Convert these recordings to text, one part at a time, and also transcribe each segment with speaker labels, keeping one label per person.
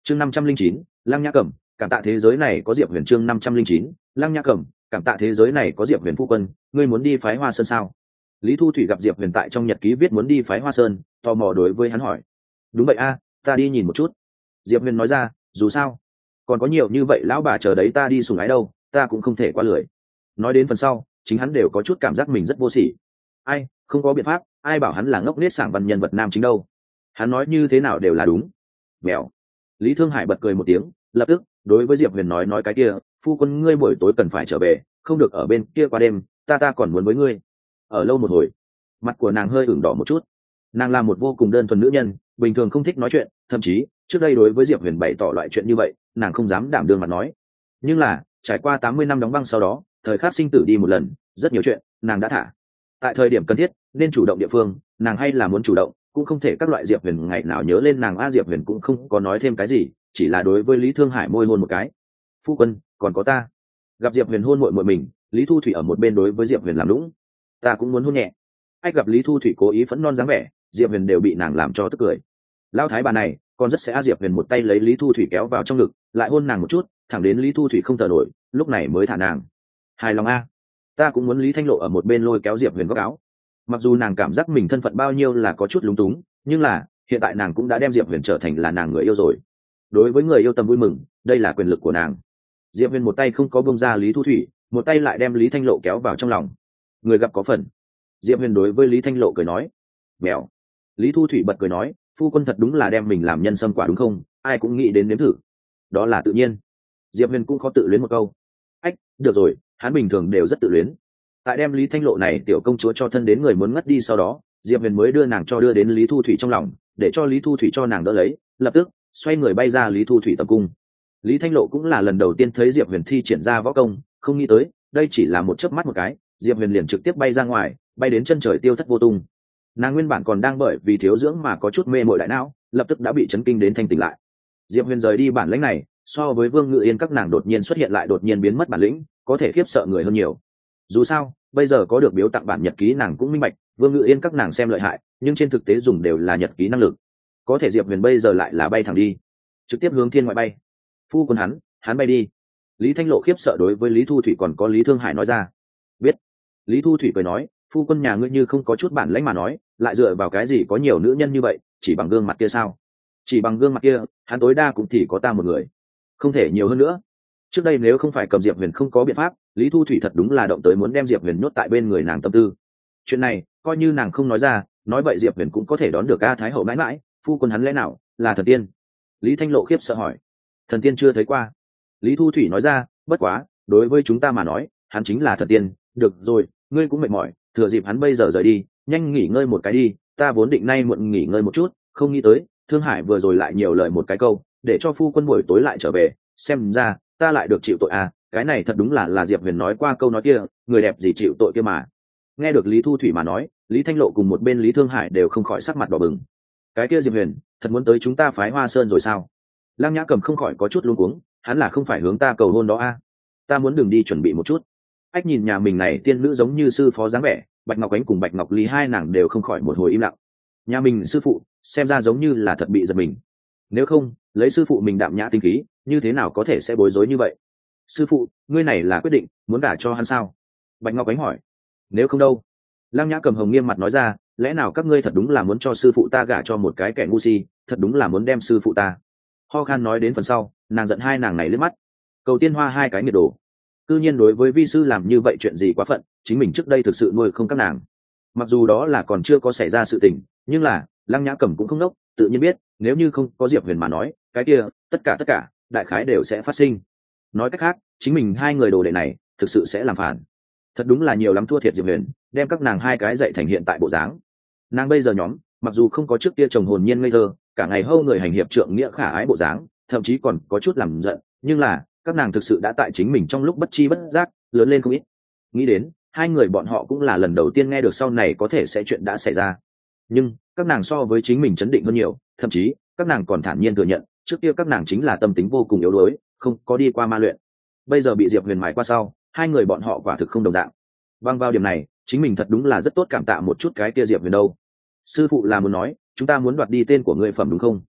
Speaker 1: chương 509, Lăng Nhã Cẩm, cảm tạ thế giới này có Diệp Huyền. chương 509, Lăng Nhã Cẩm, cảm tạ thế giới này có Diệp Huyền. Phu quân, ngươi muốn đi phái Hoa Sơn sao? Lý Thu Thủy gặp Diệp Huyền tại trong nhật ký viết muốn đi phái Hoa Sơn, tò mò đối với hắn hỏi. Đúng vậy a, ta đi nhìn một chút. Diệp Huyền nói ra, dù sao còn có nhiều như vậy lão bà chờ đấy ta đi sùng ái đâu, ta cũng không thể quá lười. Nói đến phần sau, chính hắn đều có chút cảm giác mình rất vô sỉ. Ai, không có biện pháp, ai bảo hắn là ngốc nết sảng văn nhân vật nam chính đâu. Hắn nói như thế nào đều là đúng. Mèo. Lý Thương Hải bật cười một tiếng, lập tức đối với Diệp Huyền nói cái kia, phu quân ngươi buổi tối cần phải trở về, không được ở bên kia qua đêm, ta còn muốn với ngươi ở lâu một hồi. Mặt của nàng hơi ửng đỏ một chút. Nàng là một vô cùng đơn thuần nữ nhân, bình thường không thích nói chuyện, thậm chí trước đây đối với Diệp Huyền bày tỏ loại chuyện như vậy, nàng không dám đảm đương mặt nói. Nhưng là trải qua 80 năm đóng băng sau đó, thời khắc sinh tử đi một lần, rất nhiều chuyện nàng đã thả. Tại thời điểm cần thiết nên chủ động địa phương, nàng hay là muốn chủ động, cũng không thể các loại Diệp Huyền ngày nào nhớ lên nàng. Diệp Huyền cũng không có nói thêm cái gì, chỉ là đối với Lý Thương Hải môi hôn một cái. Phu quân, còn có ta. Gặp Diệp Huyền hôn muội muội mình, Lý Thu Thủy ở một bên đối với Diệp Huyền làm lũng. Ta cũng muốn hôn nhẹ. Ách gặp Lý Thu Thủy cố ý phẫn non dáng vẻ, Diệp Huyền đều bị nàng làm cho tức cười. Lão thái bà này còn rất sẽ. Diệp Huyền một tay lấy Lý Thu Thủy kéo vào trong ngực, lại hôn nàng một chút, thẳng đến Lý Thu Thủy không thở nổi, lúc này mới thả nàng. Hài lòng a. Ta cũng muốn. Lý Thanh Lộ ở một bên lôi kéo Diệp Huyền góc áo. Mặc dù nàng cảm giác mình thân phận bao nhiêu là có chút lúng túng, nhưng là hiện tại nàng cũng đã đem Diệp Huyền trở thành là nàng người yêu rồi. Đối với người yêu tầm vui mừng, đây là quyền lực của nàng. Diệp Huyền một tay không có buông ra Lý Thu Thủy, một tay lại đem Lý Thanh Lộ kéo vào trong lòng. Người gặp có phần. Diệp Huyền đối với Lý Thanh Lộ cười nói. Mèo. Lý Thu Thủy bật cười nói, phu quân thật đúng là đem mình làm nhân sâm quả đúng không? Ai cũng nghĩ đến nếm thử. Đó là tự nhiên. Diệp Huyền cũng khó tự luyến một câu. Ách, được rồi, hắn bình thường đều rất tự luyến. Tại đem Lý Thanh Lộ này tiểu công chúa cho thân đến người muốn ngất đi sau đó, Diệp Huyền mới đưa nàng cho đưa đến Lý Thu Thủy trong lòng, để cho Lý Thu Thủy cho nàng đỡ lấy, lập tức xoay người bay ra Lý Thu Thủy tập cung. Lý Thanh Lộ cũng là lần đầu tiên thấy Diệp Huyền thi triển ra võ công, không nghĩ tới đây chỉ là một chớp mắt một cái, Diệp Huyền liền trực tiếp bay ra ngoài, bay đến chân trời tiêu thất vô tung. Nàng nguyên bản còn đang bởi vì thiếu dưỡng mà có chút mê mội đại não, lập tức đã bị chấn kinh đến thanh tỉnh lại. Diệp Huyền rời đi bản lĩnh này, so với Vương Ngự Yên các nàng đột nhiên xuất hiện lại đột nhiên biến mất bản lĩnh, có thể khiếp sợ người hơn nhiều. Dù sao bây giờ có được biếu tặng bản nhật ký, nàng cũng minh bạch Vương Ngự Yên các nàng xem lợi hại, nhưng trên thực tế dùng đều là nhật ký năng lực. Có thể Diệp Huyền bây giờ lại là bay thẳng đi, trực tiếp hướng thiên ngoại bay. Phu quân hắn bay đi. Lý Thanh Lộ khiếp sợ đối với Lý Thu Thủy còn có Lý Thương Hải nói ra. Biết. Lý Thu Thủy cười nói, phu quân nhà ngươi như không có chút bản lãnh mà nói, lại dựa vào cái gì có nhiều nữ nhân như vậy, chỉ bằng gương mặt kia sao? Chỉ bằng gương mặt kia, hắn tối đa cũng thì có ta một người, không thể nhiều hơn nữa. Trước đây nếu không phải cầm Diệp Huyền không có biện pháp, Lý Thu Thủy thật đúng là động tới muốn đem Diệp Huyền nhốt tại bên người nàng tâm tư. Chuyện này coi như nàng không nói ra, nói vậy Diệp Huyền cũng có thể đón được A Thái hậu mãi mãi. Phu quân hắn lẽ nào là thần tiên? Lý Thanh Lộ khiếp sợ hỏi. Thần tiên chưa thấy qua. Lý Thu Thủy nói ra, bất quá đối với chúng ta mà nói hắn chính là thần tiên. Được rồi, ngươi cũng mệt mỏi, thừa dịp hắn bây giờ rời đi, nhanh nghỉ ngơi một cái đi. Ta vốn định nay muộn nghỉ ngơi một chút, không nghĩ tới Thương Hải vừa rồi lại nhiều lời một cái câu, để cho phu quân buổi tối lại trở về, xem ra ta lại được chịu tội à. Cái này thật đúng là Diệp Huyền nói qua câu nói kia, người đẹp gì chịu tội kia mà. Nghe được Lý Thu Thủy mà nói, Lý Thanh Lộ cùng một bên Lý Thương Hải đều không khỏi sắc mặt đỏ bừng. Cái kia Diệp Huyền thật muốn tới chúng ta phái Hoa Sơn rồi sao? Lăng Nhã Cầm không khỏi có chút luống cuống, hắn là không phải hướng ta cầu hôn đó a? Ta muốn đường đi chuẩn bị một chút. Ách nhìn nhà mình này tiên nữ giống như sư phó dáng vẻ, Bạch Ngọc Ánh cùng Bạch Ngọc Lý hai nàng đều không khỏi một hồi im lặng. Nhà mình sư phụ xem ra giống như là thật bị giật mình. Nếu không lấy sư phụ mình đạm nhã tinh khí, như thế nào có thể sẽ bối rối như vậy? Sư phụ, ngươi này là quyết định muốn gả cho hắn sao? Bạch Ngọc Ánh hỏi. Nếu không đâu? Lăng Nhã Cầm hồng nghiêm mặt nói ra, lẽ nào các ngươi thật đúng là muốn cho sư phụ ta gả cho một cái kẻ ngu si, thật đúng là muốn đem sư phụ ta. Ho khan nói đến phần sau, nàng giận hai nàng này liếc mắt. Cầu Tiên Hoa hai cái nghiệt đồ, cư nhiên đối với vi sư làm như vậy, chuyện gì quá phận, chính mình trước đây thực sự nuôi không các nàng. Mặc dù đó là còn chưa có xảy ra sự tình, nhưng là Lăng Nhã Cầm cũng không ngốc, tự nhiên biết nếu như không có Diệp Huyền mà nói, cái kia tất cả đại khái đều sẽ phát sinh. Nói cách khác, chính mình hai người đồ đệ này thực sự sẽ làm phản. Thật đúng là nhiều lắm thua thiệt Diệp Huyền, đem các nàng hai cái dạy thành hiện tại bộ dáng. Nàng bây giờ nhóm mặc dù không có trước kia chồng hồn nhiên ngây thơ, cả ngày hâu người hành hiệp trượng nghĩa khả ái bộ dáng, thậm chí còn có chút làm giận, nhưng là các nàng thực sự đã tại chính mình trong lúc bất chi bất giác lớn lên không ít. Nghĩ đến hai người bọn họ cũng là lần đầu tiên nghe được sau này có thể sẽ chuyện đã xảy ra, nhưng các nàng so với chính mình chấn định hơn nhiều, thậm chí các nàng còn thản nhiên thừa nhận trước kia các nàng chính là tâm tính vô cùng yếu đuối, không có đi qua ma luyện. Bây giờ bị Diệp Huyền mài qua sau, hai người bọn họ quả thực không đồng dạng. Bằng vào điểm này, chính mình thật đúng là rất tốt, cảm tạ một chút cái kia Diệp Huyền đâu. Sư phụ là muốn nói chúng ta muốn đoạt đi tên của ngươi phẩm đúng không?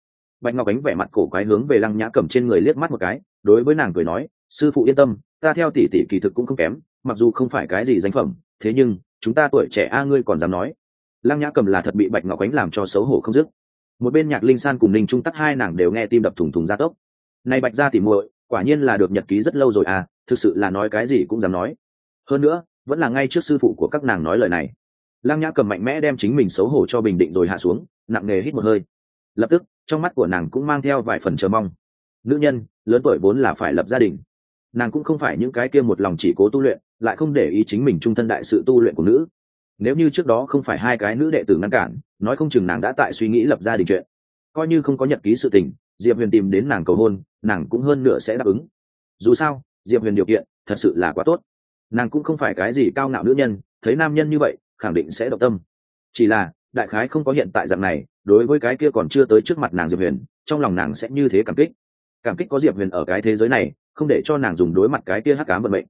Speaker 1: Bạch Ngọc Ánh vẻ mặt cổ quái hướng về Lăng Nhã Cẩm trên người liếc mắt một cái, đối với nàng cười nói, sư phụ yên tâm, ta theo tỷ tỷ kỳ thực cũng không kém, mặc dù không phải cái gì danh phẩm, thế nhưng chúng ta tuổi trẻ ngươi còn dám nói. Lăng Nhã Cẩm là thật bị Bạch Ngọc Ánh làm cho xấu hổ không dứt. Một bên Nhạc Linh San cùng Ninh Trung Tắc hai nàng đều nghe tim đập thùng thùng gia tốc. Này Bạch gia tỉ muội, quả nhiên là được nhật ký rất lâu rồi à, thực sự là nói cái gì cũng dám nói. Hơn nữa, vẫn là ngay trước sư phụ của các nàng nói lời này. Lăng Nhã Cẩm mạnh mẽ đem chính mình xấu hổ cho bình định rồi hạ xuống, nặng nề hít một hơi. Lập tức, trong mắt của nàng cũng mang theo vài phần chờ mong. Nữ nhân, lớn tuổi vốn là phải lập gia đình. Nàng cũng không phải những cái kia một lòng chỉ cố tu luyện, lại không để ý chính mình trung thân đại sự tu luyện của nữ. Nếu như trước đó không phải hai cái nữ đệ tử ngăn cản, nói không chừng nàng đã tại suy nghĩ lập gia đình chuyện. Coi như không có nhật ký sự tình, Diệp Huyền tìm đến nàng cầu hôn, nàng cũng hơn nửa sẽ đáp ứng. Dù sao, Diệp Huyền điều kiện thật sự là quá tốt. Nàng cũng không phải cái gì cao ngạo nữ nhân, thấy nam nhân như vậy, khẳng định sẽ động tâm. Chỉ là, đại khái không có hiện tại dạng này, đối với cái kia còn chưa tới trước mặt nàng Diệp Huyền, trong lòng nàng sẽ như thế cảm kích. Cảm kích có Diệp Huyền ở cái thế giới này, không để cho nàng dùng đối mặt cái kia hắc ám vận mệnh.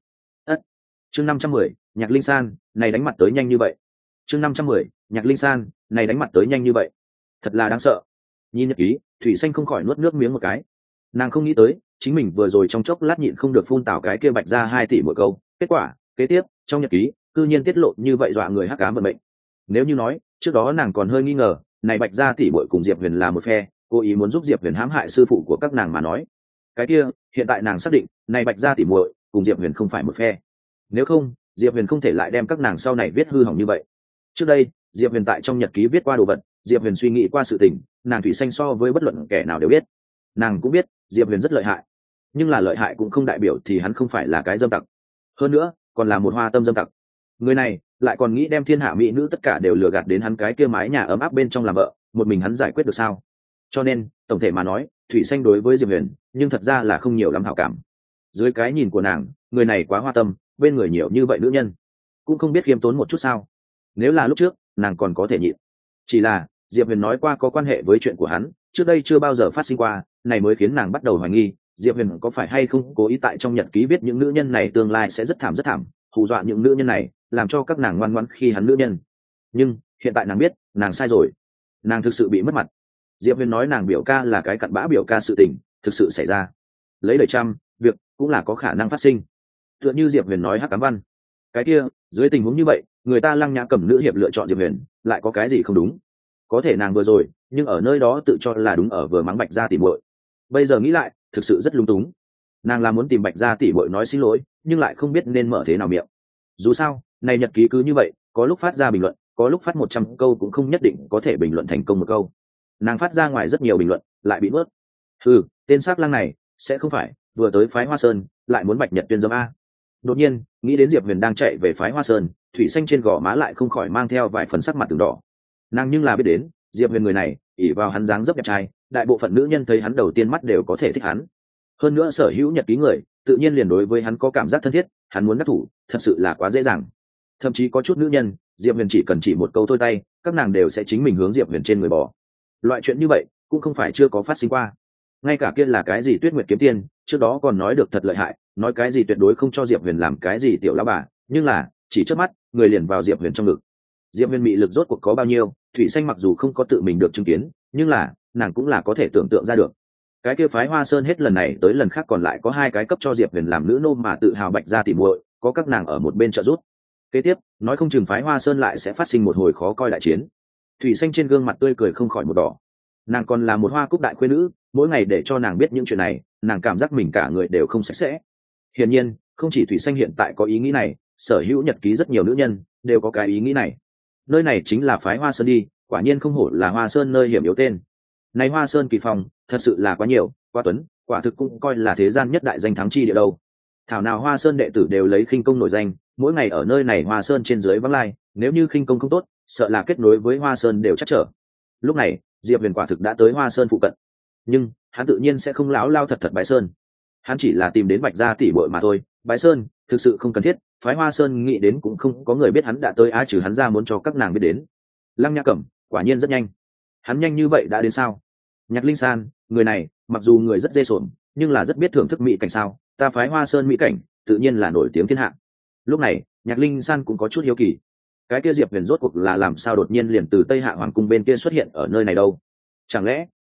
Speaker 1: Chương 510, Nhạc Linh San, này đánh mặt tới nhanh như vậy. Chương 510, Nhạc Linh San, này đánh mặt tới nhanh như vậy. Thật là đáng sợ. Nhìn nhật ký, Thủy Xanh không khỏi nuốt nước miếng một cái. Nàng không nghĩ tới, chính mình vừa rồi trong chốc lát nhịn không được phun tảo cái kia Bạch ra 2 tỷ mỗi câu, kết quả, kế tiếp, trong nhật ký, cư nhiên tiết lộ như vậy dọa người hắc ám vận mệnh. Nếu như nói, trước đó nàng còn hơi nghi ngờ, này Bạch gia tỷ muội cùng Diệp Huyền là một phe, cố ý muốn giúp Diệp Huyền hãm hại sư phụ của các nàng mà nói. Cái kia, hiện tại nàng xác định, này Bạch gia tỷ muội cùng Diệp Huyền không phải một phe. Nếu không, Diệp Huyền không thể lại đem các nàng sau này viết hư hỏng như vậy. Trước đây, Diệp Huyền tại trong nhật ký viết qua đồ vật, Diệp Huyền suy nghĩ qua sự tình, nàng Thủy Xanh so với bất luận kẻ nào đều biết. Nàng cũng biết, Diệp Huyền rất lợi hại, nhưng là lợi hại cũng không đại biểu thì hắn không phải là cái dâm tặc. Hơn nữa, còn là một hoa tâm dâm tặc. Người này lại còn nghĩ đem thiên hạ mỹ nữ tất cả đều lừa gạt đến hắn cái kia mái nhà ấm áp bên trong làm vợ, một mình hắn giải quyết được sao? Cho nên, tổng thể mà nói, Thủy Xanh đối với Diệp Huyền, nhưng thật ra là không nhiều lắm hảo cảm. Dưới cái nhìn của nàng, người này quá hoa tâm, bên người nhiều như vậy nữ nhân, cũng không biết khiêm tốn một chút sao? Nếu là lúc trước, nàng còn có thể nhịn. Chỉ là, Diệp Huyền nói qua có quan hệ với chuyện của hắn, trước đây chưa bao giờ phát sinh qua, này mới khiến nàng bắt đầu hoài nghi, Diệp Huyền có phải hay không cố ý tại trong nhật ký viết những nữ nhân này tương lai sẽ rất thảm, hù dọa những nữ nhân này, làm cho các nàng ngoan ngoãn khi hắn nữ nhân. Nhưng, hiện tại nàng biết, nàng sai rồi. Nàng thực sự bị mất mặt. Diệp Huyền nói nàng biểu ca là cái cặn bã biểu ca sự tình, thực sự xảy ra. Lấy lời trăm, việc cũng là có khả năng phát sinh. Tựa như Diệp Huyền nói hắc ám văn. Cái kia, dưới tình huống như vậy, người ta Lăng Nhã Cẩm nữ hiệp lựa chọn Diệp Huyền, lại có cái gì không đúng? Có thể nàng vừa rồi, nhưng ở nơi đó tự cho là đúng ở vừa mắng Bạch gia tỷ muội. Bây giờ nghĩ lại, thực sự rất lung túng. Nàng là muốn tìm Bạch gia tỷ muội nói xin lỗi, nhưng lại không biết nên mở thế nào miệng. Dù sao, này nhật ký cứ như vậy, có lúc phát ra bình luận, có lúc phát 100 câu cũng không nhất định có thể bình luận thành công một câu. Nàng phát ra ngoài rất nhiều bình luận, lại bị nuốt. Tên sắc lang này sẽ không phải vừa tới phái Hoa Sơn, lại muốn Bạch Nhật Tuyên dâm a. Đột nhiên, nghĩ đến Diệp Huyền đang chạy về phái Hoa Sơn, Thủy Xanh trên gò má lại không khỏi mang theo vài phần sắc mặt từng đỏ. Nàng nhưng là biết đến, Diệp Huyền người này, ỷ vào hắn dáng dấp đẹp trai, đại bộ phận nữ nhân thấy hắn đầu tiên mắt đều có thể thích hắn. Hơn nữa sở hữu nhật ký người, tự nhiên liền đối với hắn có cảm giác thân thiết, hắn muốn đắc thủ, thật sự là quá dễ dàng. Thậm chí có chút nữ nhân, Diệp Huyền chỉ cần chỉ một câu thôi tay, các nàng đều sẽ chính mình hướng Diệp Huyền trên người bò. Loại chuyện như vậy cũng không phải chưa có phát sinh qua. Ngay cả kia là cái gì Tuyết Nguyệt kiếm tiên, trước đó còn nói được thật lợi hại, nói cái gì tuyệt đối không cho Diệp Huyền làm cái gì tiểu lão bà, nhưng là chỉ chớp mắt, người liền vào Diệp Huyền trong ngực. Diệp Huyền mị lực rốt cuộc có bao nhiêu, Thủy Xanh mặc dù không có tự mình được chứng kiến, nhưng là nàng cũng là có thể tưởng tượng ra được. Cái kia phái Hoa Sơn hết lần này tới lần khác còn lại có 2 cái cấp cho Diệp Huyền làm nữ nô mà tự hào Bạch gia tỉ muội, có các nàng ở một bên trợ giúp. Kế tiếp, nói không chừng phái Hoa Sơn lại sẽ phát sinh một hồi khó coi đại chiến. Thủy Xanh trên gương mặt tươi cười không khỏi một đỏ. Nàng còn là một hoa cúc đại khuê nữ, mỗi ngày để cho nàng biết những chuyện này, nàng cảm giác mình cả người đều không sạch sẽ. Hiển nhiên, không chỉ Thủy Xanh hiện tại có ý nghĩ này, sở hữu nhật ký rất nhiều nữ nhân đều có cái ý nghĩ này. Nơi này chính là phái Hoa Sơn đi, quả nhiên không hổ là Hoa Sơn nơi hiểm yếu tên. Này Hoa Sơn kỳ phong, thật sự là quá nhiều, quá tuấn, quả thực cũng coi là thế gian nhất đại danh thắng chi địa đâu. Thảo nào Hoa Sơn đệ tử đều lấy khinh công nổi danh, mỗi ngày ở nơi này Hoa Sơn trên dưới vắng lai, nếu như khinh công không tốt, sợ là kết nối với Hoa Sơn đều chắc trở. Lúc này, Diệp Huyền quả thực đã tới Hoa Sơn phụ cận, nhưng hắn tự nhiên sẽ không láo lao thật bái sơn. Hắn chỉ là tìm đến Bạch gia tỷ muội mà thôi, bái sơn thực sự không cần thiết. Phái Hoa Sơn nghĩ đến cũng không có người biết hắn đã tới, ai trừ hắn ra muốn cho các nàng biết đến. Lăng Nhã Cẩm quả nhiên rất nhanh. Hắn nhanh như vậy đã đến sao? Nhạc Linh San, người này mặc dù người rất dê sổm, nhưng là rất biết thưởng thức mỹ cảnh sao? Ta phái Hoa Sơn mỹ cảnh tự nhiên là nổi tiếng thiên hạ. Lúc này, Nhạc Linh San cũng có chút hiếu kỳ. Cái kia Diệp Huyền rốt cuộc là làm sao đột nhiên liền từ Tây Hạ Hoàng cung bên kia xuất hiện ở nơi này đâu? Chẳng lẽ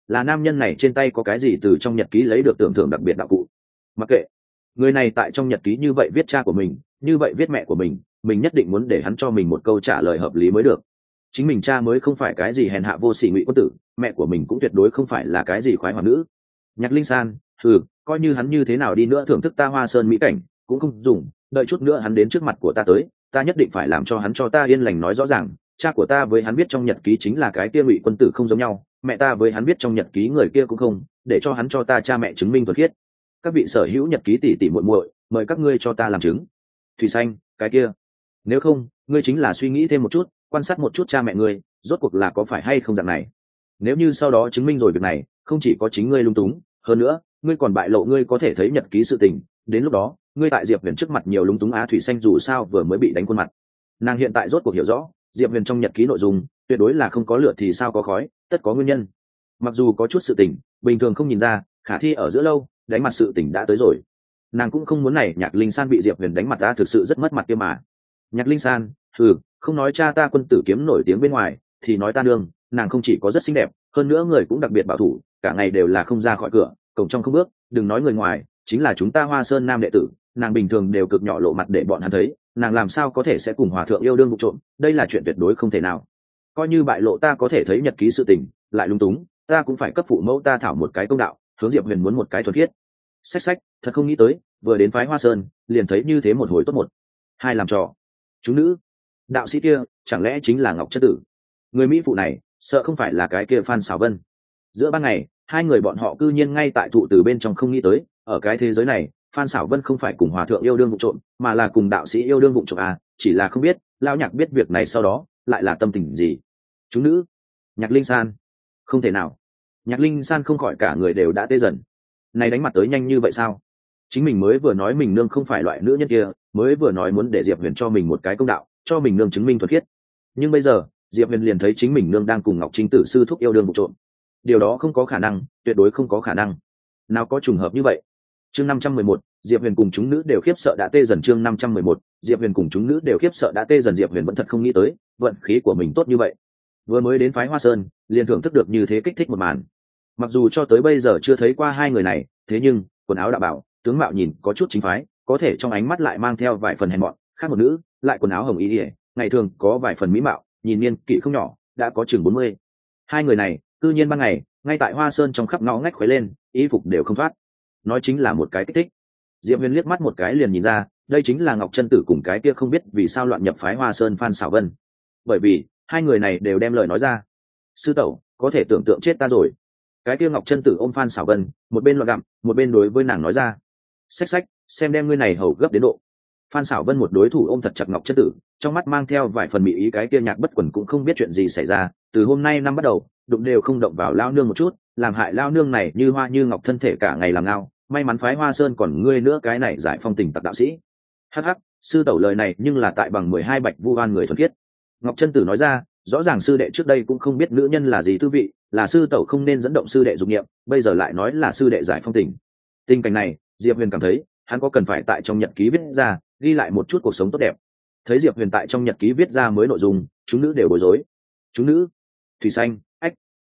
Speaker 1: là nam nhân này trên tay có cái gì từ trong nhật ký lấy được tưởng thưởng đặc biệt đạo cụ. Mặc kệ, người này tại trong nhật ký như vậy viết cha của mình, như vậy viết mẹ của mình nhất định muốn để hắn cho mình một câu trả lời hợp lý mới được. Chính mình cha mới không phải cái gì hèn hạ vô sỉ ngụy quân tử, mẹ của mình cũng tuyệt đối không phải là cái gì khoái hoàng nữ. Nhạc Linh San, coi như hắn như thế nào đi nữa thưởng thức ta Hoa Sơn mỹ cảnh cũng không dùng, đợi chút nữa hắn đến trước mặt của ta tới, ta nhất định phải làm cho hắn cho ta yên lành nói rõ ràng, cha của ta với hắn viết trong nhật ký chính là cái kia ngụy quân tử không giống nhau, mẹ ta với hắn viết trong nhật ký người kia cũng không, để cho hắn cho ta cha mẹ chứng minh thuần khiết. Các vị sở hữu nhật ký tỷ tỷ muội muội, mời các ngươi cho ta làm chứng. Thủy Xanh, cái kia, nếu không, ngươi chính là suy nghĩ thêm một chút, quan sát một chút cha mẹ ngươi, rốt cuộc là có phải hay không dạng này. Nếu như sau đó chứng minh rồi việc này, không chỉ có chính ngươi lung túng, hơn nữa, ngươi còn bại lộ ngươi có thể thấy nhật ký sự tình, đến lúc đó, ngươi tại Diệp Huyền trước mặt nhiều lung túng á. Thủy Xanh dù sao vừa mới bị đánh khuôn mặt, nàng hiện tại rốt cuộc hiểu rõ, Diệp Huyền trong nhật ký nội dung tuyệt đối là không có lửa thì sao có khói, tất có nguyên nhân. Mặc dù có chút sự tình bình thường không nhìn ra, khả thi ở giữa lâu, đánh mặt sự tình đã tới rồi. Nàng cũng không muốn này Nhạc Linh San bị Diệp Huyền đánh mặt ta thực sự rất mất mặt kia mà. Nhạc Linh San, không nói cha ta quân tử kiếm nổi tiếng bên ngoài, thì nói ta nương, nàng không chỉ có rất xinh đẹp, hơn nữa người cũng đặc biệt bảo thủ, cả ngày đều là không ra khỏi cửa, cổng trong không bước, đừng nói người ngoài, chính là chúng ta Hoa Sơn nam đệ tử, nàng bình thường đều cực nhỏ lộ mặt để bọn hắn thấy, nàng làm sao có thể sẽ cùng hòa thượng yêu đương vụ trộm, đây là chuyện tuyệt đối không thể nào. Coi như bại lộ ta có thể thấy nhật ký sự tình, lại lung túng, ta cũng phải cấp phụ mẫu ta thảo một cái công đạo, hướng Diệp Huyền muốn một cái thuần khiết. Sách, thật không nghĩ tới, vừa đến phái Hoa Sơn, liền thấy như thế một hồi tốt một. Hai làm trò. Chúng nữ, đạo sĩ kia, chẳng lẽ chính là Ngọc Chất Tử? Người mỹ phụ này, sợ không phải là cái kia Phan Xảo Vân. Giữa ban ngày, hai người bọn họ cư nhiên ngay tại thụ từ bên trong không nghĩ tới, ở cái thế giới này, Phan Xảo Vân không phải cùng hòa thượng yêu đương vụ trộm, mà là cùng đạo sĩ yêu đương vụ trộm à, chỉ là không biết, lão Nhạc biết việc này sau đó, lại là tâm tình gì. Chúng nữ, Nhạc Linh San, không thể nào. Nhạc Linh San không khỏi cả người đều đã tê dần. Này đánh mặt tới nhanh như vậy sao? Chính mình mới vừa nói mình nương không phải loại nữ nhân kia, mới vừa nói muốn để Diệp Huyền cho mình một cái công đạo, cho mình nương chứng minh thuần khiết. Nhưng bây giờ, Diệp Huyền liền thấy chính mình nương đang cùng Ngọc Trinh Tử sư thúc yêu đương vụ trộm. Điều đó không có khả năng, tuyệt đối không có khả năng. Nào có trùng hợp như vậy. Chương 511, Diệp Huyền cùng chúng nữ đều khiếp sợ đã tê dần. Chương 511, Diệp Huyền cùng chúng nữ đều khiếp sợ đã tê dần. Diệp Huyền vẫn thật không nghĩ tới, vận khí của mình tốt như vậy. Vừa mới đến phái Hoa Sơn, liền thưởng thức được như thế kích thích một màn. Mặc dù cho tới bây giờ chưa thấy qua hai người này, thế nhưng quần áo đạo bảo, tướng mạo nhìn có chút chính phái, có thể trong ánh mắt lại mang theo vài phần hèn mọn. Khác một nữ, lại quần áo hồng y ỉa, ngày thường có vài phần mỹ mạo, nhìn niên kỵ không nhỏ, đã có chừng 40. Hai người này, cư nhiên ban ngày, ngay tại Hoa Sơn trong khắp ngõ ngách khuấy lên, y phục đều không thoát. Nói chính là một cái kích thích. Diệp Huyền liếc mắt một cái liền nhìn ra, đây chính là Ngọc Chân Tử cùng cái kia không biết vì sao loạn nhập phái Hoa Sơn Phan Xảo Vân. Bởi vì hai người này đều đem lời nói ra. Sư tẩu, có thể tưởng tượng chết ta rồi. Cái kia Ngọc Chân Tử ôm Phan Xảo Vân, một bên loạn gặm, một bên đối với nàng nói ra. Xách, xem đem ngươi này hầu gấp đến độ. Phan Xảo Vân một đối thủ ôm thật chặt Ngọc Chân Tử, trong mắt mang theo vài phần mỹ ý. Cái kia Nhạc Bất Quần cũng không biết chuyện gì xảy ra, từ hôm nay năm bắt đầu, đụng đều không động vào lao nương một chút, làm hại lao nương này như hoa như ngọc thân thể cả ngày làm ngao. May mắn phái Hoa Sơn còn ngươi nữa, cái này giải phong tình tặc đạo sĩ. Hắc, sư tẩu lời này nhưng là tại bằng 12 bạch vu oan người thuần khiết. Ngọc Chân Tử nói ra, rõ ràng sư đệ trước đây cũng không biết nữ nhân là gì tư vị, là sư tẩu không nên dẫn động sư đệ dục niệm, bây giờ lại nói là sư đệ giải phong tình. Tình cảnh này, Diệp Huyền cảm thấy, hắn có cần phải tại trong nhật ký viết ra, ghi lại một chút cuộc sống tốt đẹp. Thấy Diệp Huyền tại trong nhật ký viết ra mới nội dung, chúng nữ đều bối rối. Chúng nữ, Thủy Xanh, ách,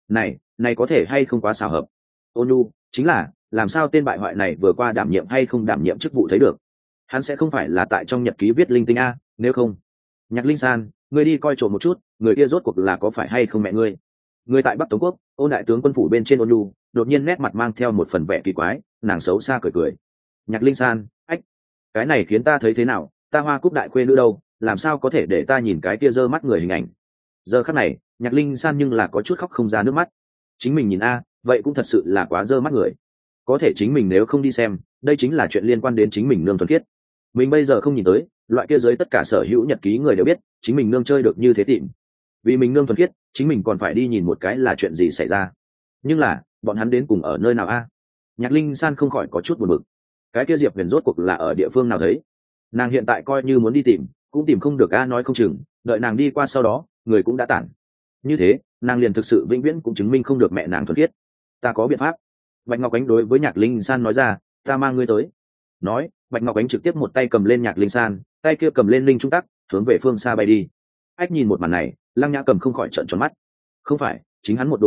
Speaker 1: này có thể hay không quá xảo hợp. Ôn Nhu, chính là, làm sao tên bại hoại này vừa qua đảm nhiệm hay không đảm nhiệm chức vụ thấy được. Hắn sẽ không phải là tại trong nhật ký viết linh tinh a, nếu không. Nhạc Linh San, ngươi đi coi trộm một chút, người kia rốt cuộc là có phải hay không mẹ ngươi. Người tại Bắc Tống Quốc, Ôn đại tướng quân phủ bên trên Ôn Nhu, đột nhiên nét mặt mang theo một phần vẻ kỳ quái, nàng xấu xa cười. Nhạc Linh San, ách, cái này khiến ta thấy thế nào, ta Hoa Cúc đại khuê nữ đâu, làm sao có thể để ta nhìn cái kia dơ mắt người hình ảnh. Giờ khắc này, Nhạc Linh San nhưng là có chút khóc không ra nước mắt. Chính mình nhìn a, vậy cũng thật sự là quá dơ mắt người. Có thể chính mình nếu không đi xem, đây chính là chuyện liên quan đến chính mình nương thuần khiết. Mình bây giờ không nhìn tới, loại kia dưới tất cả sở hữu nhật ký người đều biết, chính mình nương chơi được như thế tịm. Vì mình nương thuần khiết, chính mình còn phải đi nhìn một cái là chuyện gì xảy ra. Nhưng là, bọn hắn đến cùng ở nơi nào a? Nhạc Linh San không khỏi có chút buồn bực. Cái kia Diệp Huyền rốt cuộc là ở địa phương nào thấy? Nàng hiện tại coi như muốn đi tìm, cũng tìm không được a, nói không chừng, đợi nàng đi qua sau đó, người cũng đã tản. Như thế, nàng liền thực sự vĩnh viễn cũng chứng minh không được mẹ nàng thuần khiết. Ta có biện pháp. Bạch Ngọc Ánh đối với Nhạc Linh San nói ra, ta mang ngươi tới. Nói, Bạch Ngọc Ánh trực tiếp một tay cầm lên Nhạc Linh San, tay kia cầm lên linh trung tắc, hướng về phương xa bay đi. Ách nhìn một màn này, Lăng Nhã Cầm không khỏi trợn tròn mắt. Không phải, chính hắn một đồ đệ,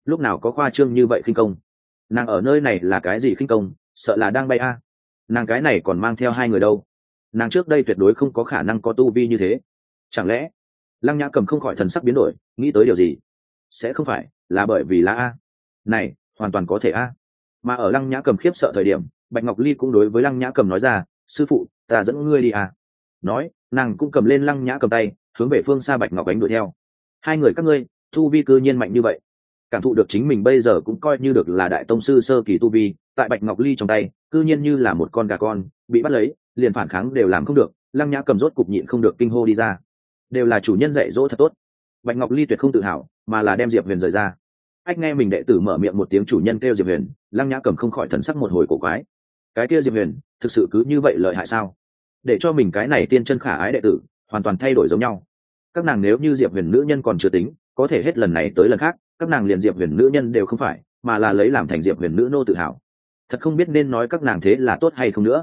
Speaker 1: lúc nào có khoa trương như vậy khinh công. Nàng ở nơi này là cái gì khinh công, sợ là đang bay a. Nàng cái này còn mang theo hai người đâu, nàng trước đây tuyệt đối không có khả năng có tu vi như thế. Chẳng lẽ Lăng Nhã Cầm không khỏi thần sắc biến đổi, nghĩ tới điều gì? Sẽ không phải là bởi vì là a? Này hoàn toàn có thể a. Mà ở Lăng Nhã Cầm khiếp sợ thời điểm, Bạch Ngọc Ly cũng đối với Lăng Nhã Cầm nói ra, sư phụ, ta dẫn ngươi đi a. Nói nàng cũng cầm lên Lăng Nhã Cầm tay, hướng về phương xa Bạch Ngọc Ánh đuổi theo. Hai người các ngươi tu vi cư nhiên mạnh như vậy, cảm thụ được chính mình bây giờ cũng coi như được là đại tông sư sơ kỳ tu vi, tại Bạch Ngọc Ly trong tay cư nhiên như là một con gà con bị bắt lấy, liền phản kháng đều làm không được. Lăng Nhã Cầm rốt cục nhịn không được kinh hô đi ra, đều là chủ nhân dạy dỗ thật tốt. Bạch Ngọc Ly tuyệt không tự hào, mà là đem Diệp Huyền rời ra. Ách nghe mình đệ tử mở miệng một tiếng chủ nhân kêu Diệp Huyền, Lăng Nhã Cầm không khỏi thần sắc một hồi cổ quái. Cái kia Diệp Huyền thực sự cứ như vậy lợi hại sao, để cho mình cái này tiên chân khả ái đệ tử hoàn toàn thay đổi giống nhau. Các nàng nếu như Diệp Huyền nữ nhân còn chưa tính, có thể hết lần này tới lần khác các nàng liền Diệp Huyền nữ nhân đều không phải, mà là lấy làm thành Diệp Huyền nữ nô tự hào. Thật không biết nên nói các nàng thế là tốt hay không nữa.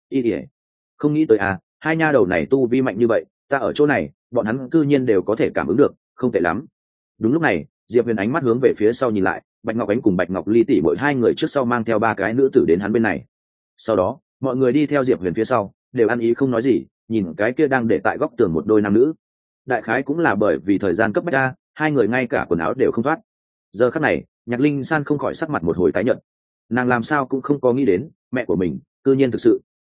Speaker 1: Không nghĩ tới à, hai nha đầu này tu vi mạnh như vậy, ta ở chỗ này bọn hắn cư nhiên đều có thể cảm ứng được, không tệ lắm. Đúng lúc này Diệp Huyền ánh mắt hướng về phía sau nhìn lại, Bạch Ngọc Ánh cùng Bạch Ngọc Ly tỷ mỗi hai người trước sau mang theo ba cái nữ tử đến hắn bên này. Sau đó mọi người đi theo Diệp Huyền phía sau, đều ăn ý không nói gì, nhìn cái kia đang để tại góc tường một đôi nam nữ. Đại khái cũng là bởi vì thời gian cấp bách ra, hai người ngay cả quần áo đều không thoát. Giờ khắc này Nhạc Linh San không khỏi sắc mặt một hồi tái nhợt. Nàng làm sao cũng không có nghĩ đến mẹ của mình cư nhiên thực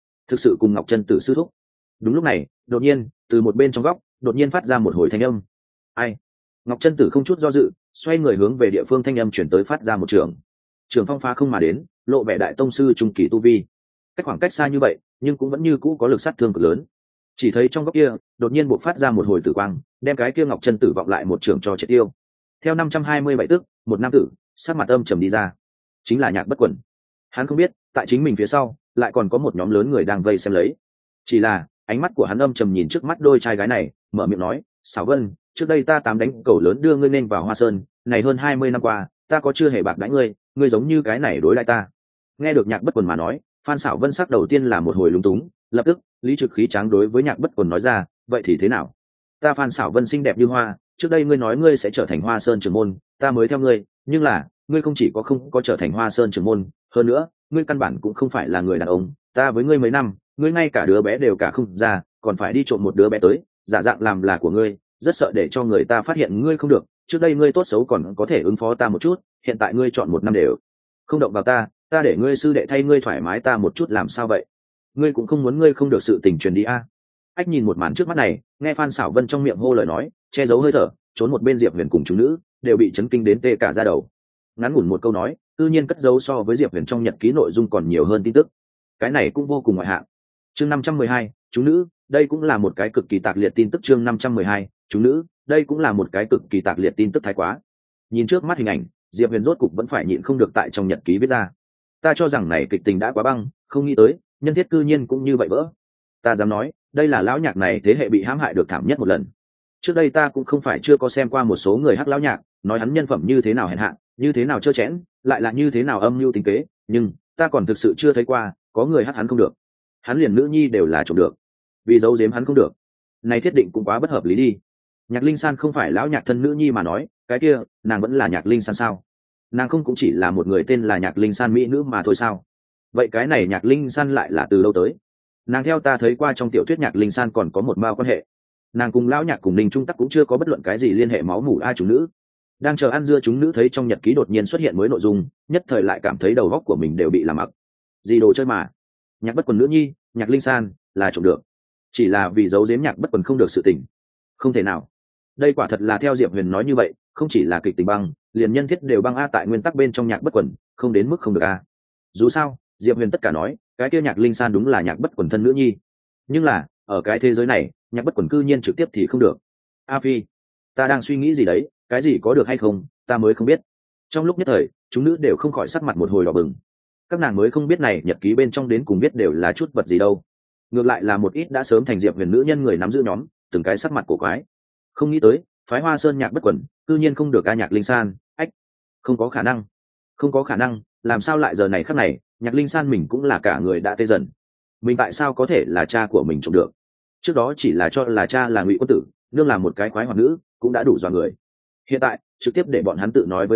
Speaker 1: sự cùng Ngọc Chân Tử sư thúc. Đúng lúc này đột nhiên từ một bên trong góc đột nhiên phát ra một hồi thanh âm. Ai? Ngọc Chân Tử không chút do dự xoay người hướng về địa phương thanh âm chuyển tới, phát ra một trường phong phá không mà đến, lộ vẻ đại tông sư trung kỳ tu vi. Cách khoảng cách xa như vậy nhưng cũng vẫn như cũ có lực sát thương cực lớn. Chỉ thấy trong góc kia đột nhiên bộc phát ra một hồi tử quang, đem cái kia Ngọc Chân Tử vọng lại một trường cho triệt tiêu. Theo 527 tức, một nam tử sắc mặt âm trầm đi ra, chính là Nhạc Bất Quần. Hắn không biết tại chính mình phía sau lại còn có một nhóm lớn người đang vây xem lấy. Chỉ là ánh mắt của hắn âm trầm nhìn trước mắt đôi trai gái này, mở miệng nói, Sảo Vân, trước đây ta tám đánh cầu lớn đưa ngươi nên vào Hoa Sơn này, hơn 20 năm qua ta có chưa hề bạc đãi ngươi, ngươi giống như cái này đối lại ta. Nghe được Nhạc Bất Quần mà nói, Phan Sảo Vân sắc đầu tiên là một hồi lúng túng, lập tức lý trực khí tráng đối với Nhạc Bất Quần nói ra, vậy thì thế nào? Ta Phan Sảo Vân xinh đẹp như hoa, trước đây ngươi nói ngươi sẽ trở thành Hoa Sơn trưởng môn, ta mới theo ngươi, nhưng là ngươi không chỉ có không có trở thành Hoa Sơn trưởng môn, hơn nữa ngươi căn bản cũng không phải là người đàn ông. Ta với ngươi mấy năm, ngươi ngay cả đứa bé đều cả không ra, còn phải đi trộm một đứa bé tới giả dạng làm là của ngươi, rất sợ để cho người ta phát hiện ngươi không được. Trước đây ngươi tốt xấu còn có thể ứng phó ta một chút, hiện tại ngươi chọn một năm đều không động vào ta để ngươi sư đệ thay ngươi thoải mái ta một chút làm sao vậy? Ngươi cũng không muốn ngươi không được sự tình truyền đi a? Ách nhìn một màn trước mắt này, nghe Phan Sảo Vân trong miệng hô lời nói, che giấu hơi thở, trốn một bên Diệp Huyền cùng chúng nữ đều bị chấn kinh đến tê cả da đầu. Ngắn ngủn một câu nói, tự nhiên cất giấu so với Diệp Huyền trong nhật ký nội dung còn nhiều hơn tin tức. Cái này cũng vô cùng ngoại hạng. Chương 512, chúng nữ, đây cũng là một cái cực kỳ tạc liệt tin tức. Chương 512, chúng nữ, đây cũng là một cái cực kỳ tạc liệt tin tức thái quá. Nhìn trước mắt hình ảnh, Diệp Huyền rốt cục vẫn phải nhịn không được tại trong nhật ký viết ra. Ta cho rằng này kịch tình đã quá băng, không nghĩ tới nhân thiết cư nhiên cũng như vậy vỡ. Ta dám nói, đây là lão nhạc này thế hệ bị hãm hại được thảm nhất một lần. Trước đây ta cũng không phải chưa có xem qua một số người hắc lão nhạc, nói hắn nhân phẩm như thế nào hèn hạ, như thế nào trơ chẽn, lại là như thế nào âm mưu tính kế, nhưng ta còn thực sự chưa thấy qua có người hắc hắn không được. Hắn liền nữ nhi đều là trộm được, vì giấu giếm hắn không được, này thiết định cũng quá bất hợp lý đi. Nhạc Linh San không phải lão nhạc thân nữ nhi mà nói, cái kia nàng vẫn là Nhạc Linh San sao? Nàng không cũng chỉ là một người tên là Nhạc Linh San mỹ nữ mà thôi sao? Vậy cái này Nhạc Linh San lại là từ đâu tới? Nàng theo ta thấy qua trong tiểu thuyết Nhạc Linh San còn có một mao quan hệ, nàng cùng lão nhạc cùng Ninh Trung Tắc cũng chưa có bất luận cái gì liên hệ máu mủ. Ai chúng nữ đang chờ ăn dưa, chúng nữ thấy trong nhật ký đột nhiên xuất hiện mới nội dung, nhất thời lại cảm thấy đầu óc của mình đều bị làm mặc. Gì đồ chơi mà Nhạc Bất Quần nữ nhi Nhạc Linh San là trộm được, chỉ là vì giấu giếm Nhạc Bất Quần không được sự tình? Không thể nào, đây quả thật là theo Diệp Huyền nói như vậy, không chỉ là kịch tình băng, liền nhân thiết đều băng a. Tại nguyên tắc bên trong Nhạc Bất Quần không đến mức không được a. Dù sao Diệp Huyền tất cả nói cái kia Nhạc Linh San đúng là Nhạc Bất Quần thân nữ nhi, nhưng là ở cái thế giới này Nhạc Bất Quần cư nhiên trực tiếp thì không được. A Phi, ta đang suy nghĩ gì đấy, cái gì có được hay không ta mới không biết. Trong lúc nhất thời chúng nữ đều không khỏi sắc mặt một hồi đỏ bừng. Các nàng mới không biết này nhật ký bên trong đến cùng biết đều là chút vật gì đâu, ngược lại là một ít đã sớm thành Diệp Huyền nữ nhân người nắm giữ nhóm, từng cái sắc mặt cổ quái. Không nghĩ tới phái Hoa Sơn Nhạc Bất Quần cư nhiên không được ca. Nhạc Linh San, ách, không có khả năng, không có khả năng, làm sao lại giờ này khắc này Nhạc Linh San mình cũng là cả người đã tê dần. Mình tại sao có thể là cha của mình trộm được? Trước đó chỉ là cho là cha là Ngụy Quân Tử, nương là một cái khoái hoạt nữ cũng đã đủ dọa người, hiện tại trực tiếp để bọn hắn tự nói với mình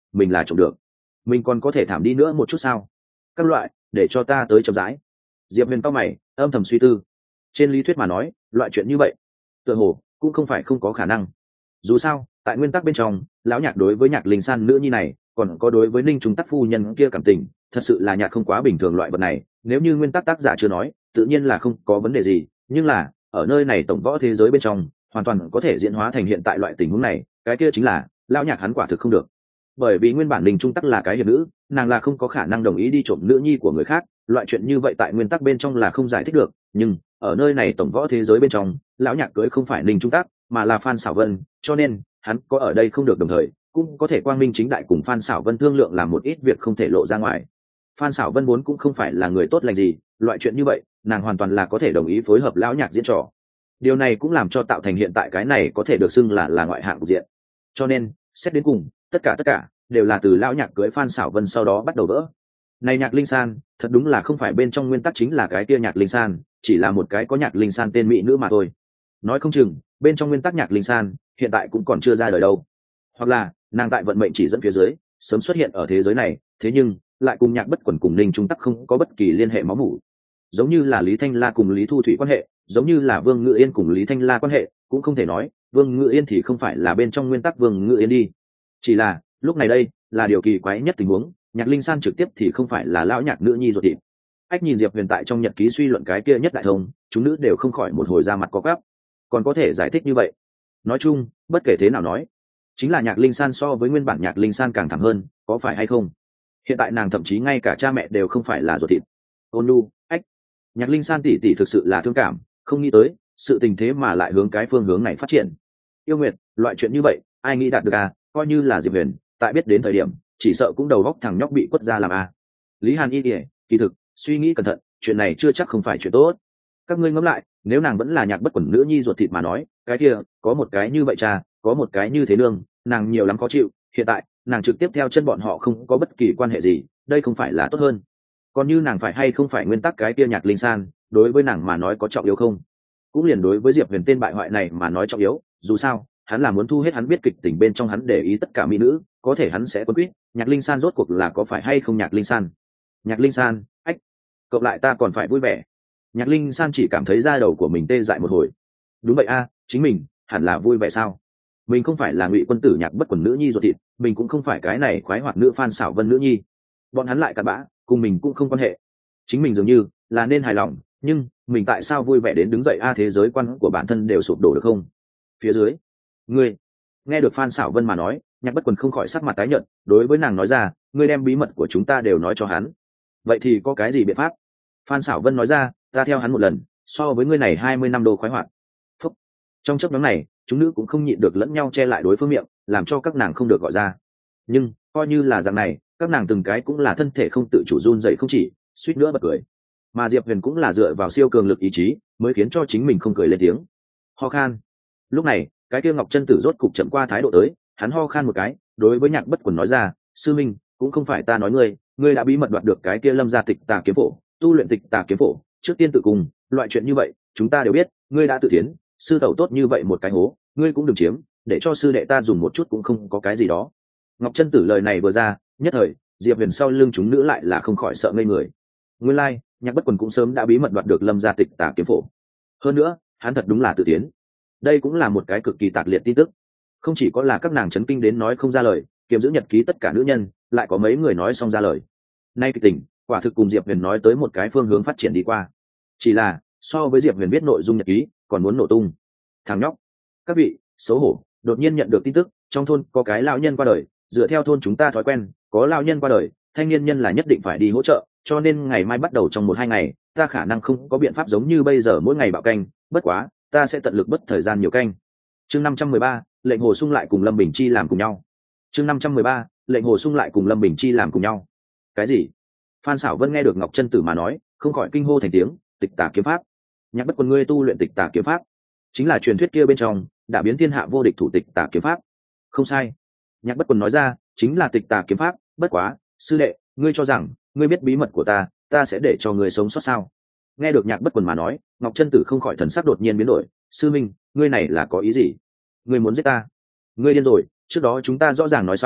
Speaker 1: mình là trộm được, mình còn có thể thảm đi nữa một chút sao? Các loại, để cho ta tới chậm rãi. Diệp huyền cao mày âm thầm suy tư. Trên lý thuyết mà nói, loại chuyện như vậy tựa hồ cũng không phải không có khả năng. Dù sao tại nguyên tắc bên trong, lão nhạc đối với nhạc linh san nữ nhi này, còn có đối với ninh trung tắc phu nhân kia cảm tình, thật sự là nhạc không quá bình thường loại vật này. Nếu như nguyên tắc tác giả chưa nói, tự nhiên là không có vấn đề gì, nhưng là ở nơi này tổng võ thế giới bên trong, hoàn toàn có thể diễn hóa thành hiện tại loại tình huống này. Cái kia chính là lão nhạc hắn quả thực không được, bởi vì nguyên bản ninh trung tắc là cái hiệp nữ, nàng là không có khả năng đồng ý đi trộm nữ nhi của người khác. Loại chuyện như vậy tại nguyên tắc bên trong là không giải thích được, nhưng ở nơi này tổng võ thế giới bên trong, lão nhạc cưới không phải ninh trung tắc mà là Phan Sảo Vân, cho nên hắn có ở đây không được, đồng thời cũng có thể quang minh chính đại cùng Phan Sảo Vân thương lượng làm một ít việc không thể lộ ra ngoài. Phan Sảo Vân vốn cũng không phải là người tốt lành gì, loại chuyện như vậy nàng hoàn toàn là có thể đồng ý phối hợp lão nhạc diễn trò. Điều này cũng làm cho tạo thành hiện tại cái này có thể được xưng là ngoại hạng cục diện. Cho nên xét đến cùng, tất cả đều là từ lão nhạc cưới Phan Sảo Vân sau đó bắt đầu vỡ. Này nhạc linh san thật đúng là không phải bên trong nguyên tắc chính là cái kia nhạc linh san, chỉ là một cái có nhạc linh san tên mỹ nữ mà thôi. Nói không chừng bên trong nguyên tắc nhạc linh san hiện tại cũng còn chưa ra đời đâu, hoặc là nàng tại vận mệnh chỉ dẫn phía dưới sớm xuất hiện ở thế giới này, thế nhưng lại cùng nhạc bất quẩn cùng ninh trung tắc không có bất kỳ liên hệ máu mủ. Giống như là Lý Thanh La cùng Lý Thu Thủy quan hệ, giống như là Vương Ngự Yên cùng Lý Thanh La quan hệ, cũng không thể nói Vương Ngự Yên thì không phải là bên trong nguyên tắc Vương Ngự Yên đi. Chỉ là lúc này đây là điều kỳ quái nhất tình huống, nhạc linh san trực tiếp thì không phải là lão nhạc nữ nhi ruột thịt. Ách nhìn Diệp Huyền tại trong nhật ký suy luận cái kia nhất đại thông, chúng nữ đều không khỏi một hồi ra mặt có gắp. Còn có thể giải thích như vậy? Nói chung bất kể thế nào nói, chính là nhạc linh san so với nguyên bản nhạc linh san càng thẳng hơn, có phải hay không? Hiện tại nàng thậm chí ngay cả cha mẹ đều không phải là ruột thịt. Ôn nu, ách, nhạc linh san tỷ tỷ thực sự là thương cảm, không nghĩ tới sự tình thế mà lại hướng cái phương hướng này phát triển. Yêu Nguyệt, loại chuyện như vậy ai nghĩ đạt được à? Coi như là Diệp Huyền tại biết đến thời điểm, chỉ sợ cũng đầu góc thằng nhóc bị quất ra làm à. Lý Hàn Y ỉa kỳ thực suy nghĩ cẩn thận, chuyện này chưa chắc không phải chuyện tốt. Các ngươi ngẫm lại, nếu nàng vẫn là nhạc bất quẩn nữ nhi ruột thịt mà nói, cái kia có một cái như vậy cha, có một cái như thế nương, nàng nhiều lắm khó chịu. Hiện tại nàng trực tiếp theo chân bọn họ không có bất kỳ quan hệ gì, đây không phải là tốt hơn? Còn như nàng phải hay không phải nguyên tắc cái kia nhạc linh san, đối với nàng mà nói có trọng yếu không? Cũng liền đối với Diệp Huyền tên bại hoại này mà nói trọng yếu. Dù sao hắn là muốn thu hết hắn biết kịch tình bên trong hắn để ý tất cả mỹ nữ, có thể hắn sẽ quấn quýt nhạc linh san rốt cuộc là có phải hay không nhạc linh san. Nhạc linh san, ách, cộng lại ta còn phải vui vẻ. Nhạc linh san chỉ cảm thấy da đầu của mình tê dại một hồi. Đúng vậy a, chính mình hẳn là vui vẻ sao? Mình không phải là Ngụy Quân Tử nhạc bất quần nữ nhi ruột thịt, mình cũng không phải cái này khoái hoạt nữ Phan Sảo Vân nữ nhi. Bọn hắn lại cặn bã, cùng mình cũng không quan hệ. Chính mình dường như là nên hài lòng, nhưng mình tại sao vui vẻ đến đứng dậy a? Thế giới quan của bản thân đều sụp đổ được không? Phía dưới, ngươi nghe được Phan Sảo Vân mà nói, nhạc bất quần không khỏi sắc mặt tái nhợt, đối với nàng nói ra, ngươi đem bí mật của chúng ta đều nói cho hắn, vậy thì có cái gì biện pháp? Phan Sảo Vân nói ra, ta theo hắn một lần, so với ngươi này 20 năm đồ khoái hoạt. Phúc. Trong chốc ngắn này, chúng nữ cũng không nhịn được lẫn nhau che lại đối phương miệng, làm cho các nàng không được gọi ra. Nhưng coi như là dạng này, các nàng từng cái cũng là thân thể không tự chủ run dậy không chỉ, suýt nữa bật cười. Mà Diệp Huyền cũng là dựa vào siêu cường lực ý chí mới khiến cho chính mình không cười lên tiếng. Ho khan. Lúc này cái kia Ngọc Chân Tử rốt cục chậm qua thái độ tới, hắn ho khan một cái, đối với nhạc bất quần nói ra, sư minh, cũng không phải ta nói ngươi đã bí mật đoạt được cái kia Lâm gia tịch tà kiếm phổ, tu luyện tịch tà kiếm phổ, trước tiên tự cùng, loại chuyện như vậy chúng ta đều biết, ngươi đã tự tiến, sư tẩu tốt như vậy một cái hố, ngươi cũng đừng chiếm, để cho sư đệ ta dùng một chút cũng không có cái gì đó. Ngọc Chân Tử lời này vừa ra, nhất thời Diệp Huyền sau lưng chúng nữ lại là không khỏi sợ ngây người. Nguyên lai like, nhạc bất quần cũng sớm đã bí mật đoạt được Lâm gia tịch tà kiếm phổ, hơn nữa hắn thật đúng là tự tiến. Đây cũng là một cái cực kỳ tạc liệt tin tức, không chỉ có là các nàng chấn kinh đến nói không ra lời, kiềm giữ nhật ký tất cả nữ nhân lại có mấy người nói xong ra lời. Nay kịch tình quả thực cùng Diệp Huyền nói tới một cái phương hướng phát triển đi qua, chỉ là so với Diệp Huyền biết nội dung nhật ký còn muốn nổ tung. Thằng nhóc, các vị, xấu hổ, đột nhiên nhận được tin tức trong thôn có cái lão nhân qua đời, dựa theo thôn chúng ta thói quen, có lão nhân qua đời, thanh niên nhân là nhất định phải đi hỗ trợ, cho nên ngày mai bắt đầu trong 1-2 ngày, ta khả năng không có biện pháp giống như bây giờ mỗi ngày bạo canh, bất quá ta sẽ tận lực bất thời gian nhiều canh. Chương 513, lệnh Hồ Sung lại cùng Lâm Bình Chi làm cùng nhau. Chương 513, lệnh Hồ Sung lại cùng Lâm Bình Chi làm cùng nhau. Cái gì? Phan Sảo Vân nghe được Ngọc Chân Tử mà nói, không khỏi kinh hô thành tiếng, tịch tà kiếm pháp. Nhạc bất quần ngươi tu luyện tịch tà kiếm pháp, chính là truyền thuyết kia bên trong đã biến thiên hạ vô địch thủ tịch tà kiếm pháp. Không sai. Nhạc bất quần nói ra, chính là tịch tà kiếm pháp, bất quá, sư đệ, ngươi cho rằng ngươi biết bí mật của ta sẽ để cho ngươi sống sót sao? Nghe được Nhạc bất quần mà nói, Ngọc Chân Tử không khỏi thần sắc đột nhiên biến đổi, sư minh, ngươi này là có ý gì? Ngươi muốn giết ta? Ngươi điên rồi, trước đó chúng ta rõ ràng nói xong,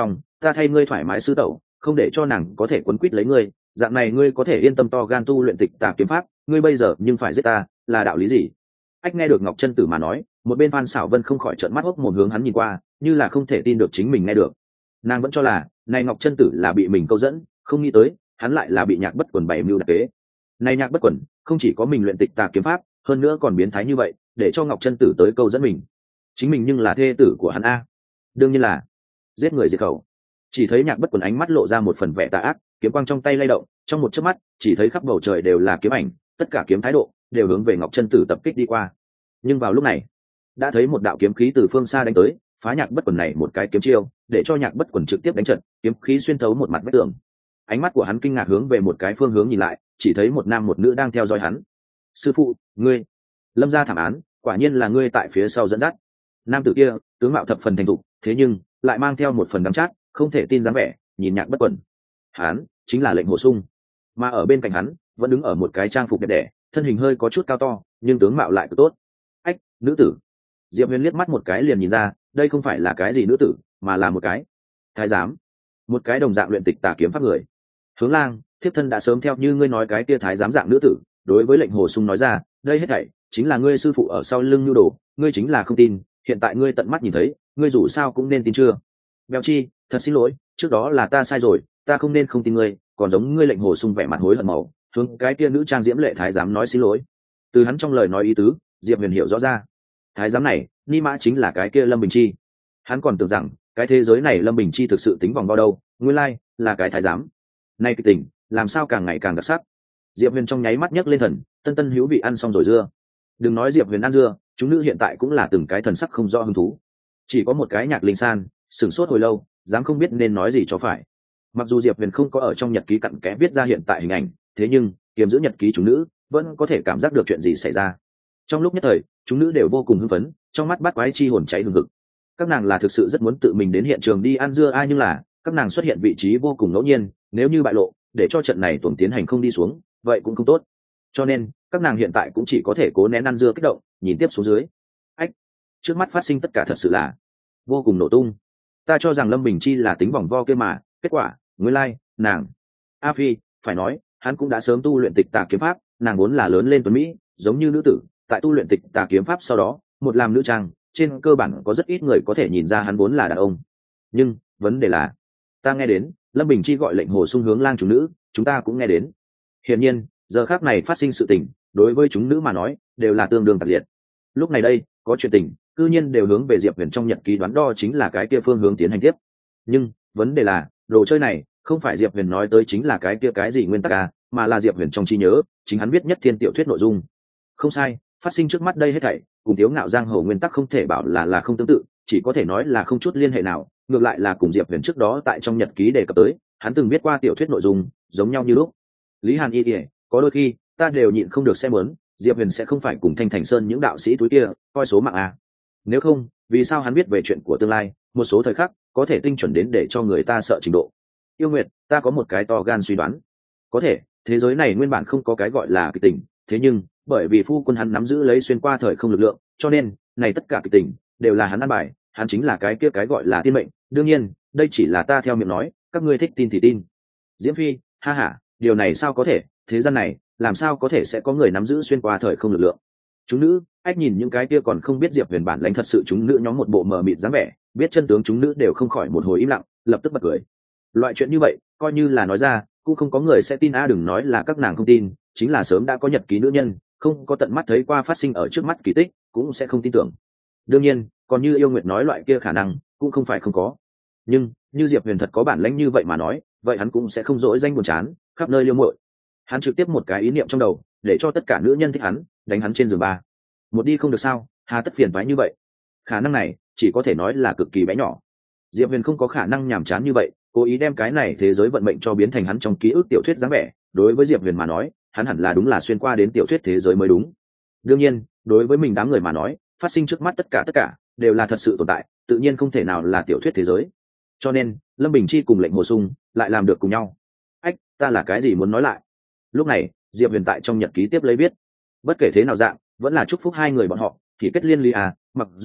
Speaker 1: ta thay ngươi thoải mái sư tẩu, không để cho nàng có thể quấn quýt lấy ngươi, dạng này ngươi có thể yên tâm to gan tu luyện tịch tà kiếm pháp, ngươi bây giờ nhưng phải giết ta, là đạo lý gì? Ách nghe được Ngọc Chân Tử mà nói, một bên Phan Sảo Vân không khỏi trợn mắt hốc mồm hướng hắn nhìn qua, như là không thể tin được chính mình nghe được. Nàng vẫn cho là này Ngọc Chân Tử là bị mình câu dẫn, không nghĩ tới hắn lại là bị Nhạc Bất Quần bày mưu đặc kế. Này Nhạc Bất Quần không chỉ có mình luyện tịch tà kiếm pháp, hơn nữa còn biến thái như vậy, để cho Ngọc Chân Tử tới câu dẫn mình. Chính mình nhưng là thê tử của hắn a. Đương nhiên là giết người diệt khẩu. Chỉ thấy Nhạc Bất Quần ánh mắt lộ ra một phần vẻ tà ác, kiếm quang trong tay lay động, trong một chớp mắt, chỉ thấy khắp bầu trời đều là kiếm ảnh, tất cả kiếm thái độ đều hướng về Ngọc Chân Tử tập kích đi qua. Nhưng vào lúc này, đã thấy một đạo kiếm khí từ phương xa đánh tới, phá Nhạc Bất Quần này một cái kiếm chiêu, để cho Nhạc Bất Quần trực tiếp đánh trận, kiếm khí xuyên thấu một mặt vách tường. Ánh mắt của hắn kinh ngạc hướng về một cái phương hướng nhìn lại, chỉ thấy một nam một nữ đang theo dõi hắn. Sư phụ, ngươi, Lâm gia thảm án, quả nhiên là ngươi tại phía sau dẫn dắt. Nam tử kia tướng mạo thập phần thành thục, thế nhưng lại mang theo một phần đắng chát, không thể tin dáng vẻ, nhìn Nhạc Bất Quần. Hắn chính là Lệnh Hồ Sung, mà ở bên cạnh hắn vẫn đứng ở một cái trang phục đẹp đẽ, thân hình hơi có chút cao to, nhưng tướng mạo lại cực tốt. Ách, nữ tử. Diệp Huyền liếc mắt một cái liền nhìn ra, đây không phải là cái gì nữ tử, mà là một cái thái giám, một cái đồng dạng luyện tịch tà kiếm pháp người. Hướng Lang, thiếp thân đã sớm theo như ngươi nói cái kia thái giám dạng nữ tử, đối với Lệnh Hồ Sung nói ra, đây hết thảy chính là ngươi sư phụ ở sau lưng nhu đồ, ngươi chính là không tin, hiện tại ngươi tận mắt nhìn thấy, ngươi dù sao cũng nên tin chưa? Bèo Chi, thật xin lỗi, trước đó là ta sai rồi, ta không nên không tin ngươi, còn giống ngươi Lệnh Hồ Sung vẻ mặt hối hận màu, hướng cái kia nữ trang diễm lệ thái giám nói xin lỗi. Từ hắn trong lời nói ý tứ, Diệp Huyền hiểu rõ ra, thái giám này ni mã chính là cái kia Lâm Bình Chi. Hắn còn tưởng rằng cái thế giới này Lâm Bình Chi thực sự tính vòng bao đâu, nguyên lai là cái thái giám. Nay cái tình làm sao càng ngày càng đặc sắc. Diệp Huyền trong nháy mắt nhấc lên thần, tân tân hữu vị ăn xong rồi dưa. Đừng nói Diệp Huyền ăn dưa, chúng nữ hiện tại cũng là từng cái thần sắc không rõ hứng thú. Chỉ có một cái Nhạc Linh San sửng sốt hồi lâu, dám không biết nên nói gì cho phải. Mặc dù Diệp Huyền không có ở trong nhật ký cặn kẽ viết ra hiện tại hình ảnh, thế nhưng kiềm giữ nhật ký chúng nữ vẫn có thể cảm giác được chuyện gì xảy ra. Trong lúc nhất thời, chúng nữ đều vô cùng hưng phấn, trong mắt bắt quái chi hồn cháy hừng hực. Các nàng là thực sự rất muốn tự mình đến hiện trường đi ăn dưa ai, nhưng là các nàng xuất hiện vị trí vô cùng ngẫu nhiên, nếu như bại lộ, để cho trận này tuần tiến hành không đi xuống, vậy cũng không tốt. Cho nên các nàng hiện tại cũng chỉ có thể cố nén ăn dưa kích động, nhìn tiếp xuống dưới. Ách, trước mắt phát sinh tất cả thật sự là vô cùng nổ tung. Ta cho rằng Lâm Bình Chi là tính vòng vo kia mà, kết quả nguyên lai nàng A Phi, phải nói hắn cũng đã sớm tu luyện tịch tà kiếm pháp, nàng vốn là lớn lên tuấn mỹ, giống như nữ tử, tại tu luyện tịch tà kiếm pháp sau đó, một làm nữ trang, trên cơ bản có rất ít người có thể nhìn ra hắn vốn là đàn ông. Nhưng vấn đề là, ta nghe đến Lâm Bình Chi gọi Lệnh Hồ Sung hướng Lang chúng nữ, chúng ta cũng nghe đến. Hiển nhiên giờ khắc này phát sinh sự tình, đối với chúng nữ mà nói đều là tương đương tạc liệt. Lúc này đây có chuyện tình, cư nhiên đều hướng về Diệp Huyền trong nhật ký đoán đo chính là cái kia phương hướng tiến hành tiếp. Nhưng vấn đề là, đồ chơi này không phải Diệp Huyền nói tới chính là cái kia cái gì nguyên tắc à, mà là Diệp Huyền trong trí nhớ chính hắn viết nhất thiên tiểu thuyết nội dung. Không sai, phát sinh trước mắt đây hết thảy cùng Tiếu Ngạo Giang Hồ nguyên tắc không thể bảo là không tương tự, chỉ có thể nói là không chút liên hệ nào, ngược lại là cùng Diệp Huyền trước đó tại trong nhật ký đề cập tới, hắn từng viết qua tiểu thuyết nội dung giống nhau như lúc. Lý Hàn Y, có đôi khi ta đều nhịn không được xem muốn, Diệp Huyền sẽ không phải cùng Thanh Thành Sơn những đạo sĩ túi kia coi số mạng à? Nếu không, vì sao hắn biết về chuyện của tương lai, một số thời khắc có thể tinh chuẩn đến để cho người ta sợ trình độ. Yêu Nguyệt, ta có một cái to gan suy đoán, có thể thế giới này nguyên bản không có cái gọi là kịch tình, thế nhưng bởi vì phu quân hắn nắm giữ lấy xuyên qua thời không lực lượng, cho nên này tất cả kịch tình đều là hắn ăn bài, hắn chính là cái kia cái gọi là tiên mệnh. Đương nhiên đây chỉ là ta theo miệng nói, các ngươi thích tin thì tin. Diễm Phi, ha ha, điều này sao có thể, thế gian này làm sao có thể sẽ có người nắm giữ xuyên qua thời không lực lượng. Chúng nữ ách nhìn những cái kia còn không biết Diệp Huyền bản lãnh thật sự chúng nữ nhóm một bộ mờ mịt dáng vẻ, biết chân tướng chúng nữ đều không khỏi một hồi im lặng, lập tức bật cười. Loại chuyện như vậy coi như là nói ra cũng không có người sẽ tin. Đừng nói là các nàng không tin, chính là sớm đã có nhật ký nữ nhân, không có tận mắt thấy qua phát sinh ở trước mắt kỳ tích, cũng sẽ không tin tưởng. Đương nhiên còn như Yêu Nguyệt nói loại kia khả năng cũng không phải không có, nhưng như Diệp Huyền thật có bản lãnh như vậy mà nói, vậy hắn cũng sẽ không dỗi danh buồn chán khắp nơi liêu muội. Hắn trực tiếp một cái ý niệm trong đầu, để cho tất cả nữ nhân thích hắn, đánh hắn trên giường ba một đi không được sao, hà tất phiền toái như vậy. Khả năng này chỉ có thể nói là cực kỳ bé nhỏ. Diệp Huyền không có khả năng nhàm chán như vậy, cố ý đem cái này thế giới vận mệnh cho biến thành hắn trong ký ức tiểu thuyết dáng vẻ. Đối với Diệp Huyền mà nói, hắn hẳn là đúng là xuyên qua đến tiểu thuyết thế giới mới đúng. Đương nhiên đối với mình đám người mà nói, phát sinh trước mắt tất cả đều là thật sự tồn tại, tự nhiên không thể nào là tiểu thuyết thế giới. Cho nên Lâm Bình Chi cùng Lệnh Hồ Sung lại làm được cùng nhau. Ách, ta là cái gì muốn nói lại. Lúc này Diệp Huyền tại trong nhật ký tiếp lấy viết, bất kể thế nào dạng vẫn là chúc phúc hai người bọn họ thì kết liên lý à, mặc dù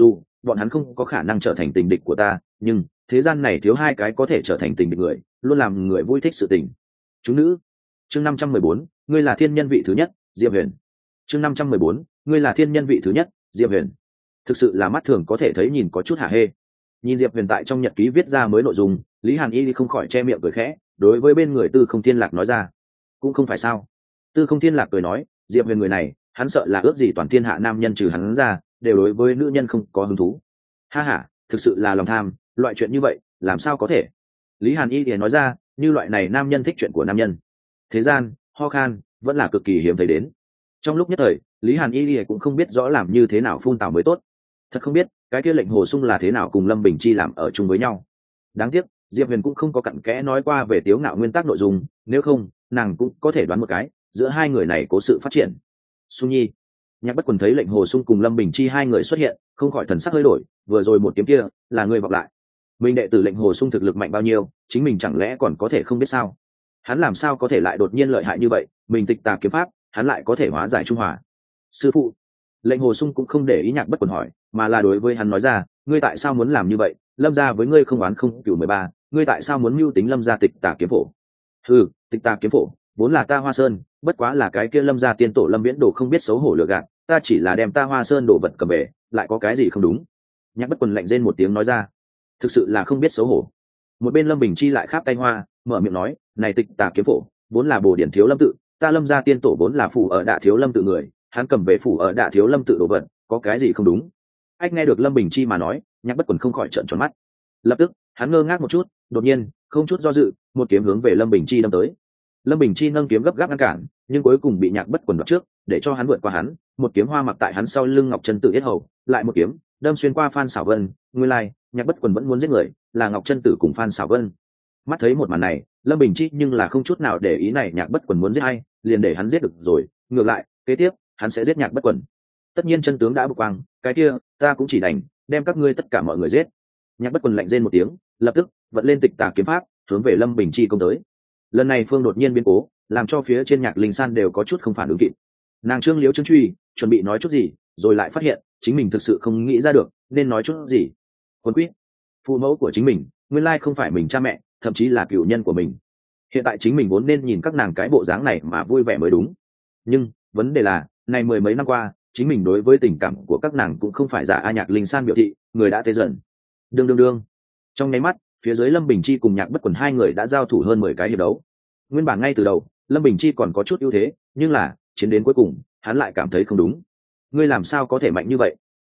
Speaker 1: bọn hắn không có khả năng trở thành tình địch của ta, nhưng thế gian này thiếu hai cái có thể trở thành tình địch người, luôn làm người vui thích sự tình. Chúng nữ. Chương 514, ngươi là thiên nhân vị thứ nhất, Diệp Huyền. Chương 514, ngươi là thiên nhân vị thứ nhất, Diệp Huyền. Thực sự là mắt thường có thể thấy nhìn có chút hả hê. Nhìn Diệp Huyền tại trong nhật ký viết ra mới nội dung, Lý Hàn Y không khỏi che miệng cười khẽ, đối với bên người Tư Không Thiên Lạc nói ra. Cũng không phải sao. Tư Không Thiên Lạc cười nói, Diệp Huyền người này, hắn sợ là ước gì toàn thiên hạ nam nhân trừ hắn ra, đều đối với nữ nhân không có hứng thú. Ha ha, thực sự là lòng tham, loại chuyện như vậy, làm sao có thể. Lý Hàn Y thì nói ra, như loại này nam nhân thích chuyện của nam nhân. Thế gian, ho khan, vẫn là cực kỳ hiếm thấy đến. Trong lúc nhất thời, Lý Hàn Y cũng không biết rõ làm như thế nào phun tào mới tốt. Thật không biết, cái kia lệnh hồ sung là thế nào cùng Lâm Bình Chi làm ở chung với nhau. Đáng tiếc, Diệp Huyền cũng không có cặn kẽ nói qua về Tiếu Ngạo nguyên tắc nội dung, nếu không, nàng cũng có thể đoán một cái, giữa hai người này có sự phát triển. Sung Nhi. Nhạc Bất Quần thấy lệnh hồ sung cùng Lâm Bình Chi hai người xuất hiện, không khỏi thần sắc hơi đổi, vừa rồi một kiếm kia, là người vọng lại. Mình đệ tử lệnh hồ sung thực lực mạnh bao nhiêu, chính mình chẳng lẽ còn có thể không biết sao? Hắn làm sao có thể lại đột nhiên lợi hại như vậy, mình tịch tà kiếm pháp, hắn lại có thể hóa giải trung hòa. Sư phụ. Lệnh hồ sung cũng không để ý Nhạc Bất Quần hỏi, mà là đối với hắn nói ra, ngươi tại sao muốn làm như vậy? Lâm gia với ngươi không oán không cửu 13, ngươi tại sao muốn mưu tính Lâm gia tịch tà kiếm phổ? Ừ, tịch tà kiếm phổ vốn là ta Hoa Sơn, bất quá là cái kia Lâm gia tiên tổ Lâm Viễn Đồ không biết xấu hổ lừa gạt, ta chỉ là đem ta Hoa Sơn đồ vật cầm về, lại có cái gì không đúng? Nhạc Bất Quần lạnh rên một tiếng nói ra, thực sự là không biết xấu hổ. Một bên Lâm Bình Chi lại kháp tay hoa, mở miệng nói, này tịch tà kiếm phổ vốn là Bồ Điển Thiếu Lâm tự, ta Lâm gia tiên tổ vốn là phủ ở Đạ Thiếu Lâm tự người, hắn cầm về phủ ở Đạ Thiếu Lâm tự đồ vật, có cái gì không đúng? Anh nghe được Lâm Bình Chi mà nói, Nhạc Bất Quần không khỏi trợn tròn mắt. Lập tức, hắn ngơ ngác một chút, đột nhiên, không chút do dự, một kiếm hướng về Lâm Bình Chi đâm tới. Lâm Bình Chi nâng kiếm gấp gáp ngăn cản, nhưng cuối cùng bị Nhạc Bất Quần đoạt trước, để cho hắn vượt qua hắn, một kiếm hoa mặc tại hắn sau lưng Ngọc Chân Tử yết hầu, lại một kiếm đâm xuyên qua Phan Xảo Vân. Nguyên lai, Nhạc Bất Quần vẫn muốn giết người, là Ngọc Chân Tử cùng Phan Xảo Vân. Mắt thấy một màn này, Lâm Bình Chi nhưng là không chút nào để ý này Nhạc Bất Quần muốn giết ai, liền để hắn giết được rồi, ngược lại, kế tiếp, hắn sẽ giết Nhạc Bất Quần. Tất nhiên chân tướng đã bộc quang, cái kia, ta cũng chỉ đành đem các ngươi tất cả mọi người giết. Nhạc Bất Quần lạnh rên một tiếng, lập tức vận lên tịch tà kiếm pháp, hướng về Lâm Bình Chi công tới. Lần này phương đột nhiên biến cố, làm cho phía trên Nhạc Linh San đều có chút không phản ứng kịp. Nàng trương liếu trương truy, chuẩn bị nói chút gì, rồi lại phát hiện chính mình thực sự không nghĩ ra được nên nói chút gì. Quân quýt, phụ mẫu của chính mình, nguyên lai không phải mình cha mẹ, thậm chí là cựu nhân của mình. Hiện tại chính mình vốn nên nhìn các nàng cái bộ dáng này mà vui vẻ mới đúng. Nhưng vấn đề là, này mười mấy năm qua, chính mình đối với tình cảm của các nàng cũng không phải giả a. Nhạc Linh San biểu thị, người đã tê dần. Đương. Trong nháy mắt, phía dưới Lâm Bình Chi cùng Nhạc Bất Quần hai người đã giao thủ hơn 10 cái hiệp đấu. Nguyên bản ngay từ đầu, Lâm Bình Chi còn có chút ưu thế, nhưng là chiến đến cuối cùng, hắn lại cảm thấy không đúng. Ngươi làm sao có thể mạnh như vậy?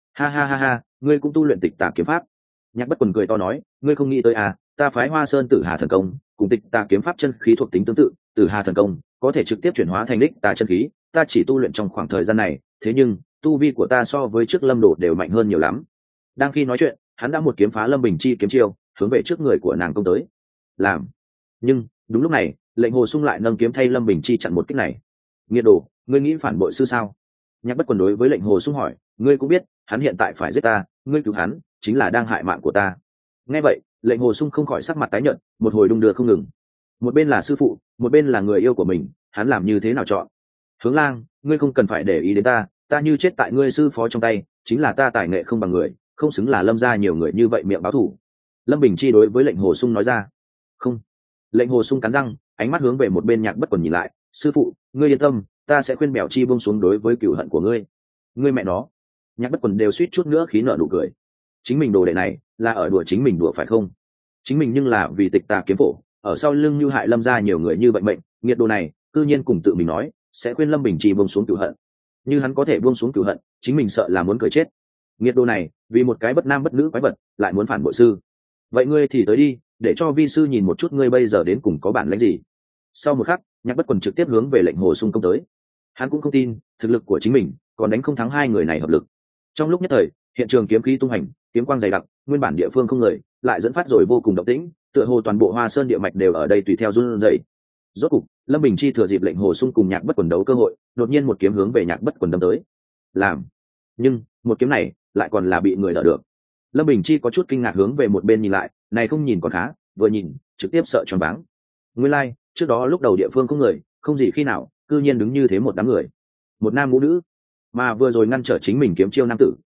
Speaker 1: Ha, ngươi cũng tu luyện tịch tà kiếm pháp. Nhạc Bất Quần cười to nói, ngươi không nghĩ tới à, ta phái Hoa Sơn Tử Hà thần công, cùng tịch tà kiếm pháp chân khí thuộc tính tương tự, Tử Hà thần công có thể trực tiếp chuyển hóa thành đích tà chân khí, ta chỉ tu luyện trong khoảng thời gian này, thế nhưng tu vi của ta so với trước Lâm Đồ đều mạnh hơn nhiều lắm. Đang khi nói chuyện, hắn đã một kiếm phá Lâm Bình Chi kiếm chiêu, hướng về trước người của nàng công tới. Làm. Nhưng đúng lúc này, lệnh hồ sung lại nâng kiếm thay Lâm Bình Chi chặn một kích này. Nghiệt đồ, ngươi nghĩ phản bội sư sao? Nhạc Bất Quần đối với lệnh hồ sung hỏi, ngươi cũng biết hắn hiện tại phải giết ta, ngươi cứu hắn chính là đang hại mạng của ta. Nghe vậy, lệnh hồ sung không khỏi sắc mặt tái nhợt, một hồi đung đưa không ngừng. Một bên là sư phụ, một bên là người yêu của mình, hắn làm như thế nào chọn? Hướng Lang, ngươi không cần phải để ý đến ta, ta như chết tại ngươi sư phó trong tay, chính là ta tài nghệ không bằng người, không xứng là Lâm gia nhiều người như vậy miệng báo thù. Lâm Bình Chi đối với lệnh hồ sung nói ra. Không. Lệnh hồ sung cắn răng, ánh mắt hướng về một bên Nhạc Bất Quần nhìn lại, sư phụ, ngươi yên tâm, ta sẽ khuyên Mèo Chi buông xuống đối với cửu hận của ngươi. Ngươi mẹ nó. Nhạc Bất Quần đều suýt chút nữa khí nợ nụ cười. Chính mình đồ đệ này là ở đùa chính mình đùa phải không? Chính mình nhưng là vì tịch tà kiếm phổ, ở sau lưng như hại Lâm gia nhiều người như vậy mệnh, nghiệt đồ này, cư nhiên cùng tự mình nói sẽ khuyên Lâm Bình Chi buông xuống cửu hận. Như hắn có thể buông xuống cửu hận, chính mình sợ là muốn cười chết. Nghiệt đồ này, vì một cái bất nam bất nữ quái vật, lại muốn phản bội sư. Vậy ngươi thì tới đi, để cho vi sư nhìn một chút ngươi bây giờ đến cùng có bản lĩnh gì. Sau một khắc, Nhạc Bất Quần trực tiếp hướng về lệnh hồ sung công tới. Hắn cũng không tin thực lực của chính mình còn đánh không thắng hai người này hợp lực. Trong lúc nhất thời, hiện trường kiếm khí tung hành, kiếm quang dày đặc, nguyên bản địa phương không người, lại dẫn phát rồi vô cùng động tĩnh, tựa hồ toàn bộ Hoa Sơn địa mạch đều ở đây tùy theo run rẩy. Rốt cục, Lâm Bình Chi thừa dịp lệnh hồ sung cùng Nhạc Bất Quần đấu cơ hội, đột nhiên một kiếm hướng về Nhạc Bất Quần đâm tới. Làm, nhưng một kiếm này lại còn là bị người đỡ được. Lâm Bình Chi có chút kinh ngạc hướng về một bên nhìn lại, này không nhìn còn khá, vừa nhìn trực tiếp sợ choáng váng. Nguyên lai, like, trước đó lúc đầu địa phương không người, không gì khi nào cư nhiên đứng như thế một đám người, một nam một nữ, mà vừa rồi ngăn trở chính mình kiếm chiêu nam tử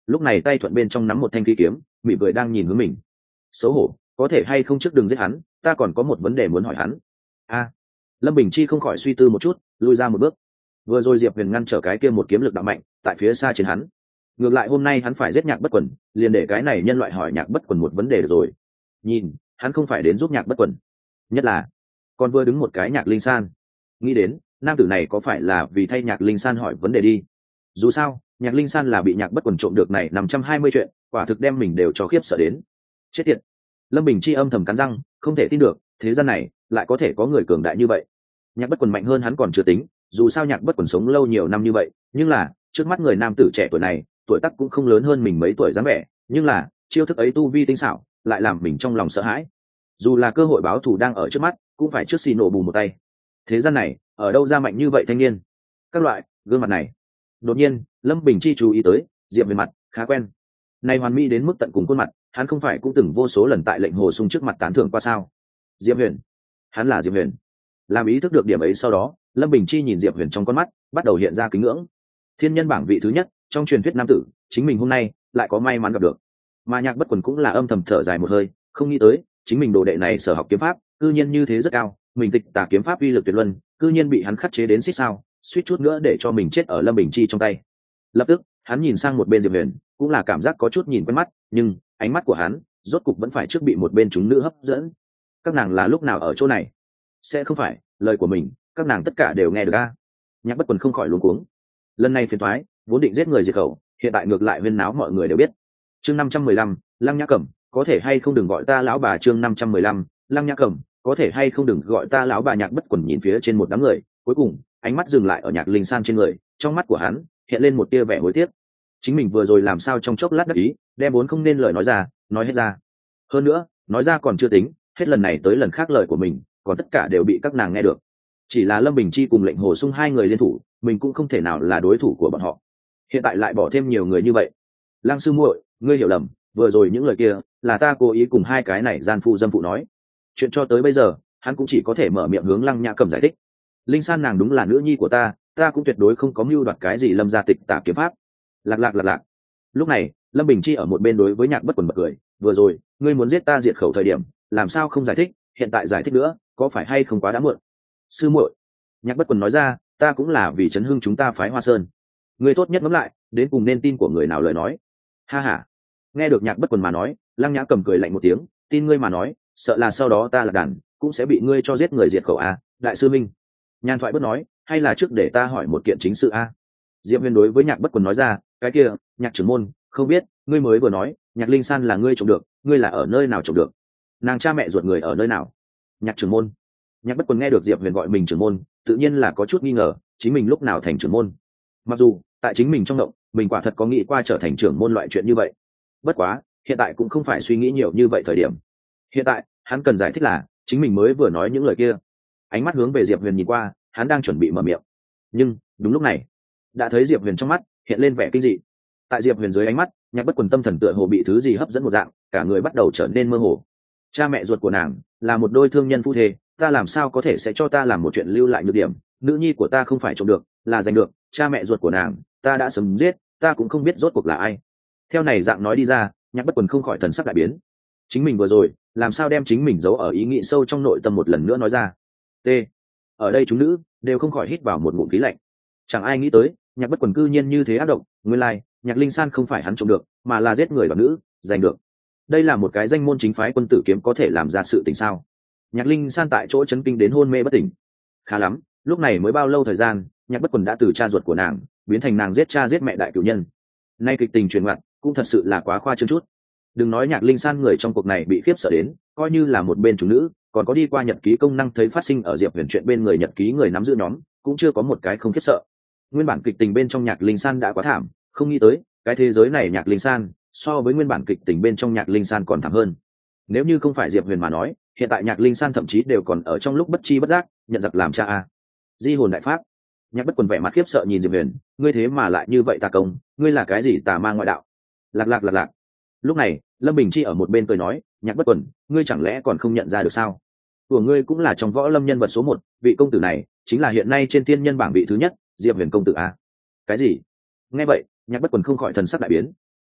Speaker 1: lúc này tay thuận bên trong nắm một thanh khí kiếm, mỉm cười đang nhìn hướng mình. Xấu hổ, có thể hay không trước đừng giết hắn, ta còn có một vấn đề muốn hỏi hắn. A. Lâm Bình Chi không khỏi suy tư một chút, lùi ra một bước. Vừa rồi Diệp Huyền ngăn trở cái kia một kiếm lực đạo mạnh tại phía xa trên hắn, ngược lại hôm nay hắn phải giết Nhạc Bất Quần, liền để cái này nhân loại hỏi Nhạc Bất Quần một vấn đề được rồi. Nhìn, hắn không phải đến giúp Nhạc Bất Quần, nhất là còn vừa đứng một cái Nhạc Linh San. Nghĩ đến nam tử này có phải là vì thay Nhạc Linh San hỏi vấn đề đi. Dù sao Nhạc Linh San là bị Nhạc Bất Quần trộm được này 520 chuyện, quả thực đem mình đều cho khiếp sợ đến. Chết tiệt. Lâm Bình Chi âm thầm cắn răng, không thể tin được thế gian này lại có thể có người cường đại như vậy. Nhạc Bất Quần mạnh hơn hắn còn chưa tính, dù sao Nhạc Bất Quần sống lâu nhiều năm như vậy, nhưng là trước mắt người nam tử trẻ tuổi này tuổi tác cũng không lớn hơn mình mấy tuổi dáng vẻ, nhưng là chiêu thức ấy tu vi tinh xảo lại làm mình trong lòng sợ hãi. Dù là cơ hội báo thù đang ở trước mắt, cũng phải trước xì nổ bù một tay. Thế gian này ở đâu ra mạnh như vậy thanh niên? Các loại gương mặt này. Đột nhiên Lâm Bình Chi chú ý tới Diệp Huyền mặt khá quen. Này hoàn mỹ đến mức tận cùng khuôn mặt, hắn không phải cũng từng vô số lần tại lệnh hồ sung trước mặt tán thưởng qua sao? Diệp Huyền, hắn là Diệp Huyền. Làm ý thức được điểm ấy sau đó, Lâm Bình Chi nhìn Diệp Huyền trong con mắt bắt đầu hiện ra kính ngưỡng. Thiên nhân bảng vị thứ nhất trong truyền thuyết nam tử, chính mình hôm nay lại có may mắn gặp được. Mà Nhạc Bất Quần cũng là âm thầm thở dài một hơi, không nghĩ tới chính mình đồ đệ này sở học kiếm pháp cư nhiên như thế rất cao, mình tịch tà kiếm pháp uy lực tuyệt luân, cư nhiên bị hắn khắc chế đến xích sao, suýt chút nữa để cho mình chết ở Lâm Bình Chi trong tay. Lập tức hắn nhìn sang một bên Diệp Huyền, cũng là cảm giác có chút nhìn quen mắt, nhưng ánh mắt của hắn rốt cục vẫn phải trước bị một bên chúng nữ hấp dẫn. Các nàng là lúc nào ở chỗ này? Sẽ không phải lời của mình các nàng tất cả đều nghe được a? Nhạc Bất Quần không khỏi luống cuống. Lần này phiền toái, vốn định giết người diệt khẩu, hiện tại ngược lại huyên náo mọi người đều biết. Chương 515, Lăng Nhã Cẩm, có thể hay không đừng gọi ta lão bà. Chương 515, Lăng Nhã Cẩm, có thể hay không đừng gọi ta lão bà. Nhạc Bất Quần nhìn phía trên một đám người, cuối cùng ánh mắt dừng lại ở Nhạc Linh San trên người, trong mắt của hắn hiện lên một tia vẻ hối tiếc. Chính mình vừa rồi làm sao trong chốc lát đắc ý, đem vốn không nên lời nói ra, nói hết ra. Hơn nữa, nói ra còn chưa tính, hết lần này tới lần khác lời của mình, còn tất cả đều bị các nàng nghe được. Chỉ là Lâm Bình Chi cùng lệnh hồ sung hai người liên thủ, mình cũng không thể nào là đối thủ của bọn họ. Hiện tại lại bỏ thêm nhiều người như vậy. Lăng sư muội, ngươi hiểu lầm, vừa rồi những lời kia là ta cố ý cùng hai cái này gian phu dâm phụ nói. Chuyện cho tới bây giờ, hắn cũng chỉ có thể mở miệng hướng Lăng Nhã Cẩm giải thích. Linh San nàng đúng là nữ nhi của ta cũng tuyệt đối không có mưu đoạt cái gì Lâm gia tịch tà kiếm pháp. Lạc. Lúc này Lâm Bình Chi ở một bên đối với Nhạc Bất Quần bật cười, vừa rồi ngươi muốn giết ta diệt khẩu thời điểm làm sao không giải thích, hiện tại giải thích nữa có phải hay không quá đã muộn? Sư muội, Nhạc Bất Quần nói ra, ta cũng là vì chấn hưng chúng ta phái Hoa Sơn, ngươi tốt nhất ngẫm lại đến cùng nên tin của người nào lời nói. Ha ha. Nghe được Nhạc Bất Quần mà nói, Lăng Nhã Cẩm cười lạnh một tiếng, tin ngươi mà nói, sợ là sau đó ta là đàn cũng sẽ bị ngươi cho giết người diệt khẩu à? Đại sư minh, nhàn thoại bất nói, hay là trước để ta hỏi một kiện chính sự a? Diệp Huyền đối với Nhạc Bất Quần nói ra, cái kia Nhạc trưởng môn, không biết ngươi mới vừa nói Nhạc Linh San là ngươi trộm được, ngươi là ở nơi nào trộm được? Nàng cha mẹ ruột người ở nơi nào? Nhạc trưởng môn. Nhạc Bất Quần nghe được Diệp Huyền gọi mình trưởng môn, tự nhiên là có chút nghi ngờ, chính mình lúc nào thành trưởng môn. Mặc dù tại chính mình trong động, mình quả thật có nghĩ qua trở thành trưởng môn loại chuyện như vậy. Bất quá, hiện tại cũng không phải suy nghĩ nhiều như vậy thời điểm. Hiện tại, hắn cần giải thích là chính mình mới vừa nói những lời kia. Ánh mắt hướng về Diệp Huyền nhìn qua, hắn đang chuẩn bị mở miệng. Nhưng, đúng lúc này, đã thấy Diệp Huyền trong mắt hiện lên vẻ kinh dị. Tại Diệp Huyền dưới ánh mắt, Nhạc Bất Quần tâm thần tựa hồ bị thứ gì hấp dẫn một dạng, cả người bắt đầu trở nên mơ hồ. Cha mẹ ruột của nàng là một đôi thương nhân phu thê, ta làm sao có thể sẽ cho ta làm một chuyện lưu lại nhược điểm, nữ nhi của ta không phải trộm được, là giành được, cha mẹ ruột của nàng, ta đã sớm giết, ta cũng không biết rốt cuộc là ai. Theo này dạng nói đi ra, Nhạc Bất Quần không khỏi thần sắc đại biến. Chính mình vừa rồi, làm sao đem chính mình giấu ở ý nghĩ sâu trong nội tâm một lần nữa nói ra. T. Ở đây chúng nữ đều không khỏi hít vào một ngụm khí lạnh. Chẳng ai nghĩ tới, Nhạc Bất Quần cư nhiên như thế ác độc, nguyên lai, Nhạc Linh San không phải hắn trộm được, mà là giết người đoạt nữ, giành được. Đây là một cái danh môn chính phái quân tử kiếm có thể làm ra sự tình sao? Nhạc Linh San tại chỗ chấn kinh đến hôn mê bất tỉnh. Khá lắm, lúc này mới bao lâu thời gian, Nhạc Bất Quần đã từ cha ruột của nàng biến thành nàng giết cha giết mẹ đại cửu nhân. Nay kịch tình truyền ngoặt, cũng thật sự là quá khoa trương chút. Đừng nói Nhạc Linh San người trong cuộc này bị khiếp sợ đến, coi như là một bên chủ nữ, còn có đi qua nhật ký công năng thấy phát sinh ở Diệp Huyền chuyện bên người nhật ký người nắm giữ nhóm, cũng chưa có một cái không khiếp sợ. Nguyên bản kịch tình bên trong Nhạc Linh San đã quá thảm, không nghĩ tới cái thế giới này Nhạc Linh San so với nguyên bản kịch tình bên trong Nhạc Linh San còn thảm hơn. Nếu như không phải Diệp Huyền mà nói, hiện tại Nhạc Linh San thậm chí đều còn ở trong lúc bất chi bất giác nhận giặc làm cha a. Di hồn đại pháp. Nhạc Bất Quần vẻ mặt khiếp sợ nhìn Diệp Huyền, ngươi thế mà lại như vậy tà công, ngươi là cái gì tà ma ngoại đạo? Lạc. Lúc này Lâm Bình Chi ở một bên cười nói, Nhạc Bất Quần, ngươi chẳng lẽ còn không nhận ra được sao? Của ngươi cũng là trong võ lâm nhân vật số 1, vị công tử này chính là hiện nay trên thiên nhân bảng vị thứ nhất, Diệp Huyền công tử a. Cái gì? Nghe vậy, Nhạc Bất Quần không khỏi thần sắc đại biến.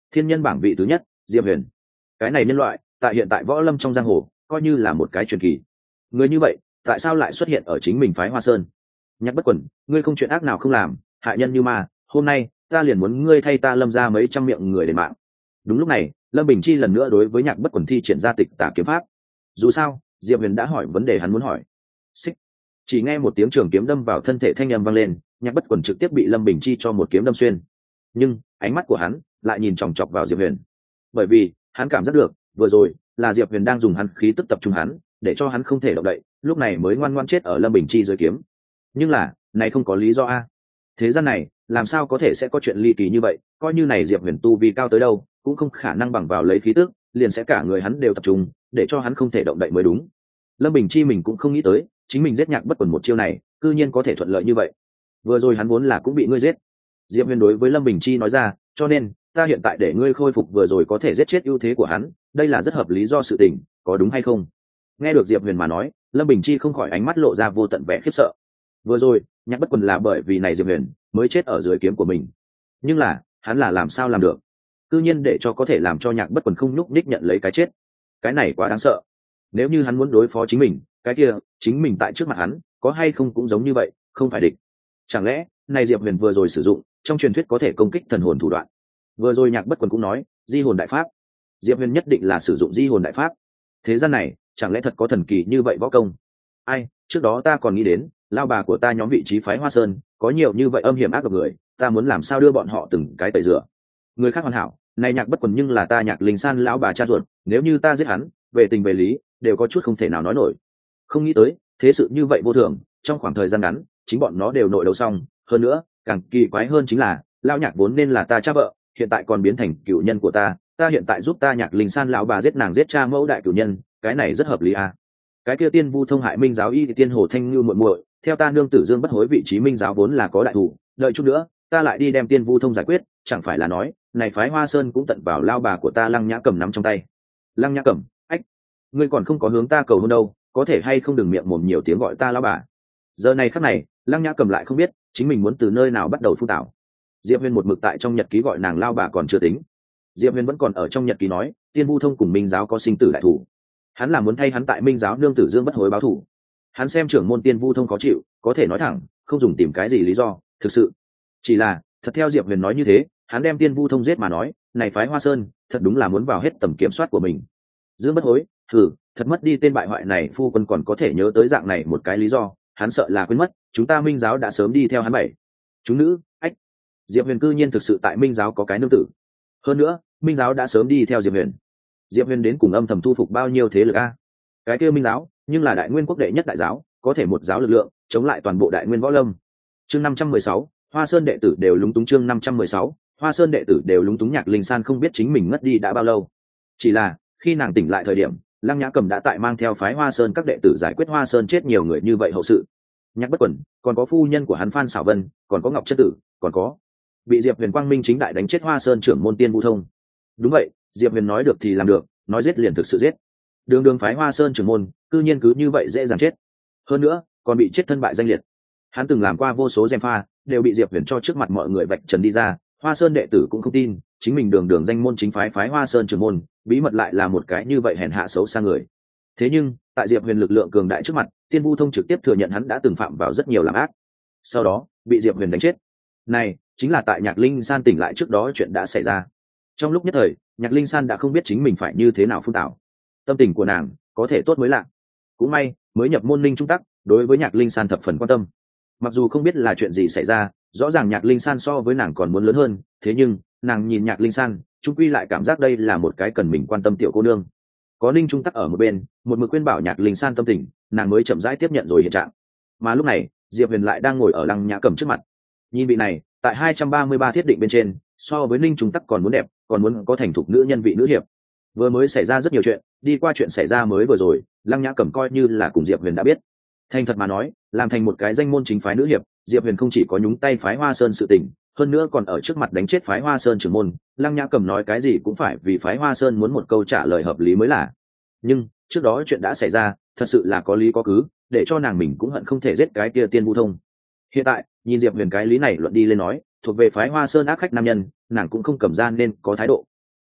Speaker 1: thiên nhân bảng vị thứ nhất diệp huyền. Cái này nhân loại tại hiện tại võ lâm trong giang hồ coi như là một cái truyền kỳ. Người như vậy tại sao lại xuất hiện ở chính mình phái Hoa Sơn? Nhạc Bất Quần, ngươi không chuyện ác nào không làm, hại nhân như ma, hôm nay ta liền muốn ngươi thay ta Lâm ra mấy trăm miệng người đền mạng. Đúng lúc này, Lâm Bình Chi lần nữa đối với Nhạc Bất Quần thi triển ra Tịch Tà kiếm pháp. Dù sao, Diệp Huyền đã hỏi vấn đề hắn muốn hỏi. Xích. Chỉ nghe một tiếng trường kiếm đâm vào thân thể thanh âm vang lên, Nhạc Bất Quần trực tiếp bị Lâm Bình Chi cho một kiếm đâm xuyên. Nhưng ánh mắt của hắn lại nhìn chòng chọc vào Diệp Huyền, bởi vì hắn cảm giác được vừa rồi là Diệp Huyền đang dùng hắn khí tức tập trung hắn, để cho hắn không thể động đậy, lúc này mới ngoan ngoãn chết ở Lâm Bình Chi dưới kiếm. Nhưng là này không có lý do a, thế gian này làm sao có thể sẽ có chuyện ly kỳ như vậy? Coi như này Diệp Huyền tu vì cao tới đâu cũng không khả năng bằng vào lấy khí tức liền sẽ cả người hắn đều tập trung, để cho hắn không thể động đậy mới đúng. Lâm Bình Chi mình cũng không nghĩ tới chính mình giết Nhạc Bất Quần một chiêu này cư nhiên có thể thuận lợi như vậy. Vừa rồi hắn vốn là cũng bị ngươi giết. Diệp Huyền đối với Lâm Bình Chi nói ra, cho nên ta hiện tại để ngươi khôi phục vừa rồi có thể giết chết ưu thế của hắn, đây là rất hợp lý do sự tình, có đúng hay không? Nghe được Diệp Huyền mà nói, Lâm Bình Chi không khỏi ánh mắt lộ ra vô tận vẻ khiếp sợ. Vừa rồi Nhạc Bất Quần là bởi vì này Diệp Huyền mới chết ở dưới kiếm của mình, nhưng là hắn là làm sao làm được cư nhiên để cho có thể làm cho Nhạc Bất Quần không nhúc nhích nhận lấy cái chết? Cái này quá đáng sợ. Nếu như hắn muốn đối phó chính mình, cái kia chính mình tại trước mặt hắn có hay không cũng giống như vậy, không phải địch. Chẳng lẽ này Diệp Huyền vừa rồi sử dụng trong truyền thuyết có thể công kích thần hồn thủ đoạn? Vừa rồi Nhạc Bất Quần cũng nói di hồn đại pháp, Diệp Huyền nhất định là sử dụng di hồn đại pháp. Thế gian này chẳng lẽ thật có thần kỳ như vậy võ công? Ai, trước đó ta còn nghĩ đến lao bà của ta nhóm vị trí phái Hoa Sơn có nhiều như vậy âm hiểm ác độc người, ta muốn làm sao đưa bọn họ từng cái tẩy rửa. Người khác hoàn hảo, này Nhạc Bất Quần nhưng là ta Nhạc Linh San lão bà cha ruột, nếu như ta giết hắn, về tình về lý đều có chút không thể nào nói nổi. Không nghĩ tới thế sự như vậy vô thường, trong khoảng thời gian ngắn chính bọn nó đều nội đấu xong. Hơn nữa càng kỳ quái hơn chính là lao Nhạc vốn nên là ta cha vợ, hiện tại còn biến thành cựu nhân của ta hiện tại giúp ta Nhạc Linh San lão bà giết nàng giết cha mẫu đại cựu nhân, cái này rất hợp lý à. Cái kia Tiên Vu Thông hại Minh giáo y thì Tiên Hồ Thanh Như muội muội, theo ta nương tử Dương Bất Hối vị trí Minh giáo vốn là có đại thủ, đợi chút nữa ta lại đi đem Tiên Vu Thông giải quyết, chẳng phải là nói này phái Hoa Sơn cũng tận vào lao bà của ta Lăng Nhã Cầm nắm trong tay. Lăng Nhã Cầm, ách, ngươi còn không có hướng ta cầu hôn đâu, có thể hay không đừng miệng mồm nhiều tiếng gọi ta lão bà. Giờ này khắc này Lăng Nhã Cầm lại không biết chính mình muốn từ nơi nào bắt đầu phu tảo. Diệp Huyền một mực tại trong nhật ký gọi nàng lao bà còn chưa tính, Diệp Huyền vẫn còn ở trong nhật ký nói Tiên Vu Thông cùng Minh giáo có sinh tử đại thủ, hắn là muốn thay hắn tại Minh giáo nương tử Dương Bất Hối báo thù. Hắn xem trưởng môn Tiên Vu Thông khó chịu, có thể nói thẳng, không dùng tìm cái gì lý do, thực sự chỉ là thật theo Diệp Huyền nói như thế, hắn đem Tiên Vu Thông giết mà nói, này phái Hoa Sơn thật đúng là muốn vào hết tầm kiểm soát của mình. Dương Bất Hối, thật mất đi tên bại hoại này phu quân còn có thể nhớ tới dạng này một cái lý do, hắn sợ là quên mất chúng ta Minh giáo đã sớm đi theo hắn bảy chúng nữ. Ách, Diệp Huyền cư nhiên thực sự tại Minh giáo có cái nương tử, hơn nữa Minh giáo đã sớm đi theo Diệp Huyền. Diệp Huyền đến cùng âm thầm thu phục bao nhiêu thế lực a? Cái kia Minh giáo nhưng là đại nguyên quốc đệ nhất đại giáo, có thể một giáo lực lượng chống lại toàn bộ đại nguyên võ lâm. Chương 516, Hoa Sơn đệ tử đều lúng túng. Chương 516, Hoa Sơn đệ tử đều lúng túng. Nhạc Linh San không biết chính mình ngất đi đã bao lâu, chỉ là khi nàng tỉnh lại thời điểm, Lăng Nhã Cầm đã tại mang theo phái Hoa Sơn các đệ tử giải quyết Hoa Sơn chết nhiều người như vậy hậu sự. Nhạc Bất Quần, còn có phu nhân của hắn Phan Xảo Vân, còn có Ngọc Chất Tử, còn có bị Diệp Huyền quang minh chính đại đánh chết Hoa Sơn trưởng môn Tiên Vu Thông. Đúng vậy, Diệp Huyền nói được thì làm được, nói giết liền thực sự giết. Đường phái Hoa Sơn trưởng môn cư nhiên cứ như vậy dễ dàng chết, hơn nữa còn bị chết thân bại danh liệt. Hắn từng làm qua vô số gièm pha, đều bị Diệp Huyền cho trước mặt mọi người vạch trần đi ra. Hoa Sơn đệ tử cũng không tin chính mình đường danh môn chính phái Hoa Sơn trưởng môn bí mật lại là một cái như vậy hèn hạ xấu xa người. Thế nhưng tại Diệp Huyền lực lượng cường đại trước mặt, Tiên Vu Thông trực tiếp thừa nhận hắn đã từng phạm vào rất nhiều làm ác, sau đó bị Diệp Huyền đánh chết. Này chính là tại Nhạc Linh San tỉnh lại trước đó chuyện đã xảy ra. Trong lúc nhất thời, Nhạc Linh San đã không biết chính mình phải như thế nào phun tảo. Tâm tình của nàng có thể tốt mới lạ. Cũng may mới nhập môn Ninh Trung Tắc, đối với Nhạc Linh San thập phần quan tâm. Mặc dù không biết là chuyện gì xảy ra, rõ ràng Nhạc Linh San so với nàng còn muốn lớn hơn, thế nhưng nàng nhìn Nhạc Linh San chung quy lại cảm giác đây là một cái cần mình quan tâm tiểu cô nương. Có Ninh Trung Tắc ở một bên một mực khuyên bảo Nhạc Linh San tâm tình, nàng mới chậm rãi tiếp nhận rồi hiện trạng. Mà lúc này Diệp Huyền lại đang ngồi ở Lăng Nhã Cầm trước mặt. Nhìn vị này tại 233 thiết định bên trên, so với Ninh Trung Tắc còn muốn đẹp, còn muốn có thành thục nữ nhân vị nữ hiệp. Vừa mới xảy ra rất nhiều chuyện, đi qua chuyện xảy ra mới vừa rồi, Lăng Nhã Cầm coi như là cùng Diệp Huyền đã biết. Thành thật mà nói, làm thành một cái danh môn chính phái nữ hiệp, Diệp Huyền không chỉ có nhúng tay phái Hoa Sơn sự tình, hơn nữa còn ở trước mặt đánh chết phái Hoa Sơn trưởng môn. Lăng Nhã Cầm nói cái gì cũng phải vì phái Hoa Sơn muốn một câu trả lời hợp lý mới là. Nhưng trước đó chuyện đã xảy ra, thật sự là có lý có cứ, để cho nàng mình cũng hận không thể giết cái kia Tiên Vu Thông. Hiện tại nhìn Diệp Huyền cái lý này luận đi lên nói, thuộc về phái Hoa Sơn ác khách nam nhân, nàng cũng không cầm ra nên có thái độ.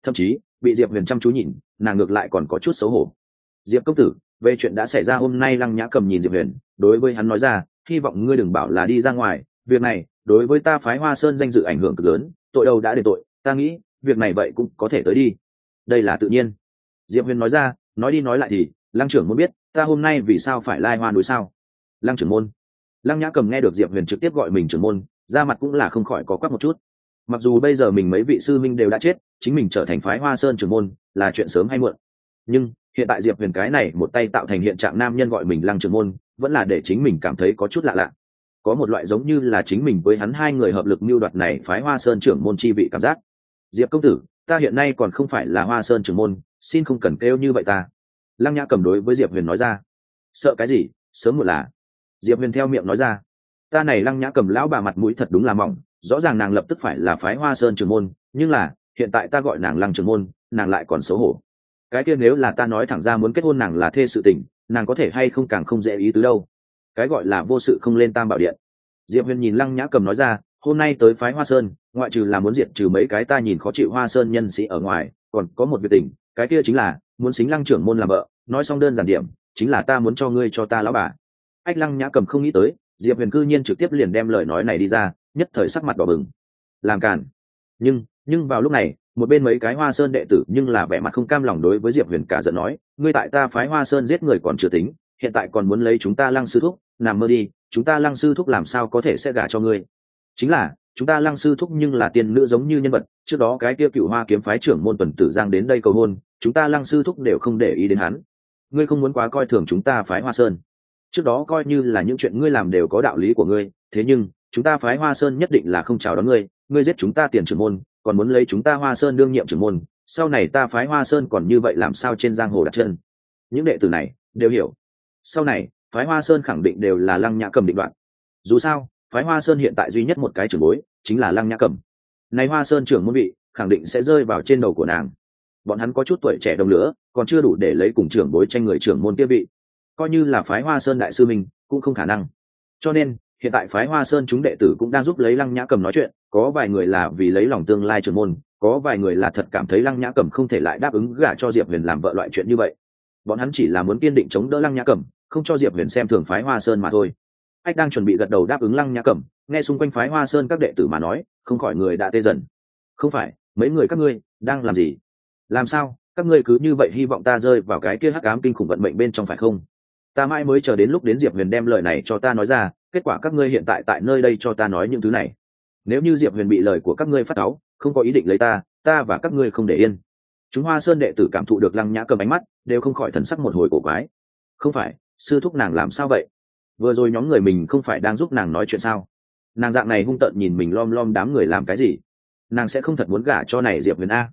Speaker 1: thậm chí bị diệp huyền chăm chú nhìn, nàng ngược lại còn có chút xấu hổ. Diệp công tử, về chuyện đã xảy ra hôm nay, Lăng Nhã Cầm nhìn diệp huyền, đối với hắn nói ra, hy vọng ngươi đừng bảo là đi ra ngoài, việc này đối với ta phái Hoa Sơn danh dự ảnh hưởng cực lớn, tội đâu đã đền tội, ta nghĩ việc này vậy cũng có thể tới đi. Đây là tự nhiên. Diệp huyền nói ra, nói đi nói lại thì Lăng trưởng môn biết ta hôm nay vì sao phải lai hoa núi sao? Lăng trưởng môn. Lăng Nhã Cầm nghe được diệp huyền trực tiếp gọi mình trưởng môn, da mặt cũng là không khỏi có quắc một chút. Mặc dù bây giờ mình mấy vị sư minh đều đã chết, chính mình trở thành phái Hoa Sơn trưởng môn là chuyện sớm hay muộn, nhưng hiện tại diệp huyền cái này một tay tạo thành hiện trạng nam nhân gọi mình Lăng trưởng môn, vẫn là để chính mình cảm thấy có chút lạ lạ, có một loại giống như là chính mình với hắn hai người hợp lực mưu đoạt này phái Hoa Sơn trưởng môn chi vị cảm giác. Diệp công tử, ta hiện nay còn không phải là Hoa Sơn trưởng môn, xin không cần kêu như vậy ta. Lăng Nhã Cầm đối với diệp huyền nói ra. Sợ cái gì, sớm muộn là. Diệp huyền theo miệng nói ra. Ta này Lăng Nhã Cầm lão bà mặt mũi thật đúng là mỏng, rõ ràng nàng lập tức phải là phái Hoa Sơn trưởng môn, nhưng là hiện tại ta gọi nàng Lăng trưởng môn, nàng lại còn xấu hổ. Cái kia nếu là ta nói thẳng ra muốn kết hôn nàng là thê sự tình, nàng có thể hay không càng không dễ ý tứ đâu. Cái gọi là vô sự không lên tam bảo điện. Diệp huyền nhìn Lăng Nhã Cầm nói ra, hôm nay tới phái Hoa Sơn, ngoại trừ là muốn diệt trừ mấy cái ta nhìn khó chịu Hoa Sơn nhân sĩ ở ngoài, còn có một việc tình, cái kia chính là muốn xính Lăng trưởng môn làm vợ. Nói xong đơn giản điểm, chính là ta muốn cho ngươi cho ta lão bà. Ách. Lăng Nhã Cầm không nghĩ tới diệp huyền cư nhiên trực tiếp liền đem lời nói này đi ra, nhất thời sắc mặt đỏ bừng. Làm cản. Nhưng vào lúc này, một bên mấy cái Hoa Sơn đệ tử nhưng là vẻ mặt không cam lòng đối với diệp huyền cả giận nói, ngươi tại ta phái Hoa Sơn giết người còn chưa tính, hiện tại còn muốn lấy chúng ta Lăng sư thúc, nằm mơ đi, chúng ta Lăng sư thúc làm sao có thể sẽ gả cho ngươi. Chính là chúng ta Lăng sư thúc nhưng là tiên nữ giống như nhân vật, trước đó cái kia Cựu Hoa kiếm phái trưởng môn Tuần Tử Giang đến đây cầu hôn, chúng ta Lăng sư thúc đều không để ý đến hắn. Ngươi không muốn quá coi thường chúng ta phái Hoa Sơn. Trước đó coi như là những chuyện ngươi làm đều có đạo lý của ngươi, thế nhưng chúng ta phái Hoa Sơn nhất định là không chào đón ngươi, ngươi giết chúng ta tiền trưởng môn, còn muốn lấy chúng ta Hoa Sơn đương nhiệm trưởng môn, sau này ta phái Hoa Sơn còn như vậy làm sao trên giang hồ đặt chân. Những đệ tử này đều hiểu, sau này phái Hoa Sơn khẳng định đều là Lăng Nhã Cầm định đoạt. Dù sao phái Hoa Sơn hiện tại duy nhất một cái trưởng bối chính là Lăng Nhã Cầm, này Hoa Sơn trưởng môn vị khẳng định sẽ rơi vào trên đầu của nàng. Bọn hắn có chút tuổi trẻ đồng lứa, còn chưa đủ để lấy cùng trưởng bối tranh người trưởng môn kia vị, coi như là phái Hoa Sơn đại sư mình cũng không khả năng. Cho nên hiện tại phái Hoa Sơn chúng đệ tử cũng đang giúp lấy Lăng Nhã Cầm nói chuyện, có vài người là vì lấy lòng tương lai trưởng môn, có vài người là thật cảm thấy Lăng Nhã Cầm không thể lại đáp ứng gả cho diệp huyền làm vợ loại chuyện như vậy. Bọn hắn chỉ là muốn kiên định chống đỡ Lăng Nhã Cầm, không cho diệp huyền xem thường phái Hoa Sơn mà thôi. Ách đang chuẩn bị gật đầu đáp ứng Lăng Nhã Cầm, nghe xung quanh phái Hoa Sơn các đệ tử mà nói, không khỏi người đã tê dần. Không phải, mấy người các ngươi đang làm gì? Làm sao các ngươi cứ như vậy hy vọng ta rơi vào cái kia hắc ám kinh khủng vận mệnh bên trong phải không? Ta mãi mới chờ đến lúc đến diệp huyền đem lời này cho ta nói ra, kết quả các ngươi hiện tại tại nơi đây cho ta nói những thứ này. Nếu như diệp huyền bị lời của các ngươi phát cáu, không có ý định lấy ta và các ngươi không để yên. Chúng Hoa Sơn đệ tử cảm thụ được Lăng Nhã Cầm ánh mắt, đều không khỏi thần sắc một hồi cổ quái. Không phải, sư thúc nàng làm sao vậy? Vừa rồi nhóm người mình không phải đang giúp nàng nói chuyện sao? Nàng dạng này hung tợn nhìn mình lom lom đám người làm cái gì? Nàng sẽ không thật muốn gả cho này diệp huyền a?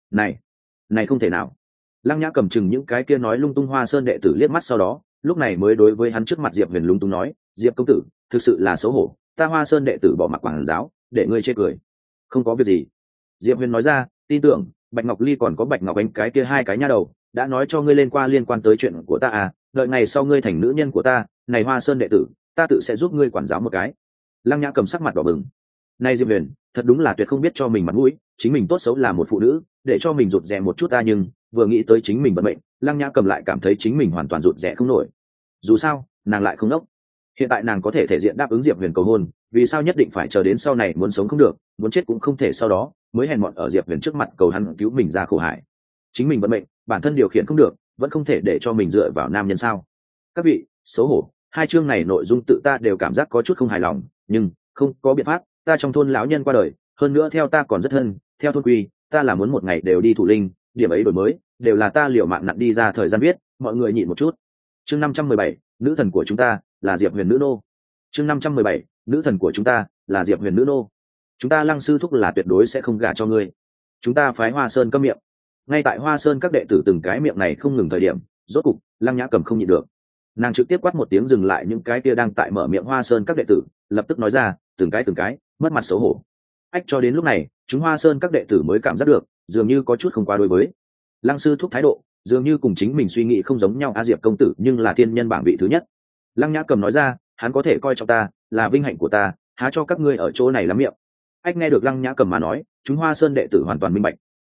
Speaker 1: Này không thể nào. Lăng Nhã Cầm chừng những cái kia nói lung tung Hoa Sơn đệ tử liếc mắt, sau đó lúc này mới đối với hắn trước mặt diệp huyền lung tung nói, diệp công tử thực sự là xấu hổ, ta Hoa Sơn đệ tử bỏ mặc quảng giáo để ngươi chê cười. Không có việc gì. Diệp huyền nói ra, tin tưởng Bạch Ngọc Ly còn có Bạch Ngọc Ánh cái kia hai cái nha đầu đã nói cho ngươi liên quan tới chuyện của ta à, đợi ngày sau ngươi thành nữ nhân của ta, này Hoa Sơn đệ tử ta tự sẽ giúp ngươi quản giáo một cái. Lăng Nhã Cầm sắc mặt đỏ bừng. Này diệp huyền thật đúng là tuyệt không biết cho mình mặt mũi, chính mình tốt xấu là một phụ nữ, để cho mình rụt rè một chút ta, nhưng vừa nghĩ tới chính mình vận mệnh, Lăng Nhã Cầm lại cảm thấy chính mình hoàn toàn rụt rè không nổi. Dù sao nàng lại không đốc, hiện tại nàng có thể thể diện đáp ứng diệp huyền cầu hôn, vì sao nhất định phải chờ đến sau này muốn sống không được, muốn chết cũng không thể sau đó mới hèn mọn ở diệp huyền trước mặt cầu hắn cứu mình ra khổ hải. Chính mình vận mệnh bản thân điều khiển không được, vẫn không thể để cho mình dựa vào nam nhân sao? Các vị xấu hổ, hai chương này nội dung tự ta đều cảm giác có chút không hài lòng, nhưng không có biện pháp, ta trong thôn lão nhân qua đời, hơn nữa theo ta còn rất thân, theo thôn quy ta là muốn một ngày đều đi thủ linh, điểm ấy đổi mới đều là ta liều mạng nặn đi ra thời gian viết, mọi người nhịn một chút. Chương 517, nữ thần của chúng ta là diệp huyền nữ nô. Chương 517, nữ thần của chúng ta là diệp huyền nữ nô. Chúng ta Lăng sư thúc là tuyệt đối sẽ không gả cho ngươi. Chúng ta phái Hoa Sơn câm miệng. Ngay tại Hoa Sơn các đệ tử từng cái miệng này không ngừng thời điểm, rốt cục Lăng Nhã Cầm không nhịn được, nàng trực tiếp quát một tiếng dừng lại những cái kia đang tại mở miệng Hoa Sơn các đệ tử, lập tức nói ra, từng cái mất mặt xấu hổ. Ách, cho đến lúc này chúng Hoa Sơn các đệ tử mới cảm giác được dường như có chút không qua đối với Lăng sư thúc thái độ, dường như cùng chính mình suy nghĩ không giống nhau. A Diệp công tử nhưng là thiên nhân bảng vị thứ nhất. Lăng Nhã Cầm nói ra, hắn có thể coi trọng ta là vinh hạnh của ta, há cho các ngươi ở chỗ này lắm miệng. Ách, nghe được Lăng Nhã Cầm mà nói, chúng Hoa Sơn đệ tử hoàn toàn minh bạch.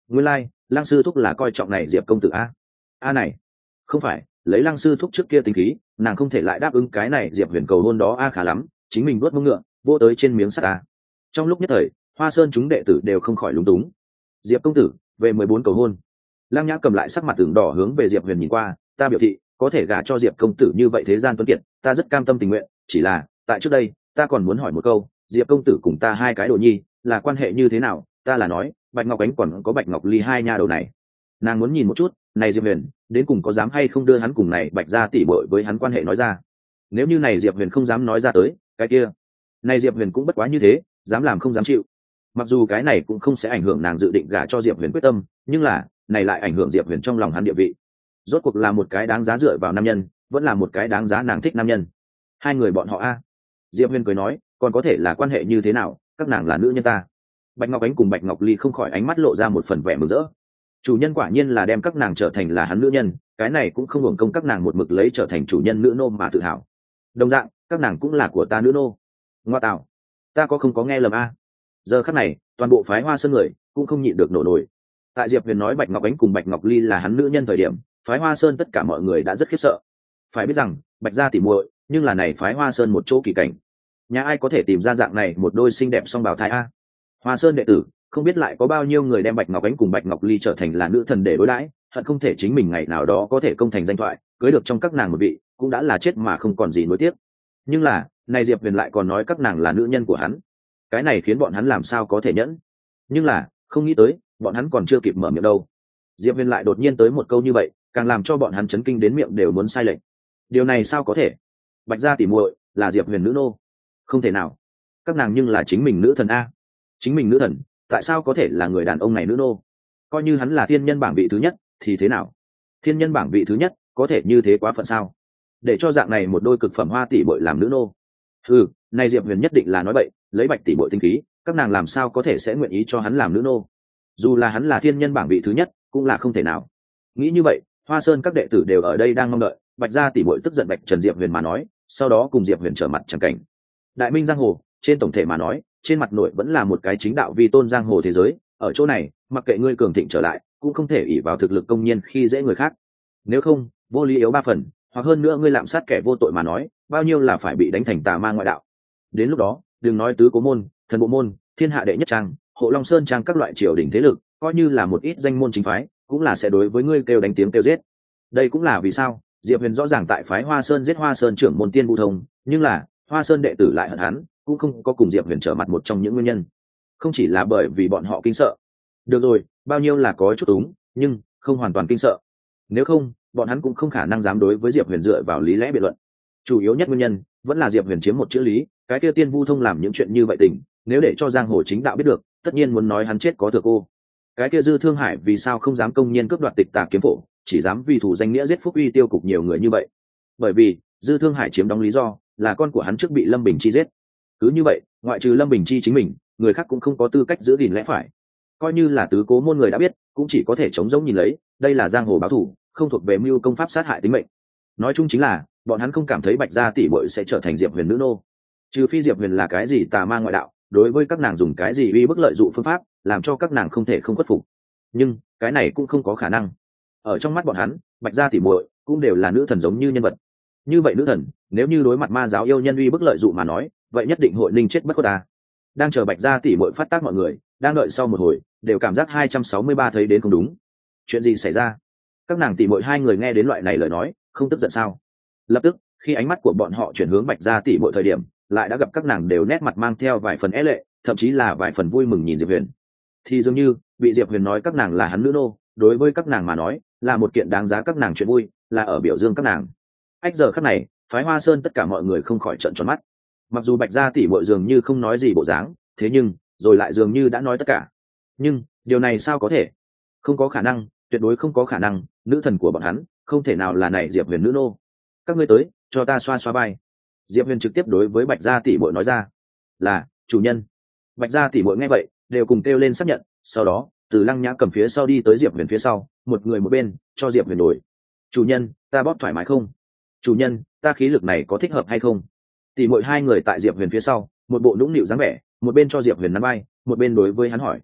Speaker 1: nguyên lai、like, lăng sư thúc là coi trọng này diệp công tử a. A này không phải lấy lăng sư thúc trước kia tính khí, nàng không thể lại đáp ứng cái này diệp huyền cầu hôn đó a. Khá lắm, chính mình vuốt mông ngựa vô tới trên miếng sắt a. Trong lúc nhất thời Hoa Sơn chúng đệ tử đều không khỏi lúng túng. Diệp công tử về 14 cầu hôn. Lăng Nhã cầm lại sắc mặt tưởng đỏ hướng về Diệp Huyền nhìn qua, ta biểu thị có thể gả cho Diệp công tử như vậy thế gian tuấn kiệt, ta rất cam tâm tình nguyện, chỉ là tại trước đây ta còn muốn hỏi một câu, Diệp công tử cùng ta hai cái đồ nhi là quan hệ như thế nào? Ta là nói Bạch Ngọc Ánh còn có Bạch Ngọc Ly hai nha đầu này. Nàng muốn nhìn một chút này Diệp Huyền đến cùng có dám hay không đưa hắn cùng này Bạch gia tỷ muội với hắn quan hệ nói ra. Nếu như này Diệp Huyền không dám nói ra tới, cái kia này Diệp Huyền cũng bất quá như thế, dám làm không dám chịu. Mặc dù cái này cũng không sẽ ảnh hưởng nàng dự định gả cho Diệp Huyền quyết tâm, nhưng là này lại ảnh hưởng Diệp Huyền trong lòng hắn địa vị. Rốt cuộc là một cái đáng giá dựa vào nam nhân, vẫn là một cái đáng giá nàng thích nam nhân. Hai người bọn họ a. Diệp Huyền cười nói, còn có thể là quan hệ như thế nào, các nàng là nữ nhân ta. Bạch Ngọc Ánh cùng Bạch Ngọc Ly không khỏi ánh mắt lộ ra một phần vẻ mừng rỡ. Chủ nhân quả nhiên là đem các nàng trở thành là hắn nữ nhân, cái này cũng không hưởng công các nàng một mực lấy trở thành chủ nhân nữ nô mà tự hào. Đồng dạng, các nàng cũng là của ta nữ nô. Ngoa tạo, ta có không có nghe lầm a? Giờ khắc này, toàn bộ phái Hoa Sơn người cũng không nhịn được nổ nổi. Tại Diệp Huyền nói Bạch Ngọc Ánh cùng Bạch Ngọc Ly là hắn nữ nhân thời điểm, phái Hoa Sơn tất cả mọi người đã rất khiếp sợ. Phải biết rằng Bạch gia tỉ muội, nhưng là này phái Hoa Sơn một chỗ kỳ cảnh. Nhà ai có thể tìm ra dạng này một đôi xinh đẹp song bào thai a? Hoa Sơn đệ tử không biết lại có bao nhiêu người đem Bạch Ngọc Ánh cùng Bạch Ngọc Ly trở thành là nữ thần để đối đãi, hận không thể chính mình ngày nào đó có thể công thành danh thoại, cưới được trong các nàng một vị, cũng đã là chết mà không còn gì nối tiếc. Nhưng là, này Diệp Huyền lại còn nói các nàng là nữ nhân của hắn. Cái này khiến bọn hắn làm sao có thể nhẫn. Nhưng là, không nghĩ tới, bọn hắn còn chưa kịp mở miệng đâu. Diệp Huyền lại đột nhiên tới một câu như vậy, càng làm cho bọn hắn chấn kinh đến miệng đều muốn sai lệch. Điều này sao có thể? Bạch gia tỉ muội là Diệp Huyền nữ nô? Không thể nào. Các nàng nhưng là chính mình nữ thần a. Chính mình nữ thần, tại sao có thể là người đàn ông này nữ nô? Coi như hắn là thiên nhân bảng vị thứ nhất thì thế nào? Thiên nhân bảng vị thứ nhất có thể như thế quá phận sao? Để cho dạng này một đôi cực phẩm hoa tỷ muội làm nữ nô? Này Diệp Huyền nhất định là nói bậy, lấy Bạch tỷ muội tinh khí, các nàng làm sao có thể sẽ nguyện ý cho hắn làm nữ nô? Dù là hắn là thiên nhân bảng vị thứ nhất, cũng là không thể nào. Nghĩ như vậy, Hoa Sơn các đệ tử đều ở đây đang mong đợi, Bạch gia tỷ muội tức giận Bạch Trần Diệp Huyền mà nói, sau đó cùng Diệp Huyền trở mặt chẳng cảnh. Đại Minh giang hồ, trên tổng thể mà nói, trên mặt nội vẫn là một cái chính đạo vi tôn giang hồ thế giới, ở chỗ này, mặc kệ ngươi cường thịnh trở lại, cũng không thể ỷ vào thực lực công nhiên khi dễ người khác. Nếu không, vô lý yếu ba phần, hoặc hơn nữa ngươi lạm sát kẻ vô tội mà nói, bao nhiêu là phải bị đánh thành tà ma ngoại đạo. Đến lúc đó, đừng nói tứ cố môn, thần bộ môn, thiên hạ đệ nhất trang, hộ long sơn trang các loại triều đình thế lực, coi như là một ít danh môn chính phái, cũng là sẽ đối với ngươi kêu đánh tiếng kêu giết. Đây cũng là vì sao Diệp Huyền rõ ràng tại phái Hoa Sơn giết Hoa Sơn trưởng môn Tiên Vu Thông, nhưng là Hoa Sơn đệ tử lại hận hắn, cũng không có cùng Diệp Huyền trở mặt một trong những nguyên nhân. Không chỉ là bởi vì bọn họ kinh sợ. Được rồi, bao nhiêu là có chút túng, nhưng không hoàn toàn kinh sợ. Nếu không, bọn hắn cũng không khả năng dám đối với Diệp Huyền dựa vào lý lẽ biện luận. Chủ yếu nhất nguyên nhân vẫn là Diệp Huyền chiếm một chữ lý, cái kia Tiên Vu Thông làm những chuyện như vậy tình, nếu để cho giang hồ chính đạo biết được, tất nhiên muốn nói hắn chết có thừa cô. Cái kia Dư Thương Hải vì sao không dám công nhiên cướp đoạt Tịch Tà kiếm phổ, chỉ dám vì thủ danh nghĩa giết Phúc Uy tiêu cục nhiều người như vậy? Bởi vì Dư Thương Hải chiếm đóng lý do là con của hắn trước bị Lâm Bình Chi giết. Cứ như vậy, ngoại trừ Lâm Bình Chi chính mình, người khác cũng không có tư cách giữ gìn lẽ phải. Coi như là tứ cố môn người đã biết, cũng chỉ có thể chống giống nhìn lấy, đây là giang hồ báo thù, không thuộc về mưu công pháp sát hại tính mệnh. Nói chung chính là, bọn hắn không cảm thấy Bạch gia tỷ muội sẽ trở thành Diệp Huyền nữ nô. Trừ phi Diệp Huyền là cái gì tà ma ngoại đạo, đối với các nàng dùng cái gì uy bức lợi dụ phương pháp, làm cho các nàng không thể không khuất phục. Nhưng, cái này cũng không có khả năng. Ở trong mắt bọn hắn, Bạch gia tỷ muội cũng đều là nữ thần giống như nhân vật. Như vậy nữ thần, nếu như đối mặt ma giáo yêu nhân uy bức lợi dụ mà nói, vậy nhất định hội ninh chết bất khuất ta. Đang chờ Bạch gia tỷ muội phát tác mọi người, đang đợi sau một hồi, đều cảm giác 263 thấy đến không đúng. Chuyện gì xảy ra? Các nàng tỷ muội hai người nghe đến loại này lời nói, không tức giận sao? Lập tức, khi ánh mắt của bọn họ chuyển hướng Bạch gia tỷ muội thời điểm, lại đã gặp các nàng đều nét mặt mang theo vài phần é lệ, thậm chí là vài phần vui mừng nhìn Diệp Huyền. Thì dường như, bị Diệp Huyền nói các nàng là hắn nữ nô, đối với các nàng mà nói, là một kiện đáng giá các nàng chuyện vui, là ở biểu dương các nàng. Ách giờ khắc này, phái Hoa Sơn tất cả mọi người không khỏi trợn tròn mắt. Mặc dù Bạch gia tỷ muội dường như không nói gì bộ dáng, thế nhưng, rồi lại dường như đã nói tất cả. Nhưng, điều này sao có thể? Không có khả năng, tuyệt đối không có khả năng, nữ thần của bọn hắn, không thể nào là này Diệp Huyền nữ nô. Các ngươi tới, cho ta xoa xoa vai. Diệp Huyền trực tiếp đối với Bạch gia tỷ muội nói ra. Là, chủ nhân. Bạch gia tỷ muội nghe vậy, đều cùng kêu lên xác nhận, sau đó, từ Lăng Nhã cầm phía sau đi tới Diệp Huyền phía sau, một người một bên, cho Diệp Huyền đổi. Chủ nhân, ta bóp thoải mái không? Chủ nhân, ta khí lực này có thích hợp hay không? Tỷ muội hai người tại Diệp Huyền phía sau, một bộ nũng nịu dáng vẻ, một bên cho Diệp Huyền nắm vai, một bên đối với hắn hỏi.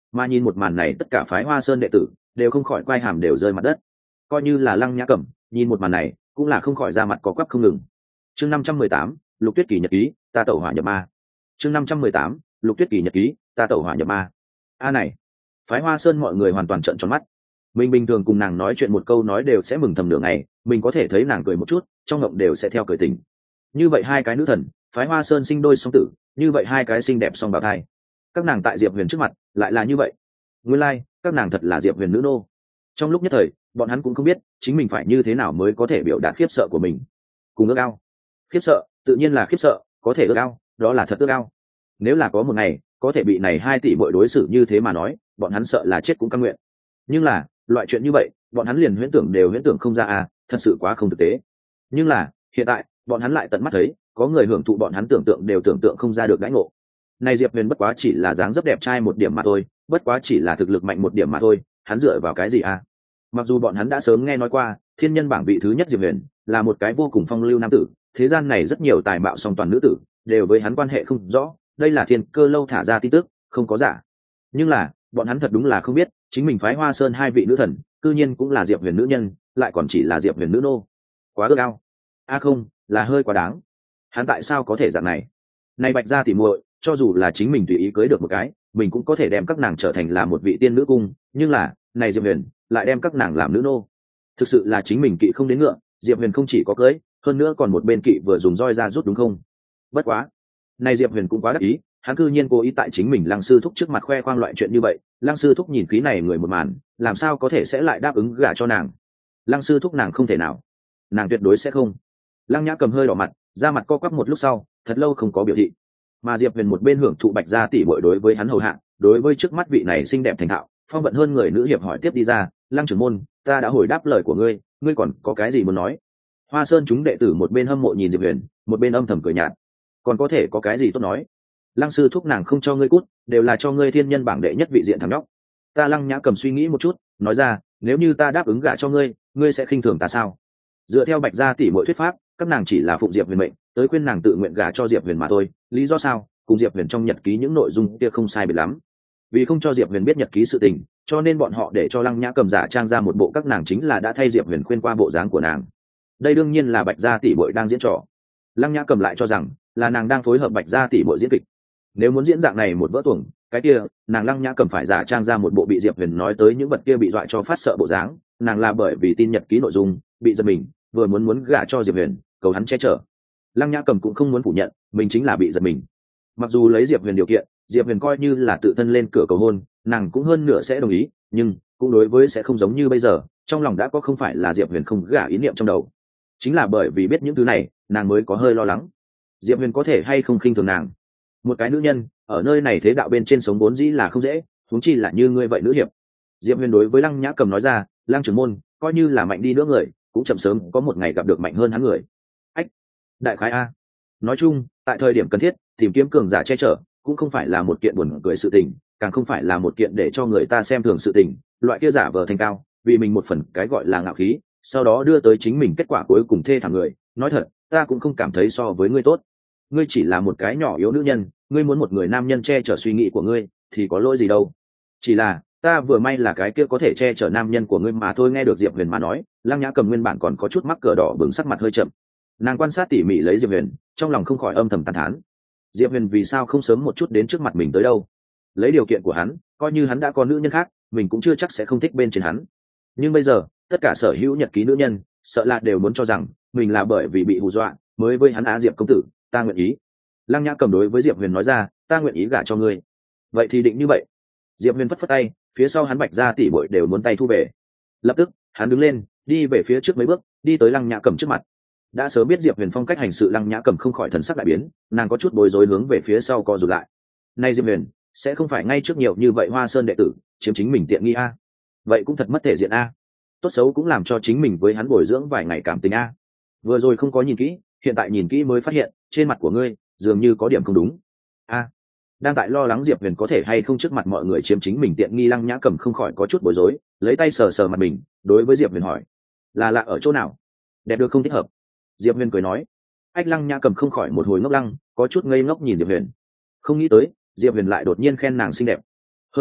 Speaker 1: Mà nhìn một màn này tất cả phái Hoa Sơn đệ tử đều không khỏi quay hàm đều rơi mặt đất. Coi như là Lăng Nhã Cẩm nhìn một màn này cũng là không khỏi ra mặt có quắp không ngừng. Chương 518, Lục Tuyết Kỳ nhật ký, ta tẩu hỏa nhập ma. Chương 518, Lục Tuyết Kỳ nhật ký, ta tẩu hỏa nhập ma. A này, phái Hoa Sơn mọi người hoàn toàn trợn tròn mắt. Mình bình thường cùng nàng nói chuyện một câu nói đều sẽ mừng thầm nửa ngày, mình có thể thấy nàng cười một chút, trong ngộng đều sẽ theo cười tình. Như vậy hai cái nữ thần, phái Hoa Sơn sinh đôi song tử, như vậy hai cái xinh đẹp song bào thai. Các nàng tại Diệp Huyền trước mặt, lại là như vậy. Nguyên lai, các nàng thật là Diệp Huyền nữ nô. Trong lúc nhất thời, bọn hắn cũng không biết chính mình phải như thế nào mới có thể biểu đạt khiếp sợ của mình. Cùng ước ao. Khiếp sợ, tự nhiên là khiếp sợ, có thể ước ao, đó là thật ước ao. Nếu là có một ngày, có thể bị này 2 tỷ mỗi đối xử như thế mà nói, bọn hắn sợ là chết cũng cam nguyện. Nhưng là, loại chuyện như vậy, bọn hắn liền huyễn tưởng không ra à, thật sự quá không thực tế. Nhưng là, hiện tại, bọn hắn lại tận mắt thấy, có người hưởng thụ bọn hắn tưởng tượng không ra được đãi ngộ. Này Diệp Huyền bất quá chỉ là dáng dấp đẹp trai một điểm mà thôi, bất quá chỉ là thực lực mạnh một điểm mà thôi, hắn dựa vào cái gì à? Mặc dù bọn hắn đã sớm nghe nói qua, thiên nhân bảng vị thứ nhất Diệp Huyền là một cái vô cùng phong lưu nam tử, thế gian này rất nhiều tài mạo song toàn nữ tử đều với hắn quan hệ không rõ, đây là thiên cơ lâu thả ra tin tức, không có giả. Nhưng là, bọn hắn thật đúng là không biết, chính mình phái Hoa Sơn 2 vị nữ thần, cư nhiên cũng là Diệp Huyền nữ nhân, lại còn chỉ là Diệp Huyền nữ nô. Quá ước ao. Không, là hơi quá đáng. Hắn tại sao có thể dạng này? Này Bạch gia tỉ muội, cho dù là chính mình tùy ý cưới được một cái, mình cũng có thể đem các nàng trở thành là một vị tiên nữ cung, nhưng là, này Diệp Huyền lại đem các nàng làm nữ nô. Thực sự là chính mình kỵ không đến ngựa, Diệp Huyền không chỉ có cưới, hơn nữa còn một bên kỵ vừa dùng roi ra rút đúng không? Bất quá, này Diệp Huyền cũng quá đắc ý, hắn cư nhiên cố ý tại chính mình Lăng sư thúc trước mặt khoe khoang loại chuyện như vậy. Lăng sư thúc nhìn khí này người một màn, làm sao có thể sẽ lại đáp ứng gả cho nàng? Lăng sư thúc nàng không thể nào, nàng tuyệt đối sẽ không. Lăng Nhã Cầm hơi đỏ mặt, da mặt co quắp một lúc sau, thật lâu không có biểu thị. Mà Diệp Huyền một bên hưởng thụ Bạch gia tỷ muội đối với hắn hầu hạ, đối với trước mắt vị này xinh đẹp thành thạo, phong vận hơn người nữ hiệp hỏi tiếp đi ra, Lăng trưởng môn, ta đã hồi đáp lời của ngươi, ngươi còn có cái gì muốn nói? Hoa Sơn chúng đệ tử một bên hâm mộ nhìn Diệp Huyền, một bên âm thầm cười nhạt. Còn có thể có cái gì tốt nói? Lăng sư thúc nàng không cho ngươi cút, đều là cho ngươi thiên nhân bảng đệ nhất vị diện thằng nhóc. Ta Lăng Nhã Cầm suy nghĩ một chút, nói ra, nếu như ta đáp ứng gả cho ngươi, ngươi sẽ khinh thường ta sao? Dựa theo Bạch gia tỷ muội thuyết pháp, các nàng chỉ là phụng Diệp Huyền mệnh, tới khuyên nàng tự nguyện gả cho Diệp Huyền mà thôi. Lý do sao? Cùng Diệp Huyền trong nhật ký những nội dung kia không sai biệt lắm. Vì không cho Diệp Huyền biết nhật ký sự tình, cho nên bọn họ để cho Lăng Nhã Cầm giả trang ra một bộ các nàng chính là đã thay Diệp Huyền khuyên qua bộ dáng của nàng. Đây đương nhiên là Bạch gia tỷ muội đang diễn trò. Lăng Nhã Cầm lại cho rằng là nàng đang phối hợp Bạch gia tỷ muội diễn kịch. Nếu muốn diễn dạng này một vỡ tuồng, cái kia nàng Lăng Nhã Cầm phải giả trang ra một bộ bị Diệp Huyền nói tới những vật kia bị dọa cho phát sợ bộ dáng. Nàng là bởi vì tin nhật ký nội dung bị giật mình, vừa muốn gả cho Diệp Huyền, cầu hắn che chở. Lăng Nhã Cầm cũng không muốn phủ nhận mình chính là bị giật mình. Mặc dù lấy Diệp Huyền điều kiện, Diệp Huyền coi như là tự thân lên cửa cầu hôn, nàng cũng hơn nửa sẽ đồng ý, nhưng cũng đối với sẽ không giống như bây giờ, trong lòng đã có không phải là Diệp Huyền không gả ý niệm trong đầu. Chính là bởi vì biết những thứ này, nàng mới có hơi lo lắng. Diệp Huyền có thể hay không khinh thường nàng? Một cái nữ nhân, ở nơi này thế đạo bên trên sống vốn dĩ là không dễ, huống chi là như ngươi vậy nữ hiệp. Diệp Huyền đối với Lăng Nhã Cầm nói ra, Lăng trưởng môn, coi như là mạnh đi nữa người, cũng chậm sớm có một ngày gặp được mạnh hơn hắn người. Ách, đại khái a. Nói chung, tại thời điểm cần thiết, tìm kiếm cường giả che chở, cũng không phải là một kiện buồn cười sự tình, càng không phải là một kiện để cho người ta xem thường sự tình. Loại kia giả vờ thành cao, vì mình một phần cái gọi là ngạo khí, sau đó đưa tới chính mình kết quả cuối cùng thê thảm người. Nói thật, ta cũng không cảm thấy so với ngươi tốt. Ngươi chỉ là một cái nhỏ yếu nữ nhân, ngươi muốn một người nam nhân che chở suy nghĩ của ngươi, thì có lỗi gì đâu. Chỉ là ta vừa may là cái kia có thể che chở nam nhân của ngươi mà thôi. Nghe được Diệp Huyền mà nói, Lăng Nhã Cầm nguyên bản còn có chút mắc cỡ đỏ bừng, sắc mặt hơi chậm. Nàng quan sát tỉ mỉ lấy Diệp Huyền, trong lòng không khỏi âm thầm tàn thán. Diệp Huyền vì sao không sớm một chút đến trước mặt mình tới đâu? Lấy điều kiện của hắn, coi như hắn đã có nữ nhân khác, mình cũng chưa chắc sẽ không thích bên trên hắn. Nhưng bây giờ, tất cả sở hữu nhật ký nữ nhân, sợ là đều muốn cho rằng mình là bởi vì bị hù dọa, mới với hắn Á Diệp công tử, ta nguyện ý. Lăng Nhã Cầm đối với Diệp Huyền nói ra, ta nguyện ý gả cho ngươi. Vậy thì định như vậy. Diệp Huyền phất phất tay, phía sau hắn Bạch gia tỷ muội đều muốn tay thu về. Lập tức, hắn đứng lên, đi về phía trước mấy bước, đi tới Lăng Nhã Cầm trước mặt. Đã sớm biết Diệp Huyền phong cách hành sự, Lăng Nhã Cầm không khỏi thần sắc đại biến, nàng có chút bối rối hướng về phía sau co rụt lại. Nay Diệp Huyền sẽ không phải ngay trước nhiều như vậy Hoa Sơn đệ tử chiếm chính mình tiện nghi a? Vậy cũng thật mất thể diện a. Tốt xấu cũng làm cho chính mình với hắn bồi dưỡng vài ngày cảm tình a. Vừa rồi không có nhìn kỹ, hiện tại nhìn kỹ mới phát hiện, trên mặt của ngươi dường như có điểm không đúng a. Đang tại lo lắng Diệp Huyền có thể hay không trước mặt mọi người chiếm chính mình tiện nghi, Lăng Nhã Cầm không khỏi có chút bối rối, lấy tay sờ sờ mặt mình, đối với Diệp Huyền hỏi, là lạ ở chỗ nào? Đẹp được không thích hợp? Diệp Huyền cười nói. Ách, Lăng Nhã Cầm không khỏi một hồi ngốc lăng, có chút ngây ngốc nhìn Diệp Huyền. Không nghĩ tới Diệp Huyền lại đột nhiên khen nàng xinh đẹp. Hơn nữa,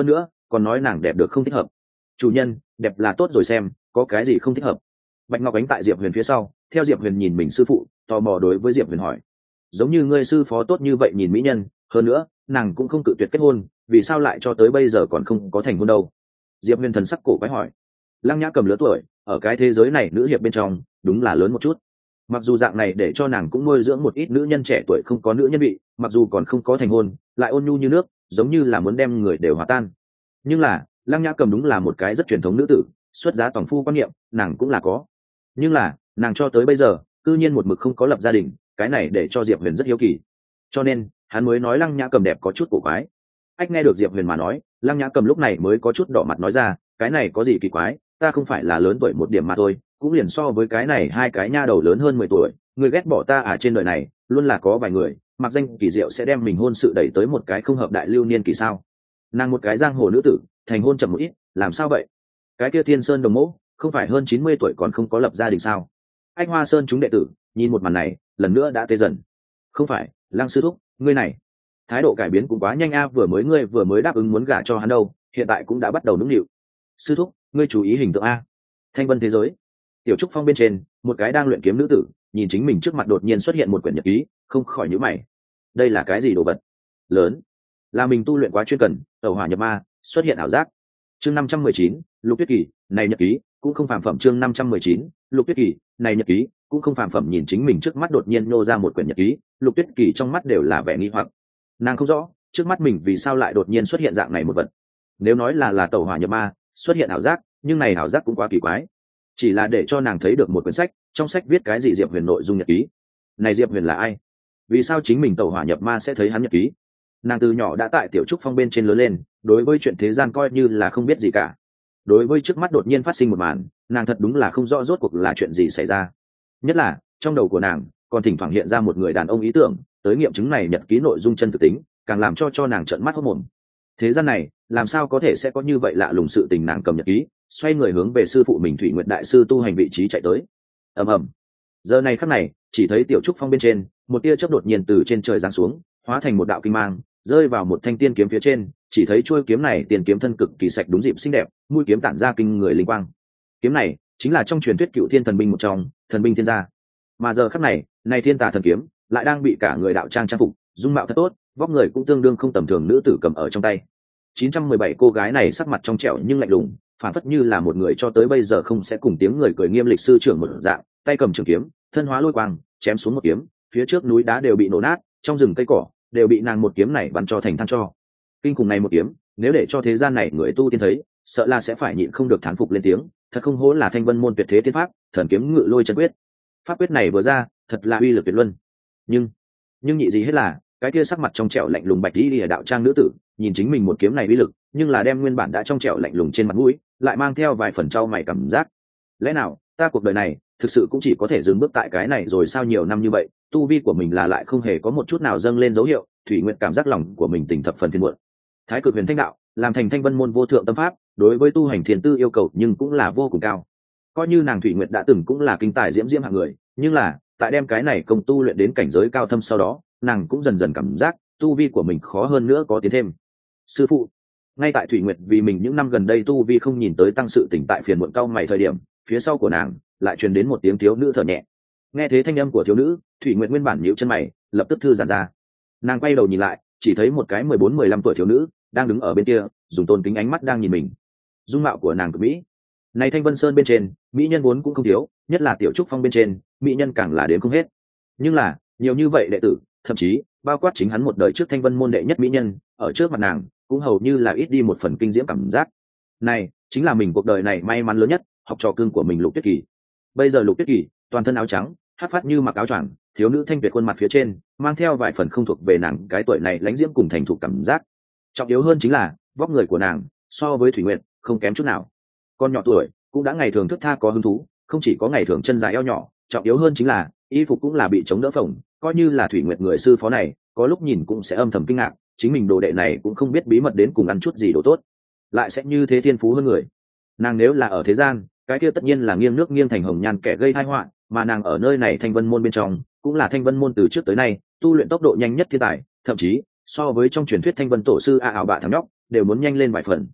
Speaker 1: còn nói nàng đẹp được không thích hợp. Chủ nhân, đẹp là tốt rồi xem, có cái gì không thích hợp? Bạch Ngọc Ánh tại Diệp Huyền phía sau, theo Diệp Huyền nhìn mình sư phụ, tò mò đối với Diệp Huyền hỏi: giống như ngươi sư phó tốt như vậy nhìn mỹ nhân, hơn nữa nàng cũng không cự tuyệt kết hôn, vì sao lại cho tới bây giờ còn không có thành hôn đâu? Diệp Huyền thần sắc cổ quái hỏi. Lăng Nhã Cầm lứa tuổi ở cái thế giới này nữ hiệp bên trong đúng là lớn một chút, mặc dù dạng này để cho nàng cũng nuôi dưỡng một ít nữ nhân trẻ tuổi không có nữ nhân vị, mặc dù còn không có thành hôn lại ôn nhu như nước, giống như là muốn đem người đều hòa tan. Nhưng là Lăng Nhã Cầm đúng là một cái rất truyền thống nữ tử, xuất giá toàn phu quan niệm nàng cũng là có, nhưng là nàng cho tới bây giờ cư nhiên một mực không có lập gia đình, cái này để cho Diệp Huyền rất hiếu kỳ, cho nên hắn mới nói Lăng Nhã Cầm đẹp có chút cổ quái. Ách nghe được Diệp Huyền mà nói, Lăng Nhã Cầm lúc này mới có chút đỏ mặt nói ra: cái này có gì kỳ quái, ta không phải là lớn tuổi một điểm mà thôi, cũng liền so với cái này hai cái nha đầu lớn hơn 10 tuổi, người ghét bỏ ta à? Trên đời này luôn là có vài người mặc danh kỳ diệu sẽ đem mình hôn sự đẩy tới một cái không hợp đại lưu niên kỳ sao? Nàng một cái giang hồ nữ tử thành hôn chậm một ít, làm sao vậy? Cái kia Thiên Sơn Đồng Mỗ không phải hơn 90 tuổi còn không có lập gia đình sao? Anh Hoa Sơn chúng đệ tử nhìn một màn này lần nữa đã tê dần. Không phải, Lăng sư thúc, ngươi này thái độ cải biến cũng quá nhanh a, ngươi vừa mới đáp ứng muốn gả cho hắn đâu, hiện tại cũng đã bắt đầu nũng nịu. Sư thúc, ngươi chú ý hình tượng a. Thanh vân thế giới, Tiểu Trúc Phong bên trên, một cái đang luyện kiếm nữ tử nhìn chính mình trước mặt đột nhiên xuất hiện một quyển nhật ký, không khỏi nhíu mày. Đây là cái gì đồ vật lớn? Là mình tu luyện quá chuyên cần, tẩu hỏa nhập ma, xuất hiện ảo giác. Chương 519, Lục Tuyết Kỳ, này nhật ký cũng không phàm phẩm. Chương 519, Lục Tuyết Kỳ, này nhật ký cũng không phàm phẩm. Nhìn chính mình trước mắt đột nhiên nô ra một quyển nhật ký, Lục Tuyết Kỳ trong mắt đều là vẻ nghi hoặc. Nàng không rõ trước mắt mình vì sao lại đột nhiên xuất hiện dạng này một vật. Nếu nói là tẩu hỏa nhập ma, xuất hiện ảo giác, nhưng này ảo giác cũng quá kỳ quái. Chỉ là để cho nàng thấy được một quyển sách, trong sách viết cái gì Diệp Huyền nội dung nhật ký. Này Diệp Huyền là ai? Vì sao chính mình tẩu hỏa nhập ma sẽ thấy hắn nhật ký? Nàng từ nhỏ đã tại Tiểu Trúc Phong bên trên lớn lên, đối với chuyện thế gian coi như là không biết gì cả. Đối với trước mắt đột nhiên phát sinh một màn, nàng thật đúng là không rõ rốt cuộc là chuyện gì xảy ra. Nhất là trong đầu của nàng còn thỉnh thoảng hiện ra một người đàn ông ý tưởng tới nghiệm chứng này nhật ký nội dung chân thực tính, càng làm cho nàng trợn mắt hốt mồm. Thế gian này làm sao có thể sẽ có như vậy lạ lùng sự tình? Nàng cầm nhật ký, xoay người hướng về sư phụ mình Thủy Nguyệt đại sư tu hành vị trí chạy tới. Ầm ầm. Giờ này khắc này, chỉ thấy Tiểu Trúc Phong bên trên, một tia chớp đột nhiên từ trên trời giáng xuống, hóa thành một đạo kinh mang, rơi vào một thanh tiên kiếm phía trên. Chỉ thấy chuôi kiếm này tiền kiếm thân cực kỳ sạch đúng dịp xinh đẹp, mũi kiếm tản ra kinh người linh quang. Kiếm này chính là trong truyền thuyết Cựu Thiên thần binh một trong, thần binh thiên gia. Mà giờ khắc này, này thiên tà thần kiếm lại đang bị cả người đạo trang trang phục, dung mạo thật tốt, vóc người cũng tương đương không tầm thường nữ tử cầm ở trong tay. 917 cô gái này sắc mặt trong trẻo nhưng lạnh lùng, phản phất như là một người cho tới bây giờ không sẽ cùng tiếng người cười nghiêm lịch sư trưởng một dạng, tay cầm trường kiếm, thân hóa lôi quang, chém xuống một kiếm, phía trước núi đá đều bị nổ nát, trong rừng cây cỏ đều bị nàng một kiếm này bắn cho thành than tro. Kinh khủng này một kiếm, nếu để cho thế gian này người tu tiên thấy, sợ là sẽ phải nhịn không được thán phục lên tiếng, thật không hổ là Thanh Vân môn tuyệt thế tiên pháp, thần kiếm ngự lôi chân quyết. Pháp quyết này vừa ra, thật là uy lực tuyệt luân. Nhưng nhị gì hết là, cái kia sắc mặt trong trẻo lạnh lùng bạch y đạo trang nữ tử, nhìn chính mình một kiếm này uy lực, nhưng là đem nguyên bản đã trong trẻo lạnh lùng trên mặt mũi, lại mang theo vài phần trao mày cảm giác. Lẽ nào ta cuộc đời này thực sự cũng chỉ có thể dừng bước tại cái này rồi sao? Nhiều năm như vậy, tu vi của mình là lại không hề có một chút nào dâng lên dấu hiệu. Thủy Nguyệt cảm giác lòng của mình tỉnh thập phần phiền muộn. Thái Cực Huyền Thanh đạo làm thành Thanh Vân môn vô thượng tâm pháp, đối với tu hành thiền tư yêu cầu nhưng cũng là vô cùng cao. Coi như nàng Thủy Nguyệt đã từng cũng là kinh tài diễm diễm hạng người, nhưng là tại đem cái này công tu luyện đến cảnh giới cao thâm sau đó, nàng cũng dần dần cảm giác tu vi của mình khó hơn nữa có tiến thêm. Sư phụ, ngay tại Thủy Nguyệt vì mình những năm gần đây tu vi không nhìn tới tăng sự tỉnh tại phiền muộn cao mày thời điểm, phía sau của nàng lại truyền đến một tiếng thiếu nữ thở nhẹ. Nghe thấy thanh âm của thiếu nữ, Thủy Nguyệt nguyên bản nhíu chân mày, lập tức thư giãn ra. Nàng quay đầu nhìn lại, chỉ thấy một cái 14-15 tuổi thiếu nữ đang đứng ở bên kia, dùng tôn kính ánh mắt đang nhìn mình. Dung mạo của nàng cực mỹ. Này Thanh Vân Sơn bên trên, mỹ nhân vốn cũng không thiếu, nhất là Tiểu Trúc Phong bên trên, mỹ nhân càng là đến không hết. Nhưng là, nhiều như vậy đệ tử, thậm chí bao quát chính hắn một đời trước Thanh Vân môn đệ nhất mỹ nhân, ở trước mặt nàng, cũng hầu như là ít đi một phần kinh diễm cảm giác. Này, chính là mình cuộc đời này may mắn lớn nhất, học trò cưng của mình Lục Tuyết Kỳ. Bây giờ Lục Tuyết Kỳ, toàn thân áo trắng, hát phát như mặc áo choàng, thiếu nữ thanh tuyệt khuôn mặt phía trên, mang theo vài phần không thuộc về nàng cái tuổi này lãnh diễm cùng thành thục cảm giác. Trọng yếu hơn chính là, vóc người của nàng, so với Thủy Nguyệt, không kém chút nào. Con nhỏ tuổi, cũng đã ngày thường thức tha có hứng thú, không chỉ có ngày thường chân dài eo nhỏ, trọng yếu hơn chính là y phục cũng là bị chống đỡ phồng, coi như là Thủy Nguyệt người sư phó này, có lúc nhìn cũng sẽ âm thầm kinh ngạc, chính mình đồ đệ này cũng không biết bí mật đến cùng ăn chút gì đồ tốt, lại sẽ như thế thiên phú hơn người. Nàng nếu là ở thế gian, cái kia tất nhiên là nghiêng nước nghiêng thành hồng nhan kẻ gây tai họa, mà nàng ở nơi này Thanh Vân môn bên trong, cũng là Thanh Vân môn từ trước tới nay tu luyện tốc độ nhanh nhất thiên tài, thậm chí so với trong truyền thuyết Thanh Vân tổ sư A ảo bạ thằng nhóc đều muốn nhanh lên vài phần.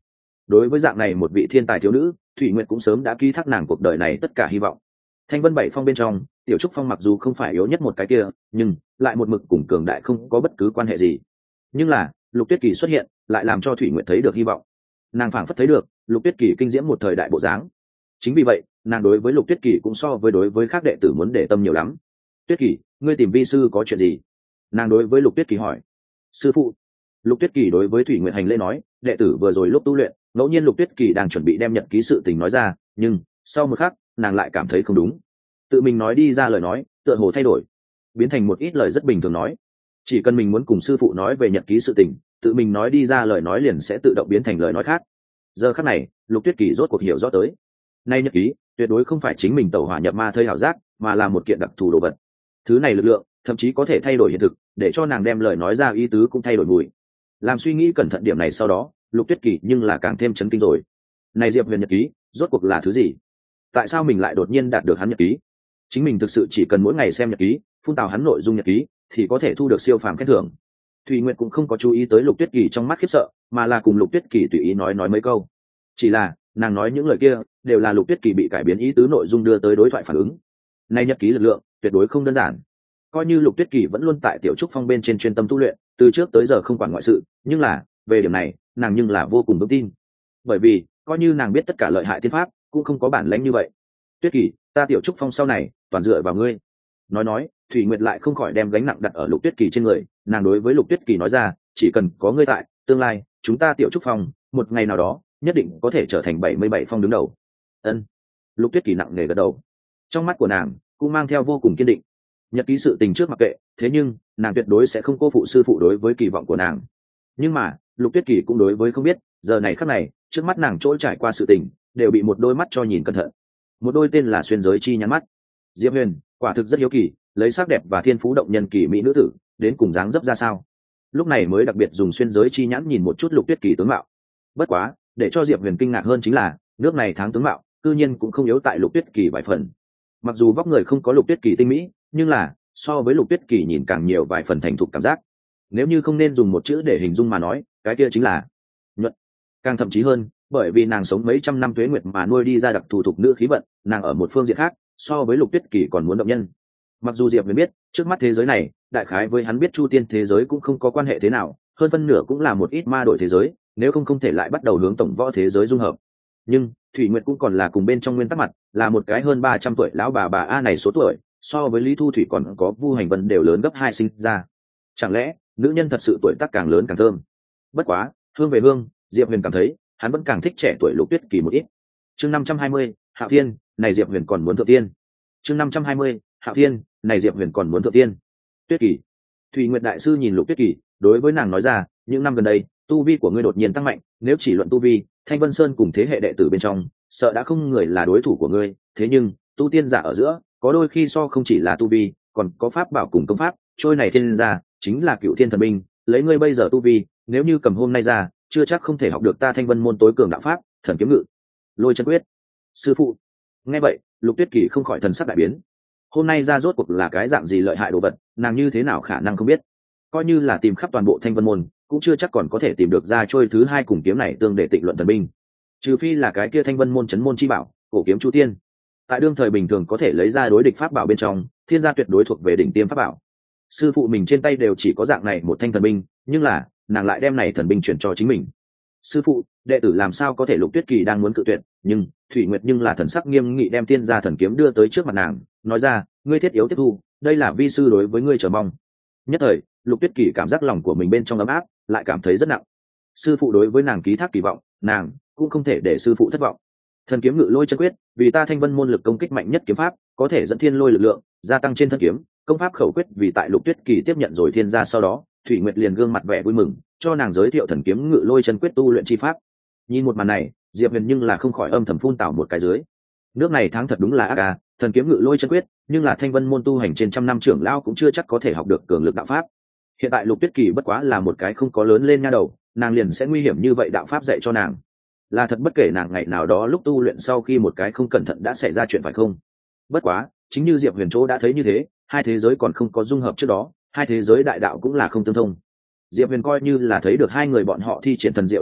Speaker 1: đối với dạng này một vị thiên tài thiếu nữ, Thủy Nguyệt cũng sớm đã ký thác nàng cuộc đời này tất cả hy vọng. Thanh Vân Bảy Phong bên trong, Tiểu Trúc Phong mặc dù không phải yếu nhất một cái kia, nhưng lại một mực cùng cường đại không có bất cứ quan hệ gì. Nhưng là, Lục Tuyết Kỳ xuất hiện, lại làm cho Thủy Nguyệt thấy được hy vọng. Nàng phảng phất thấy được Lục Tuyết Kỳ kinh diễm một thời đại bộ dáng. Chính vì vậy, nàng đối với Lục Tuyết Kỳ cũng so với đối với các đệ tử muốn để tâm nhiều lắm. Tuyết Kỳ, ngươi tìm vi sư có chuyện gì? Nàng đối với Lục Tuyết Kỳ hỏi. Sư phụ. Lục Tuyết Kỳ đối với Thủy Nguyệt hành lễ nói, đệ tử vừa rồi lúc tu luyện, ngẫu nhiên Lục Tuyết Kỳ đang chuẩn bị đem nhật ký sự tình nói ra, nhưng sau một khắc, nàng lại cảm thấy không đúng. Tự mình nói đi ra lời nói, tựa hồ thay đổi, biến thành một ít lời rất bình thường nói. Chỉ cần mình muốn cùng sư phụ nói về nhật ký sự tình, tự mình nói đi ra lời nói liền sẽ tự động biến thành lời nói khác. Giờ khắc này, Lục Tuyết Kỳ rốt cuộc hiểu rõ tới. Nay nhật ký, tuyệt đối không phải chính mình tẩu hỏa nhập ma thơi ảo giác, mà là một kiện đặc thù đồ vật. Thứ này lực lượng, thậm chí có thể thay đổi hiện thực, để cho nàng đem lời nói ra ý tứ cũng thay đổi mùi. Làm suy nghĩ cẩn thận điểm này sau đó, Lục Tuyết Kỳ nhưng là càng thêm chấn kinh rồi. Này Diệp Huyền nhật ký, rốt cuộc là thứ gì? Tại sao mình lại đột nhiên đạt được hắn nhật ký? Chính mình thực sự chỉ cần mỗi ngày xem nhật ký, phun tào hắn nội dung nhật ký, thì có thể thu được siêu phàm khen thưởng. Thủy Nguyệt cũng không có chú ý tới Lục Tuyết Kỳ trong mắt khiếp sợ, mà là cùng Lục Tuyết Kỳ tùy ý nói mấy câu. Chỉ là, nàng nói những lời kia, đều là Lục Tuyết Kỳ bị cải biến ý tứ nội dung đưa tới đối thoại phản ứng. Này nhật ký lực lượng, tuyệt đối không đơn giản. Coi như Lục Tuyết Kỳ vẫn luôn tại Tiểu Trúc Phong bên trên chuyên tâm tu luyện, từ trước tới giờ không quản ngoại sự, nhưng là, về điểm này, nàng nhưng là vô cùng vững tin. Bởi vì, coi như nàng biết tất cả lợi hại tiên pháp, cũng không có bản lĩnh như vậy. Tuyết Kỳ, ta Tiểu Trúc Phong sau này, toàn dựa vào ngươi. Nói, Thủy Nguyệt lại không khỏi đem gánh nặng đặt ở Lục Tuyết Kỳ trên người, nàng đối với Lục Tuyết Kỳ nói ra, chỉ cần có ngươi tại, tương lai, chúng ta Tiểu Trúc Phong, một ngày nào đó, nhất định có thể trở thành 77 phong đứng đầu. Ân. Lục Tuyết Kỳ nặng nề gật đầu. Trong mắt của nàng cũng mang theo vô cùng kiên định. Nhật ký sự tình trước mặc kệ, thế nhưng nàng tuyệt đối sẽ không cô phụ sư phụ đối với kỳ vọng của nàng. Nhưng mà, Lục Tuyết Kỳ cũng đối với không biết, giờ này khắc này, trước mắt nàng trôi trải qua sự tình, đều bị một đôi mắt cho nhìn cẩn thận. Một đôi tên là xuyên giới chi nhãn mắt. Diệp Huyền, quả thực rất hiếu kỳ, lấy sắc đẹp và thiên phú động nhân kỳ mỹ nữ tử, đến cùng dáng dấp ra sao. Lúc này mới đặc biệt dùng xuyên giới chi nhãn nhìn một chút Lục Tuyết Kỳ tướng mạo. Bất quá, để cho Diệp Huyền kinh ngạc hơn chính là, nước này tháng tướng mạo, cư nhiên cũng không yếu tại Lục Tuyết Kỳ vài phần. Mặc dù vóc người không có Lục Tuyết Kỳ tinh mỹ, nhưng là so với Lục Tuyết Kỳ nhìn càng nhiều vài phần thành thục cảm giác. Nếu như không nên dùng một chữ để hình dung mà nói, cái kia chính là nhuận. Càng thậm chí hơn, bởi vì nàng sống mấy trăm năm tuế nguyệt mà nuôi đi ra đặc thù thục nữ khí vận, nàng ở một phương diện khác, so với Lục Tuyết Kỳ còn muốn động nhân. Mặc dù Diệp Huyền biết, trước mắt thế giới này, đại khái với hắn biết Chu Tiên thế giới cũng không có quan hệ thế nào, hơn phân nửa cũng là một ít ma đổi thế giới, nếu không thể lại bắt đầu hướng tổng võ thế giới dung hợp. Nhưng Thủy Nguyệt cũng còn là cùng bên trong nguyên tắc mặt, là một cái hơn 300 tuổi lão bà A này số tuổi, so với Lý Thu Thủy còn có Vu Hành Vân đều lớn gấp 2 sinh ra. Chẳng lẽ nữ nhân thật sự tuổi tác càng lớn càng thơm? Bất quá, hương về hương, Diệp Huyền cảm thấy hắn vẫn càng thích trẻ tuổi Lục Tuyết Kỳ một ít. Chương 520, Hạo Thiên, này Diệp Huyền còn muốn thượng tiên. Chương 520, Hạo Thiên, này Diệp Huyền còn muốn thượng tiên. Tuyết Kỳ. Thủy Nguyệt đại sư nhìn Lục Tuyết Kỳ, đối với nàng nói ra, những năm gần đây, tu vi của ngươi đột nhiên tăng mạnh, nếu chỉ luận tu vi, Thanh Vân Sơn cùng thế hệ đệ tử bên trong, sợ đã không người là đối thủ của ngươi, thế nhưng, tu tiên giả ở giữa, có đôi khi so không chỉ là tu vi, còn có pháp bảo cùng công pháp, trôi này thiên ra, chính là Cựu Thiên Thần Binh, lấy ngươi bây giờ tu vi, nếu như cầm hôm nay ra, chưa chắc không thể học được ta Thanh Vân môn tối cường đạo pháp, Thần Kiếm Ngự, Lôi Chân Quyết. Sư phụ. Nghe vậy, Lục Tuyết Kỳ không khỏi thần sắc đại biến. Hôm nay ra rốt cuộc là cái dạng gì lợi hại đồ vật, nàng như thế nào khả năng không biết. Coi như là tìm khắp toàn bộ Thanh Vân môn, cũng chưa chắc còn có thể tìm được ra trôi thứ hai cùng kiếm này tương để tịnh luận thần binh. Trừ phi là cái kia Thanh Vân môn chấn môn chi bảo, cổ kiếm Chu Tiên. Tại đương thời bình thường có thể lấy ra đối địch pháp bảo bên trong, thiên gia tuyệt đối thuộc về đỉnh tiêm pháp bảo. Sư phụ mình trên tay đều chỉ có dạng này một thanh thần binh, nhưng là nàng lại đem này thần binh chuyển cho chính mình. Sư phụ, đệ tử làm sao có thể? Lục Tuyết Kỳ đang muốn cự tuyệt, nhưng Thủy Nguyệt nhưng là thần sắc nghiêm nghị đem tiên gia thần kiếm đưa tới trước mặt nàng, nói ra, ngươi thiết yếu tiếp thu, đây là vi sư đối với ngươi chờ mong. Nhất thời, Lục Tuyết Kỳ cảm giác lòng của mình bên trong ấm áp, lại cảm thấy rất nặng. Sư phụ đối với nàng ký thác kỳ vọng, nàng cũng không thể để sư phụ thất vọng. Thần kiếm Ngự Lôi Chân Quyết, vì ta Thanh Vân môn lực công kích mạnh nhất kiếm pháp, có thể dẫn thiên lôi lực lượng gia tăng trên thân kiếm, công pháp khẩu quyết vì tại Lục Tuyết Kỳ tiếp nhận rồi thiên gia sau đó, Thủy Nguyệt liền gương mặt vẻ vui mừng, cho nàng giới thiệu thần kiếm Ngự Lôi Chân Quyết tu luyện chi pháp. Nhìn một màn này, Diệp Huyền nhưng là không khỏi âm thầm phun tảo một cái dưới. Nước này tháng thật đúng là ác à, thần kiếm Ngự Lôi Chân Quyết, nhưng là Thanh Vân môn tu hành trên trăm năm trưởng lão cũng chưa chắc có thể học được cường lực đạo pháp. Hiện tại Lục Tuyết Kỳ bất quá là một cái không có lớn lên nha đầu, nàng liền sẽ nguy hiểm như vậy đạo pháp dạy cho nàng. Là thật bất kể nàng ngày nào đó lúc tu luyện sau khi một cái không cẩn thận đã xảy ra chuyện phải không? Bất quá, chính như Diệp Huyền chỗ đã thấy như thế, hai thế giới còn không có dung hợp trước đó, hai thế giới đại đạo cũng là không tương thông. Diệp Huyền coi như là thấy được hai người bọn họ thi triển thần diệu đạo pháp,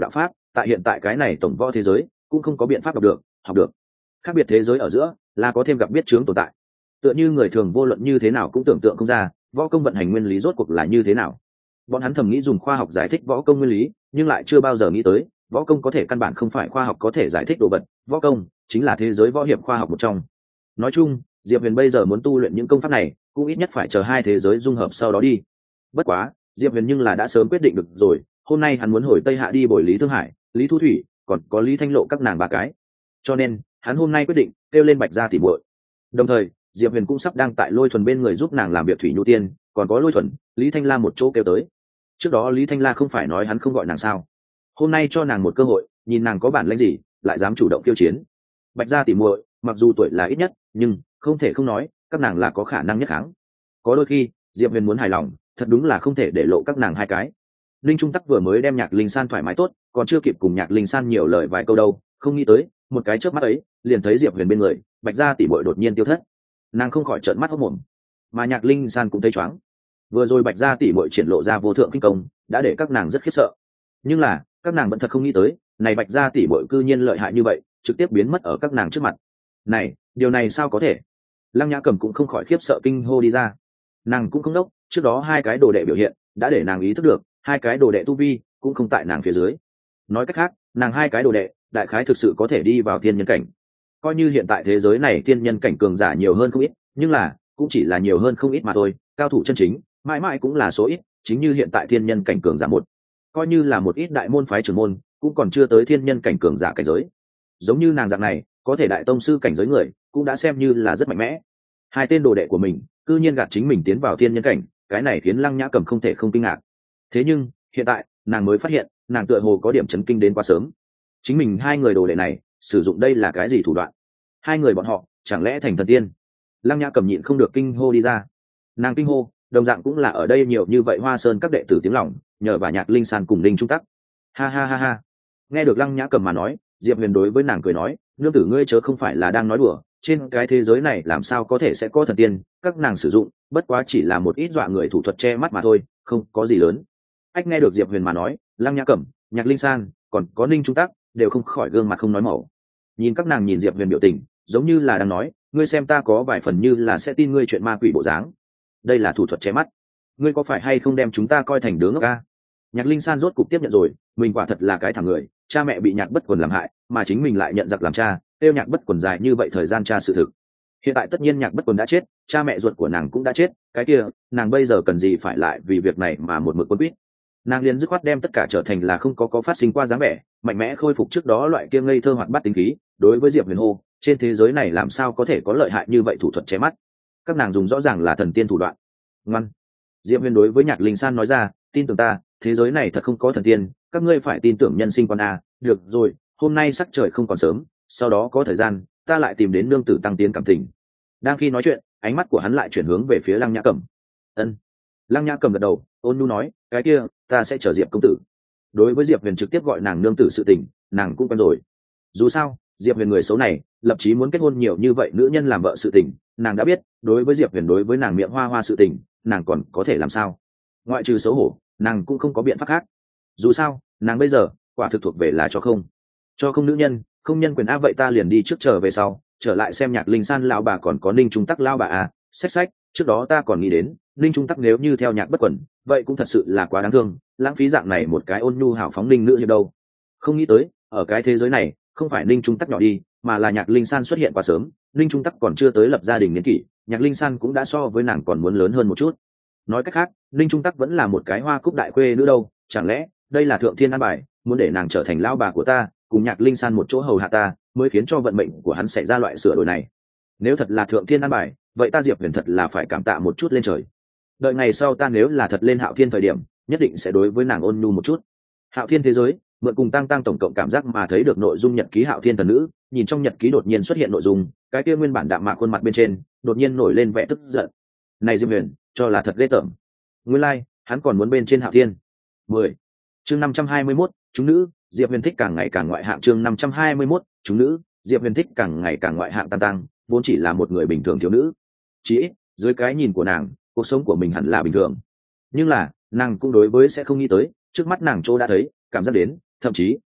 Speaker 1: tại hiện tại cái này tổng võ thế giới cũng không có biện pháp đọc được học được. Khác biệt thế giới ở giữa là có thêm gặp biết chướng tồn tại, tựa như người thường vô luận như thế nào cũng tưởng tượng không ra võ công vận hành nguyên lý rốt cuộc là như thế nào. Bọn hắn thầm nghĩ dùng khoa học giải thích võ công nguyên lý, nhưng lại chưa bao giờ nghĩ tới võ công có thể căn bản không phải khoa học có thể giải thích đồ vật, võ công chính là thế giới võ hiệp khoa học một trong. Nói chung Diệp Huyền bây giờ muốn tu luyện những công pháp này cũng ít nhất phải chờ hai thế giới dung hợp sau đó đi. Bất quá Diệp Huyền nhưng là đã sớm quyết định được rồi, hôm nay hắn muốn hồi Tây Hạ đi bồi Lý Thương Hải, Lý Thu Thủy, còn có Lý Thanh Lộ các nàng ba cái, cho nên hắn hôm nay quyết định kêu lên Bạch gia tỉ muội. Đồng thời Diệp Huyền cũng sắp đang tại Lôi Thuần bên người giúp nàng làm việc thủy nhu tiên, còn có Lôi Thuần, Lý Thanh La một chỗ kêu tới. Trước đó Lý Thanh La không phải nói hắn không gọi nàng sao? Hôm nay cho nàng một cơ hội, nhìn nàng có bản lĩnh gì lại dám chủ động khiêu chiến. Bạch gia tỉ muội mặc dù tuổi là ít nhất, nhưng không thể không nói các nàng là có khả năng nhất kháng. Có đôi khi Diệp Huyền muốn hài lòng thật đúng là không thể để lộ các nàng hai cái. Linh Trung Tắc vừa mới đem Nhạc Linh San thoải mái tốt, còn chưa kịp cùng Nhạc Linh San nhiều lời vài câu đâu, không nghĩ tới một cái chớp mắt ấy liền thấy Diệp Huyền bên người Bạch gia tỉ muội đột nhiên tiêu thất. Nàng không khỏi trợn mắt hốt mồm, mà Nhạc Linh San cũng thấy choáng. Vừa rồi Bạch gia tỉ muội triển lộ ra vô thượng kinh công đã để các nàng rất khiếp sợ, nhưng là các nàng vẫn thật không nghĩ tới này Bạch gia tỉ muội cư nhiên lợi hại như vậy, trực tiếp biến mất ở các nàng trước mặt. Này điều này sao có thể? Lăng Nhã Cẩm cũng không khỏi khiếp sợ kinh hô đi ra. Nàng cũng không đốc, trước đó hai cái đồ đệ biểu hiện đã để nàng ý thức được hai cái đồ đệ tu vi cũng không tại nàng phía dưới. Nói cách khác nàng hai cái đồ đệ đại khái thực sự có thể đi vào thiên nhân cảnh. Coi như hiện tại thế giới này thiên nhân cảnh cường giả nhiều hơn không ít, nhưng là cũng chỉ là nhiều hơn không ít mà thôi, cao thủ chân chính mãi mãi cũng là số ít. Chính như hiện tại thiên nhân cảnh cường giả một, coi như là một ít đại môn phái trưởng môn cũng còn chưa tới thiên nhân cảnh cường giả cảnh giới. Giống như nàng dạng này có thể đại tông sư cảnh giới người cũng đã xem như là rất mạnh mẽ. Hai tên đồ đệ của mình cư nhiên gạt chính mình tiến vào thiên nhân cảnh, cái này khiến Lăng Nhã Cẩm không thể không kinh ngạc. Thế nhưng hiện tại nàng mới phát hiện nàng tựa hồ có điểm chấn kinh đến quá sớm. Chính mình hai người đồ đệ này sử dụng đây là cái gì thủ đoạn? Hai người bọn họ chẳng lẽ thành thần tiên? Lăng Nhã Cẩm nhịn không được kinh hô đi ra. Nàng kinh hô đồng dạng cũng là ở đây nhiều như vậy Hoa Sơn các đệ tử tiếng lòng nhờ vào Nhạc Linh San cùng Linh Trung Tắc. Ha ha ha ha. Nghe được Lăng Nhã Cẩm mà nói, Diệp Huyền đối với nàng cười nói, nương tử ngươi chớ không phải là đang nói đùa, trên cái thế giới này làm sao có thể sẽ có thần tiên, các nàng sử dụng bất quá chỉ là một ít dọa người thủ thuật che mắt mà thôi, không có gì lớn. Ách nghe được Diệp Huyền mà nói, Lăng Nhã Cẩm, Nhạc Linh San, còn có Ninh Trung Tắc đều không khỏi gương mặt không nói màu. Nhìn các nàng nhìn Diệp Huyền biểu tình, giống như là đang nói, ngươi xem ta có vài phần như là sẽ tin ngươi chuyện ma quỷ bộ dáng. Đây là thủ thuật che mắt, ngươi có phải hay không đem chúng ta coi thành đứa ngốc a? Nhạc Linh San rốt cục tiếp nhận rồi, mình quả thật là cái thằng người, cha mẹ bị Nhạc Bất Quần làm hại, mà chính mình lại nhận giặc làm cha, tiêu Nhạc Bất Quần dài như vậy thời gian tra sự thực. Hiện tại tất nhiên Nhạc Bất Quần đã chết, cha mẹ ruột của nàng cũng đã chết, cái kia nàng bây giờ cần gì phải lại vì việc này mà một mực quấn quýt. Nàng liền dứt khoát đem tất cả trở thành là không có phát sinh qua dáng vẻ, mạnh mẽ khôi phục trước đó loại kia ngây thơ hoạt bát tính khí. Đối với Diệp Huyền hô, trên thế giới này làm sao có thể có lợi hại như vậy thủ thuật che mắt? Các nàng dùng rõ ràng là thần tiên thủ đoạn. Ngoan. Diệp Huyền đối với Nhạc Linh San nói ra, tin tưởng ta, thế giới này thật không có thần tiên, các ngươi phải tin tưởng nhân sinh quan a. Được rồi, hôm nay sắc trời không còn sớm, sau đó có thời gian ta lại tìm đến nương tử tăng tiến cảm tình. Đang khi nói chuyện, ánh mắt của hắn lại chuyển hướng về phía Lăng Nhã Cẩm. Ân. Lăng Nhã Cẩm gật đầu, ôn nhu nói, cái kia ta sẽ chờ Diệp công tử. Đối với Diệp Huyền trực tiếp gọi nàng nương tử sự tình, nàng cũng quen rồi. Dù sao Diệp Huyền người xấu này lập chí muốn kết hôn nhiều như vậy nữ nhân làm vợ sự tình, nàng đã biết. Đối với Diệp Huyền đối với nàng miệng hoa hoa sự tình, nàng còn có thể làm sao? Ngoại trừ xấu hổ, nàng cũng không có biện pháp khác. Dù sao nàng bây giờ quả thực thuộc về là cho không nữ nhân, không nhân quyền. A vậy ta liền đi trước, trở về sau trở lại xem Nhạc Linh San lão bà còn có Ninh Trung Tắc lão bà a. Sách trước đó ta còn nghĩ đến Ninh Trung Tắc nếu như theo Nhạc Bất Quần, vậy cũng thật sự là quá đáng thương, lãng phí dạng này một cái ôn nhu hào phóng ninh nữ như đâu. Không nghĩ tới ở cái thế giới này không phải Ninh Trung Tắc nhỏ đi, mà là Nhạc Linh San xuất hiện quá sớm. Ninh Trung Tắc còn chưa tới lập gia đình niên kỷ, Nhạc Linh San cũng đã so với nàng còn muốn lớn hơn một chút. Nói cách khác Ninh Trung Tắc vẫn là một cái hoa cúc đại khuê nữ đâu. Chẳng lẽ đây là thượng thiên an bài, muốn để nàng trở thành lão bà của ta, cùng Nhạc Linh San một chỗ hầu hạ ta, mới khiến cho vận mệnh của hắn xảy ra loại sửa đổi này? Nếu thật là thượng thiên an bài, vậy ta Diệp Huyền thật là phải cảm tạ một chút lên trời. Đợi ngày sau ta nếu là thật lên Hạo Thiên thời điểm, nhất định sẽ đối với nàng ôn nhu một chút. Hạo Thiên thế giới, mượn cùng tăng tổng cộng cảm giác mà thấy được nội dung nhật ký Hạo Thiên thần nữ. Nhìn trong nhật ký đột nhiên xuất hiện nội dung, cái kia nguyên bản đạm mạc khuôn mặt bên trên đột nhiên nổi lên vẻ tức giận. Này Diệp Huyền cho là thật ghê tởm. Nguyên lai hắn còn muốn bên trên Hạo Thiên. 10. Chương 521, chúng nữ. Diệp Huyền thích càng ngày càng ngoại hạng. Chương 521, chúng nữ. Diệp Huyền thích càng ngày càng ngoại hạng. Tăng vốn chỉ là một người bình thường thiếu nữ, chỉ ít dưới cái nhìn của nàng, cuộc sống của mình hẳn là bình thường. Nhưng là nàng cũng đối với sẽ không nghĩ tới, trước mắt nàng chỗ đã thấy, cảm giác đến, thậm chí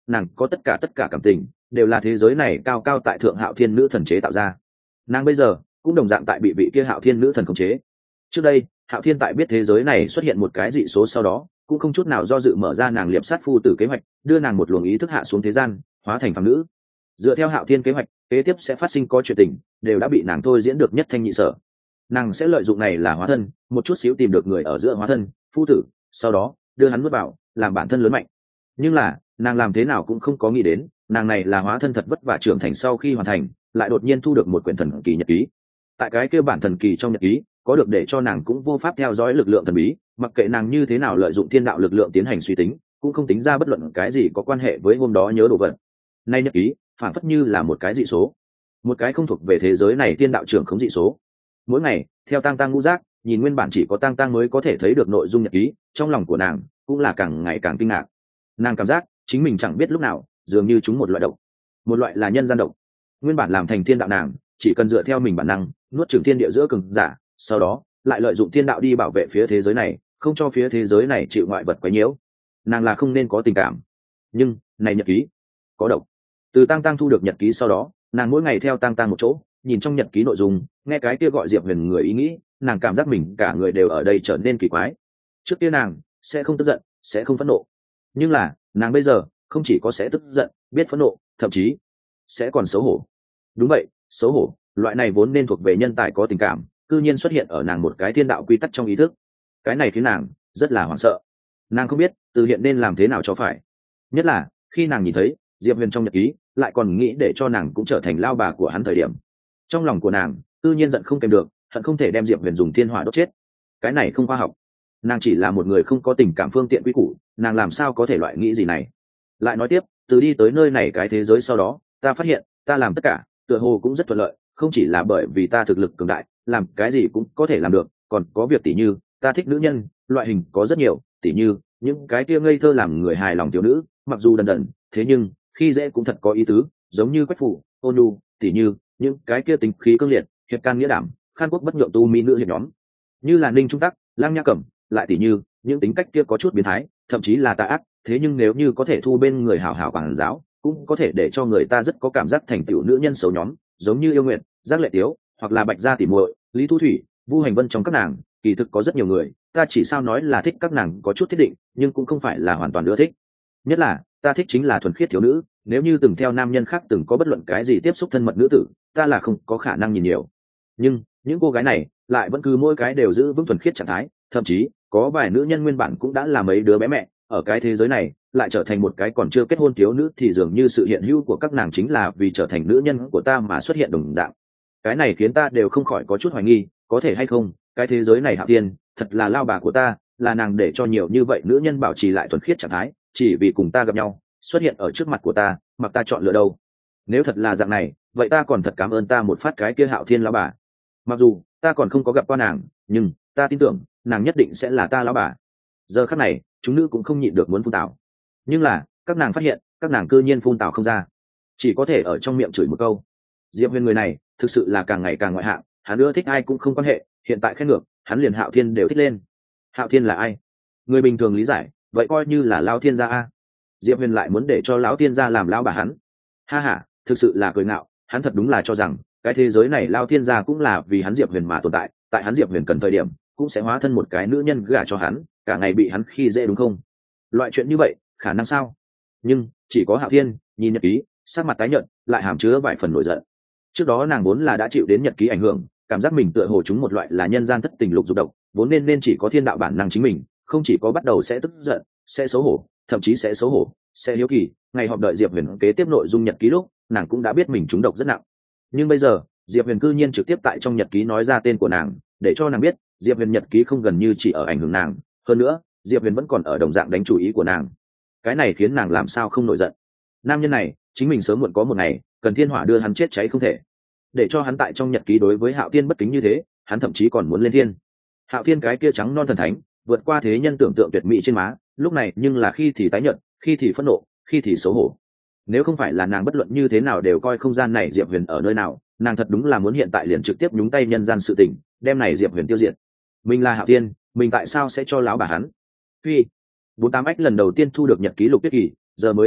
Speaker 1: nàng có tất cả cảm tình đều là thế giới này cao cao tại thượng Hạo Thiên nữ thần chế tạo ra. Nàng bây giờ cũng đồng dạng tại bị vị kia Hạo Thiên nữ thần khống chế. Trước đây Hạo Thiên tại biết thế giới này xuất hiện một cái dị số sau đó cũng không chút nào do dự mở ra nàng liệp sát phu tử kế hoạch, đưa nàng một luồng ý thức hạ xuống thế gian, hóa thành phàm nữ. Dựa theo Hạo Thiên kế hoạch, kế tiếp sẽ phát sinh có chuyện tình đều đã bị nàng thôi diễn được nhất thanh nhị sở. Nàng sẽ lợi dụng này là hóa thân, một chút xíu tìm được người ở giữa hóa thân phu tử, sau đó đưa hắn nuốt vào, làm bản thân lớn mạnh. Nhưng là nàng làm thế nào cũng không có nghĩ đến, nàng này là hóa thân thật vất vả trưởng thành sau khi hoàn thành, lại đột nhiên thu được một quyển thần kỳ nhật ký. Tại cái kia bản thần kỳ trong nhật ký có được để cho nàng cũng vô pháp theo dõi lực lượng thần bí, mặc kệ nàng như thế nào lợi dụng thiên đạo lực lượng tiến hành suy tính, cũng không tính ra bất luận cái gì có quan hệ với hôm đó nhớ đồ vật. Nay nhật ký phản phất như là một cái dị số, một cái không thuộc về thế giới này thiên đạo trưởng khống dị số. Mỗi ngày theo tang tang ngũ giác nhìn nguyên bản chỉ có tang tang mới có thể thấy được nội dung nhật ký, trong lòng của nàng cũng là càng ngày càng kinh ngạc. Nàng cảm giác chính mình chẳng biết lúc nào dường như trúng một loại độc, một loại là nhân gian độc. Nguyên bản làm thành thiên đạo nàng chỉ cần dựa theo mình bản năng nuốt chửng thiên địa giữa cường giả, sau đó lại lợi dụng thiên đạo đi bảo vệ phía thế giới này, không cho phía thế giới này chịu ngoại vật quấy nhiễu. Nàng là không nên có tình cảm, nhưng này nhật ký có độc. Từ tang tang thu được nhật ký sau đó, nàng mỗi ngày theo tang tang một chỗ, nhìn trong nhật ký nội dung, nghe cái kia gọi Diệp Huyền người ý nghĩ, nàng cảm giác mình cả người đều ở đây trở nên kỳ quái. Trước kia nàng sẽ không tức giận, sẽ không phẫn nộ, nhưng là nàng bây giờ không chỉ có sẽ tức giận, biết phẫn nộ, thậm chí sẽ còn xấu hổ. Đúng vậy, xấu hổ, loại này vốn nên thuộc về nhân tài có tình cảm, cư nhiên xuất hiện ở nàng một cái thiên đạo quy tắc trong ý thức. Cái này khiến nàng rất là hoảng sợ. Nàng không biết từ hiện nên làm thế nào cho phải, nhất là khi nàng nhìn thấy Diệp Huyền trong nhật ký lại còn nghĩ để cho nàng cũng trở thành lao bà của hắn thời điểm, trong lòng của nàng tự nhiên giận không kèm được, hận không thể đem Diệp Huyền dùng thiên hỏa đốt chết. Cái này không khoa học. Nàng chỉ là một người không có tình cảm phương tiện quy củ, nàng làm sao có thể loại nghĩ gì này. Lại nói tiếp, từ đi tới nơi này cái thế giới sau đó, ta phát hiện ta làm tất cả tựa hồ cũng rất thuận lợi, không chỉ là bởi vì ta thực lực cường đại, làm cái gì cũng có thể làm được, còn có việc tỉ như ta thích nữ nhân, loại hình có rất nhiều, tỉ như những cái kia ngây thơ làm người hài lòng tiểu nữ, mặc dù đần đần, thế nhưng khi dễ cũng thật có ý tứ, giống như Quách Phủ, Ôn Nhu, tỉ như những cái kia tính khí cương liệt, hiệp can nghĩa đảm, khan quốc bất nhượng tu mỹ nữ hiệp nhóm, như là Ninh Trung Tắc, Lang Nha Cẩm, lại tỉ như những tính cách kia có chút biến thái, thậm chí là tà ác, thế nhưng nếu như có thể thu bên người hảo hảo quảng giáo, cũng có thể để cho người ta rất có cảm giác thành tựu nữ nhân xấu nhóm, giống như Yêu Nguyện, Giác Lệ Tiếu, hoặc là Bạch Gia tỉ muội, Lý Thu Thủy, Vu Hành Vân. Trong các nàng kỳ thực có rất nhiều người, ta chỉ sao nói là thích các nàng có chút thiết định, nhưng cũng không phải là hoàn toàn ưa thích. Nhất là ta thích chính là thuần khiết thiếu nữ, nếu như từng theo nam nhân khác từng có bất luận cái gì tiếp xúc thân mật nữ tử, ta là không có khả năng nhìn nhiều. Nhưng những cô gái này lại vẫn cứ mỗi cái đều giữ vững thuần khiết trạng thái, thậm chí có vài nữ nhân nguyên bản cũng đã là mấy đứa bé mẹ, ở cái thế giới này lại trở thành một cái còn chưa kết hôn thiếu nữ, thì dường như sự hiện hữu của các nàng chính là vì trở thành nữ nhân của ta mà xuất hiện đồng dạng. Cái này khiến ta đều không khỏi có chút hoài nghi, có thể hay không cái thế giới này Hạo Tiên thật là lao bà của ta, là nàng để cho nhiều như vậy nữ nhân bảo trì lại thuần khiết trạng thái, chỉ vì cùng ta gặp nhau, xuất hiện ở trước mặt của ta, mặc ta chọn lựa đâu. Nếu thật là dạng này, vậy ta còn thật cảm ơn ta một phát cái kia Hạo Thiên lão bà. Mặc dù ta còn không có gặp qua nàng, nhưng ta tin tưởng nàng nhất định sẽ là ta lão bà. Giờ khắc này chúng nữ cũng không nhịn được muốn phun tào, nhưng là các nàng phát hiện các nàng cư nhiên phun tào không ra, chỉ có thể ở trong miệng chửi một câu. Diệp Huyền người này thực sự là càng ngày càng ngoại hạng, hắn ưa thích ai cũng không quan hệ, hiện tại khen ngược hắn liền Hạo Thiên đều thích lên. Hạo Thiên là ai? Người bình thường lý giải vậy coi như là Lão Thiên gia a. Diệp Huyền lại muốn để cho Lão Thiên gia làm lão bà hắn, ha ha, thực sự là cười ngạo. Hắn thật đúng là cho rằng cái thế giới này Lão Thiên gia cũng là vì hắn Diệp Huyền mà tồn tại, tại hắn Diệp Huyền cần thời điểm cũng sẽ hóa thân một cái nữ nhân gả cho hắn, cả ngày bị hắn khi dễ đúng không? Loại chuyện như vậy khả năng sao? Nhưng chỉ có Hạo Thiên nhìn nhật ký, sắc mặt tái nhợt, lại hàm chứa vài phần nổi giận. Trước đó nàng vốn là đã chịu đến nhật ký ảnh hưởng, cảm giác mình tựa hồ chúng một loại là nhân gian thất tình lục dục độc, vốn nên chỉ có thiên đạo bản năng chính mình, không chỉ có bắt đầu sẽ tức giận, sẽ xấu hổ, thậm chí sẽ xấu hổ, sẽ hiếu kỳ. Ngày họp đợi Diệp Huyền kế tiếp nội dung nhật ký lúc, nàng cũng đã biết mình trúng độc rất nặng. Nhưng bây giờ Diệp Huyền cư nhiên trực tiếp tại trong nhật ký nói ra tên của nàng, để cho nàng biết Diệp Huyền nhật ký không gần như chỉ ở ảnh hưởng nàng, hơn nữa Diệp Huyền vẫn còn ở đồng dạng đánh chủ ý của nàng. Cái này khiến nàng làm sao không nổi giận. Nam nhân này chính mình sớm muộn có một ngày cần thiên hỏa đưa hắn chết cháy không thể. Để cho hắn tại trong nhật ký đối với Hạo Thiên bất kính như thế, hắn thậm chí còn muốn lên thiên. Hạo Thiên cái kia trắng non thần thánh, vượt qua thế nhân tưởng tượng tuyệt mỹ trên má, lúc này nhưng là khi thì tái nhợt, khi thì phẫn nộ, khi thì xấu hổ. Nếu không phải là nàng bất luận như thế nào đều coi không gian này Diệp Huyền ở nơi nào, nàng thật đúng là muốn hiện tại liền trực tiếp nhúng tay nhân gian sự tình, đem này Diệp Huyền tiêu diệt. Mình là Hạo Thiên, mình tại sao sẽ cho láo bà hắn? Phi 48X lần đầu tiên thu được nhật ký Lục Tuyết Kỳ, giờ mới hiểu được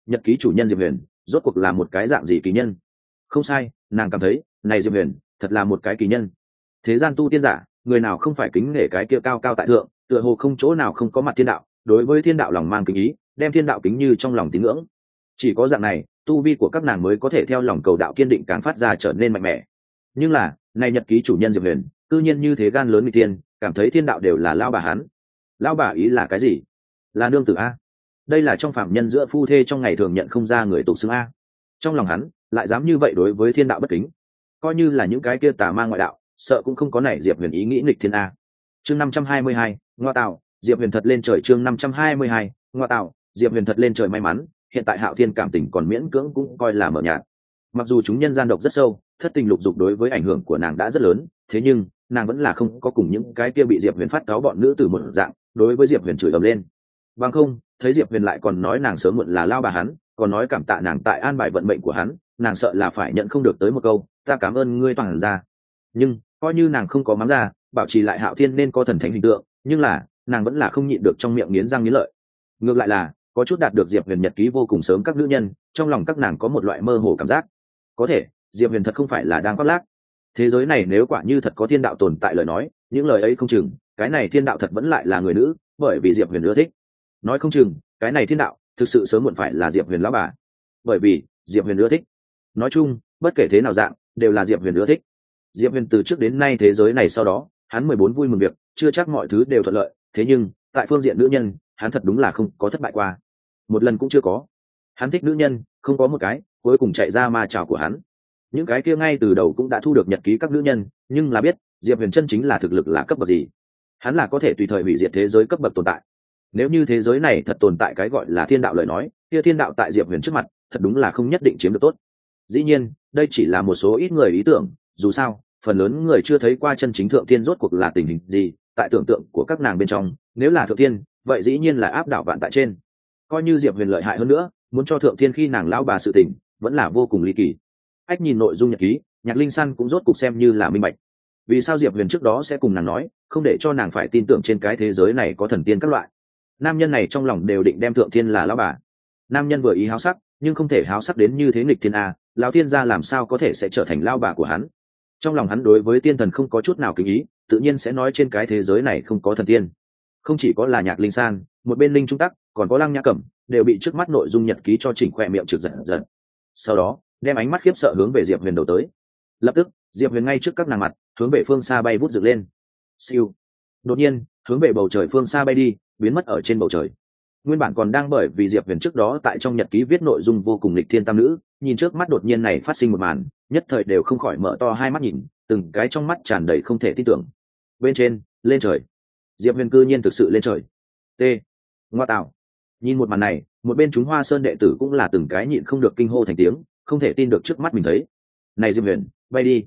Speaker 1: nhật ký chủ nhân diệp huyền rốt cuộc là một cái dạng gì kỳ nhân. Không sai, nàng cảm thấy này diệp huyền thật là một cái kỳ nhân. Thế gian tu tiên giả, người nào không phải kính nể cái kia cao cao tại thượng, tựa hồ không chỗ nào không có mặt thiên đạo, đối với thiên đạo lòng mang kính ý, đem thiên đạo kính như trong lòng tín ngưỡng. Chỉ có dạng này, tu vi của các nàng mới có thể theo lòng cầu đạo kiên định càng phát ra trở nên mạnh mẽ. Nhưng là, này nhật ký chủ nhân diệp huyền cư nhiên như thế gan lớn mỹ tiên, cảm thấy thiên đạo đều là lao bà hắn. Lao bà ý là cái gì? Là nương tử a. Đây là trong phạm nhân giữa phu thê trong ngày thường nhận không ra người tục xưng a. Trong lòng hắn lại dám như vậy đối với thiên đạo bất kính, coi như là những cái kia tà ma ngoại đạo, sợ cũng không có nảy diệp huyền ý nghĩ nghịch thiên a. Chương 522, ngoa tạo, diệp huyền thật lên trời. Chương 522, ngoa tạo, diệp huyền thật lên trời. May mắn hiện tại Hạo Thiên cảm tình còn miễn cưỡng cũng coi là mờ nhạt. Mặc dù chúng nhân gian độc rất sâu, thất tình lục dục đối với ảnh hưởng của nàng đã rất lớn, thế nhưng nàng vẫn là không có cùng những cái kia bị diệp huyền phát cáo bọn nữ tử một dạng đối với diệp huyền chửi ầm lên. Bằng không thấy diệp huyền lại còn nói nàng sớm muộn là lao bà hắn, còn nói cảm tạ nàng tại an bài vận mệnh của hắn, nàng sợ là phải nhận không được tới một câu ta cảm ơn ngươi toàn ra. Nhưng coi như nàng không có mắng ra, bảo trì lại Hạo Thiên nên có thần thánh hình tượng, nhưng là nàng vẫn là không nhịn được trong miệng nghiến răng nghiến lợi. Ngược lại là có chút đạt được diệp huyền nhật ký vô cùng sớm các nữ nhân, trong lòng các nàng có một loại mơ hồ cảm giác, có thể diệp huyền thật không phải là đang khoác lác. Thế giới này nếu quả như thật có thiên đạo tồn tại lời nói, những lời ấy không chừng cái này thiên đạo thật vẫn lại là người nữ, bởi vì diệp huyền ưa thích. Nói không chừng cái này thiên đạo thực sự sớm muộn phải là diệp huyền lão bà, bởi vì diệp huyền ưa thích. Nói chung bất kể thế nào dạng đều là diệp huyền ưa thích. Diệp huyền từ trước đến nay thế giới này sau đó hắn 14 vui mừng việc, chưa chắc mọi thứ đều thuận lợi, thế nhưng tại phương diện nữ nhân hắn thật đúng là không có thất bại qua, một lần cũng chưa có. Hắn thích nữ nhân không có một cái cuối cùng chạy ra ma trào của hắn. Những cái kia ngay từ đầu cũng đã thu được nhật ký các nữ nhân, nhưng là biết diệp huyền chân chính là thực lực là cấp bậc gì. Hắn là có thể tùy thời hủy diệt thế giới cấp bậc tồn tại. Nếu như thế giới này thật tồn tại cái gọi là thiên đạo lời nói, kia thiên đạo tại diệp huyền trước mặt thật đúng là không nhất định chiếm được tốt. Dĩ nhiên đây chỉ là một số ít người ý tưởng, dù sao phần lớn người chưa thấy qua chân chính thượng thiên rốt cuộc là tình hình gì. Tại tưởng tượng của các nàng bên trong, nếu là thượng thiên vậy dĩ nhiên là áp đảo vạn tại trên. Coi như diệp huyền lợi hại hơn nữa, muốn cho thượng thiên khi nàng lão bà sự tình vẫn là vô cùng ly kỳ. Ách nhìn nội dung nhật ký, Nhạc Linh San cũng rốt cục xem như là minh bạch vì sao diệp huyền trước đó sẽ cùng nàng nói không để cho nàng phải tin tưởng trên cái thế giới này có thần tiên các loại. Nam nhân này trong lòng đều định đem thượng thiên là lão bà. Nam nhân vừa ý háo sắc, nhưng không thể háo sắc đến như thế nghịch thiên a, lão thiên gia làm sao có thể sẽ trở thành lão bà của hắn. Trong lòng hắn đối với tiên thần không có chút nào kính ý, tự nhiên sẽ nói trên cái thế giới này không có thần tiên. Không chỉ có là Nhạc Linh San, một bên Linh Trung Tắc còn có Lăng Nhã Cẩm đều bị trước mắt nội dung nhật ký cho chỉnh khỏe miệng trực giật giật. Sau đó đem ánh mắt khiếp sợ hướng về diệp huyền đầu tới. Lập tức diệp huyền ngay trước các nàng mặt hướng về phương xa bay vút dựng lên. Siêu. Đột nhiên hướng về bầu trời phương xa bay đi, biến mất ở trên bầu trời. Nguyên bản còn đang bởi vì diệp huyền trước đó tại trong nhật ký viết nội dung vô cùng lịch thiên tam nữ, nhìn trước mắt đột nhiên này phát sinh một màn, nhất thời đều không khỏi mở to hai mắt nhìn, từng cái trong mắt tràn đầy không thể tin tưởng. Bên trên lên trời, diệp huyền cư nhiên thực sự lên trời. T. Ngoa tạo. Nhìn một màn này, một bên chúng Hoa Sơn đệ tử cũng là từng cái nhịn không được kinh hô thành tiếng, không thể tin được trước mắt mình thấy. Này diệp huyền bay đi,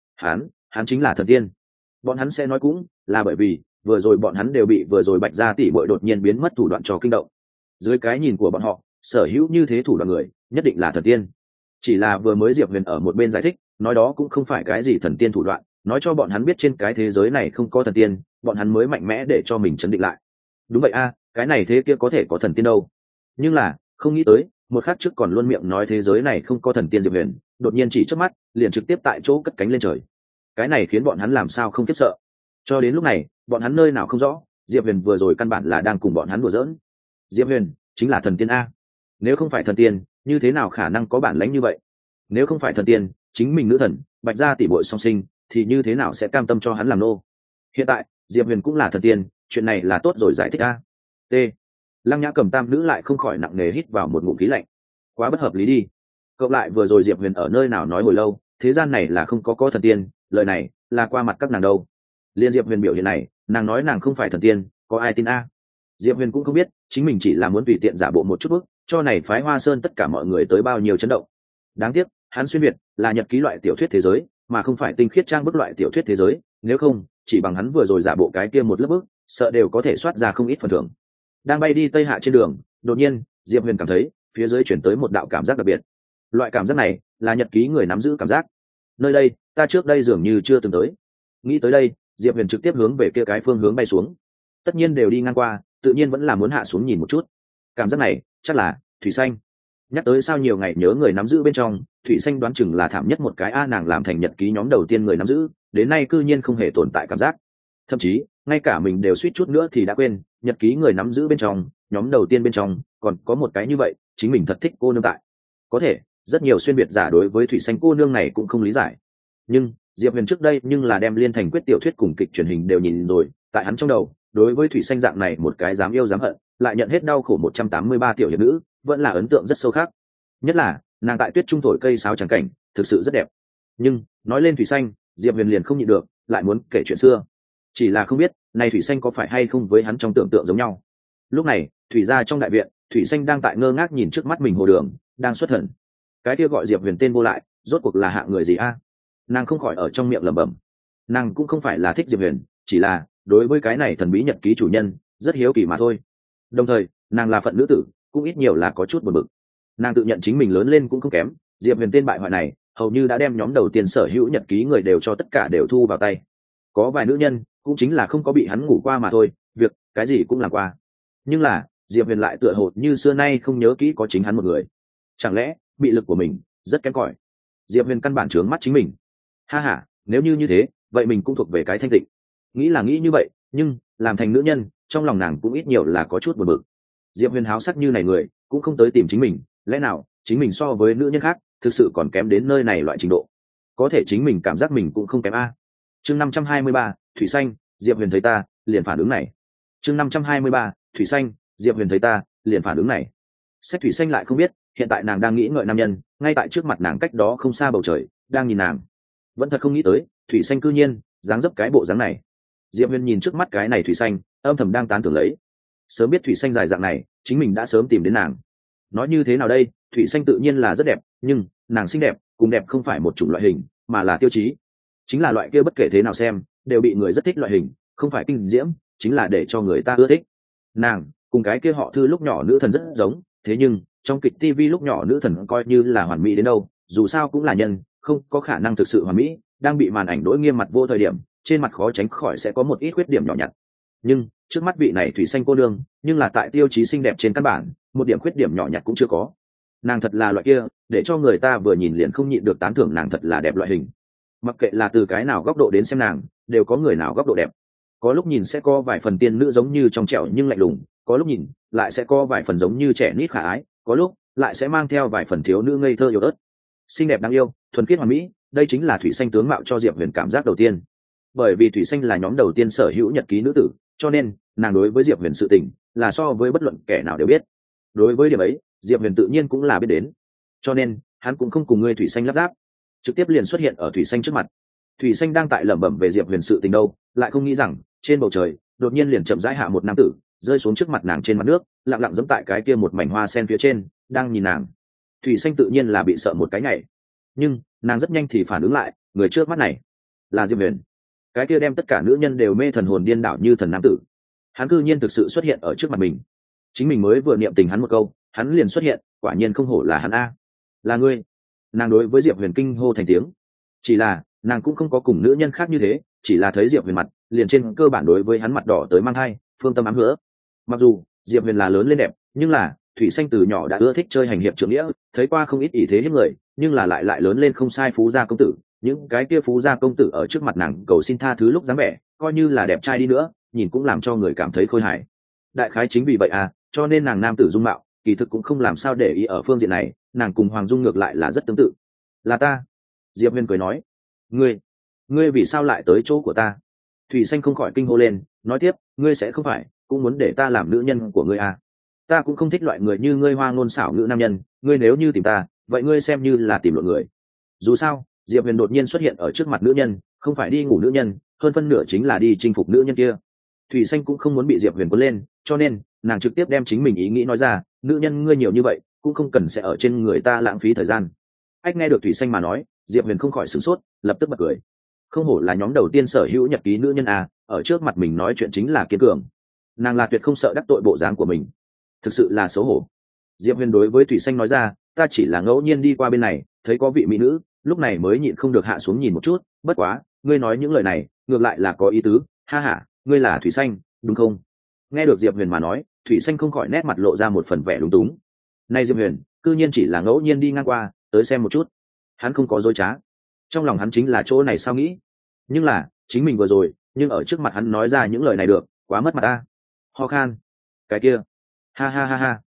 Speaker 1: hắn chính là thần tiên. Bọn hắn sẽ nói cũng là bởi vì vừa rồi bọn hắn đều bị vừa rồi Bạch Gia tỷ muội đột nhiên biến mất thủ đoạn cho kinh động. Dưới cái nhìn của bọn họ, sở hữu như thế thủ đoạn người nhất định là thần tiên. Chỉ là vừa mới diệp huyền ở một bên giải thích, nói đó cũng không phải cái gì thần tiên thủ đoạn, nói cho bọn hắn biết trên cái thế giới này không có thần tiên, bọn hắn mới mạnh mẽ để cho mình chấn định lại. Đúng vậy a, cái này thế kia có thể có thần tiên đâu. Nhưng là không nghĩ tới một khắc trước còn luôn miệng nói thế giới này không có thần tiên diệp huyền, đột nhiên chỉ trước mắt liền trực tiếp tại chỗ cất cánh lên trời. Cái này khiến bọn hắn làm sao không khiếp sợ. Cho đến lúc này bọn hắn nơi nào không rõ, diệp huyền vừa rồi căn bản là đang cùng bọn hắn đùa giỡn. Diệp huyền chính là thần tiên a. Nếu không phải thần tiên, như thế nào khả năng có bản lãnh như vậy? Nếu không phải thần tiên, chính mình nữ thần Bạch Gia tỷ muội song sinh thì như thế nào sẽ cam tâm cho hắn làm nô? Hiện tại diệp huyền cũng là thần tiên, chuyện này là tốt rồi, giải thích a. T. Lăng Nhã Cầm tam nữ lại không khỏi nặng nề hít vào một ngụm khí lạnh. Quá bất hợp lý đi. Cộng lại vừa rồi diệp huyền ở nơi nào nói hồi lâu thế gian này là không có thần tiên, lời này là qua mặt các nàng đâu. Liên diệp huyền biểu hiện này, nàng nói nàng không phải thần tiên, có ai tin a? Diệp huyền cũng không biết chính mình chỉ là muốn tùy tiện giả bộ một chút bức cho này phái Hoa Sơn tất cả mọi người tới bao nhiêu chấn động. Đáng tiếc hắn xuyên việt là nhật ký loại tiểu thuyết thế giới, mà không phải tinh khiết trang bức loại tiểu thuyết thế giới, nếu không chỉ bằng hắn vừa rồi giả bộ cái kia một lớp bức, sợ đều có thể soát ra không ít phần thưởng. Đang bay đi tây hạ trên đường, đột nhiên diệp huyền cảm thấy phía dưới chuyển tới một đạo cảm giác đặc biệt. Loại cảm giác này là nhật ký người nắm giữ cảm giác. Nơi đây ta trước đây dường như chưa từng tới. Nghĩ tới đây, diệp huyền trực tiếp hướng về kia cái phương hướng bay xuống. Tất nhiên đều đi ngang qua, tự nhiên vẫn là muốn hạ xuống nhìn một chút. Cảm giác này chắc là thủy xanh. Nhắc tới sao nhiều ngày nhớ người nắm giữ bên trong, thủy xanh đoán chừng là thảm nhất một cái nàng làm thành nhật ký nhóm đầu tiên người nắm giữ, đến nay cư nhiên không hề tồn tại cảm giác. Thậm chí ngay cả mình đều suýt chút nữa thì đã quên, nhật ký người nắm giữ bên trong nhóm đầu tiên bên trong còn có một cái như vậy, chính mình thật thích cô nương tại. Có thể rất nhiều xuyên biệt giả đối với thủy xanh cô nương này cũng không lý giải, nhưng Diệp Huyền trước đây nhưng là đem liên thành quyết tiểu thuyết cùng kịch truyền hình đều nhìn rồi, tại hắn trong đầu đối với thủy xanh dạng này một cái dám yêu dám hận lại nhận hết đau khổ 183 tiểu hiệp nữ vẫn là ấn tượng rất sâu khác. Nhất là nàng tại tuyết trung thổi cây sáo trắng cảnh thực sự rất đẹp. Nhưng nói lên thủy xanh, Diệp Huyền liền không nhịn được lại muốn kể chuyện xưa, chỉ là không biết này thủy xanh có phải hay không với hắn trong tưởng tượng giống nhau. Lúc này thủy gia trong đại viện, thủy xanh đang tại ngơ ngác nhìn trước mắt mình hồ đường đang xuất thần. Cái kia gọi Diệp Huyền tên vô lại rốt cuộc là hạng người gì a? Nàng không khỏi ở trong miệng lẩm bẩm. Nàng cũng không phải là thích Diệp Huyền, chỉ là đối với cái này thần bí nhật ký chủ nhân rất hiếu kỳ mà thôi. Đồng thời nàng là phận nữ tử, cũng ít nhiều là có chút buồn bực. Nàng tự nhận chính mình lớn lên cũng không kém, Diệp Huyền tên bại hoại này hầu như đã đem nhóm đầu tiên sở hữu nhật ký người đều cho tất cả đều thu vào tay. Có vài nữ nhân cũng chính là không có bị hắn ngủ qua mà thôi, việc cái gì cũng làm qua. Nhưng là Diệp Huyền lại tựa hồ như xưa nay không nhớ kỹ có chính hắn một người. Chẳng lẽ bị lực của mình rất kém cỏi? Diệp Huyền căn bản trướng mắt chính mình. Ha ha, nếu như thế vậy mình cũng thuộc về cái thanh tịnh. Nghĩ là nghĩ như vậy, nhưng làm thành nữ nhân trong lòng nàng cũng ít nhiều là có chút buồn bực. Diệp Huyền háo sắc như này người cũng không tới tìm chính mình, lẽ nào chính mình so với nữ nhân khác thực sự còn kém đến nơi này loại trình độ? Có thể chính mình cảm giác mình cũng không kém a. Chương 523, thủy xanh, Diệp Huyền thấy ta liền phản ứng này. Chương 523, thủy xanh, Diệp Huyền thấy ta liền phản ứng này. Sách thủy xanh lại không biết hiện tại nàng đang nghĩ ngợi nam nhân ngay tại trước mặt nàng cách đó không xa bầu trời đang nhìn nàng. Vẫn thật không nghĩ tới thủy xanh cư nhiên dáng dấp cái bộ dáng này. Diệp Huyền nhìn trước mắt cái này thủy xanh âm thầm đang tán tưởng lấy, sớm biết thủy xanh dài dạng này chính mình đã sớm tìm đến nàng. Nói như thế nào đây, thủy xanh tự nhiên là rất đẹp, nhưng nàng xinh đẹp cùng đẹp không phải một chủng loại hình mà là tiêu chí, chính là loại kia bất kể thế nào xem đều bị người rất thích loại hình, không phải kinh diễm, chính là để cho người ta ưa thích. Nàng cùng cái kia họ Thư lúc nhỏ nữ thần rất giống, thế nhưng trong kịch TV lúc nhỏ nữ thần coi như là hoàn mỹ đến đâu, dù sao cũng là nhân, không có khả năng thực sự hoàn mỹ, đang bị màn ảnh đối nghiêm mặt vô thời điểm trên mặt khó tránh khỏi sẽ có một ít khuyết điểm nhỏ nhặt. Nhưng trước mắt vị này thủy xanh cô nương nhưng là tại tiêu chí xinh đẹp trên căn bản một điểm khuyết điểm nhỏ nhặt cũng chưa có. Nàng thật là loại kia để cho người ta vừa nhìn liền không nhịn được tán thưởng nàng thật là đẹp loại hình. Mặc kệ là từ cái nào góc độ đến xem nàng đều có người nào góc độ đẹp. Có lúc nhìn sẽ có vài phần tiên nữ giống như trong trẻo nhưng lạnh lùng, có lúc nhìn lại sẽ có vài phần giống như trẻ nít khả ái, có lúc lại sẽ mang theo vài phần thiếu nữ ngây thơ yếu ớt. Xinh đẹp đáng yêu, thuần khiết hoàn mỹ, đây chính là thủy xanh tướng mạo cho Diệp Huyền cảm giác đầu tiên. Bởi vì thủy xanh là nhóm đầu tiên sở hữu nhật ký nữ tử, cho nên nàng đối với Diệp Huyền sự tình là so với bất luận kẻ nào đều biết. Đối với điểm ấy Diệp Huyền tự nhiên cũng là biết đến, cho nên hắn cũng không cùng ngươi thủy xanh lắp ráp, trực tiếp liền xuất hiện ở thủy xanh trước mặt. Thủy xanh đang tại lẩm bẩm về Diệp Huyền sự tình đâu, lại không nghĩ rằng trên bầu trời đột nhiên liền chậm rãi hạ một nam tử rơi xuống trước mặt nàng trên mặt nước, lặng lặng giẫm tại cái kia một mảnh hoa sen phía trên đang nhìn nàng. Thủy xanh tự nhiên là bị sợ một cái nhảy, nhưng nàng rất nhanh thì phản ứng lại, người trước mắt này là Diệp Huyền, cái kia đem tất cả nữ nhân đều mê thần hồn điên đảo như thần nam tử. Hắn cư nhiên thực sự xuất hiện ở trước mặt mình. Chính mình mới vừa niệm tình hắn một câu hắn liền xuất hiện, quả nhiên không hổ là hắn a. Là ngươi. Nàng đối với Diệp Huyền kinh hô thành tiếng. Chỉ là nàng cũng không có cùng nữ nhân khác như thế, chỉ là thấy Diệp Huyền mặt liền trên cơ bản đối với hắn mặt đỏ tới mang hai phương tâm ám hứa. Mặc dù Diệp Huyền là lớn lên đẹp, nhưng là thủy xanh từ nhỏ đã ưa thích chơi hành hiệp trượng nghĩa, thấy qua không ít ý thế hiếp người, nhưng là lại lớn lên không sai phú gia công tử. Những cái kia phú gia công tử ở trước mặt nàng cầu xin tha thứ lúc dáng vẻ coi như là đẹp trai đi nữa nhìn cũng làm cho người cảm thấy khôi hài. Đại khái chính vì vậy cho nên nàng nam tử dung mạo kỳ thực cũng không làm sao để ý ở phương diện này, nàng cùng Hoàng Dung ngược lại là rất tương tự. Là ta. Diệp Huyền cười nói. Ngươi vì sao lại tới chỗ của ta? Thủy xanh không khỏi kinh hô lên, nói tiếp, ngươi sẽ không phải cũng muốn để ta làm nữ nhân của ngươi à? Ta cũng không thích loại người như ngươi hoa ngôn xảo ngữ nam nhân, ngươi nếu như tìm ta vậy ngươi xem như là tìm lộn người. Dù sao Diệp Huyền đột nhiên xuất hiện ở trước mặt nữ nhân không phải đi ngủ nữ nhân, hơn phân nửa chính là đi chinh phục nữ nhân kia. Thủy xanh cũng không muốn bị Diệp Huyền cuốn lên, cho nên nàng trực tiếp đem chính mình ý nghĩ nói ra, nữ nhân ngươi nhiều như vậy cũng không cần sẽ ở trên người ta lãng phí thời gian. Ách nghe được Thủy xanh mà nói, Diệp Huyền không khỏi sửng sốt, lập tức bật cười. Không hổ là nhóm đầu tiên sở hữu nhật ký nữ nhân ở trước mặt mình nói chuyện chính là kiên cường. Nàng là tuyệt không sợ đắc tội bộ dáng của mình, thực sự là xấu hổ. Diệp Huyền đối với Thủy xanh nói ra, ta chỉ là ngẫu nhiên đi qua bên này thấy có vị mỹ nữ, lúc này mới nhịn không được hạ xuống nhìn một chút, bất quá ngươi nói những lời này ngược lại là có ý tứ, ha ha, ngươi là Thủy xanh đúng không? Nghe được Diệp Huyền mà nói, Thủy xanh không khỏi nét mặt lộ ra một phần vẻ lúng túng. Này Diệp Huyền cư nhiên chỉ là ngẫu nhiên đi ngang qua tới xem một chút. Hắn không có dối trá, trong lòng hắn chính là chỗ này sao nghĩ. Nhưng là chính mình vừa rồi nhưng ở trước mặt hắn nói ra những lời này được quá mất mặt ta. Ho khan. Cái kia, ha ha ha ha,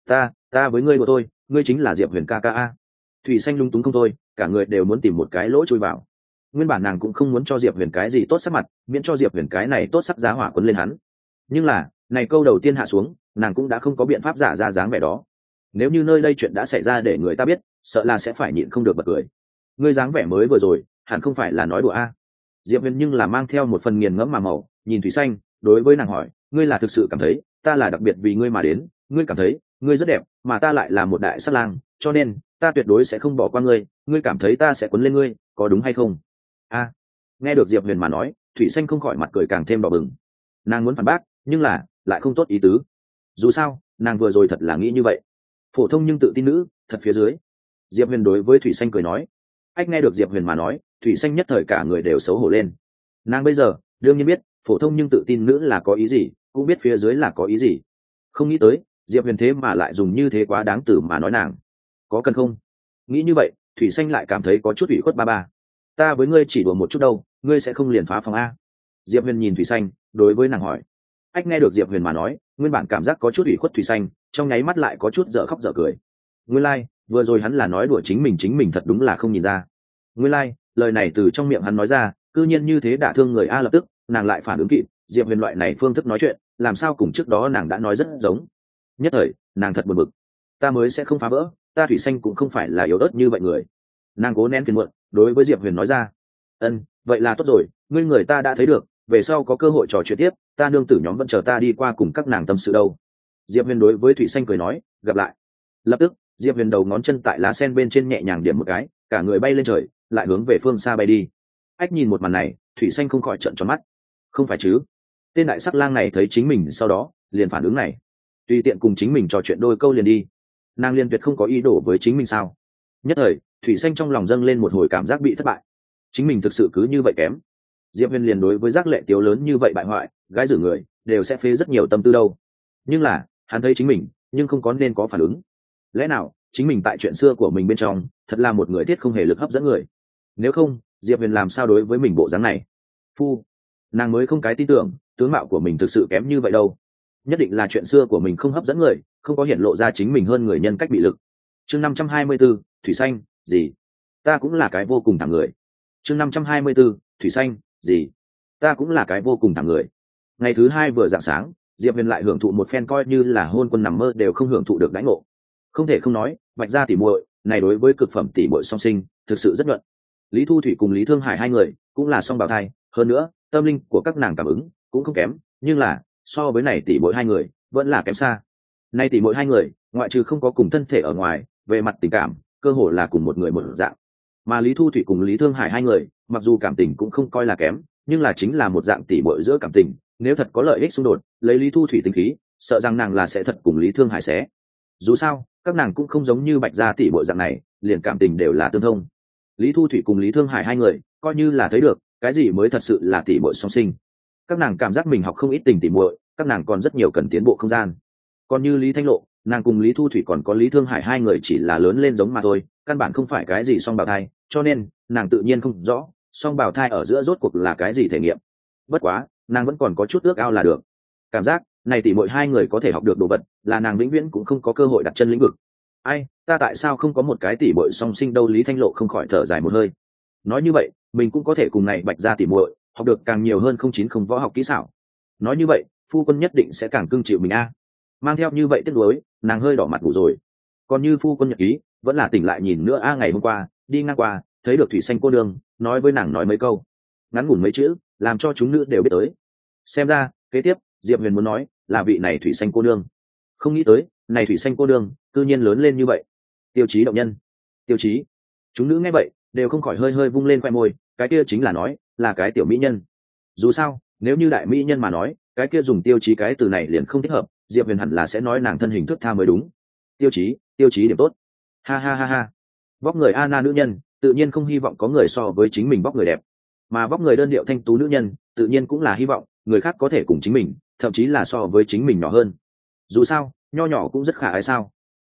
Speaker 1: ta với ngươi của tôi, ngươi chính là Diệp Huyền ca ca a. Thủy Xanh lung túng không thôi, cả người đều muốn tìm một cái lỗ chui vào. Nguyên bản nàng cũng không muốn cho Diệp Huyền cái gì tốt sắc mặt, miễn cho Diệp Huyền cái này tốt sắc giá hỏa quấn lên hắn. Nhưng là này câu đầu tiên hạ xuống, nàng cũng đã không có biện pháp giả ra dáng vẻ đó. Nếu như nơi đây chuyện đã xảy ra để người ta biết, sợ là sẽ phải nhịn không được bật cười. Ngươi dáng vẻ mới vừa rồi hẳn không phải là nói đùa a. Diệp Huyền nhưng là mang theo một phần nghiền ngẫm mà màu nhìn Thủy Xanh, đối với nàng hỏi, ngươi là thực sự cảm thấy ta là đặc biệt vì ngươi mà đến, ngươi cảm thấy ngươi rất đẹp mà ta lại là một đại sát lang, cho nên ta tuyệt đối sẽ không bỏ qua ngươi, ngươi cảm thấy ta sẽ quấn lên ngươi, có đúng hay không? A. Nghe được Diệp Huyền mà nói, Thủy Xanh không khỏi mặt cười càng thêm đỏ bừng. Nàng muốn phản bác nhưng là lại không tốt ý tứ. Dù sao nàng vừa rồi thật là nghĩ như vậy, phổ thông nhưng tự tin nữ thật phía dưới. Diệp Huyền đối với Thủy Xanh cười nói. Ách, nghe được Diệp Huyền mà nói, Thủy Xanh nhất thời cả người đều xấu hổ lên. Nàng bây giờ đương nhiên biết phổ thông nhưng tự tin nữ là có ý gì, cũng biết phía dưới là có ý gì. Không nghĩ tới Diệp Huyền thế mà lại dùng như thế quá đáng tử mà nói nàng. Có cần không? Nghĩ như vậy, Thủy Xanh lại cảm thấy có chút ủy khuất ba ba. Ta với ngươi chỉ đùa một chút đâu, ngươi sẽ không liền phá phòng a? Diệp Huyền nhìn Thủy Xanh, đối với nàng hỏi. Ách, nghe được Diệp Huyền mà nói, nguyên bản cảm giác có chút ủy khuất Thủy Xanh, trong nháy mắt lại có chút dở khóc dở cười. Nguyên lai, vừa rồi hắn là nói đùa chính mình thật đúng là không nhìn ra. Nguyên lai, lời này từ trong miệng hắn nói ra, cư nhiên như thế đả thương người a. Lập tức, nàng lại phản ứng kịp, Diệp Huyền loại này phương thức nói chuyện, làm sao cùng trước đó nàng đã nói rất giống. Nhất thời, nàng thật buồn bực. Ta mới sẽ không phá vỡ, ta Thủy Xanh cũng không phải là yếu ớt như vậy người. Nàng cố nén phiền muộn, đối với Diệp Huyền nói ra. Vậy là tốt rồi, ngươi người ta đã thấy được, về sau có cơ hội trò chuyện tiếp, ta nương tử nhóm vẫn chờ ta đi qua cùng các nàng tâm sự đâu. Diệp Huyền đối với Thủy Xanh cười nói, gặp lại. Lập tức, Diệp Huyền đầu ngón chân tại lá sen bên trên nhẹ nhàng điểm một cái, cả người bay lên trời, lại hướng về phương xa bay đi. Ách, nhìn một màn này, Thủy Xanh không khỏi trợn tròn mắt. Không phải chứ? Tên đại sắc lang này thấy chính mình sau đó, liền phản ứng này, tùy tiện cùng chính mình trò chuyện đôi câu liền đi. Nàng liên tuyệt không có ý đồ với chính mình sao? Nhất thời, Thủy Xanh trong lòng dâng lên một hồi cảm giác bị thất bại. Chính mình thực sự cứ như vậy kém. Diệp Huyền liền đối với giác lệ tiếu lớn như vậy bại hoại, gái rử người đều sẽ phế rất nhiều tâm tư đâu. Nhưng là hắn thấy chính mình nhưng không có nên có phản ứng. Lẽ nào chính mình tại chuyện xưa của mình bên trong thật là một người thiết không hề lực hấp dẫn người? Nếu không, Diệp Huyền làm sao đối với mình bộ dáng này? Phu, nàng mới không cái tin tưởng tướng mạo của mình thực sự kém như vậy đâu. Nhất định là chuyện xưa của mình không hấp dẫn người, không có hiện lộ ra chính mình hơn người nhân cách bị lực. Chương 524, Thủy Xanh, gì? Ta cũng là cái vô cùng thảm người. Chương 524, Thủy Xanh, gì? Ta cũng là cái vô cùng thảm người. Ngày thứ hai vừa rạng sáng, Diệp Huyền lại hưởng thụ một phen coi như là hôn quân nằm mơ đều không hưởng thụ được đãi ngộ. Không thể không nói, Bạch gia tỷ muội này đối với cực phẩm tỷ muội song sinh thực sự rất nhuận. Lý Thu Thủy cùng Lý Thương Hải hai người cũng là song bào thai, hơn nữa tâm linh của các nàng cảm ứng cũng không kém, nhưng là so với này tỷ muội hai người vẫn là kém xa. Nay tỷ muội hai người ngoại trừ không có cùng thân thể ở ngoài, về mặt tình cảm cơ hồ là cùng một người một dạng. Mà Lý Thu Thủy cùng Lý Thương Hải hai người mặc dù cảm tình cũng không coi là kém, nhưng là chính là một dạng tỷ muội giữa cảm tình, nếu thật có lợi ích xung đột, lấy Lý Thu Thủy tính khí, sợ rằng nàng là sẽ thật cùng Lý Thương Hải xé. Dù sao các nàng cũng không giống như Bạch gia tỷ muội dạng này, liền cảm tình đều là tương thông. Lý Thu Thủy cùng Lý Thương Hải hai người coi như là thấy được cái gì mới thật sự là tỷ muội song sinh. Các nàng cảm giác mình học không ít tình tỷ muội, các nàng còn rất nhiều cần tiến bộ không gian. Còn như Lý Thanh Lộ, nàng cùng Lý Thu Thủy còn có Lý Thương Hải hai người chỉ là lớn lên giống mà thôi, căn bản không phải cái gì song bào thai, cho nên nàng tự nhiên không rõ song bào thai ở giữa rốt cuộc là cái gì thể nghiệm. Bất quá nàng vẫn còn có chút ước ao là được. Cảm giác này tỷ muội hai người có thể học được đồ vật, là nàng vĩnh viễn cũng không có cơ hội đặt chân lĩnh vực. Ai, ta tại sao không có một cái tỷ muội song sinh đâu? Lý Thanh Lộ không khỏi thở dài một hơi. Nói như vậy, mình cũng có thể cùng này Bạch gia tỷ muội học được càng nhiều hơn 090 võ học kỹ xảo. Nói như vậy, phu quân nhất định sẽ càng cưng chịu mình a. Mang theo như vậy tiếc nuối, nàng hơi đỏ mặt ngủ rồi. Còn như phu quân nhật ký, vẫn là tỉnh lại nhìn nữa a. Ngày hôm qua đi ngang qua, thấy được Thủy Xanh cô nương, nói với nàng nói mấy câu ngắn ngủn mấy chữ, làm cho chúng nữ đều biết tới. Xem ra kế tiếp Diệp Huyền muốn nói là vị này Thủy Xanh cô nương. Không nghĩ tới này Thủy Xanh cô nương tự nhiên lớn lên như vậy. Tiêu chí động nhân. Tiêu chí. Chúng nữ nghe vậy đều không khỏi hơi hơi vung lên khoe môi, cái kia chính là nói là cái tiểu mỹ nhân. Dù sao nếu như đại mỹ nhân mà nói, cái kia dùng tiêu chí cái từ này liền không thích hợp, Diệp Huyền hẳn là sẽ nói nàng thân hình thước tha mới đúng. Tiêu chí điểm tốt. Ha ha ha ha. Vóc người Anna nữ nhân tự nhiên không hy vọng có người so với chính mình vóc người đẹp, mà vóc người đơn điệu thanh tú nữ nhân tự nhiên cũng là hy vọng người khác có thể cùng chính mình, thậm chí là so với chính mình nhỏ hơn. Dù sao nho nhỏ cũng rất khả ái sao.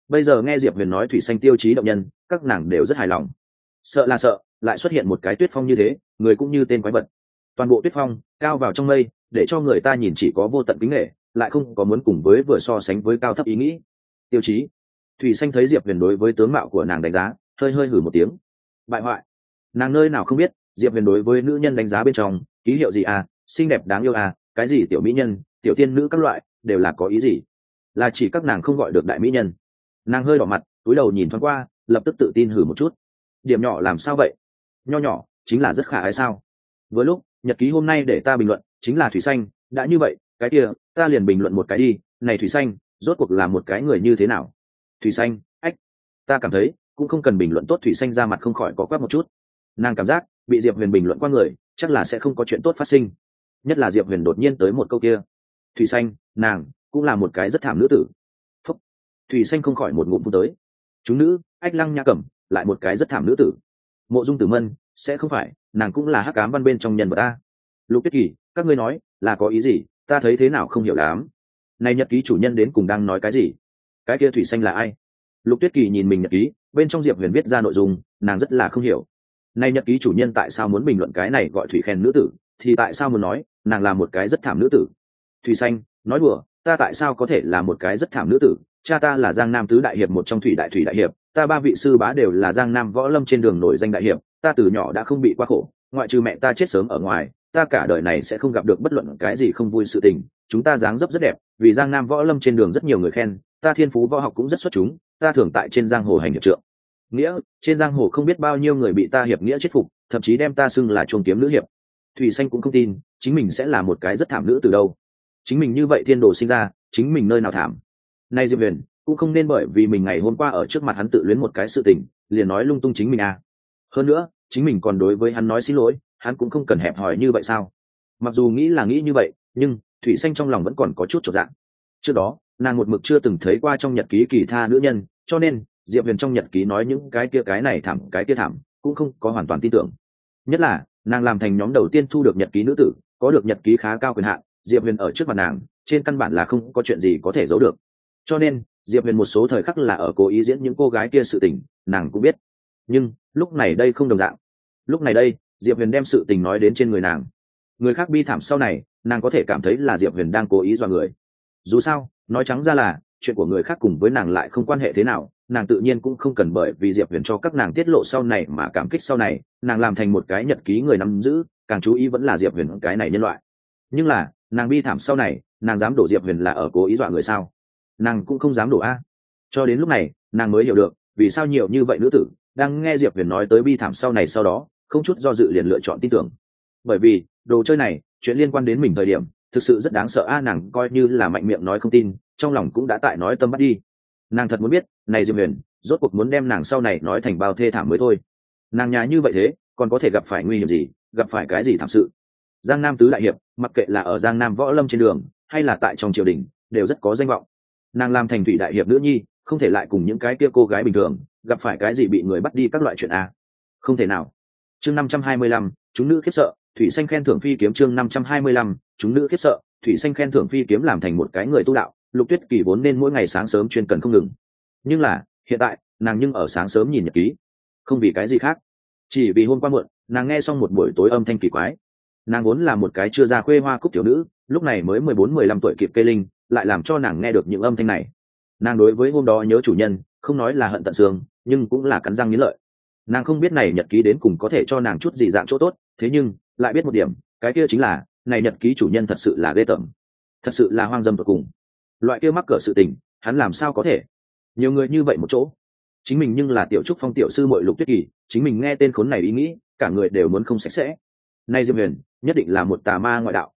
Speaker 1: bây giờ nghe diệp huyền nói thủy xanh tiêu chí động nhân, các nàng đều rất hài lòng. Sợ là sợ, lại xuất hiện một cái Tuyết Phong như thế, người cũng như tên quái vật. Toàn bộ Tuyết Phong cao vào trong mây, để cho người ta nhìn chỉ có vô tận kính nghệ, lại không có muốn cùng với vừa so sánh với cao thấp ý nghĩ. Tiêu chí. Thủy xanh thấy diệp huyền đối với tướng mạo của nàng đánh giá, hơi hơi hử một tiếng. Bại hoại. Nàng nơi nào không biết diệp huyền đối với nữ nhân đánh giá bên trong ký hiệu gì à, xinh đẹp đáng yêu à, cái gì tiểu mỹ nhân, tiểu tiên nữ các loại, đều là có ý gì? Là chỉ các nàng không gọi được đại mỹ nhân. Nàng hơi đỏ mặt, cúi đầu nhìn thoáng qua, lập tức tự tin hử một chút. Điểm nhỏ làm sao vậy? Nho nhỏ chính là rất khả ái sao? Với lúc nhật ký hôm nay để ta bình luận chính là thủy xanh, đã như vậy cái kia ta liền bình luận một cái đi. Này thủy xanh rốt cuộc là một cái người như thế nào? Thủy xanh ách, ta cảm thấy cũng không cần bình luận tốt. Thủy xanh ra mặt không khỏi có quắc một chút. Nàng cảm giác bị diệp huyền bình luận qua người chắc là sẽ không có chuyện tốt phát sinh, nhất là diệp huyền đột nhiên tới một câu kia. Thủy xanh nàng cũng là một cái rất thảm nữ tử. Phúc. Thủy xanh không khỏi một ngụm phun tới. Chúng nữ ách lăng nha cẩm lại một cái rất thảm nữ tử. Mộ dung tử mân sẽ không phải nàng cũng là hắc ám văn bên trong nhân vật ta. Lục Tuyết Kỳ các ngươi nói là có ý gì, ta thấy thế nào không hiểu lắm. Này nhật ký chủ nhân đến cùng đang nói cái gì? Cái kia thủy xanh là ai? Lục Tuyết Kỳ nhìn mình nhật ký bên trong diệp huyền viết ra nội dung, nàng rất là không hiểu. Này nhật ký chủ nhân tại sao muốn bình luận cái này gọi thủy khen nữ tử, thì tại sao muốn nói nàng là một cái rất thảm nữ tử? Thủy xanh nói đùa, ta tại sao có thể là một cái rất thảm nữ tử? Cha ta là Giang Nam tứ đại hiệp một trong thủy đại hiệp, ta ba vị sư bá đều là Giang Nam võ lâm trên đường nổi danh đại hiệp, ta từ nhỏ đã không bị qua khổ, ngoại trừ mẹ ta chết sớm ở ngoài, ta cả đời này sẽ không gặp được bất luận cái gì không vui sự tình. Chúng ta dáng dấp rất đẹp, vì Giang Nam võ lâm trên đường rất nhiều người khen, ta thiên phú võ học cũng rất xuất chúng, ta thường tại trên giang hồ hành hiệp trượng nghĩa, trên giang hồ không biết bao nhiêu người bị ta hiệp nghĩa chết phục, thậm chí đem ta xưng là chuông kiếm nữ hiệp. Thủy xanh cũng không tin chính mình sẽ là một cái rất thảm nữ từ đâu. Chính mình như vậy thiên đồ sinh ra, chính mình nơi nào thảm? Nay diệp huyền cũng không nên bởi vì mình ngày hôm qua ở trước mặt hắn tự luyến một cái sự tình liền nói lung tung chính mình à. Hơn nữa chính mình còn đối với hắn nói xin lỗi, hắn cũng không cần hẹp hòi như vậy sao? Mặc dù nghĩ là nghĩ như vậy, nhưng thủy xanh trong lòng vẫn còn có chút chột dạ. Trước đó nàng một mực chưa từng thấy qua trong nhật ký kỳ tha nữ nhân, cho nên diệp huyền trong nhật ký nói những cái kia cái này thảm cái kia thảm cũng không có hoàn toàn tin tưởng. Nhất là nàng làm thành nhóm đầu tiên thu được nhật ký nữ tử, có được nhật ký khá cao quyền hạn, diệp huyền ở trước mặt nàng trên căn bản là không có chuyện gì có thể giấu được. Cho nên diệp huyền một số thời khắc là ở cố ý diễn những cô gái kia sự tình, nàng cũng biết. Nhưng lúc này đây không đồng dạng. Lúc này đây diệp huyền đem sự tình nói đến trên người nàng. Người khác bi thảm sau này nàng có thể cảm thấy là diệp huyền đang cố ý dọa người. Dù sao nói trắng ra là chuyện của người khác cùng với nàng lại không quan hệ thế nào, nàng tự nhiên cũng không cần bởi vì diệp huyền cho các nàng tiết lộ sau này mà cảm kích sau này nàng làm thành một cái nhật ký người nắm giữ, càng chú ý vẫn là diệp huyền cái này nhân loại. Nhưng là nàng bi thảm sau này nàng dám đổ diệp huyền là ở cố ý dọa người sao? Nàng cũng không dám đổ a. Cho đến lúc này nàng mới hiểu được vì sao nhiều như vậy nữ tử đang nghe diệp huyền nói tới bi thảm sau này sau đó không chút do dự liền lựa chọn tin tưởng. Bởi vì đồ chơi này chuyện liên quan đến mình thời điểm thực sự rất đáng sợ a. Nàng coi như là mạnh miệng nói không tin, trong lòng cũng đã tại nói tâm bắt đi. Nàng thật muốn biết này diệp huyền rốt cuộc muốn đem nàng sau này nói thành bao thê thảm mới thôi. Nàng nhà như vậy thế còn có thể gặp phải nguy hiểm gì, gặp phải cái gì thảm sự? Giang Nam tứ đại hiệp mặc kệ là ở Giang Nam võ lâm trên đường hay là tại trong triều đình đều rất có danh vọng. Nàng làm thành thủy đại hiệp nữ nhi không thể lại cùng những cái kia cô gái bình thường gặp phải cái gì bị người bắt đi các loại chuyện a. Không thể nào. Chương 525, chúng nữ khiếp sợ, thủy xanh khen thưởng phi kiếm. Chương 525, chúng nữ khiếp sợ, thủy xanh khen thưởng phi kiếm. Làm thành một cái người tu đạo, Lục Tuyết Kỳ vốn nên mỗi ngày sáng sớm chuyên cần không ngừng. Nhưng là hiện tại nàng nhưng ở sáng sớm nhìn nhật ký, không vì cái gì khác, chỉ vì hôm qua muộn nàng nghe xong một buổi tối âm thanh kỳ quái. Nàng vốn là một cái chưa ra khuê hoa cúc tiểu nữ, lúc này mới 14-15 tuổi kịp cây linh, lại làm cho nàng nghe được những âm thanh này. Nàng đối với hôm đó nhớ chủ nhân không nói là hận tận xương, nhưng cũng là cắn răng nghiến lợi. Nàng không biết này nhật ký đến cùng có thể cho nàng chút gì dạng chỗ tốt, thế nhưng lại biết một điểm, cái kia chính là này nhật ký chủ nhân thật sự là ghê tởm, thật sự là hoang dâm tột cùng. Loại kia mắc cỡ sự tình hắn làm sao có thể? Nhiều người như vậy một chỗ, chính mình nhưng là tiểu trúc phong tiểu sư muội Lục Tuyết Kỳ, chính mình nghe tên khốn này ý nghĩ cả người đều muốn không sạch sẽ. Nay diệp huyền nhất định là một tà ma ngoại đạo,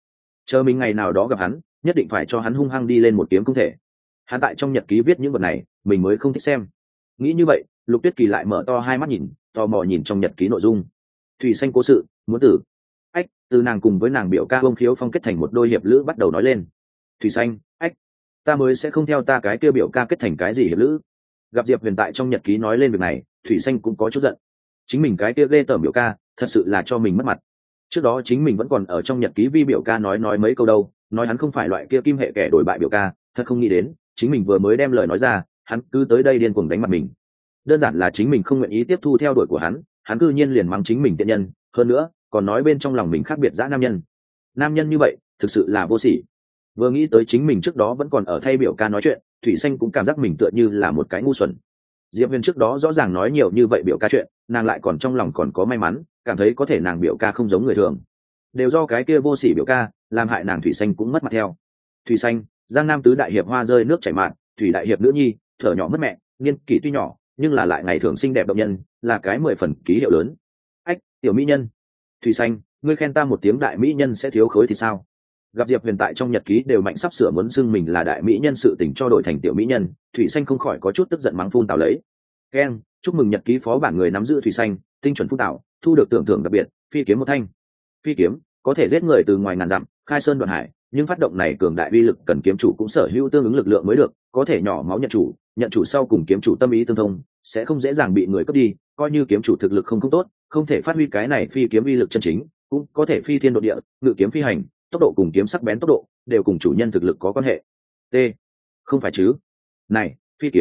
Speaker 1: chờ mình ngày nào đó gặp hắn nhất định phải cho hắn hung hăng đi lên một kiếm không thể. Hắn tại trong nhật ký viết những vật này mình mới không thích xem. Nghĩ như vậy Lục Tuyết Kỳ lại mở to hai mắt nhìn, tò mò nhìn trong nhật ký nội dung. Thủy xanh cố sự muốn tử ách, từ nàng cùng với nàng biểu ca Ông Khiếu Phong kết thành một đôi hiệp lữ bắt đầu nói lên. Thủy xanh ách, ta mới sẽ không theo ta cái kia biểu ca kết thành cái gì hiệp lữ. Gặp diệp huyền tại trong nhật ký nói lên việc này, thủy xanh cũng có chút giận. Chính mình cái kia ghê tởm biểu ca thật sự là cho mình mất mặt. Trước đó chính mình vẫn còn ở trong nhật ký vi biểu ca nói mấy câu đâu, nói hắn không phải loại kia kim hệ kẻ đổi bại biểu ca, thật không nghĩ đến chính mình vừa mới đem lời nói ra hắn cứ tới đây điên cuồng đánh mặt mình. Đơn giản là chính mình không nguyện ý tiếp thu theo đuổi của hắn cư nhiên liền mắng chính mình tiện nhân, hơn nữa còn nói bên trong lòng mình khác biệt dã nam nhân như vậy thực sự là vô sỉ. Vừa nghĩ tới chính mình trước đó vẫn còn ở thay biểu ca nói chuyện, thủy xanh cũng cảm giác mình tựa như là một cái ngu xuẩn. Diệp Huyền trước đó rõ ràng nói nhiều như vậy biểu ca chuyện, nàng lại còn trong lòng còn có may mắn, cảm thấy có thể nàng biểu ca không giống người thường, đều do cái kia vô sỉ biểu ca làm hại nàng. Thủy xanh cũng mất mặt theo. Thủy xanh, Giang Nam tứ đại hiệp hoa rơi nước chảy mạn, thủy đại hiệp nữ nhi, thở nhỏ mất mẹ, niên kỷ tuy nhỏ nhưng là lại ngày thường xinh đẹp động nhân, là cái 10 phần ký hiệu lớn. Ách, tiểu mỹ nhân. Thủy xanh, ngươi khen ta một tiếng đại mỹ nhân sẽ thiếu khối thì sao? Gặp Diệp Huyền tại trong nhật ký đều mạnh sắp sửa muốn xưng mình là đại mỹ nhân, sự tình cho đổi thành tiểu mỹ nhân, Thủy xanh không khỏi có chút tức giận mắng phun tào lấy. Keng, chúc mừng nhật ký phó bản người nắm giữ Thủy xanh tinh chuẩn phun tào, thu được tưởng thưởng đặc biệt, phi kiếm một thanh. Phi kiếm có thể giết người từ ngoài ngàn dặm, khai sơn đoạn hải, nhưng phát động này cường đại uy lực cần kiếm chủ cũng sở hữu tương ứng lực lượng mới được, có thể nhỏ máu nhận chủ sau cùng kiếm chủ tâm ý tương thông, sẽ không dễ dàng bị người cướp đi. Coi như kiếm chủ thực lực không tốt, không thể phát huy cái này phi kiếm uy lực chân chính, cũng có thể phi thiên độ địa, ngự kiếm phi hành, tốc độ cùng kiếm sắc bén tốc độ đều cùng chủ nhân thực lực có quan hệ. T, không phải chứ? Này,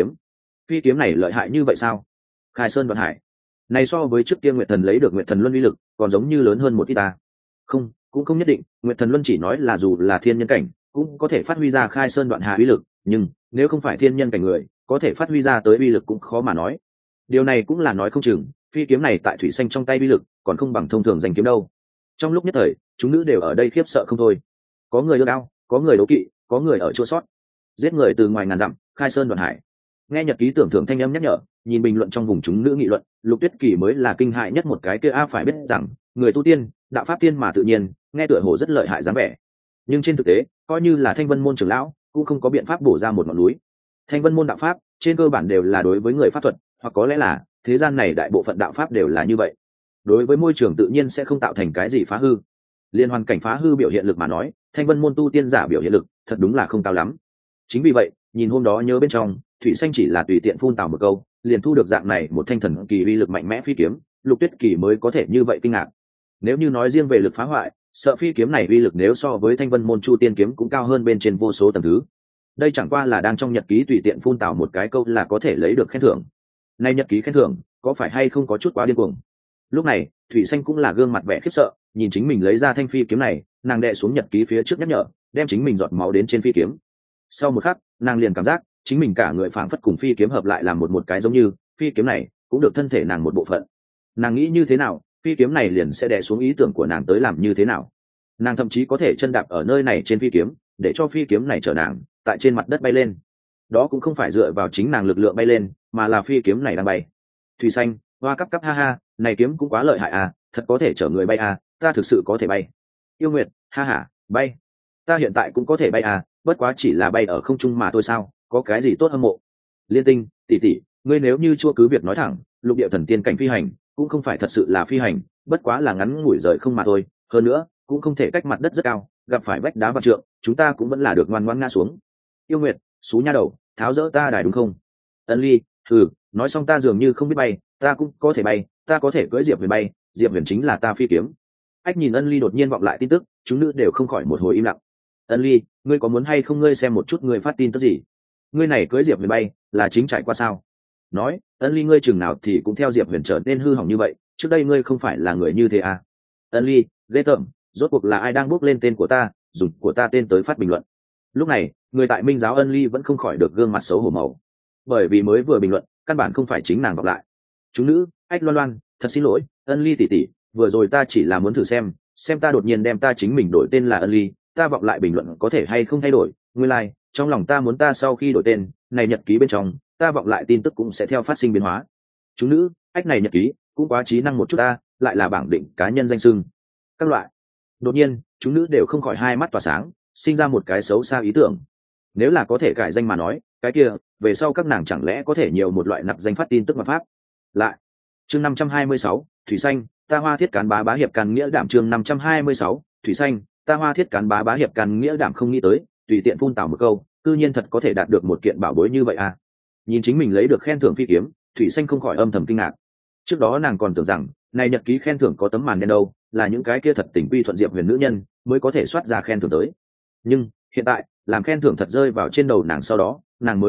Speaker 1: phi kiếm này lợi hại như vậy sao? Khai sơn đoạn hải này so với trước kia Nguyệt Thần lấy được Nguyệt Thần Luân uy lực còn giống như lớn hơn một ít ta. Không, cũng không nhất định. Nguyệt Thần Luân chỉ nói là dù là thiên nhân cảnh cũng có thể phát huy ra khai sơn đoạn hải uy lực, nhưng nếu không phải thiên nhân cảnh người có thể phát huy ra tới uy lực cũng khó mà nói. Điều này cũng là nói không chừng phi kiếm này tại thủy xanh trong tay uy lực còn không bằng thông thường danh kiếm đâu. Trong lúc nhất thời chúng nữ đều ở đây khiếp sợ không thôi, có người ước ao, có người đố kỵ, có người ở chua sót. Giết người từ ngoài ngàn dặm, khai sơn đoạn hải. Nghe nhật ký tưởng thưởng thanh âm nhắc nhở, nhìn bình luận trong vùng chúng nữ nghị luận, Lục Tuyết Kỳ mới là kinh hại nhất một cái kia. Phải biết rằng người tu tiên đạo pháp tiên mà tự nhiên, nghe tựa hồ rất lợi hại dáng vẻ, nhưng trên thực tế coi như là Thanh Vân môn trưởng lão cũng không có biện pháp bổ ra một ngọn núi. Thanh Vân môn đạo pháp trên cơ bản đều là đối với người pháp thuật, hoặc có lẽ là thế gian này đại bộ phận đạo pháp đều là như vậy, đối với môi trường tự nhiên sẽ không tạo thành cái gì phá hư. Liên hoàn cảnh phá hư biểu hiện lực mà nói, Thanh Vân môn tu tiên giả biểu hiện lực thật đúng là không cao lắm. Chính vì vậy nhìn hôm đó nhớ bên trong thủy xanh chỉ là tùy tiện phun tào một câu liền thu được dạng này một thanh thần kỳ uy lực mạnh mẽ phi kiếm, Lục Tuyết Kỳ mới có thể như vậy kinh ngạc. Nếu như nói riêng về lực phá hoại, sợ phi kiếm này uy lực nếu so với Thanh Vân môn chu tiên kiếm cũng cao hơn bên trên vô số tầng thứ. Đây chẳng qua là đang trong nhật ký tùy tiện phun tào một cái câu là có thể lấy được khen thưởng. Nay nhật ký khen thưởng có phải hay không có chút quá điên cuồng? Lúc này thủy xanh cũng là gương mặt vẻ khiếp sợ, nhìn chính mình lấy ra thanh phi kiếm này, nàng đè xuống nhật ký phía trước nhắc nhở, đem chính mình giọt máu đến trên phi kiếm. Sau một khắc nàng liền cảm giác chính mình cả người phảng phất cùng phi kiếm hợp lại làm một cái, giống như phi kiếm này cũng được thân thể nàng một bộ phận. Nàng nghĩ như thế nào phi kiếm này liền sẽ đè xuống ý tưởng của nàng tới làm như thế nào. Nàng thậm chí có thể chân đạp ở nơi này trên phi kiếm, để cho phi kiếm này chở nàng tại trên mặt đất bay lên. Đó cũng không phải dựa vào chính nàng lực lượng bay lên, mà là phi kiếm này đang bay. Thủy xanh hoa cắp cắp ha ha, này kiếm cũng quá lợi hại à, thật có thể chở người bay à, ta thực sự có thể bay. Yêu Nguyệt ha ha, bay, ta hiện tại cũng có thể bay à, bất quá chỉ là bay ở không trung mà thôi sao, có cái gì tốt hâm mộ. Liên Tinh tỷ tỷ, ngươi nếu như chưa cứ việc nói thẳng, lục địa thần tiên cảnh phi hành cũng không phải thật sự là phi hành, bất quá là ngắn ngủi rời không mà thôi, hơn nữa cũng không thể cách mặt đất rất cao, gặp phải vách đá vạn trượng chúng ta cũng vẫn là được ngoan ngoãn ngã xuống. Yêu Nguyệt xú nha đầu, tháo dỡ ta đài đúng không? Ân Ly nói xong ta dường như không biết bay, ta cũng có thể bay, ta có thể cưỡi Diệp Huyền bay, Diệp Huyền chính là ta phi kiếm. Ách nhìn Ân Ly đột nhiên vọng lại tin tức, chúng nữ đều không khỏi một hồi im lặng. Ân Ly, ngươi có muốn hay không ngươi xem một chút ngươi phát tin tức gì? Ngươi này cưỡi Diệp Huyền bay là chính trải qua sao? Nói Ân Ly ngươi chừng nào thì cũng theo Diệp Huyền trở nên hư hỏng như vậy, trước đây ngươi không phải là người như thế à? Ân Ly ghê tởm, rốt cuộc là ai đang bước lên tên của ta, dùng của ta tên tới phát bình luận? Lúc này người tại Minh giáo Ân Ly vẫn không khỏi được gương mặt xấu hổ màu, bởi vì mới vừa bình luận căn bản không phải chính nàng đọc lại. Chúng nữ ách loan loan, thật xin lỗi Ân Ly tỷ tỷ, vừa rồi ta chỉ là muốn thử xem ta đột nhiên đem ta chính mình đổi tên là Ân Ly, ta vọng lại bình luận có thể hay không thay đổi. Nguyên lai trong lòng ta muốn ta sau khi đổi tên này nhật ký bên trong ta vọng lại tin tức cũng sẽ theo phát sinh biến hóa. Chúng nữ ách này nhật ký cũng quá trí năng một chút ta, lại là bảng định cá nhân danh xưng các loại. Đột nhiên chúng nữ đều không khỏi hai mắt tỏa sáng, sinh ra một cái xấu xa ý tưởng. Nếu là có thể cải danh mà nói, cái kia về sau các nàng chẳng lẽ có thể nhiều một loại nặc danh phát tin tức mà pháp lại. Chương 526, thủy xanh ta hoa thiết cán bá hiệp càn nghĩa đảm. Chương 526, thủy xanh ta hoa thiết cán bá hiệp càn nghĩa đảm. Không nghĩ tới tùy tiện phun tào một câu cư nhiên thật có thể đạt được một kiện bảo bối như vậy à. Nhìn chính mình lấy được khen thưởng phi kiếm, thủy xanh không khỏi âm thầm kinh ngạc. Trước đó nàng còn tưởng rằng này nhật ký khen thưởng có tấm màn đen đâu, là những cái kia thật tình quy thuận Diệp Huyền nữ nhân mới có thể soát ra khen thưởng tới. Nhưng hiện tại làm khen thưởng thật rơi vào trên đầu nàng, sau đó nàng mới hiểu được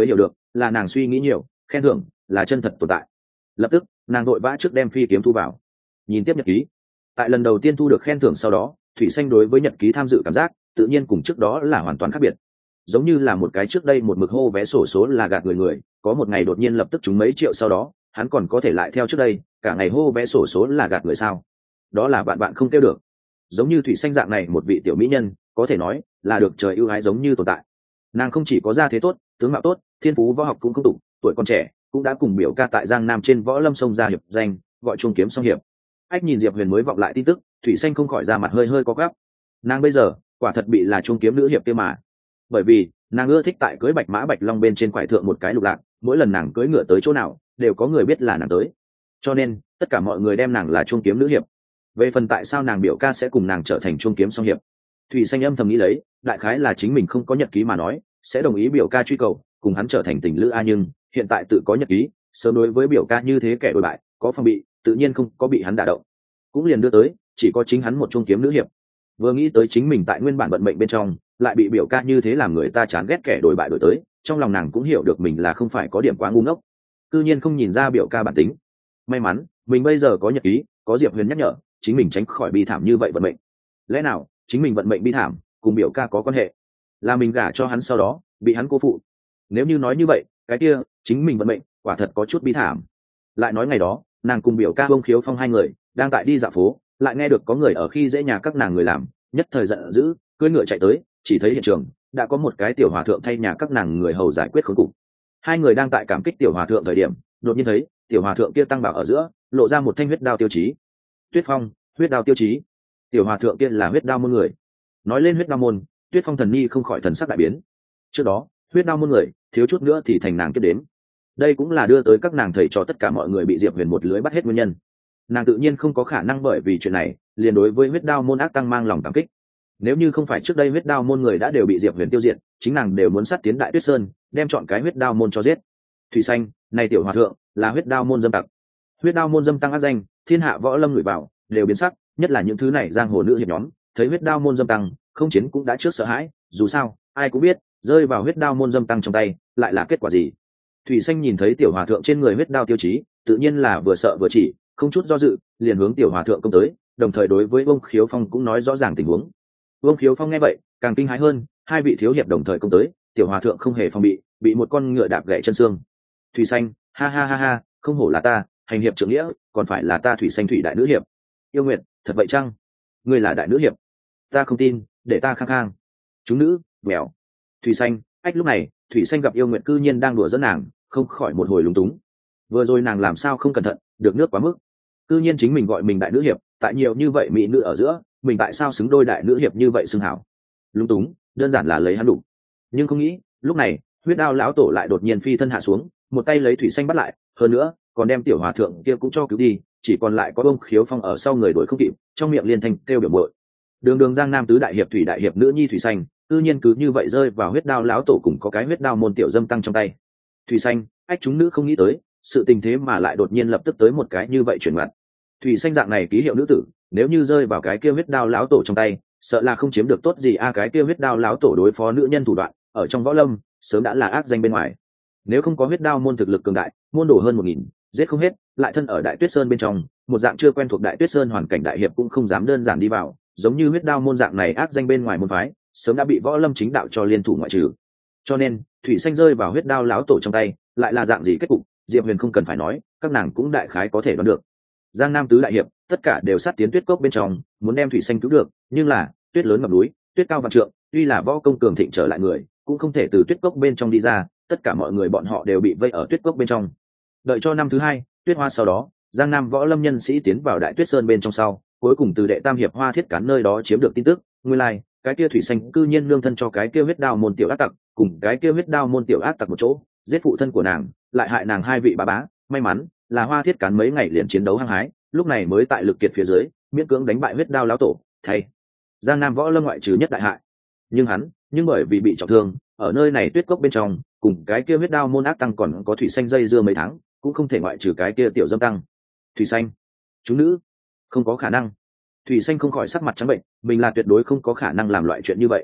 Speaker 1: là nàng suy nghĩ nhiều, khen thưởng là chân thật tồn tại. Lập tức nàng vội vã trước đem phi kiếm thu vào, nhìn tiếp nhật ký. Tại lần đầu tiên thu được khen thưởng sau đó, thủy xanh đối với nhật ký tham dự cảm giác tự nhiên cùng trước đó là hoàn toàn khác biệt. Giống như là một cái trước đây một mực hô vé sổ số là gạt người, có một ngày đột nhiên lập tức trúng mấy triệu, sau đó hắn còn có thể lại theo trước đây cả ngày hô vé sổ số là gạt người sao? Đó là bạn không kêu được. Giống như thủy xanh dạng này một vị tiểu mỹ nhân, có thể nói là được trời ưu ái giống như tồn tại. Nàng không chỉ có gia thế tốt, tướng mạo tốt, thiên phú võ học cũng không tụng, tuổi còn trẻ cũng đã cùng biểu ca tại Giang Nam trên võ lâm sông ra hiệp danh, gọi chuông kiếm song hiệp. Ách nhìn Diệp Huyền mới vọng lại tin tức, thủy xanh không khỏi ra mặt hơi hơi có gắp. Nàng bây giờ quả thật bị là chuông kiếm nữ hiệp kia mà. Bởi vì nàng ưa thích tại cưỡi bạch mã bạch long bên trên quải thượng một cái lục lạc, mỗi lần nàng cưỡi ngựa tới chỗ nào đều có người biết là nàng tới, cho nên tất cả mọi người đem nàng là chuông kiếm nữ hiệp. Về phần tại sao nàng biểu ca sẽ cùng nàng trở thành chuông kiếm song hiệp, thủy xanh âm thầm nghĩ lấy, đại khái là chính mình không có nhật ký mà nói sẽ đồng ý biểu ca truy cầu cùng hắn trở thành tình lữ a, nhưng hiện tại tự có nhật ký, sớm đối với biểu ca như thế kẻ đổi bại có phòng bị, tự nhiên không có bị hắn đả động, cũng liền đưa tới chỉ có chính hắn một chuông kiếm nữ hiệp. Vừa nghĩ tới chính mình tại nguyên bản vận mệnh bên trong lại bị biểu ca như thế làm người ta chán ghét kẻ đổi bại đổi tới, trong lòng nàng cũng hiểu được mình là không phải có điểm quá ngu ngốc, cư nhiên không nhìn ra biểu ca bản tính. May mắn mình bây giờ có nhật ký, có Diệp Huyền nhắc nhở, chính mình tránh khỏi bi thảm như vậy vận mệnh. Lẽ nào chính mình vận mệnh bi thảm cùng biểu ca có quan hệ, là mình gả cho hắn sau đó bị hắn cô phụ? Nếu như nói như vậy, cái kia chính mình vận mệnh quả thật có chút bi thảm. Lại nói ngày đó nàng cùng biểu ca Bông Khiếu Phong hai người đang tại đi dạo phố, lại nghe được có người ở khi dễ nhà các nàng người làm, nhất thời giận dữ cưỡi ngựa chạy tới, chỉ thấy hiện trường đã có một cái tiểu hòa thượng thay nhà các nàng người hầu giải quyết khốn cục. Hai người đang tại cảm kích tiểu hòa thượng thời điểm, đột nhiên thấy tiểu hòa thượng kia tăng bảo ở giữa lộ ra một thanh huyết đao tiêu chí. Tuyết Phong, huyết đao tiêu chí. Tiểu hòa thượng kia là huyết đao môn người. Nói lên huyết đao môn, Tuyết Phong thần nhi không khỏi thần sắc đại biến. Trước đó huyết đao môn người thiếu chút nữa thì thành nàng kết đến, đây cũng là đưa tới các nàng thầy cho tất cả mọi người bị Diệp Huyền một lưới bắt hết nguyên nhân. Nàng tự nhiên không có khả năng bởi vì chuyện này liền đối với huyết đao môn ác tăng mang lòng cảm kích. Nếu như không phải trước đây huyết đao môn người đã đều bị Diệp Huyền tiêu diệt, chính nàng đều muốn sát tiến Đại Tuyết Sơn đem chọn cái huyết đao môn cho giết. Thủy xanh, này tiểu hòa thượng là huyết đao môn dâm tặc. Huyết đao môn dâm tăng ác danh, thiên hạ võ lâm người vào đều biến sắc, nhất là những thứ này giang hồ nữ hiệp nhóm, thấy huyết đao môn dâm tăng không chiến cũng đã trước sợ hãi, dù sao ai cũng biết rơi vào huyết đao môn dâm tăng trong tay lại là kết quả gì. Thủy xanh nhìn thấy tiểu hòa thượng trên người huyết đao tiêu chí, tự nhiên là vừa sợ vừa chỉ, không chút do dự liền hướng tiểu hòa thượng công tới, đồng thời đối với Vương Khiếu Phong cũng nói rõ ràng tình huống. Vương Khiếu Phong nghe vậy càng kinh hãi hơn, hai vị thiếu hiệp đồng thời công tới, tiểu hòa thượng không hề phòng bị một con ngựa đạp gãy chân xương. Thủy xanh, ha ha ha ha, không hổ là ta hành hiệp trưởng nghĩa, còn phải là ta thủy xanh thủy đại nữ hiệp. Yêu Nguyệt, thật vậy chăng? Ngươi là đại nữ hiệp? Ta không tin, để ta khang khang. Chúng nữ vẻo. Thủy xanh, ách lúc này thủy xanh gặp Yêu Nguyệt cư nhiên đang đùa dẫn nàng, không khỏi một hồi lúng túng. Vừa rồi nàng làm sao không cẩn thận được nước quá mức, cư nhiên chính mình gọi mình đại nữ hiệp, tại nhiều như vậy mỹ nữ ở giữa mình tại sao xứng đôi đại nữ hiệp như vậy xưng hảo. Lúng túng đơn giản là lấy hắn đủ. Nhưng không nghĩ lúc này huyết đao lão tổ lại đột nhiên phi thân hạ xuống, một tay lấy thủy xanh bắt lại, hơn nữa còn đem tiểu hòa thượng kia cũng cho cứu đi, chỉ còn lại có Vương Khiếu Phong ở sau người đuổi không kịp, trong miệng liên thanh kêu biểu muội. Đường Giang Nam tứ đại hiệp thủy đại hiệp nữ nhi thủy xanh tự nhiên cứ như vậy rơi vào huyết đao lão tổ cùng có cái huyết đao môn tiểu dâm tăng trong tay. Thủy xanh, ách chúng nữ không nghĩ tới sự tình thế mà lại đột nhiên lập tức tới một cái như vậy chuyển mặt. Thủy xanh dạng này ký hiệu nữ tử nếu như rơi vào cái kia huyết đao lão tổ trong tay, sợ là không chiếm được tốt gì a. Cái kia huyết đao lão tổ đối phó nữ nhân thủ đoạn ở trong võ lâm sớm đã là ác danh bên ngoài, nếu không có huyết đao môn thực lực cường đại, môn đồ hơn 1000, giết không hết, lại thân ở Đại Tuyết Sơn bên trong, một dạng chưa quen thuộc Đại Tuyết Sơn hoàn cảnh đại hiệp cũng không dám đơn giản đi vào, giống như huyết đao môn dạng này ác danh bên ngoài môn phái sớm đã bị võ lâm chính đạo cho liên thủ ngoại trừ. Cho nên thủy xanh rơi vào huyết đao lão tổ trong tay lại là dạng gì kết cục, Diệp Huyền không cần phải nói, các nàng cũng đại khái có thể đoán được. Giang Nam tứ đại hiệp tất cả đều sát tiến tuyết cốc bên trong muốn đem thủy xanh cứu được, nhưng là tuyết lớn ngập núi, tuyết cao vạn trượng, tuy là võ công cường thịnh trở lại người cũng không thể từ tuyết cốc bên trong đi ra, tất cả mọi người bọn họ đều bị vây ở tuyết cốc bên trong. Đợi cho năm thứ 2 tuyết hoa sau đó, Giang Nam võ lâm nhân sĩ tiến vào Đại Tuyết Sơn bên trong sau, cuối cùng từ đệ tam hiệp Hoa Thiết Cán nơi đó chiếm được tin tức, nguyên lai cái kia thủy xanh cư nhiên nương thân cho cái kia huyết đao môn tiểu ác tặc, cùng cái kia huyết đao môn tiểu ác tặc một chỗ giết phụ thân của nàng, lại hại nàng hai vị bá bá. May mắn là Hoa Thiết Cán mấy ngày liền chiến đấu hăng hái, lúc này mới tại lực kiệt phía dưới miễn cưỡng đánh bại huyết đao lão tổ, thay Giang Nam võ lâm ngoại trừ nhất đại hại. Nhưng bởi vì bị trọng thương ở nơi này tuyết cốc bên trong, cùng cái kia huyết đao môn ác tăng còn có thủy xanh dây dưa mấy tháng, cũng không thể ngoại trừ cái kia tiểu dâm tăng. Thủy xanh, chúng nữ không có khả năng. Thủy xanh không khỏi sắc mặt trắng bệnh, mình là tuyệt đối không có khả năng làm loại chuyện như vậy.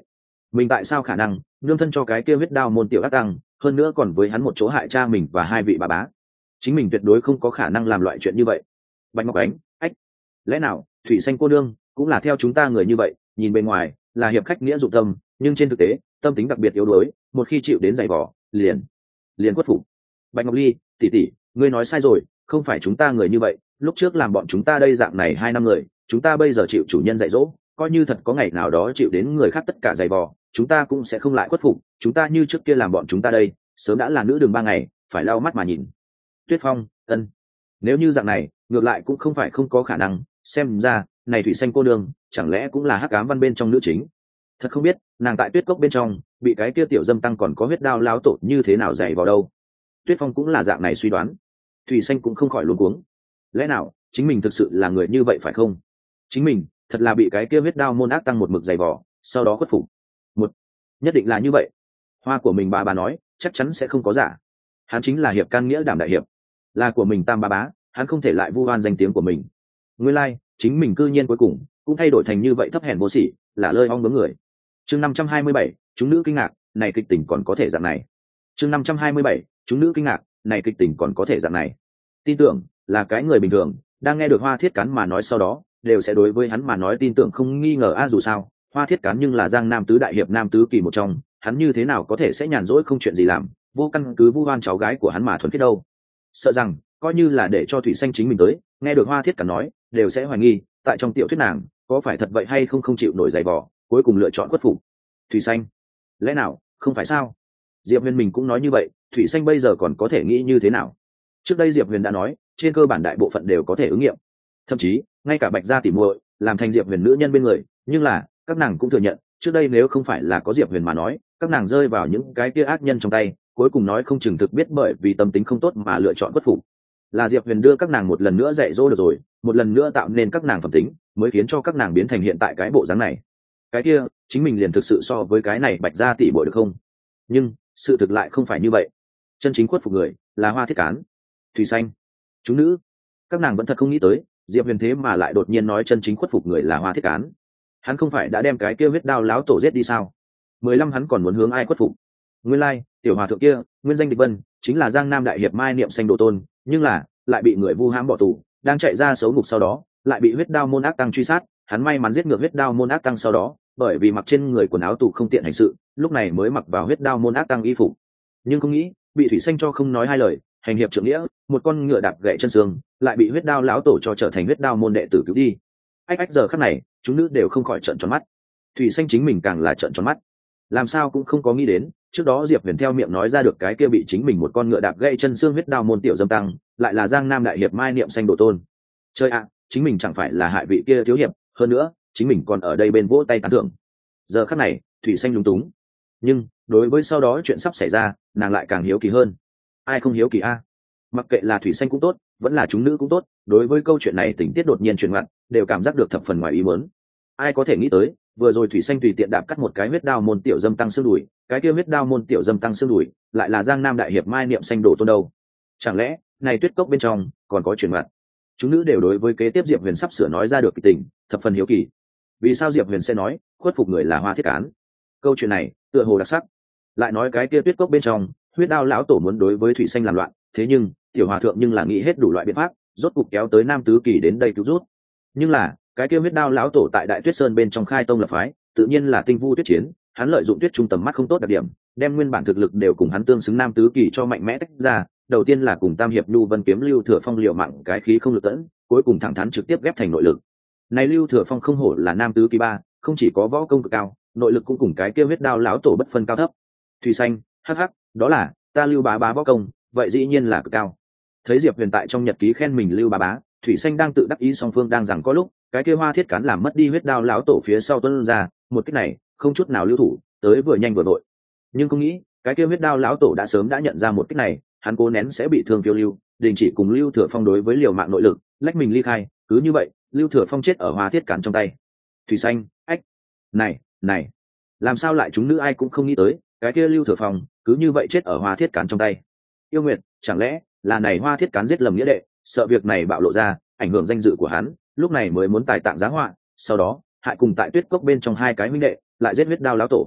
Speaker 1: Mình tại sao khả năng nương thân cho cái kia huyết đao môn tiểu ác tăng, hơn nữa còn với hắn một chỗ hại cha mình và hai vị bà bá. Chính mình tuyệt đối không có khả năng làm loại chuyện như vậy. Bạch Ngọc Ánh, ách, lẽ nào Thủy Xanh cô nương cũng là theo chúng ta người như vậy, nhìn bên ngoài là hiệp khách nghĩa dụng tâm, nhưng trên thực tế tâm tính đặc biệt yếu đuối, một khi chịu đến giày vò liền khuất phục. Bạch Ngọc Ly, tỷ tỷ, ngươi nói sai rồi, không phải chúng ta người như vậy, lúc trước làm bọn chúng ta đây dạng này 2 năm người, chúng ta bây giờ chịu chủ nhân dạy dỗ, coi như thật có ngày nào đó chịu đến người khác tất cả giày vò, chúng ta cũng sẽ không lại khuất phục, chúng ta như trước kia làm bọn chúng ta đây, sớm đã là nữ đường 3 ngày, phải lau mắt mà nhìn. Tuyết Phong, ân, nếu như dạng này, ngược lại cũng không phải không có khả năng, xem ra này Thủy Xanh cô nương chẳng lẽ cũng là hắc ám văn bên trong nữ chính. Thật không biết nàng tại tuyết cốc bên trong bị cái kia tiểu dâm tăng còn có huyết đao lao tổ như thế nào dạy vào đâu. Tuyết Phong cũng là dạng này suy đoán. Thủy Xanh cũng không khỏi luống cuống, lẽ nào chính mình thực sự là người như vậy phải không? Chính mình thật là bị cái kia huyết đao môn ác tăng một mực dày vò, sau đó khuất phục. Nhất định là như vậy. Hoa của mình bà nói chắc chắn sẽ không có giả. Hắn chính là hiệp can nghĩa đảm đại hiệp, là của mình tam ba bá, hắn không thể lại vu oan danh tiếng của mình. Nguyên lai chính mình cư nhiên cuối cùng cũng thay đổi thành như vậy, thấp hèn vô sỉ, là lơi ong bướm người. Chương 527, chúng nữ kinh ngạc, này kịch tình còn có thể dạng này. Chương 527, chúng nữ kinh ngạc, này kịch tình còn có thể dạng này. Tin tưởng là cái người bình thường đang nghe được Hoa Thiết Cán mà nói sau đó, đều sẽ đối với hắn mà nói tin tưởng không nghi ngờ dù sao Hoa Thiết Cán nhưng là Giang Nam tứ đại hiệp nam tứ kỳ một trong, hắn như thế nào có thể sẽ nhàn rỗi không chuyện gì làm, vô căn cứ vu oan cháu gái của hắn mà thuần khiết đâu. Sợ rằng coi như là để cho Thủy Xanh chính mình tới nghe được Hoa Thiết Cán nói, đều sẽ hoài nghi tại trong tiểu thuyết nàng có phải thật vậy hay không, không chịu nổi giày vò, cuối cùng lựa chọn khuất phục. Thủy Xanh, lẽ nào không phải sao? Diệp Huyền mình cũng nói như vậy, Thủy Xanh bây giờ còn có thể nghĩ như thế nào? Trước đây Diệp Huyền đã nói trên cơ bản đại bộ phận đều có thể ứng nghiệm, thậm chí ngay cả Bạch gia tỉ muội làm thành Diệp Huyền nữ nhân bên người, nhưng là các nàng cũng thừa nhận trước đây nếu không phải là có Diệp Huyền mà nói, các nàng rơi vào những cái kia ác nhân trong tay, cuối cùng nói không chừng thực biết bởi vì tâm tính không tốt mà lựa chọn khuất phục. Là Diệp Huyền đưa các nàng một lần nữa dạy dỗ được rồi, một lần nữa tạo nên các nàng phẩm tính, mới khiến cho các nàng biến thành hiện tại cái bộ dáng này. Cái kia chính mình liền thực sự so với cái này Bạch gia tỷ muội được không? Nhưng sự thực lại không phải như vậy. Chân chính khuất phục người là Hoa Thiết Cán, Thủy Xanh, chúng nữ. Các nàng vẫn thật không nghĩ tới Diệp Huyền thế mà lại đột nhiên nói chân chính khuất phục người là Hoa Thiết Cán. Hắn không phải đã đem cái kia huyết đao láo tổ giết đi sao? 15 hắn còn muốn hướng ai khuất phục? Nguyên lai tiểu hòa thượng kia nguyên danh Địch Vân, chính là Giang Nam đại hiệp Mai Niệm Xanh Đồ Tôn, nhưng là lại bị người vu hãm bỏ tù, đang chạy ra xấu ngục sau đó lại bị huyết đao môn ác tăng truy sát. Hắn may mắn giết ngược huyết đao môn ác tăng sau đó, bởi vì mặc trên người quần áo tù không tiện hành sự, lúc này mới mặc vào huyết đao môn ác tăng y phục. Nhưng không nghĩ bị Thủy Xanh cho không nói hai lời, hành hiệp trượng nghĩa, một con ngựa đạp gãy chân xương, lại bị huyết đao lão tổ cho trở thành huyết đao môn đệ tử cứu đi. Ách giờ khắc này chúng nữ đều không khỏi trợn tròn mắt. Thủy Xanh chính mình càng là trợn tròn mắt, làm sao cũng không có nghĩ đến trước đó Diệp Huyền theo miệng nói ra được cái kia bị chính mình một con ngựa đạp gãy chân xương huyết đao môn tiểu dâm tăng, lại là Giang Nam đại hiệp Mai Niệm Xanh Đồ Tôn. Chơi ạ, chính mình chẳng phải là hại vị kia thiếu hiệp, hơn nữa chính mình còn ở đây bên vỗ tay tán thưởng. Giờ khắc này Thủy Xanh lúng túng, nhưng đối với sau đó chuyện sắp xảy ra, nàng lại càng hiếu kỳ hơn. Ai không hiếu kỳ a? Mặc kệ là Thủy Xanh cũng tốt, vẫn là chúng nữ cũng tốt, đối với câu chuyện này tình tiết đột nhiên chuyển ngoặt, đều cảm giác được thập phần ngoài ý muốn. Ai có thể nghĩ tới vừa rồi Thủy Xanh tùy tiện đạp cắt một cái huyết đao môn tiểu dâm tăng xương đùi, cái kia huyết đao môn tiểu dâm tăng xương đùi lại là Giang Nam đại hiệp Mai Niệm Xanh Đồ Tôn đâu? Chẳng lẽ này tuyết cốc bên trong còn có chuyển ngoặt? Chúng nữ đều đối với kế tiếp Diệp Huyền sắp sửa nói ra được kịch tình thập phần hiếu kỳ. Vì sao Diệp Huyền sẽ nói khuất phục người là Hoa Thiết Cán? Câu chuyện này tựa hồ đặc sắc. Lại nói cái kia tuyết cốc bên trong huyết đao lão tổ muốn đối với Thủy Xanh làm loạn, thế nhưng tiểu hòa thượng nhưng là nghĩ hết đủ loại biện pháp, rốt cục kéo tới Nam tứ kỳ đến đây cứu rút. Nhưng là cái kia huyết đao lão tổ tại Đại Tuyết Sơn bên trong khai tông lập phái, tự nhiên là tinh vu tuyết chiến, hắn lợi dụng tuyết trung tầm mắt không tốt đặc điểm, đem nguyên bản thực lực đều cùng hắn tương xứng Nam tứ kỳ cho mạnh mẽ tách ra. Đầu tiên là cùng Tam hiệp Nhu Vân kiếm Lưu Thừa Phong liều mạng cái khí không lực tẫn, cuối cùng thẳng thắn trực tiếp ghép thành nội lực. Này Lưu Thừa Phong không hổ là Nam tứ kỳ 3, không chỉ có võ công cực cao, nội lực cũng cùng cái kia huyết đao lão tổ bất phân cao thấp. Thủy Xanh, hắc hắc, đó là ta Lưu bá bá võ công, vậy dĩ nhiên là cực cao. Thấy Diệp Huyền tại trong nhật ký khen mình Lưu bá bá, Thủy Xanh đang tự đắc ý song phương đang rằng có lúc, cái kia Hoa Thiết Cán làm mất đi huyết đao lão tổ phía sau tuân ra, một cách này không chút nào lưu thủ, tới vừa nhanh vừa vội. Nhưng không nghĩ cái kia huyết đao lão tổ đã sớm đã nhận ra một cách này, hắn cố nén sẽ bị thương phiêu lưu, đình chỉ cùng Lưu Thừa Phong đối với liều mạng nội lực, lách mình ly khai. Cứ như vậy Lưu Thừa Phong chết ở Hoa Thiết Cán trong tay. Thủy Xanh, ách, này làm sao lại chúng nữ ai cũng không nghĩ tới cái kia Lưu Thừa Phong cứ như vậy chết ở Hoa Thiết Cán trong tay. Yêu Nguyệt, chẳng lẽ là này Hoa Thiết Cán giết lầm nghĩa đệ, sợ việc này bạo lộ ra ảnh hưởng danh dự của hắn, lúc này mới muốn tài tạng giá họa, sau đó hại cùng tại tuyết cốc bên trong hai cái huynh đệ, lại giết huyết đao lão tổ.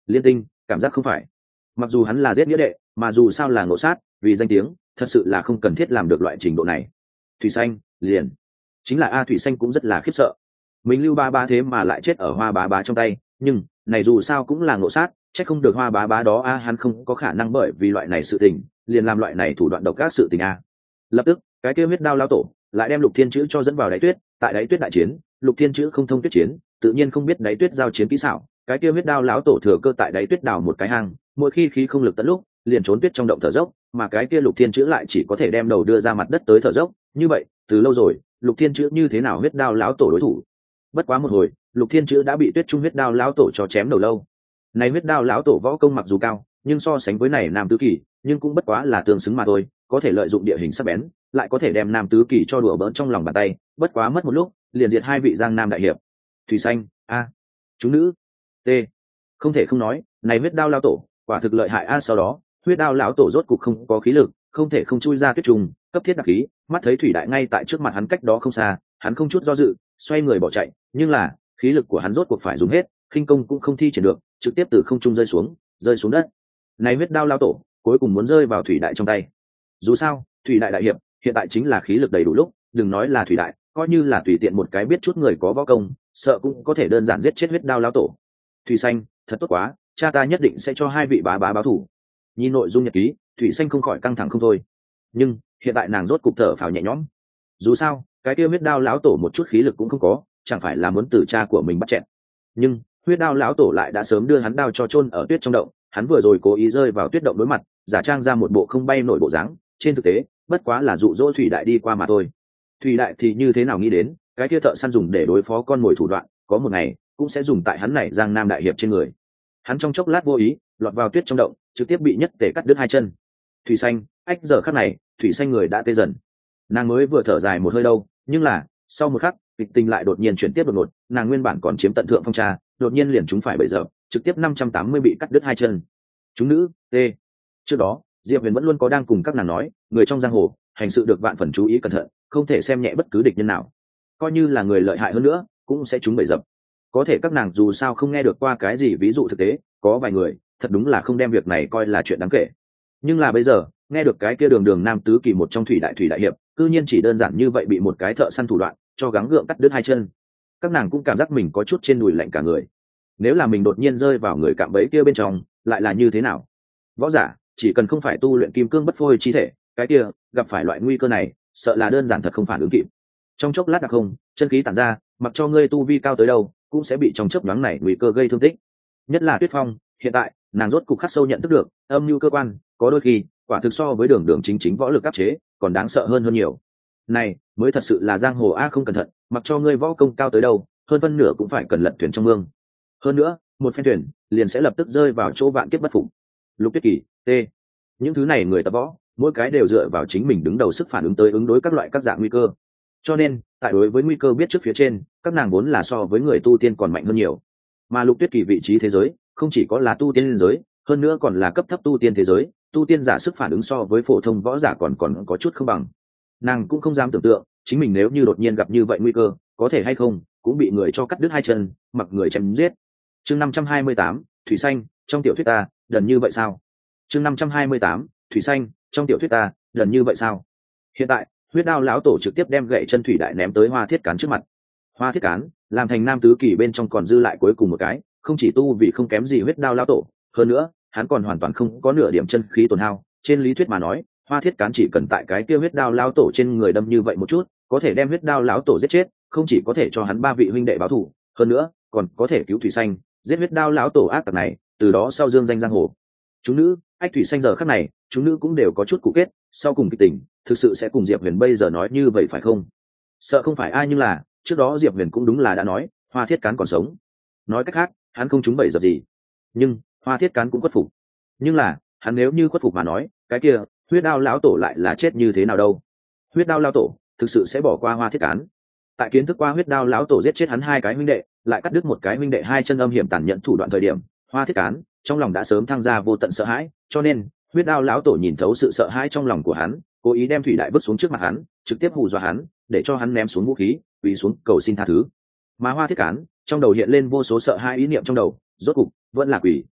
Speaker 1: Liên Tinh cảm giác không phải, mặc dù hắn là giết nghĩa đệ, mà dù sao là ngộ sát, vì danh tiếng thật sự là không cần thiết làm được loại trình độ này. Thủy Xanh liền chính là Thủy Xanh cũng rất là khiếp sợ, mình Lưu Ba Ba thế mà lại chết ở Hoa Bá Bá trong tay, nhưng này dù sao cũng là ngộ sát, chắc không được Hoa Bá Bá đó hắn không có khả năng bởi vì loại này sự tình liền làm loại này thủ đoạn độc ác sự tình Lập tức cái kia huyết đao lao tổ lại đem Lục Thiên Chữ cho dẫn vào đáy tuyết. Tại đáy tuyết đại chiến, Lục Thiên Chữ không thông tuyết chiến, tự nhiên không biết đáy tuyết giao chiến kỹ xảo. Cái kia huyết đao lão tổ thừa cơ tại đáy tuyết đào một cái hang, mỗi khi khí không lực tận lúc liền trốn tuyết trong động thở dốc, mà cái kia Lục Thiên Chữ lại chỉ có thể đem đầu đưa ra mặt đất tới thở dốc. Như vậy từ lâu rồi, Lục Thiên Chữ như thế nào huyết đao lão tổ đối thủ? Bất quá một hồi, Lục Thiên Chữ đã bị tuyết trung huyết đao lão tổ cho chém đầu lâu. Này huyết đao lão tổ võ công mặc dù cao, nhưng so sánh với này Nam Tứ Kỳ, nhưng cũng bất quá là tương xứng mà thôi, có thể lợi dụng địa hình sắc bén, lại có thể đem Nam Tứ Kỳ cho đùa bỡn trong lòng bàn tay. Bất quá mất một lúc, liền diệt hai vị Giang Nam đại hiệp. Thủy Xanh chúng nữ t không thể không nói, này huyết đao lão tổ quả thực lợi hại sau đó huyết đao lão tổ rốt cục không có khí lực, không thể không chui ra tuyết trùng, cấp thiết đặc khí, mắt thấy thủy đại ngay tại trước mặt hắn cách đó không xa, hắn không chút do dự xoay người bỏ chạy, nhưng là khí lực của hắn rốt cuộc phải dùng hết, khinh công cũng không thi triển được, trực tiếp từ không trung rơi xuống đất. Này huyết đao lão tổ cuối cùng muốn rơi vào thủy đại trong tay. Dù sao thủy đại đại hiệp hiện tại chính là khí lực đầy đủ lúc, đừng nói là thủy đại, coi như là tùy tiện một cái biết chút người có võ công, sợ cũng có thể đơn giản giết chết huyết đao lão tổ. Thủy Xanh thật tốt quá, cha ta nhất định sẽ cho hai vị bá bá báo thù. Nhìn nội dung nhật ký, Thủy Xanh không khỏi căng thẳng không thôi, nhưng hiện tại nàng rốt cục thở phào nhẹ nhõm. Dù sao cái kia huyết đao lão tổ một chút khí lực cũng không có, chẳng phải là muốn từ cha của mình bắt chẹn. Nhưng huyết đao lão tổ lại đã sớm đưa hắn đao cho chôn ở tuyết trong động, hắn vừa rồi cố ý rơi vào tuyết động đối mặt, giả trang ra một bộ không bay nổi bộ dáng, trên thực tế bất quá là dụ dỗ thủy đại đi qua mà thôi. Thủy đại thì như thế nào nghĩ đến cái kia thợ săn dùng để đối phó con mồi thủ đoạn, có một ngày cũng sẽ dùng tại hắn này Giang Nam đại hiệp trên người. Hắn trong chốc lát vô ý lọt vào tuyết trong động, trực tiếp bị nhất tể cắt đứt hai chân. Thủy Xanh giờ khắc này Thủy Xanh người đã tê dần, nàng mới vừa thở dài một hơi đâu, nhưng là sau một khắc kịch tình lại đột nhiên chuyển tiếp đột ngột, nàng nguyên bản còn chiếm tận thượng phong trà, đột nhiên liền trúng phải bẫy giờ, trực tiếp 580 bị cắt đứt hai chân. Chúng nữ t trước đó Diệp Huyền vẫn luôn có đang cùng các nàng nói, người trong giang hồ hành sự được vạn phần chú ý cẩn thận, không thể xem nhẹ bất cứ địch nhân nào, coi như là người lợi hại hơn nữa cũng sẽ trúng bẫy dập. Có thể các nàng dù sao không nghe được qua cái gì ví dụ thực tế, có vài người thật đúng là không đem việc này coi là chuyện đáng kể. Nhưng là bây giờ nghe được cái kia đường Nam Tứ Kỳ một trong thủy đại hiệp cư nhiên chỉ đơn giản như vậy bị một cái thợ săn thủ đoạn cho gắng gượng cắt đứt hai chân, các nàng cũng cảm giác mình có chút trên đùi lạnh cả người. Nếu là mình đột nhiên rơi vào người cạm bẫy kia bên trong lại là như thế nào? Võ giả chỉ cần không phải tu luyện kim cương bất phôi chi thể, cái kia gặp phải loại nguy cơ này sợ là đơn giản thật không phản ứng kịp. Trong chốc lát đặc không chân khí tản ra, mặc cho ngươi tu vi cao tới đâu cũng sẽ bị trong chớp nhoáng này nguy cơ gây thương tích. Nhất là Tuyết Phong, hiện tại nàng rốt cục khắc sâu nhận thức được âm mưu cơ quan có đôi khi quả thực so với đường chính võ lực áp chế còn đáng sợ hơn nhiều. Này mới thật sự là giang hồ không cẩn thận, mặc cho ngươi võ công cao tới đâu, hơn phân nửa cũng phải cần lật thuyền trong mương. Hơn nữa một phen thuyền liền sẽ lập tức rơi vào chỗ vạn kiếp bất phục. Lục Tuyết Kỳ t những thứ này người tập võ mỗi cái đều dựa vào chính mình đứng đầu sức phản ứng tới ứng đối các dạng nguy cơ, cho nên tại đối với nguy cơ biết trước phía trên, các nàng vốn là so với người tu tiên còn mạnh hơn nhiều. Mà Lục Tuyết Kỳ vị trí thế giới không chỉ có là tu tiên giới, hơn nữa còn là cấp thấp tu tiên thế giới, tu tiên giả sức phản ứng so với phổ thông võ giả còn có chút không bằng. Nàng cũng không dám tưởng tượng chính mình nếu như đột nhiên gặp như vậy nguy cơ, có thể hay không cũng bị người cho cắt đứt hai chân, mặc người chém giết. Chương 528, Thủy Xanh, trong tiểu thuyết ta đần như vậy sao? Chương 528, Thủy Xanh, trong tiểu thuyết ta đần như vậy sao? Hiện tại huyết đao lão tổ trực tiếp đem gậy chân thủy đại ném tới Hoa Thiết Cán trước mặt. Hoa Thiết Cán làm thành Nam Tứ Kỳ bên trong còn dư lại cuối cùng một cái, không chỉ tu vì không kém gì huyết đao lão tổ, hơn nữa hắn còn hoàn toàn không có nửa điểm chân khí tổn hao. Trên lý thuyết mà nói, Hoa Thiết Cán chỉ cần tại cái kia huyết đao lão tổ trên người đâm như vậy một chút, có thể đem huyết đao lão tổ giết chết, không chỉ có thể cho hắn ba vị huynh đệ báo thù, hơn nữa còn có thể cứu Thủy Xanh, giết huyết đao lão tổ ác tặc này, từ đó sau dương danh giang hồ. Chúng nữ ách Thủy Xanh giờ khắc này chúng nữ cũng đều có chút cụ kết, sau cùng kịch tình thực sự sẽ cùng Diệp Huyền bây giờ nói như vậy phải không? Sợ không phải ai, nhưng là trước đó Diệp Huyền cũng đúng là đã nói Hoa Thiết Cán còn sống, nói cách khác hắn không trúng bẫy dập gì. Nhưng Hoa Thiết Cán cũng khuất phục, nhưng là hắn nếu như khuất phục mà nói, cái kia huyết đao lão tổ lại là chết như thế nào đâu? Huyết đao lão tổ thực sự sẽ bỏ qua Hoa Thiết Cán? Tại kiến thức qua huyết đao lão tổ giết chết hắn hai cái huynh đệ, lại cắt đứt một cái huynh đệ hai chân âm hiểm tàn nhẫn thủ đoạn thời điểm, Hoa Thiết Cán trong lòng đã sớm thăng ra vô tận sợ hãi, cho nên huyết đao lão tổ nhìn thấu sự sợ hãi trong lòng của hắn, cố ý đem thủy đại vứt xuống trước mặt hắn, trực tiếp hù dọa hắn, để cho hắn ném xuống vũ khí, quỳ xuống cầu xin tha thứ. Mà Hoa Thiết Cán trong đầu hiện lên vô số sợ hãi ý niệm trong đầu, rốt cục vẫn là quỳ.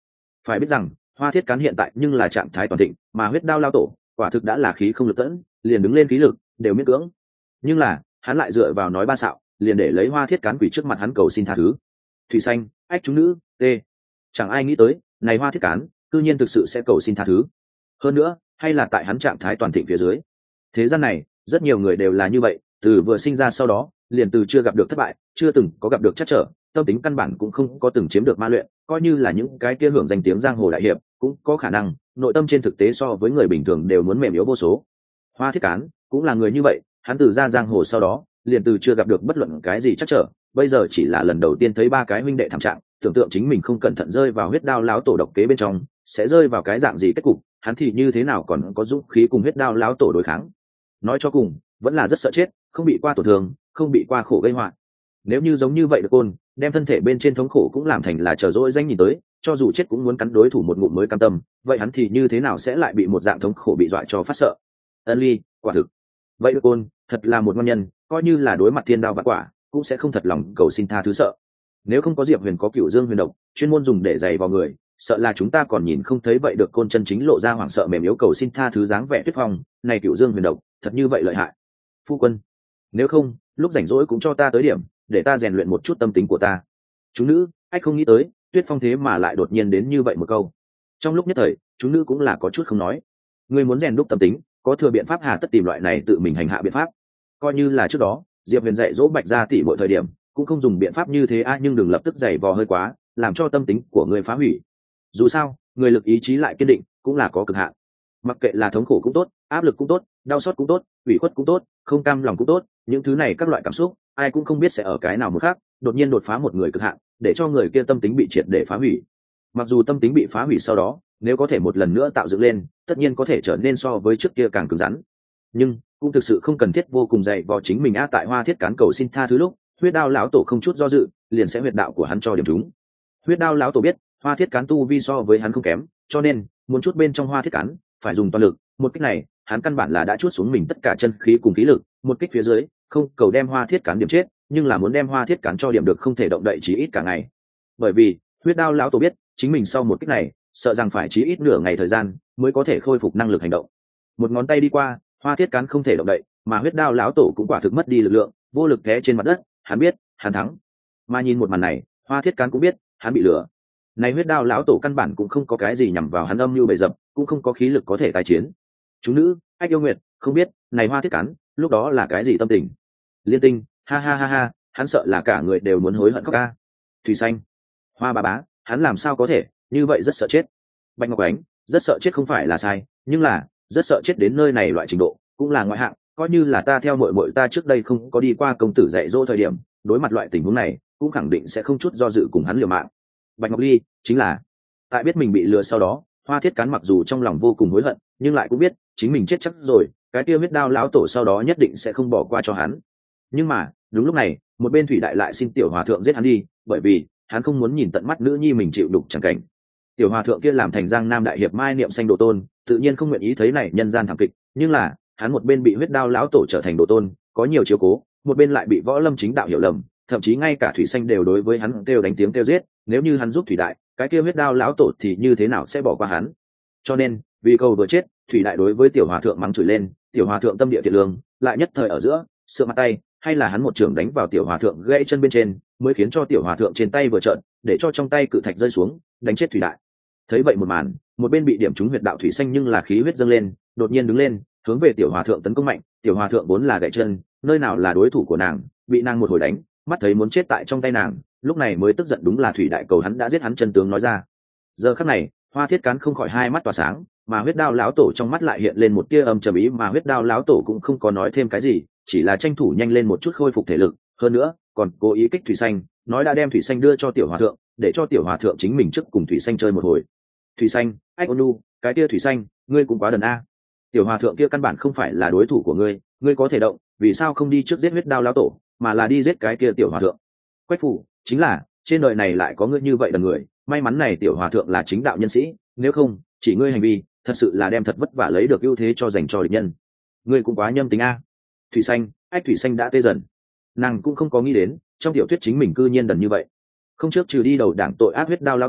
Speaker 1: phải biết rằng Hoa Thiết Cán hiện tại nhưng là trạng thái toàn thịnh, mà huyết đao lao tổ quả thực đã là khí không lực tẫn, liền đứng lên khí lực đều miễn cưỡng. Nhưng là hắn lại dựa vào nói ba xạo, liền để lấy Hoa Thiết Cán quỳ trước mặt hắn cầu xin tha thứ. Thủy xanh, ách chúng nữ, t. Chẳng ai nghĩ tới, này Hoa Thiết Cán cư nhiên thực sự sẽ cầu xin tha thứ. Hơn nữa, hay là tại hắn trạng thái toàn thịnh phía dưới. Thế gian này, rất nhiều người đều là như vậy, từ vừa sinh ra sau đó, liền từ chưa gặp được thất bại, chưa từng có gặp được trắc trở, tâm tính căn bản cũng không có từng chiếm được ma luyện, coi như là những cái kia hưởng danh tiếng giang hồ đại hiệp, cũng có khả năng nội tâm trên thực tế so với người bình thường đều muốn mềm yếu vô số. Hoa Thiết Cán cũng là người như vậy, hắn từ ra giang hồ sau đó, liền từ chưa gặp được bất luận cái gì trắc trở, bây giờ chỉ là lần đầu tiên thấy ba cái huynh đệ thảm trạng, tưởng tượng chính mình không cẩn thận rơi vào huyết đao láo tổ độc kế bên trong, sẽ rơi vào cái dạng gì kết cục, hắn thì như thế nào còn có dũng khí cùng huyết đao láo tổ đối kháng. Nói cho cùng, vẫn là rất sợ chết, không bị qua tổn thương, không bị qua khổ gây họa. Nếu như giống như vậy được côn, đem thân thể bên trên thống khổ cũng làm thành là chờ dỗi danh nhìn tới, cho dù chết cũng muốn cắn đối thủ một ngụm mới cam tâm, vậy hắn thì như thế nào sẽ lại bị một dạng thống khổ bị dọa cho phát sợ. Ân Ly, quả thực. Vậy được côn, thật là một ngon nhân, coi như là đối mặt thiên đao vạn quả, cũng sẽ không thật lòng cầu xin tha thứ sợ. Nếu không có Diệp Huyền có Cửu Dương Huyền Độc, chuyên môn dùng để giày vào người, sợ là chúng ta còn nhìn không thấy vậy được côn chân chính lộ ra hoảng sợ mềm yếu cầu xin tha thứ dáng vẻ tuyết phong, này Cửu Dương Huyền Độc, thật như vậy lợi hại. Phu quân, nếu không, lúc rảnh rỗi cũng cho ta tới điểm, để ta rèn luyện một chút tâm tính của ta. Chúng nữ, ách không nghĩ tới, Tuyết Phong thế mà lại đột nhiên đến như vậy một câu. Trong lúc nhất thời, chúng nữ cũng là có chút không nói. Người muốn rèn đúc tâm tính, có thừa biện pháp hà tất tìm loại này tự mình hành hạ biện pháp. Coi như là trước đó, Diệp Huyền dạy dỗ Bạch Gia tỷ mọi thời điểm, cũng không dùng biện pháp như thế nhưng đừng lập tức giày vò hơi quá, làm cho tâm tính của người phá hủy. Dù sao, người lực ý chí lại kiên định, cũng là có cực hạn. Mặc kệ là thống khổ cũng tốt, áp lực cũng tốt, đau xót cũng tốt, ủy khuất cũng tốt, không cam lòng cũng tốt, những thứ này các loại cảm xúc, ai cũng không biết sẽ ở cái nào một khác, đột nhiên đột phá một người cực hạn, để cho người kia tâm tính bị triệt để phá hủy. Mặc dù tâm tính bị phá hủy sau đó, nếu có thể một lần nữa tạo dựng lên, tất nhiên có thể trở nên so với trước kia càng cứng rắn. Nhưng cũng thực sự không cần thiết vô cùng dày vò chính mình tại Hoa Thiết Cán cầu xin tha thứ lúc, huyết đao lão tổ không chút do dự, liền sẽ huyệt đạo của hắn cho điểm trúng. Huyết đao lão tổ biết, Hoa Thiết Cán tu vi so với hắn không kém, cho nên muốn chút bên trong Hoa Thiết Cán, phải dùng toàn lực. Một kích này, hắn căn bản là đã chút xuống mình tất cả chân khí cùng khí lực, một kích phía dưới, không cầu đem Hoa Thiết Cán điểm chết, nhưng là muốn đem Hoa Thiết Cán cho điểm được không thể động đậy chí ít cả ngày. Bởi vì huyết đao lão tổ biết, chính mình sau một kích này, sợ rằng phải chí ít nửa ngày thời gian mới có thể khôi phục năng lực hành động. Một ngón tay đi qua, Hoa Thiết Cán không thể động đậy, mà huyết đao lão tổ cũng quả thực mất đi lực lượng, vô lực té trên mặt đất. Hắn biết, hắn thắng. Mà nhìn một màn này, Hoa Thiết Cán cũng biết, hắn bị lừa. Này huyết đao lão tổ căn bản cũng không có cái gì nhằm vào hắn âm mưu bày dập, cũng không có khí lực có thể tái chiến. Chúng nữ, ách yêu nguyệt, không biết, này Hoa Thiết Cán, lúc đó là cái gì tâm tình? Liên Tinh, ha ha ha ha, hắn sợ là cả người đều muốn hối hận khóc ca. Thủy Xanh, Hoa Bá Bá, hắn làm sao có thể, như vậy rất sợ chết. Bạch Ngọc Ánh, rất sợ chết không phải là sai, nhưng là, rất sợ chết đến nơi này loại trình độ, cũng là ngoại hạng, coi như là ta theo muội muội ta trước đây không có đi qua công tử dạy dỗ thời điểm, đối mặt loại tình huống này, cũng khẳng định sẽ không chút do dự cùng hắn liều mạng. Bạch Ngọc Ly chính là tại biết mình bị lừa sau đó, Hoa Thiết Cán mặc dù trong lòng vô cùng hối hận, nhưng lại cũng biết chính mình chết chắc rồi, cái kia huyết đao lão tổ sau đó nhất định sẽ không bỏ qua cho hắn. Nhưng mà đúng lúc này, một bên Thủy Đại lại xin tiểu hòa thượng giết hắn đi, bởi vì hắn không muốn nhìn tận mắt nữ nhi mình chịu đục chẳng cảnh. Tiểu hòa thượng kia làm thành Giang Nam đại hiệp Mai Niệm Xanh đồ tôn, tự nhiên không nguyện ý thấy này nhân gian thảm kịch, nhưng là hắn một bên bị huyết đao lão tổ trở thành đồ tôn, có nhiều chiếu cố, một bên lại bị Võ Lâm chính đạo hiểu lầm, thậm chí ngay cả Thủy Xanh đều đối với hắn kêu đánh tiếng kêu giết, nếu như hắn giúp Thủy Đại, cái kia huyết đao lão tổ thì như thế nào sẽ bỏ qua hắn. Cho nên vì cầu vừa chết, Thủy Đại đối với tiểu hòa thượng mắng chửi lên, tiểu hòa thượng tâm địa thiện lương, lại nhất thời ở giữa sửa mặt tay, hay là hắn một trường đánh vào tiểu hòa thượng gãy chân bên trên, mới khiến cho tiểu hòa thượng trên tay vừa trợn, để cho trong tay cự thạch rơi xuống, đánh chết Thủy Đại. Thấy vậy một màn, một bên bị điểm trúng huyệt đạo Thủy Xanh nhưng là khí huyết dâng lên, đột nhiên đứng lên, hướng về tiểu hòa thượng tấn công mạnh. Tiểu hòa thượng vốn là gãy chân, nơi nào là đối thủ của nàng, bị nàng một hồi đánh, mắt thấy muốn chết tại trong tay nàng, lúc này mới tức giận, đúng là Thủy Đại cầu hắn đã giết hắn chân tướng nói ra. Giờ khắc này, Hoa Thiết Cán không khỏi hai mắt tỏa sáng, mà huyết đao lão tổ trong mắt lại hiện lên một tia âm trầm ý, mà huyết đao lão tổ cũng không có nói thêm cái gì, chỉ là tranh thủ nhanh lên một chút khôi phục thể lực, hơn nữa còn cố ý kích Thủy Xanh, nói đã đem Thủy Xanh đưa cho tiểu hòa thượng, để cho tiểu hòa thượng chính mình trước cùng Thủy Xanh chơi một hồi. Thủy Xanh, ách ônu, cái kia Thủy Xanh, ngươi cũng quá đần a. Tiểu hòa thượng kia căn bản không phải là đối thủ của ngươi, ngươi có thể động, vì sao không đi trước giết huyết đao lão tổ, mà là đi giết cái kia tiểu hòa thượng? Quách phủ, chính là trên đời này lại có ngươi như vậy đần người, may mắn này tiểu hòa thượng là chính đạo nhân sĩ, nếu không chỉ ngươi hành vi thật sự là đem thật vất vả lấy được ưu thế cho dành cho địch nhân. Ngươi cũng quá nhâm tính a. Thủy Xanh, ách Thủy Xanh đã tê dần, nàng cũng không có nghĩ đến trong tiểu thuyết chính mình cư nhiên đần như vậy. Không trước trừ đi đầu đảng tội ác huyết đao lão tổ,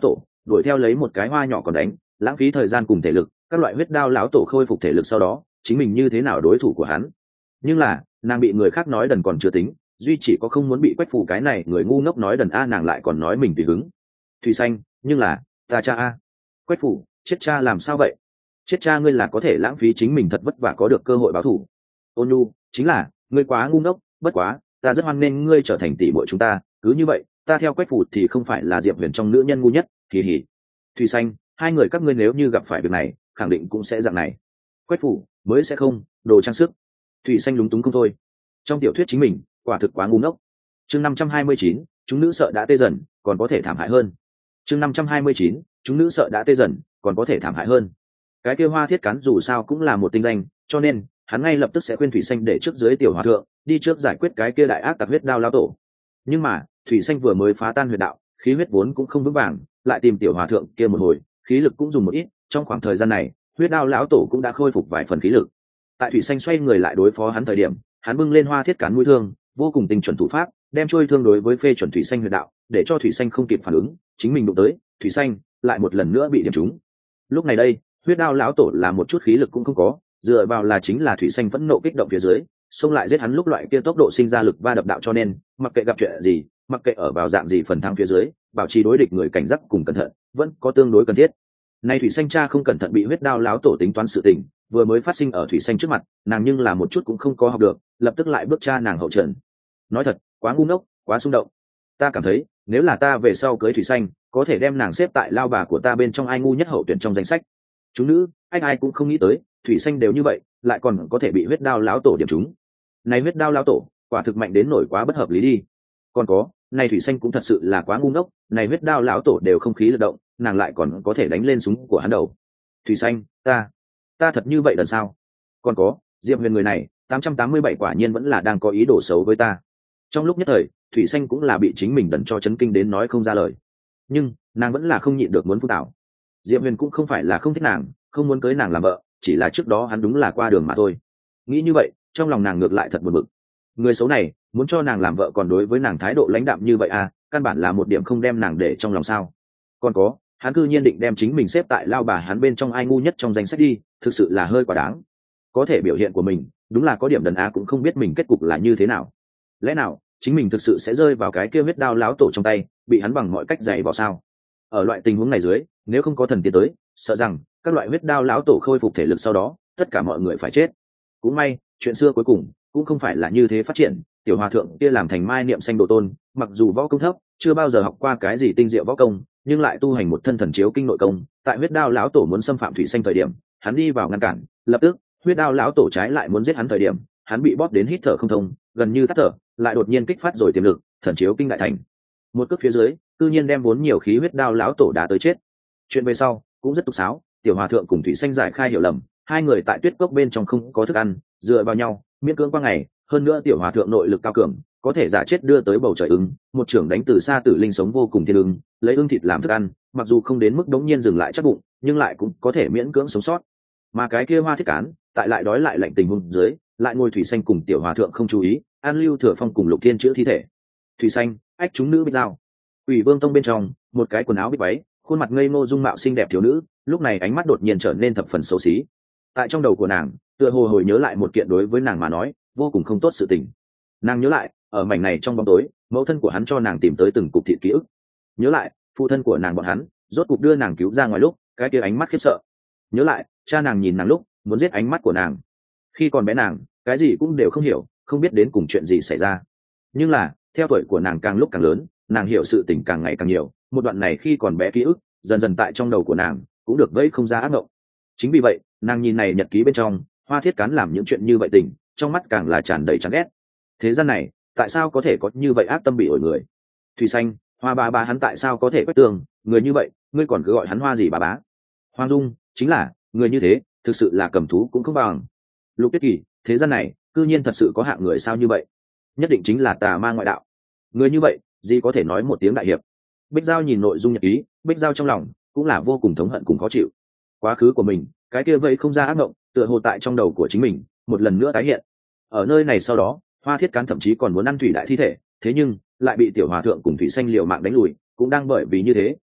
Speaker 1: đuổi theo lấy một cái hoa nhỏ còn đánh, lãng phí thời gian cùng thể lực. Các loại huyết đao lão tổ khôi phục thể lực sau đó, chính mình như thế nào đối thủ của hắn? Nhưng là nàng bị người khác nói đần còn chưa tính, duy chỉ có không muốn bị Quách Phủ cái này người ngu ngốc nói đần a, nàng lại còn nói mình tùy hứng. Thủy Xanh, nhưng là ta cha a. Quách Phủ, chết cha làm sao vậy? Chết cha ngươi là có thể lãng phí chính mình thật vất vả có được cơ hội báo thù. Ôn Nhu, chính là ngươi quá ngu ngốc, bất quá ta rất hoan nghênh ngươi trở thành tỷ muội chúng ta, cứ như vậy ta theo Quách Phủ thì không phải là Diệp Huyền trong nữ nhân ngu nhất. Hì hì. Thủy Xanh, hai người các ngươi nếu như gặp phải việc này khẳng định cũng sẽ dạng này. Quách Phủ, mới sẽ không, đồ trang sức. Thủy Xanh lúng túng không thôi. Trong tiểu thuyết chính mình quả thực quá ngu ngốc. Chương 529, chúng nữ sợ đã tê dần còn có thể thảm hại hơn. Chương 529, chúng nữ sợ đã tê dần còn có thể thảm hại hơn. Cái kia Hoa Thiết Cán dù sao cũng là một tinh danh, cho nên hắn ngay lập tức sẽ khuyên Thủy Xanh để trước dưới tiểu hòa thượng đi trước giải quyết cái kia đại ác tặc huyết đao lão tổ. Nhưng mà Thủy Xanh vừa mới phá tan huyệt đạo, khí huyết vốn cũng không vững vàng, lại tìm tiểu hòa thượng kia một hồi, khí lực cũng dùng một ít. Trong khoảng thời gian này huyết đao lão tổ cũng đã khôi phục vài phần khí lực. Tại Thủy Xanh xoay người lại đối phó hắn thời điểm, hắn bưng lên Hoa Thiết Cán mũi thương, vô cùng tinh chuẩn thủ pháp, đem trôi thương đối với phê chuẩn Thủy Xanh huyệt đạo, để cho Thủy Xanh không kịp phản ứng, chính mình đụng tới, Thủy Xanh lại một lần nữa bị điểm trúng. Lúc này đây huyết đao lão tổ là một chút khí lực cũng không có, dựa vào là chính là Thủy Xanh phẫn nộ kích động phía dưới, xông lại giết hắn lúc loại kia tốc độ sinh ra lực va đập đạo, cho nên mặc kệ gặp chuyện gì, mặc kệ ở vào dạng gì phần thắng phía dưới, bảo trì đối địch người cảnh giác cùng cẩn thận vẫn có tương đối cần thiết. Nay Thủy Xanh cha không cẩn thận bị huyết đao lão tổ tính toán sự tình vừa mới phát sinh ở Thủy Xanh trước mặt, nàng nhưng là một chút cũng không có học được, lập tức lại bước cha nàng hậu trận. Nói thật, quá ngu ngốc, quá xung động. Ta cảm thấy nếu là ta về sau cưới Thủy Xanh, có thể đem nàng xếp tại lao bà của ta bên trong ai ngu nhất hậu tuyển trong danh sách. Chúng nữ anh ai cũng không nghĩ tới Thủy Xanh đều như vậy, lại còn có thể bị huyết đao lão tổ điểm trúng. Này huyết đao lão tổ quả thực mạnh đến nổi quá bất hợp lý đi. Còn có, này Thủy Xanh cũng thật sự là quá ngu ngốc, này huyết đao lão tổ đều không khí lực động, nàng lại còn có thể đánh lên súng của hắn đầu. Thủy Xanh, ta thật như vậy đần sao? Còn có Diệp Huyền người này 887 quả nhiên vẫn là đang có ý đồ xấu với ta. Trong lúc nhất thời Thủy Xanh cũng là bị chính mình đần cho chấn kinh đến nói không ra lời, nhưng nàng vẫn là không nhịn được muốn phun tảo. Diệp Huyền cũng không phải là không thích nàng, không muốn cưới nàng làm vợ, chỉ là trước đó hắn đúng là qua đường mà thôi. Nghĩ như vậy trong lòng nàng ngược lại thật buồn bực. Người xấu này muốn cho nàng làm vợ còn đối với nàng thái độ lãnh đạm như vậy à, căn bản là một điểm không đem nàng để trong lòng sao. Còn có, hắn cư nhiên định đem chính mình xếp tại lao bà hắn bên trong ai ngu nhất trong danh sách đi, thực sự là hơi quá đáng. Có thể biểu hiện của mình đúng là có điểm đần á, cũng không biết mình kết cục là như thế nào. Lẽ nào chính mình thực sự sẽ rơi vào cái kia huyết đao láo tổ trong tay, bị hắn bằng mọi cách dạy vào sao? Ở loại tình huống này dưới, nếu không có thần tiến tới, sợ rằng các loại huyết đao láo tổ khôi phục thể lực sau đó tất cả mọi người phải chết. Cũng may chuyện xưa cuối cùng cũng không phải là như thế phát triển. Tiểu hòa thượng kia làm thành mai niệm xanh độ tôn, mặc dù võ công thấp, chưa bao giờ học qua cái gì tinh diệu võ công, nhưng lại tu hành một thân thần chiếu kinh nội công. Tại huyết đao lão tổ muốn xâm phạm Thủy Xanh thời điểm, hắn đi vào ngăn cản, lập tức huyết đao lão tổ trái lại muốn giết hắn thời điểm, hắn bị bóp đến hít thở không thông, gần như tắt thở, lại đột nhiên kích phát rồi tiềm lực, thần chiếu kinh đại thành. Một cước phía dưới, tự nhiên đem vốn nhiều khí huyết đao lão tổ đá tới chết. Chuyện về sau cũng rất tục sáo, tiểu hòa thượng cùng Thủy Xanh giải khai hiểu lầm, hai người tại tuyết cốc bên trong không có thức ăn, dựa vào nhau miễn cưỡng qua ngày. Hơn nữa tiểu hòa thượng nội lực cao cường, có thể giả chết đưa tới bầu trời ứng, một trưởng đánh từ xa tử linh sống vô cùng thiên ứng, lấy ưng thịt làm thức ăn, mặc dù không đến mức đống nhiên dừng lại chắc bụng, nhưng lại cũng có thể miễn cưỡng sống sót. Mà cái kia Hoa Thiết Cán tại lại đói lại lạnh tình huống dưới, lại ngồi Thủy Xanh cùng tiểu hòa thượng không chú ý, an lưu thừa phong cùng Lục Thiên chữa thi thể. Thủy Xanh ách chúng nữ bích dao. Ủy Vương Tông bên trong, một cái quần áo bích váy, khuôn mặt ngây ngô dung mạo xinh đẹp thiếu nữ, lúc này ánh mắt đột nhiên trở nên thập phần xấu xí. Tại trong đầu của nàng, tựa hồ hồi nhớ lại một kiện đối với nàng mà nói vô cùng không tốt sự tình. Nàng nhớ lại ở mảnh này trong bóng tối, mẫu thân của hắn cho nàng tìm tới từng cục thịt ký ức. Nhớ lại phụ thân của nàng bọn hắn rốt cục đưa nàng cứu ra ngoài lúc cái kia ánh mắt khiếp sợ. Nhớ lại cha nàng nhìn nàng lúc muốn giết ánh mắt của nàng. Khi còn bé nàng cái gì cũng đều không hiểu, không biết đến cùng chuyện gì xảy ra. Nhưng là theo tuổi của nàng càng lúc càng lớn, nàng hiểu sự tình càng ngày càng nhiều. Một đoạn này khi còn bé ký ức dần dần tại trong đầu của nàng cũng được vây không ra ác mộng. Chính vì vậy nàng nhìn này nhật ký bên trong Hoa Thiết Cán làm những chuyện như vậy tình, trong mắt càng là tràn đầy chán ghét. Thế gian này tại sao có thể có như vậy ác tâm bị ổi người? Thủy Xanh, Hoa bà bà hắn tại sao có thể quét tường người như vậy, ngươi còn cứ gọi hắn Hoa gì bà bá? Hoàng Dung chính là người như thế, thực sự là cầm thú cũng không bằng. Lục Tuyết Kỳ, thế gian này cư nhiên thật sự có hạng người sao như vậy? Nhất định chính là tà ma ngoại đạo. Người như vậy gì có thể nói một tiếng đại hiệp? Bích Giao nhìn nội dung nhật ký, Bích Giao trong lòng cũng là vô cùng thống hận cùng khó chịu. Quá khứ của mình cái kia vây không ra ác mộng, tựa hồ tại trong đầu của chính mình một lần nữa tái hiện. Ở nơi này sau đó Hoa Thiết Cán thậm chí còn muốn ăn thủy đại thi thể, thế nhưng lại bị tiểu hòa thượng cùng Thủy Xanh liều mạng đánh lùi, cũng đang bởi vì như thế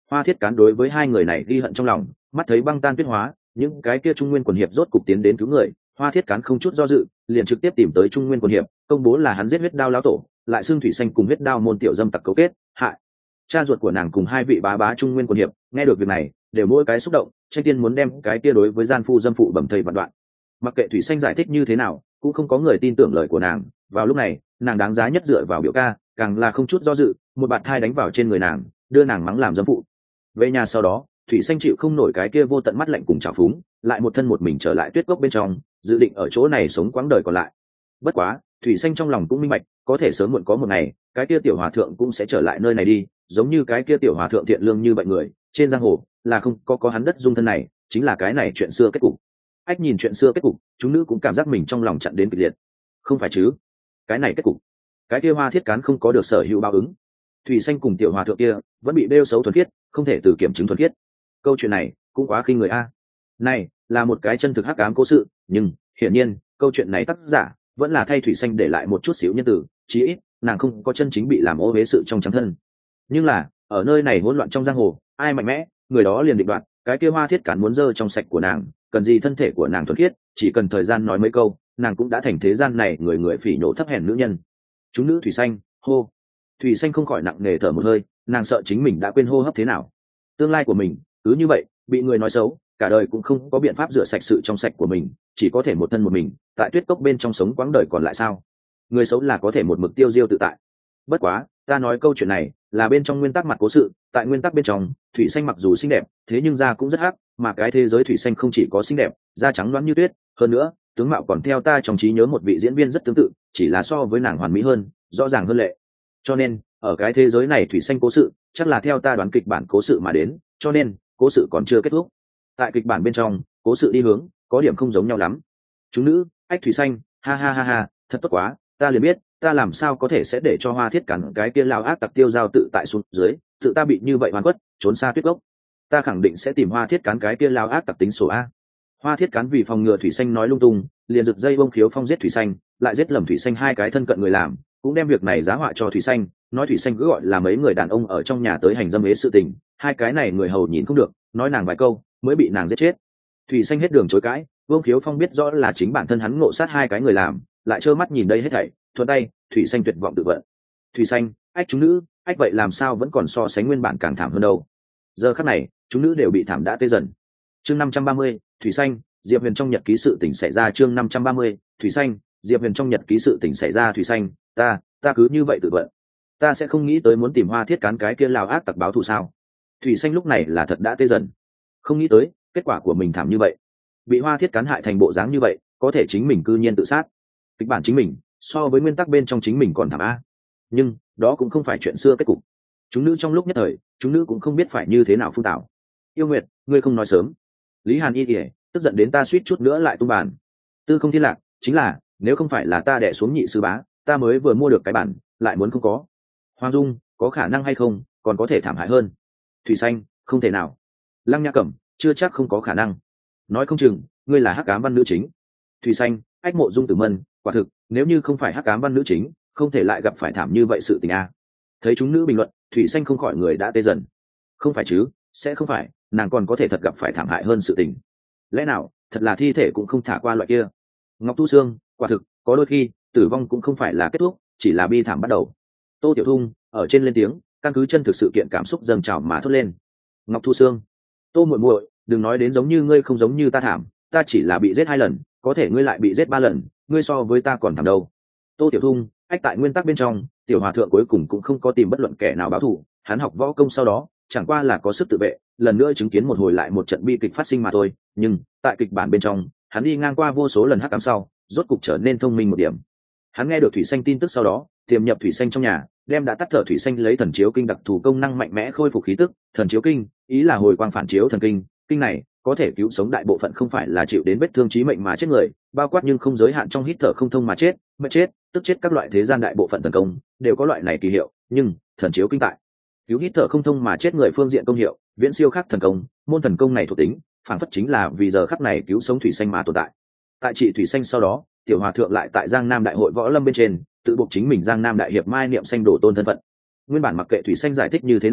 Speaker 1: Hoa Thiết Cán đối với hai người này ghi hận trong lòng, mắt thấy băng tan tuyết hóa, những cái kia Trung Nguyên quần hiệp rốt cục tiến đến cứu người, Hoa Thiết Cán không chút do dự, liền trực tiếp tìm tới Trung Nguyên quần hiệp, công bố là hắn giết huyết đao lão tổ, lại xưng Thủy Xanh cùng huyết đao môn tiểu dâm tặc cấu kết, hại cha ruột của nàng cùng hai vị bá bá Trung Nguyên quần hiệp. Nghe được việc này, đều mỗi cái xúc động, tranh tiên muốn đem cái kia đối với gian phu dâm phụ bẩm thây vạn đoạn. Mặc kệ Thủy Xanh giải thích như thế nào, cũng không có người tin tưởng lời của nàng. Vào lúc này, nàng đáng giá nhất dựa vào biểu ca, càng là không chút do dự, một bạt thai đánh vào trên người nàng, đưa nàng mắng làm dâm phụ. Về nhà sau đó, Thủy Xanh chịu không nổi cái kia vô tận mắt lạnh cùng trào phúng, lại một thân một mình trở lại tuyết cốc bên trong, dự định ở chỗ này sống quãng đời còn lại. Bất quá, Thủy Xanh trong lòng cũng minh bạch, có thể sớm muộn có một ngày, cái kia tiểu hòa thượng cũng sẽ trở lại nơi này đi, giống như cái kia tiểu hòa thượng thiện lương như vậy người, trên giang hồ là không có hắn đất dung thân này, chính là cái này chuyện xưa kết cục. Ách nhìn chuyện xưa kết cục, chúng nữ cũng cảm giác mình trong lòng chặn đến kịch liệt. Không phải chứ? Cái này kết cục, cái kia Hoa Thiết Cán không có được sở hữu báo ứng. Thủy Xanh cùng tiểu hòa thượng kia vẫn bị bêu xấu thuần khiết, không thể từ kiểm chứng thuần khiết. Câu chuyện này cũng quá khinh người a. Này là một cái chân thực hắc ám cố sự, nhưng hiển nhiên câu chuyện này tác giả vẫn là thay Thủy Xanh để lại một chút xíu nhân tử, chí ít nàng không có chân chính bị làm ô uế sự trong trắng thân. Nhưng là ở nơi này hỗn loạn trong giang hồ, ai mạnh mẽ người đó liền định đoạt. Cái kia Hoa Thiết Cán muốn dơ trong sạch của nàng, cần gì thân thể của nàng thuần khiết, chỉ cần thời gian nói mấy câu, nàng cũng đã thành thế gian này người người phỉ nhổ thấp hèn nữ nhân. Chúng nữ Thủy Xanh hô. Thủy Xanh không khỏi nặng nề thở một hơi, nàng sợ chính mình đã quên hô hấp thế nào. Tương lai của mình cứ như vậy bị người nói xấu, cả đời cũng không có biện pháp rửa sạch sự trong sạch của mình, chỉ có thể một thân một mình tại tuyết cốc bên trong sống quãng đời còn lại sao? Người xấu là có thể một mực tiêu diêu tự tại. Bất quá ta nói câu chuyện này là bên trong nguyên tắc mặt cố sự, tại nguyên tắc bên trong, Thủy Xanh mặc dù xinh đẹp, thế nhưng da cũng rất hắc, mà cái thế giới Thủy Xanh không chỉ có xinh đẹp, da trắng loáng như tuyết, hơn nữa tướng mạo còn theo ta trong trí nhớ một vị diễn viên rất tương tự, chỉ là so với nàng hoàn mỹ hơn, rõ ràng hơn lệ. Cho nên ở cái thế giới này Thủy Xanh cố sự chắc là theo ta đoán kịch bản cố sự mà đến, cho nên cố sự còn chưa kết thúc. Tại kịch bản bên trong, cố sự đi hướng có điểm không giống nhau lắm. Chúng nữ ách Thủy Xanh ha ha ha ha, thật tốt quá, ta liền biết ta làm sao có thể sẽ để cho Hoa Thiết Cán cái kia lao ác tặc tiêu giao tự tại xuống dưới, tự ta bị như vậy hoàn quất, trốn xa tuyết gốc. Ta khẳng định sẽ tìm Hoa Thiết Cán cái kia lao ác tặc tính sổ a. Hoa Thiết Cán vì phòng ngừa Thủy Xanh nói lung tung, liền giật dây bông khiếu phong giết Thủy Xanh, lại giết lầm Thủy Xanh hai cái thân cận người làm, cũng đem việc này giá họa cho Thủy Xanh, nói Thủy Xanh cứ gọi là mấy người đàn ông ở trong nhà tới hành dâm ế sự tình, hai cái này người hầu nhìn không được, nói nàng vài câu mới bị nàng giết chết. Thủy Xanh hết đường chối cãi, Vương Khiếu Phong biết rõ là chính bản thân hắn ngộ sát hai cái người làm, lại trơ mắt nhìn đây hết thảy, thuận tay Thủy Xanh tuyệt vọng tự vận. Thủy Xanh ách chúng nữ ách vậy làm sao vẫn còn so sánh nguyên bản càng thảm hơn đâu. Giờ khắc này chúng nữ đều bị thảm đã tê dần. Chương 530, Thủy Xanh Diệp Huyền trong nhật ký sự tình xảy ra. Chương 530, Thủy Xanh Diệp Huyền trong nhật ký sự tình xảy ra. Thủy Xanh ta cứ như vậy tự vận, ta sẽ không nghĩ tới muốn tìm Hoa Thiết Cán cái kia lao ác tặc báo thù sao? Thủy Xanh lúc này là thật đã tê dần, không nghĩ tới kết quả của mình thảm như vậy, bị Hoa Thiết Cán hại thành bộ dáng như vậy, có thể chính mình cư nhiên tự sát. Kịch bản chính mình so với nguyên tắc bên trong chính mình còn thảm a. Nhưng đó cũng không phải chuyện xưa kết cục. Chúng nữ trong lúc nhất thời, chúng nữ cũng không biết phải như thế nào phun tảo. Yêu Nguyệt, ngươi không nói sớm. Lý Hàn Y ỉa tức giận đến ta suýt chút nữa lại tung bàn. Tư Không Thiên Lạc, chính là nếu không phải là ta đẻ xuống nhị sư bá, ta mới vừa mua được cái bản lại muốn không có. Hoàng Dung, có khả năng hay không, còn có thể thảm hại hơn. Thủy Xanh, không thể nào. Lăng Nhã Cẩm, chưa chắc không có khả năng. Nói không chừng ngươi là hắc ám văn nữ chính. Thủy Xanh ách Mộ Dung Tử Mân, quả thực nếu như không phải hắc ám văn nữ chính, không thể lại gặp phải thảm như vậy sự tình a. Thấy chúng nữ bình luận, Thủy Xanh không khỏi người đã tê dần. Không phải chứ, sẽ không phải nàng còn có thể thật gặp phải thảm hại hơn sự tình. Lẽ nào thật là thi thể cũng không thả qua loại kia. Ngọc Tu Sương, quả thực có đôi khi tử vong cũng không phải là kết thúc, chỉ là bi thảm bắt đầu. Tô Tiểu Thung ở trên lên tiếng, căn cứ chân thực sự kiện cảm xúc dâng trào mà thốt lên. Ngọc Thu Sương, Tô muội muội, đừng nói đến giống như ngươi không giống như ta thảm, ta chỉ là bị giết 2 lần, có thể ngươi lại bị giết 3 lần, ngươi so với ta còn thảm đâu. Tô Tiểu Thung ách tại nguyên tắc bên trong, tiểu hòa thượng cuối cùng cũng không có tìm bất luận kẻ nào báo thù, hắn học võ công sau đó chẳng qua là có sức tự vệ, lần nữa chứng kiến một hồi lại một trận bi kịch phát sinh mà thôi. Nhưng tại kịch bản bên trong, hắn đi ngang qua vô số lần hắc ám sau, rốt cục trở nên thông minh một điểm. Hắn nghe được Thủy Xanh tin tức sau đó, tiềm nhập Thủy Xanh trong nhà, đem đã tắt thở Thủy Xanh lấy thần chiếu kinh đặc thù công năng mạnh mẽ khôi phục khí tức. Thần chiếu kinh ý là hồi quang phản chiếu thần kinh, kinh này có thể cứu sống đại bộ phận không phải là chịu đến vết thương chí mệnh mà chết người, bao quát nhưng không giới hạn trong hít thở không thông mà chết, mất chết, tức chết các loại thế gian đại bộ phận thần công đều có loại này kỳ hiệu. Nhưng thần chiếu kinh tại cứu hít thở không thông mà chết người phương diện công hiệu viễn siêu khác thần công, môn thần công này thuộc tính phản phất chính là vì giờ khắc này cứu sống Thủy Xanh mà tồn tại. Tại trị Thủy Xanh sau đó, tiểu hòa thượng lại tại Giang Nam đại hội võ lâm bên trên tự buộc chính mình Giang Nam đại hiệp Mai Niệm Xanh đổ tôn thân phận. Nguyên bản mặc kệ Thủy Xanh giải thích như thế nào,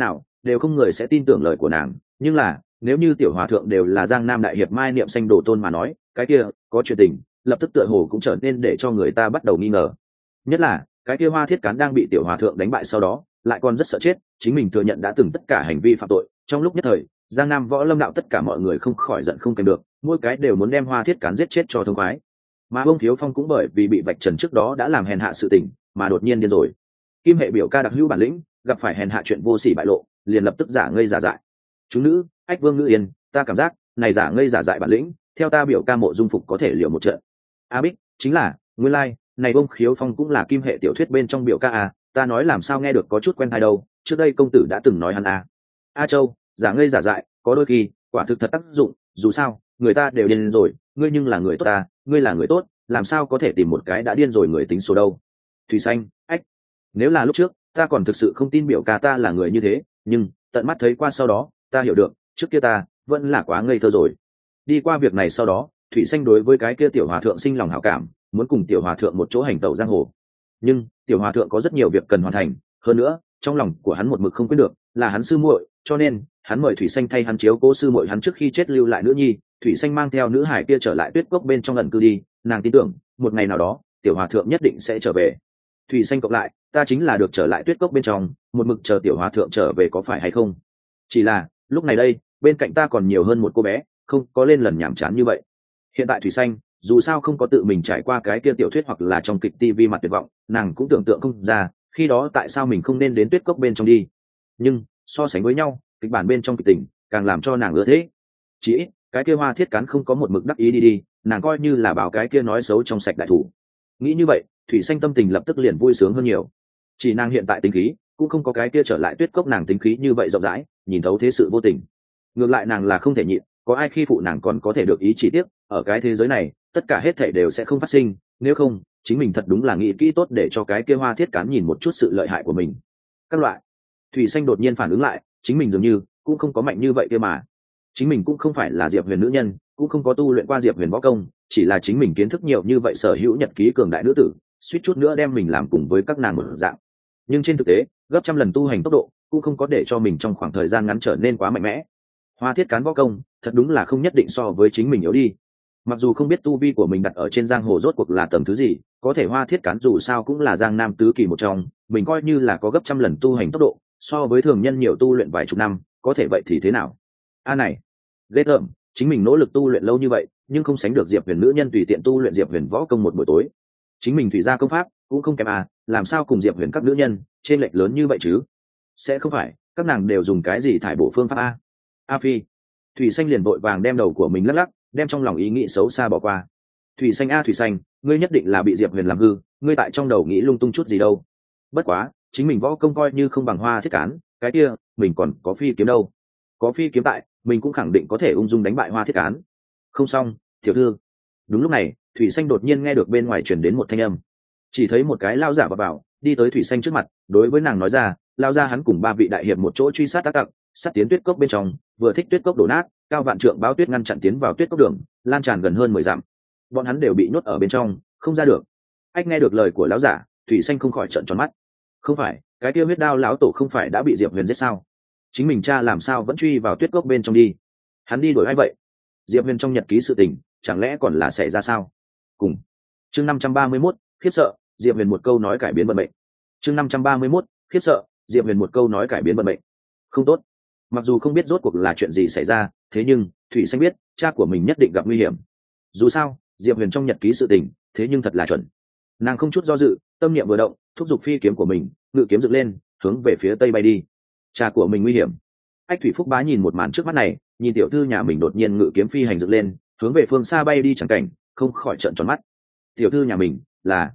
Speaker 1: đều không người sẽ tin tưởng lời của nàng. Nhưng là nếu như tiểu hòa thượng đều là Giang Nam đại hiệp Mai Niệm Xanh đồ tôn mà nói, cái kia có chuyện tình lập tức tựa hồ cũng trở nên để cho người ta bắt đầu nghi ngờ. Nhất là cái kia Hoa Thiết Cán đang bị tiểu hòa thượng đánh bại sau đó lại còn rất sợ chết, chính mình thừa nhận đã từng tất cả hành vi phạm tội. Trong lúc nhất thời Giang Nam võ lâm đạo tất cả mọi người không khỏi giận không kèm được, mỗi cái đều muốn đem Hoa Thiết Cán giết chết cho thông khoái. Mà Vương Thiếu Phong cũng bởi vì bị vạch trần trước đó đã làm hèn hạ sự tình mà đột nhiên điên rồi. Kim hệ biểu ca đặc hữu bản lĩnh, gặp phải hèn hạ chuyện vô sỉ bại lộ liền lập tức giả ngây giả dại. Chúng nữ ách Vương Ngữ Yên, ta cảm giác này giả ngây giả dại bản lĩnh theo ta biểu ca Mộ Dung Phục có thể liều một trận. A Bích chính là nguyên lai này Vương Khiếu Phong cũng là Kim hệ tiểu thuyết bên trong biểu ca à, ta nói làm sao nghe được có chút quen tai đâu, trước đây công tử đã từng nói hắn à. A Châu giả ngây giả dại có đôi khi quả thực thật tác dụng, dù sao người ta đều điên rồi, ngươi nhưng là người tốt ta, ngươi là người tốt làm sao có thể tìm một cái đã điên rồi người tính số đâu. Thủy Xanh ách, nếu là lúc trước ta còn thực sự không tin biểu ca ta là người như thế, nhưng tận mắt thấy qua sau đó ta hiểu được trước kia ta vẫn là quá ngây thơ rồi. Đi qua việc này sau đó Thủy Xanh đối với cái kia tiểu hòa thượng sinh lòng hảo cảm, muốn cùng tiểu hòa thượng một chỗ hành tẩu giang hồ. Nhưng tiểu hòa thượng có rất nhiều việc cần hoàn thành, hơn nữa trong lòng của hắn một mực không quyết được là hắn sư muội, cho nên hắn mời Thủy Xanh thay hắn chiếu cố sư muội hắn trước khi chết lưu lại nữ nhi. Thủy Xanh mang theo nữ hải kia trở lại Tuyết Cốc bên trong ẩn cư đi, nàng tin tưởng một ngày nào đó tiểu hòa thượng nhất định sẽ trở về. Thủy Xanh cộng lại ta chính là được trở lại Tuyết Cốc bên trong, một mực chờ tiểu hòa thượng trở về có phải hay không. Chỉ là lúc này đây bên cạnh ta còn nhiều hơn một cô bé, không có lên lần nhảm chán như vậy. Hiện tại Thủy Xanh dù sao không có tự mình trải qua cái kia tiểu thuyết hoặc là trong kịch TV mặt tuyệt vọng, nàng cũng tưởng tượng không ra khi đó tại sao mình không nên đến Tuyết Cốc bên trong đi. Nhưng so sánh với nhau kịch bản bên trong kịch tình càng làm cho nàng ưa thế. Chỉ ít cái kia Hoa Thiết Cán không có một mực đắc ý đi, nàng coi như là bảo cái kia nói xấu trong sạch đại thủ. Nghĩ như vậy Thủy Xanh tâm tình lập tức liền vui sướng hơn nhiều. Chỉ nàng hiện tại tính khí cũng không có cái kia trở lại Tuyết Cốc nàng tính khí như vậy rộng rãi, nhìn thấu thế sự vô tình. Ngược lại nàng là không thể nhịn, có ai khi phụ nàng còn có thể được ý chỉ tiếc, ở cái thế giới này tất cả hết thảy đều sẽ không phát sinh, nếu không chính mình thật đúng là nghĩ kỹ tốt để cho cái kia Hoa Thiết Cán nhìn một chút sự lợi hại của mình. Các loại Thủy Xanh đột nhiên phản ứng lại, chính mình dường như cũng không có mạnh như vậy kia mà. Chính mình cũng không phải là Diệp Huyền nữ nhân, cũng không có tu luyện qua Diệp Huyền võ công, chỉ là chính mình kiến thức nhiều như vậy sở hữu nhật ký cường đại nữ tử, suýt chút nữa đem mình làm cùng với các nàng một dạng. Nhưng trên thực tế gấp trăm lần tu hành tốc độ cũng không có để cho mình trong khoảng thời gian ngắn trở nên quá mạnh mẽ. Hoa Thiết Cán võ công thật đúng là không nhất định so với chính mình yếu đi. Mặc dù không biết tu vi của mình đặt ở trên giang hồ rốt cuộc là tầm thứ gì, có thể Hoa Thiết Cán dù sao cũng là Giang Nam tứ kỳ một trong, mình coi như là có gấp trăm lần tu hành tốc độ, so với thường nhân nhiều tu luyện vài chục năm, có thể vậy thì thế nào? A này, ghê tởm, chính mình nỗ lực tu luyện lâu như vậy, nhưng không sánh được Diệp Huyền nữ nhân tùy tiện tu luyện Diệp Huyền võ công một buổi tối. Chính mình thủy gia công pháp cũng không kém à, làm sao cùng Diệp Huyền các nữ nhân trên lệch lớn như vậy chứ? Sẽ không phải các nàng đều dùng cái gì thải bổ phương pháp a? A Phi, Thủy Xanh liền vội vàng đem đầu của mình lắc lắc, đem trong lòng ý nghĩ xấu xa bỏ qua. Thủy Xanh a Thủy Xanh, ngươi nhất định là bị Diệp Huyền làm hư, ngươi tại trong đầu nghĩ lung tung chút gì đâu. Bất quá chính mình võ công coi như không bằng Hoa Thiết Cán, cái kia mình còn có phi kiếm đâu. Có phi kiếm tại mình cũng khẳng định có thể ung dung đánh bại Hoa Thiết Cán. Không xong, tiểu thư. Đúng lúc này Thủy Xanh đột nhiên nghe được bên ngoài truyền đến một thanh âm. Chỉ thấy một cái lao giả vào đi tới Thủy Xanh trước mặt, đối với nàng nói ra, lao ra hắn cùng ba vị đại hiệp một chỗ truy sát tác tặc, sát tiến Tuyết Cốc bên trong, vừa thích Tuyết Cốc đổ nát, cao vạn trượng báo tuyết ngăn chặn tiến vào Tuyết Cốc đường, lan tràn gần hơn 10 dặm. Bọn hắn đều bị nhốt ở bên trong, không ra được. Ách nghe được lời của lão giả, Thủy Xanh không khỏi trợn tròn mắt. Không phải, cái kia huyết đao lão tổ không phải đã bị Diệp Huyền giết sao? Chính mình cha làm sao vẫn truy vào Tuyết Cốc bên trong đi? Hắn đi đuổi ai vậy? Diệp Huyền trong nhật ký sự tình, chẳng lẽ còn là xảy ra sao? Cùng chương 531, khiếp sợ, Diệp Huyền một câu nói cải biến vận mệnh. Chương 531, khiếp sợ, Diệp Huyền một câu nói cải biến vận mệnh. Không tốt. Mặc dù không biết rốt cuộc là chuyện gì xảy ra, thế nhưng Thủy Xanh biết cha của mình nhất định gặp nguy hiểm. Dù sao Diệp Huyền trong nhật ký sự tình thế nhưng thật là chuẩn. Nàng không chút do dự, tâm niệm vừa động, thúc giục phi kiếm của mình, ngự kiếm dựng lên, hướng về phía tây bay đi. Cha của mình nguy hiểm. Ách Thủy Phúc Bá nhìn một màn trước mắt này, nhìn tiểu thư nhà mình đột nhiên ngự kiếm phi hành dựng lên, hướng về phương xa bay đi chẳng cảnh, không khỏi trợn tròn mắt. Tiểu thư nhà mình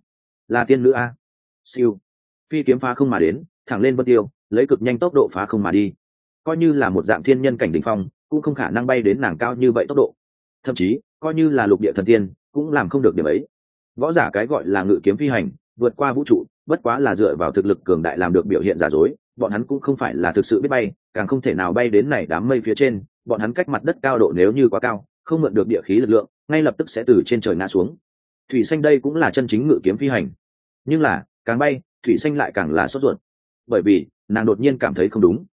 Speaker 1: là tiên nữ a? Siêu, phi kiếm phá không mà đến, thẳng lên vân tiêu, lấy cực nhanh tốc độ phá không mà đi. Coi như là một dạng thiên nhân cảnh đỉnh phong, cũng không khả năng bay đến nàng cao như vậy tốc độ. Thậm chí coi như là lục địa thần tiên cũng làm không được điểm ấy. Võ giả cái gọi là ngự kiếm phi hành, vượt qua vũ trụ, bất quá là dựa vào thực lực cường đại làm được biểu hiện giả dối. Bọn hắn cũng không phải là thực sự biết bay, càng không thể nào bay đến này đám mây phía trên. Bọn hắn cách mặt đất cao độ nếu như quá cao, không mượn được địa khí lực lượng, ngay lập tức sẽ từ trên trời ngã xuống. Thủy Xanh đây cũng là chân chính ngự kiếm phi hành, nhưng là càng bay Thủy Xanh lại càng là sốt ruột, bởi vì nàng đột nhiên cảm thấy không đúng.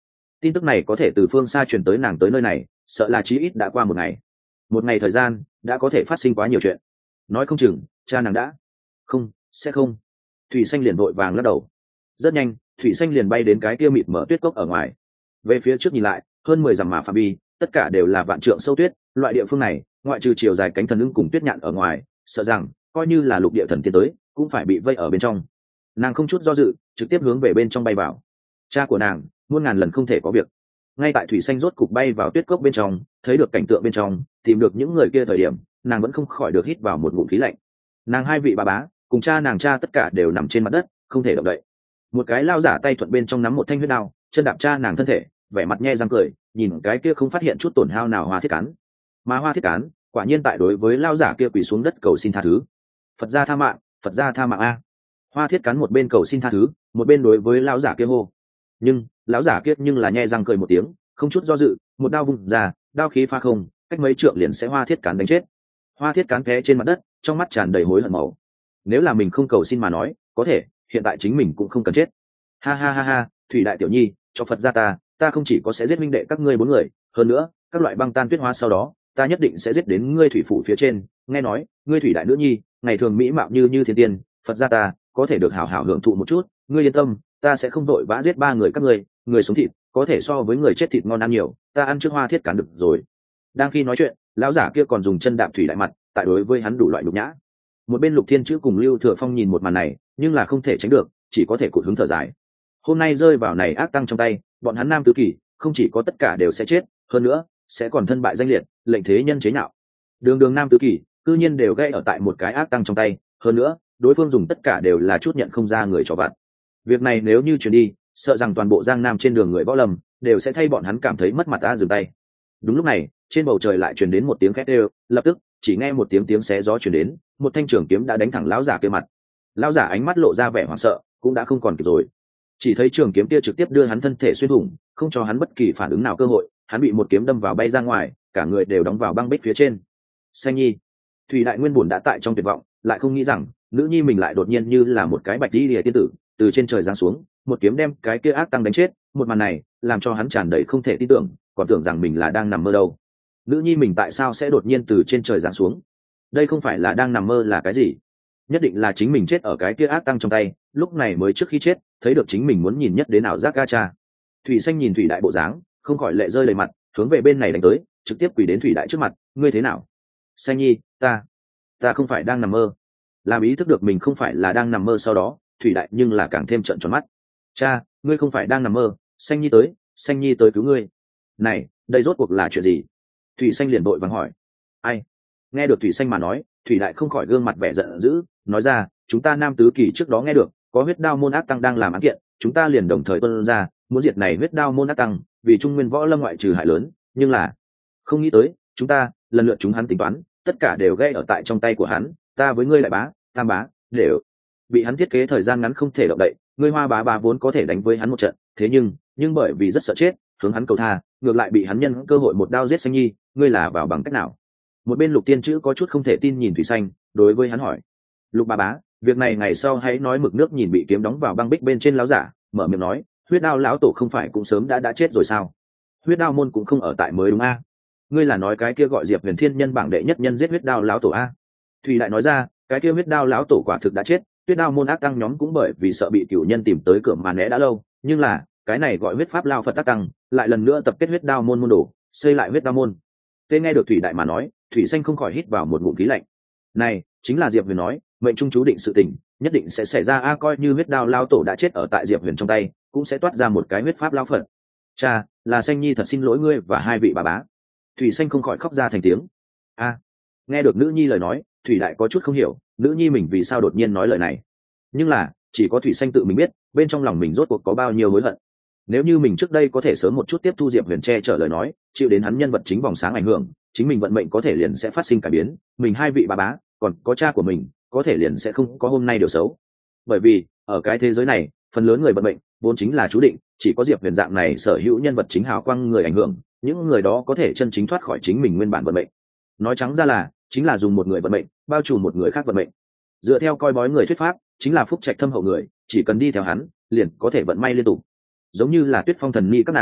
Speaker 1: tin tức này có thể từ phương xa truyền tới nàng tới nơi này, sợ là chí ít đã qua một ngày thời gian đã có thể phát sinh quá nhiều chuyện. Nói không chừng cha nàng đã không sẽ không. Thủy Xanh liền vội vàng lắc đầu. Rất nhanh Thủy Xanh liền bay đến cái kia mịt mở tuyết cốc ở ngoài. Về phía trước nhìn lại, hơn 10 dặm mà phạm vi tất cả đều là vạn trượng sâu tuyết. Loại địa phương này ngoại trừ chiều dài cánh thần ưng cùng tuyết nhạn ở ngoài, sợ rằng coi như là lục địa thần tiến tới cũng phải bị vây ở bên trong. Nàng không chút do dự trực tiếp hướng về bên trong bay vào. Cha của nàng muôn ngàn lần không thể có việc. Ngay tại Thủy Xanh rốt cục bay vào tuyết cốc bên trong, thấy được cảnh tượng bên trong, tìm được những người kia thời điểm, nàng vẫn không khỏi được hít vào một ngụm khí lạnh. Nàng hai vị bà bá cùng cha nàng cha tất cả đều nằm trên mặt đất, không thể động đậy. Một cái lao giả tay thuận bên trong nắm một thanh huyết đao, chân đạp cha nàng thân thể, vẻ mặt nhe răng cười, nhìn cái kia không phát hiện chút tổn hao nào Hoa Thiết Cán. Mà Hoa Thiết Cán quả nhiên tại đối với lao giả kia quỳ xuống đất cầu xin tha thứ. Phật gia tha mạng, Phật gia tha mạng a. Hoa Thiết Cán một bên cầu xin tha thứ, một bên đối với lao giả kia hô. Nhưng lão giả kia nhưng là nhe răng cười một tiếng, không chút do dự, một đao vung ra, đao khí pha không, cách mấy trượng liền sẽ Hoa Thiết Cán đánh chết. Hoa Thiết Cán té trên mặt đất, trong mắt tràn đầy hối hận màu. Nếu là mình không cầu xin mà nói, có thể hiện tại chính mình cũng không cần chết. Ha ha ha ha, Thủy đại tiểu nhi, cho Phật gia ta không chỉ có sẽ giết minh đệ các ngươi 4 người, hơn nữa các loại băng tan tuyết hóa sau đó ta nhất định sẽ giết đến ngươi thủy phủ phía trên. Nghe nói ngươi Thủy đại nữ nhi ngày thường mỹ mạo như thiên tiên, Phật gia ta có thể được hảo hảo hưởng thụ một chút. Ngươi yên tâm, ta sẽ không vội vã giết 3 người các ngươi, người sống thịt có thể so với người chết thịt ngon ăn nhiều, ta ăn trước Hoa Thiết Cán được rồi. Đang khi nói chuyện, lão giả kia còn dùng chân đạp Thủy đại mặt, tại đối với hắn đủ loại nhục nhã. Một bên Lục Thiên Chữ cùng Lưu Thừa Phong nhìn một màn này, nhưng là không thể tránh được, chỉ có thể cụt hứng thở dài. Hôm nay rơi vào này ác tăng trong tay, bọn hắn nam tứ kỳ không chỉ có tất cả đều sẽ chết, hơn nữa sẽ còn thân bại danh liệt, lệnh thế nhân chế nhạo. Đường nam tứ kỳ cư nhiên đều gây ở tại một cái ác tăng trong tay, hơn nữa đối phương dùng tất cả đều là chút nhận không ra người cho vặt. Việc này nếu như truyền đi, sợ rằng toàn bộ Giang Nam trên đường người võ lâm đều sẽ thay bọn hắn cảm thấy mất mặt ta dừng tay. Đúng lúc này, trên bầu trời lại truyền đến một tiếng khét đều, lập tức chỉ nghe một tiếng xé gió truyền đến, một thanh trường kiếm đã đánh thẳng lão giả kia mặt. Lão giả ánh mắt lộ ra vẻ hoảng sợ, cũng đã không còn kịp rồi. Chỉ thấy trường kiếm kia trực tiếp đưa hắn thân thể xuyên thủng, không cho hắn bất kỳ phản ứng nào cơ hội, hắn bị một kiếm đâm vào bay ra ngoài, cả người đều đóng vào băng bích phía trên. Xanh nhi, Thủy đại nguyên buồn đã tại trong tuyệt vọng, lại không nghĩ rằng nữ nhi mình lại đột nhiên như là một cái bạch đi lìa tiên tử, từ trên trời giáng xuống, một kiếm đem cái kia ác tăng đánh chết. Một màn này làm cho hắn tràn đầy không thể tin tưởng, còn tưởng rằng mình là đang nằm mơ đâu. Nữ nhi mình tại sao sẽ đột nhiên từ trên trời giáng xuống? Đây không phải là đang nằm mơ là cái gì? Nhất định là chính mình chết ở cái kia ác tăng trong tay, lúc này mới trước khi chết thấy được chính mình muốn nhìn nhất đến nào giác gacha. Thủy Xanh nhìn Thủy đại bộ dáng, không khỏi lệ rơi đầy mặt, hướng về bên này đánh tới, trực tiếp quỳ đến Thủy đại trước mặt. Ngươi thế nào? Xanh nhi, ta không phải đang nằm mơ. Làm ý thức được mình không phải là đang nằm mơ sau đó, Thủy đại nhưng là càng thêm trợn tròn mắt. Cha, ngươi không phải đang nằm mơ, Xanh nhi tới cứu ngươi. Này, đây rốt cuộc là chuyện gì? Thủy Xanh liền vội vàng hỏi. Ai? Nghe được Thủy Xanh mà nói, Thủy đại không khỏi gương mặt vẻ giận dữ, nói ra, chúng ta nam tứ kỳ trước đó nghe được có huyết đao môn ác tăng đang làm án kiện, chúng ta liền đồng thời tuân ra muốn diệt này huyết đao môn ác tăng, vì trung nguyên võ lâm ngoại trừ hại lớn. Nhưng là không nghĩ tới chúng ta lần lượt chúng hắn tính toán, tất cả đều gây ở tại trong tay của hắn. Ta với ngươi lại bá tam bá đều bị hắn thiết kế thời gian ngắn không thể động đậy. Ngươi Hoa bá vốn có thể đánh với hắn một trận, thế nhưng bởi vì rất sợ chết, hướng hắn cầu tha, ngược lại bị hắn nhân cơ hội một đao giết Xanh nhi. Ngươi là vào bằng cách nào? Một bên Lục Tiên Chữ có chút không thể tin nhìn Thủy Xanh, đối với hắn hỏi. Lục bá, việc này ngày sau hãy nói. Mực nước nhìn bị kiếm đóng vào băng bích bên trên lão giả, mở miệng nói, huyết đao lão tổ không phải cũng sớm đã chết rồi sao? Huyết đao môn cũng không ở tại mới đúng a? Ngươi là nói cái kia gọi Diệp Huyền Thiên nhân bảng đệ nhất nhân giết huyết đao lão tổ a? Thủy lại nói ra, cái kia huyết đao lão tổ quả thực đã chết, huyết đao môn ác tăng nhóm cũng bởi vì sợ bị cửu nhân tìm tới cửa mà né đã lâu, nhưng là cái này gọi huyết pháp lao Phật ác tăng lại lần nữa tập kết huyết đao môn môn đồ, xây lại huyết đao môn. Thế nghe được Thủy đại mà nói, Thủy Xanh không khỏi hít vào một ngụm khí lạnh. Này chính là Diệp Huyền nói mệnh trung chú định sự tình nhất định sẽ xảy ra a. Coi như huyết đao lao tổ đã chết ở tại Diệp Huyền trong tay, cũng sẽ toát ra một cái huyết pháp lao Phật. Cha, là Xanh nhi thật xin lỗi ngươi và hai vị bà bá. Thủy Xanh không khỏi khóc ra thành tiếng. A. Nghe được nữ nhi lời nói, Thủy đại có chút không hiểu nữ nhi mình vì sao đột nhiên nói lời này, nhưng là chỉ có Thủy Xanh tự mình biết bên trong lòng mình rốt cuộc có bao nhiêu hối hận. Nếu như mình trước đây có thể sớm một chút tiếp thu Diệp Huyền che chở lời nói, chịu đến hắn nhân vật chính vòng sáng ảnh hưởng, chính mình vận mệnh có thể liền sẽ phát sinh cải biến, mình hai vị bà bá còn có cha của mình có thể liền sẽ không có hôm nay điều xấu. Bởi vì ở cái thế giới này, phần lớn người vận mệnh vốn chính là chú định, chỉ có Diệp Huyền dạng này sở hữu nhân vật chính hào quang người ảnh hưởng, những người đó có thể chân chính thoát khỏi chính mình nguyên bản vận mệnh. Nói trắng ra là chính là dùng một người vận mệnh bao trùm một người khác vận mệnh. Dựa theo coi bói người thuyết pháp, chính là phúc trạch thâm hậu người chỉ cần đi theo hắn liền có thể vận may liên tục. Giống như là Tuyết Phong thần ni các nàng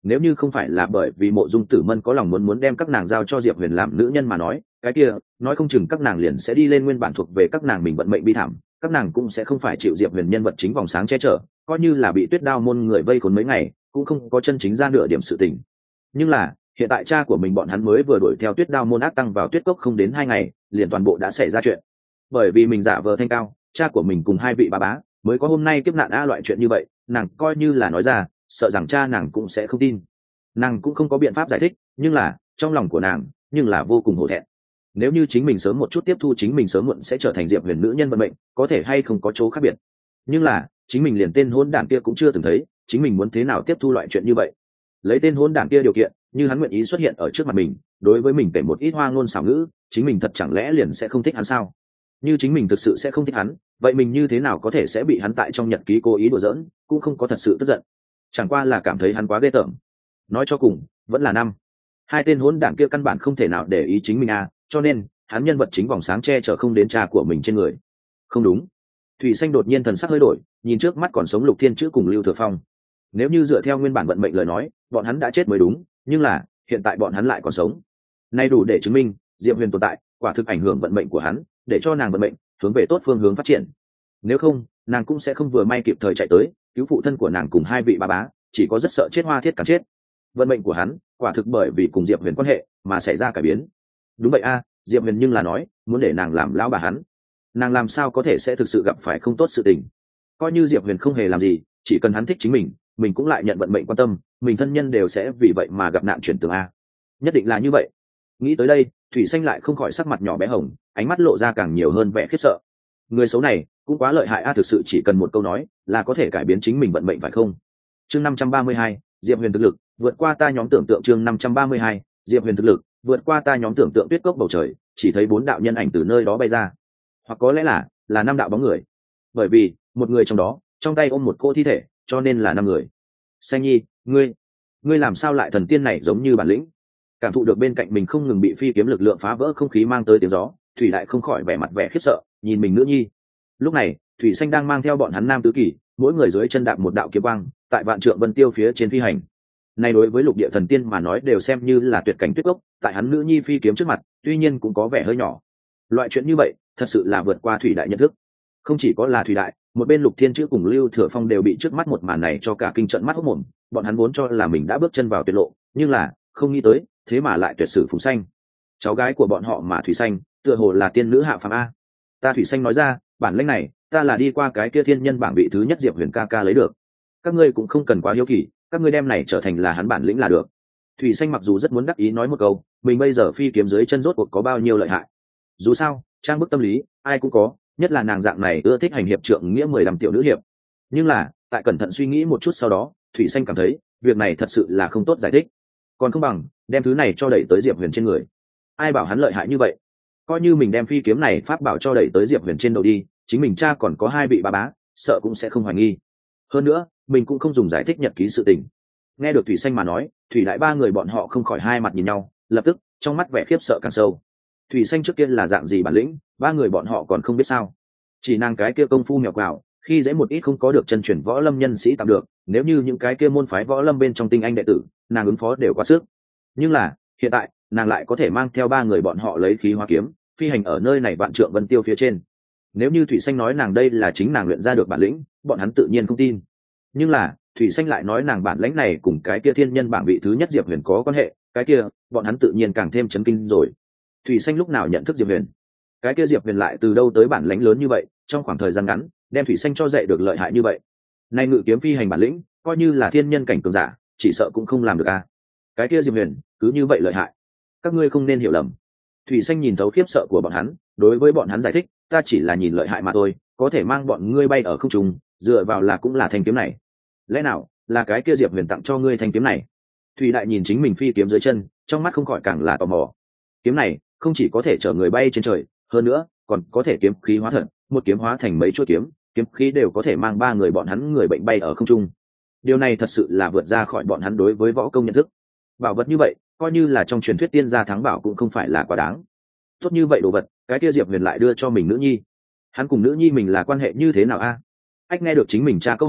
Speaker 1: nếu như không phải là bởi vì Mộ Dung Tử Mân có lòng muốn đem các nàng giao cho Diệp Huyền làm nữ nhân mà nói, cái kia nói không chừng các nàng liền sẽ đi lên nguyên bản thuộc về các nàng mình vận mệnh bi thảm, các nàng cũng sẽ không phải chịu Diệp Huyền nhân vật chính vòng sáng che chở, coi như là bị Tuyết Đao môn người vây khốn mấy ngày cũng không có chân chính ra nửa điểm sự tình. Nhưng là hiện tại cha của mình bọn hắn mới vừa đuổi theo Tuyết Đao môn ác tăng vào Tuyết Cốc không đến 2 ngày, liền toàn bộ đã xảy ra chuyện. Bởi vì mình giả vờ thanh cao, cha của mình cùng 2 vị bá bá mới có hôm nay kiếp nạn loại chuyện như vậy, nàng coi như là nói ra, sợ rằng cha nàng cũng sẽ không tin. Nàng cũng không có biện pháp giải thích, nhưng là trong lòng của nàng nhưng là vô cùng hổ thẹn. Nếu như chính mình sớm một chút tiếp thu chính mình sớm muộn sẽ trở thành Diệp Huyền nữ nhân vận mệnh, có thể hay không có chỗ khác biệt. Nhưng là chính mình liền tên hỗn đản kia cũng chưa từng thấy, chính mình muốn thế nào tiếp thu loại chuyện như vậy? Lấy tên hỗn đản kia điều kiện, như hắn nguyện ý xuất hiện ở trước mặt mình, đối với mình kể một ít hoa ngôn xảo ngữ, chính mình thật chẳng lẽ liền sẽ không thích hắn sao? Như chính mình thực sự sẽ không thích hắn, vậy mình như thế nào có thể sẽ bị hắn tại trong nhật ký cố ý đùa giỡn, cũng không có thật sự tức giận. Chẳng qua là cảm thấy hắn quá ghê tởm. Nói cho cùng vẫn là năm, 2 tên hỗn đản kia căn bản không thể nào để ý chính mình cho nên hắn nhân vật chính vòng sáng che chở không đến cha của mình trên người. Không đúng. Thủy Xanh đột nhiên thần sắc hơi đổi, nhìn trước mắt còn sống Lục Thiên Chữ cùng Lưu Thừa Phong. Nếu như dựa theo nguyên bản vận mệnh lời nói, bọn hắn đã chết mới đúng, nhưng là hiện tại bọn hắn lại còn sống. Nay đủ để chứng minh Diệp Huyền tồn tại quả thực ảnh hưởng vận mệnh của hắn, để cho nàng vận mệnh hướng về tốt phương hướng phát triển. Nếu không, nàng cũng sẽ không vừa may kịp thời chạy tới cứu phụ thân của nàng cùng 2 vị bá bá, chỉ có rất sợ chết hoa thiết cắn chết. Vận mệnh của hắn quả thực bởi vì cùng Diệp Huyền quan hệ mà xảy ra cải biến. Đúng vậy Diệp Huyền nhưng là nói muốn để nàng làm lão bà hắn, nàng làm sao có thể sẽ thực sự gặp phải không tốt sự tình. Coi như Diệp Huyền không hề làm gì, chỉ cần hắn thích chính mình cũng lại nhận vận mệnh quan tâm, mình thân nhân đều sẽ vì vậy mà gặp nạn chuyển tường nhất định là như vậy. Nghĩ tới đây, Thủy Xanh lại không khỏi sắc mặt nhỏ bé hồng, ánh mắt lộ ra càng nhiều hơn vẻ khiếp sợ. Người xấu này cũng quá lợi hại thực sự chỉ cần một câu nói là có thể cải biến chính mình vận mệnh phải không? Chương 532, Diệp Huyền thực lực vượt qua ta nhóm tưởng tượng. Chương 532, Diệp Huyền thực lực vượt qua ta nhóm tưởng tượng. Tuyết cốc bầu trời chỉ thấy 4 đạo nhân ảnh từ nơi đó bay ra, hoặc có lẽ là 5 đạo bóng người, bởi vì một người trong đó trong tay ôm một cô thi thể, cho nên là 5 người. Xanh Nhi, ngươi làm sao lại thần tiên này giống như bản lĩnh? Cảm thụ được bên cạnh mình không ngừng bị phi kiếm lực lượng phá vỡ không khí mang tới tiếng gió, Thủy lại không khỏi vẻ mặt vẻ khiếp sợ nhìn mình nữ nhi. Lúc này Thủy Xanh đang mang theo bọn hắn nam tứ kỳ, mỗi người dưới chân đạp một đạo kiếm quang, tại vạn trượng vân tiêu phía trên phi hành. Này đối với lục địa thần tiên mà nói đều xem như là tuyệt cảnh tuyết gốc, tại hắn nữ nhi phi kiếm trước mặt tuy nhiên cũng có vẻ hơi nhỏ. Loại chuyện như vậy thật sự là vượt qua Thủy đại nhận thức. Không chỉ có là Thủy đại, một bên Lục Thiên Chữ cùng Lưu Thừa Phong đều bị trước mắt một màn này cho cả kinh trận mắt hốc mồm. Bọn hắn vốn cho là mình đã bước chân vào tuyệt lộ, nhưng là không nghĩ tới thế mà lại tuyệt sử Phùng Xanh, cháu gái của bọn họ mà Thủy Xanh tựa hồ là tiên nữ hạ phàm ta Thủy Xanh nói ra, bản lĩnh này ta là đi qua cái kia thiên nhân bảng vị thứ nhất Diệp Huyền ca ca lấy được. Các ngươi cũng không cần quá hiếu kỳ, các ngươi đem này trở thành là hắn bản lĩnh là được. Thủy Xanh mặc dù rất muốn đắc ý nói một câu mình bây giờ phi kiếm dưới chân rốt cuộc có bao nhiêu lợi hại, dù sao trang bức tâm lý ai cũng có, nhất là nàng dạng này ưa thích hành hiệp trượng nghĩa 15 tiểu nữ hiệp. Nhưng là tại cẩn thận suy nghĩ một chút sau đó, Thủy Xanh cảm thấy việc này thật sự là không tốt giải thích, còn không bằng đem thứ này cho đẩy tới Diệp Huyền trên người. Ai bảo hắn lợi hại như vậy? Coi như mình đem phi kiếm này pháp bảo cho đẩy tới Diệp Huyền trên đầu đi, chính mình cha còn có 2 vị bá bá, sợ cũng sẽ không hoài nghi. Hơn nữa mình cũng không dùng giải thích nhật ký sự tình. Nghe được Thủy Xanh mà nói, Thủy đại 3 người bọn họ không khỏi hai mặt nhìn nhau, lập tức trong mắt vẻ khiếp sợ càng sâu. Thủy Xanh trước kia là dạng gì bản lĩnh, 3 người bọn họ còn không biết sao? Chỉ nàng cái kia công phu mèo quào, khi dễ một ít không có được chân truyền võ lâm nhân sĩ tạm được, nếu như những cái kia môn phái võ lâm bên trong tinh anh đệ tử, nàng ứng phó đều quá sức. Nhưng là hiện tại nàng lại có thể mang theo 3 người bọn họ lấy khí hóa kiếm phi hành ở nơi này vạn trượng vân tiêu phía trên. Nếu như Thủy Xanh nói nàng đây là chính nàng luyện ra được bản lĩnh, bọn hắn tự nhiên không tin. Nhưng là Thủy Xanh lại nói nàng bản lĩnh này cùng cái kia thiên nhân bảng vị thứ nhất Diệp Huyền có quan hệ, cái kia bọn hắn tự nhiên càng thêm chấn kinh rồi. Thủy Xanh lúc nào nhận thức Diệp Huyền? Cái kia Diệp Huyền lại từ đâu tới bản lĩnh lớn như vậy, trong khoảng thời gian ngắn đem Thủy Xanh cho dạy được lợi hại như vậy? Nay ngự kiếm phi hành bản lĩnh, coi như là thiên nhân cảnh cường giả chỉ sợ cũng không làm được cái kia Diệp Huyền cứ như vậy lợi hại, các ngươi không nên hiểu lầm. Thủy Xanh nhìn thấu khiếp sợ của bọn hắn, đối với bọn hắn giải thích, ta chỉ là nhìn lợi hại mà thôi, có thể mang bọn ngươi bay ở không trung, dựa vào là cũng là thanh kiếm này. Lẽ nào là cái kia Diệp Huyền tặng cho ngươi thanh kiếm này? Thủy đại nhìn chính mình phi kiếm dưới chân, trong mắt không khỏi càng là tò mò. Kiếm này không chỉ có thể chở người bay trên trời, hơn nữa còn có thể kiếm khí hóa thần, một kiếm hóa thành mấy chuôi kiếm, kiếm khí đều có thể mang 3 người bọn hắn người bệnh bay ở không trung. Điều này thật sự là vượt ra khỏi bọn hắn đối với võ công nhận thức. Bảo vật như vậy, coi như là trong truyền thuyết tiên gia thắng bảo cũng không phải là quá đáng. Tốt như vậy đồ vật, cái kia Diệp Huyền lại đưa cho mình nữ nhi. Hắn cùng nữ nhi mình là quan hệ như thế nào Ách nghe được chính mình cha câu hỏi,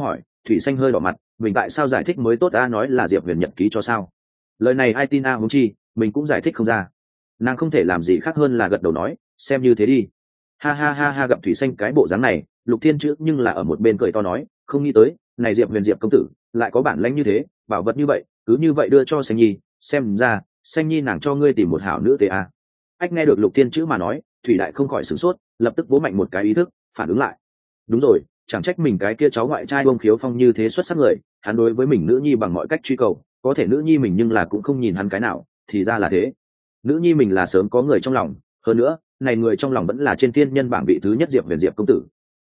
Speaker 1: thủy xanh hơi đỏ mặt, mình tại sao giải thích mới tốt, a nói là diệp huyền nhật ký cho sao? Lời này ai tin a, huống chi mình cũng giải thích không ra. Nàng không thể làm gì khác hơn là gật đầu nói xem như thế đi. Ha ha ha ha, gặp thủy xanh cái bộ dáng này, Lục Thiên Chữ nhưng là ở một bên cười to nói, không nghĩ tới này Diệp Huyền Diệp công tử lại có bản lãnh như thế, bảo vật như vậy cứ như vậy đưa cho Xanh Nhi, xem ra Xanh Nhi nàng cho ngươi tìm một hảo nữ tề a. Ách nghe được Lục Thiên Chữ mà nói, thủy đại không khỏi sửng sốt, lập tức vỗ mạnh một cái ý thức phản ứng lại. Đúng rồi, chẳng trách mình cái kia cháu ngoại trai Bông Khiếu Phong như thế xuất sắc người, hắn đối với mình nữ nhi bằng mọi cách truy cầu, có thể nữ nhi mình nhưng là cũng không nhìn hắn cái nào, thì ra là thế. Nữ nhi mình là sớm có người trong lòng, hơn nữa này người trong lòng vẫn là trên thiên nhân bảng vị thứ nhất Diệp Huyền Diệp công tử.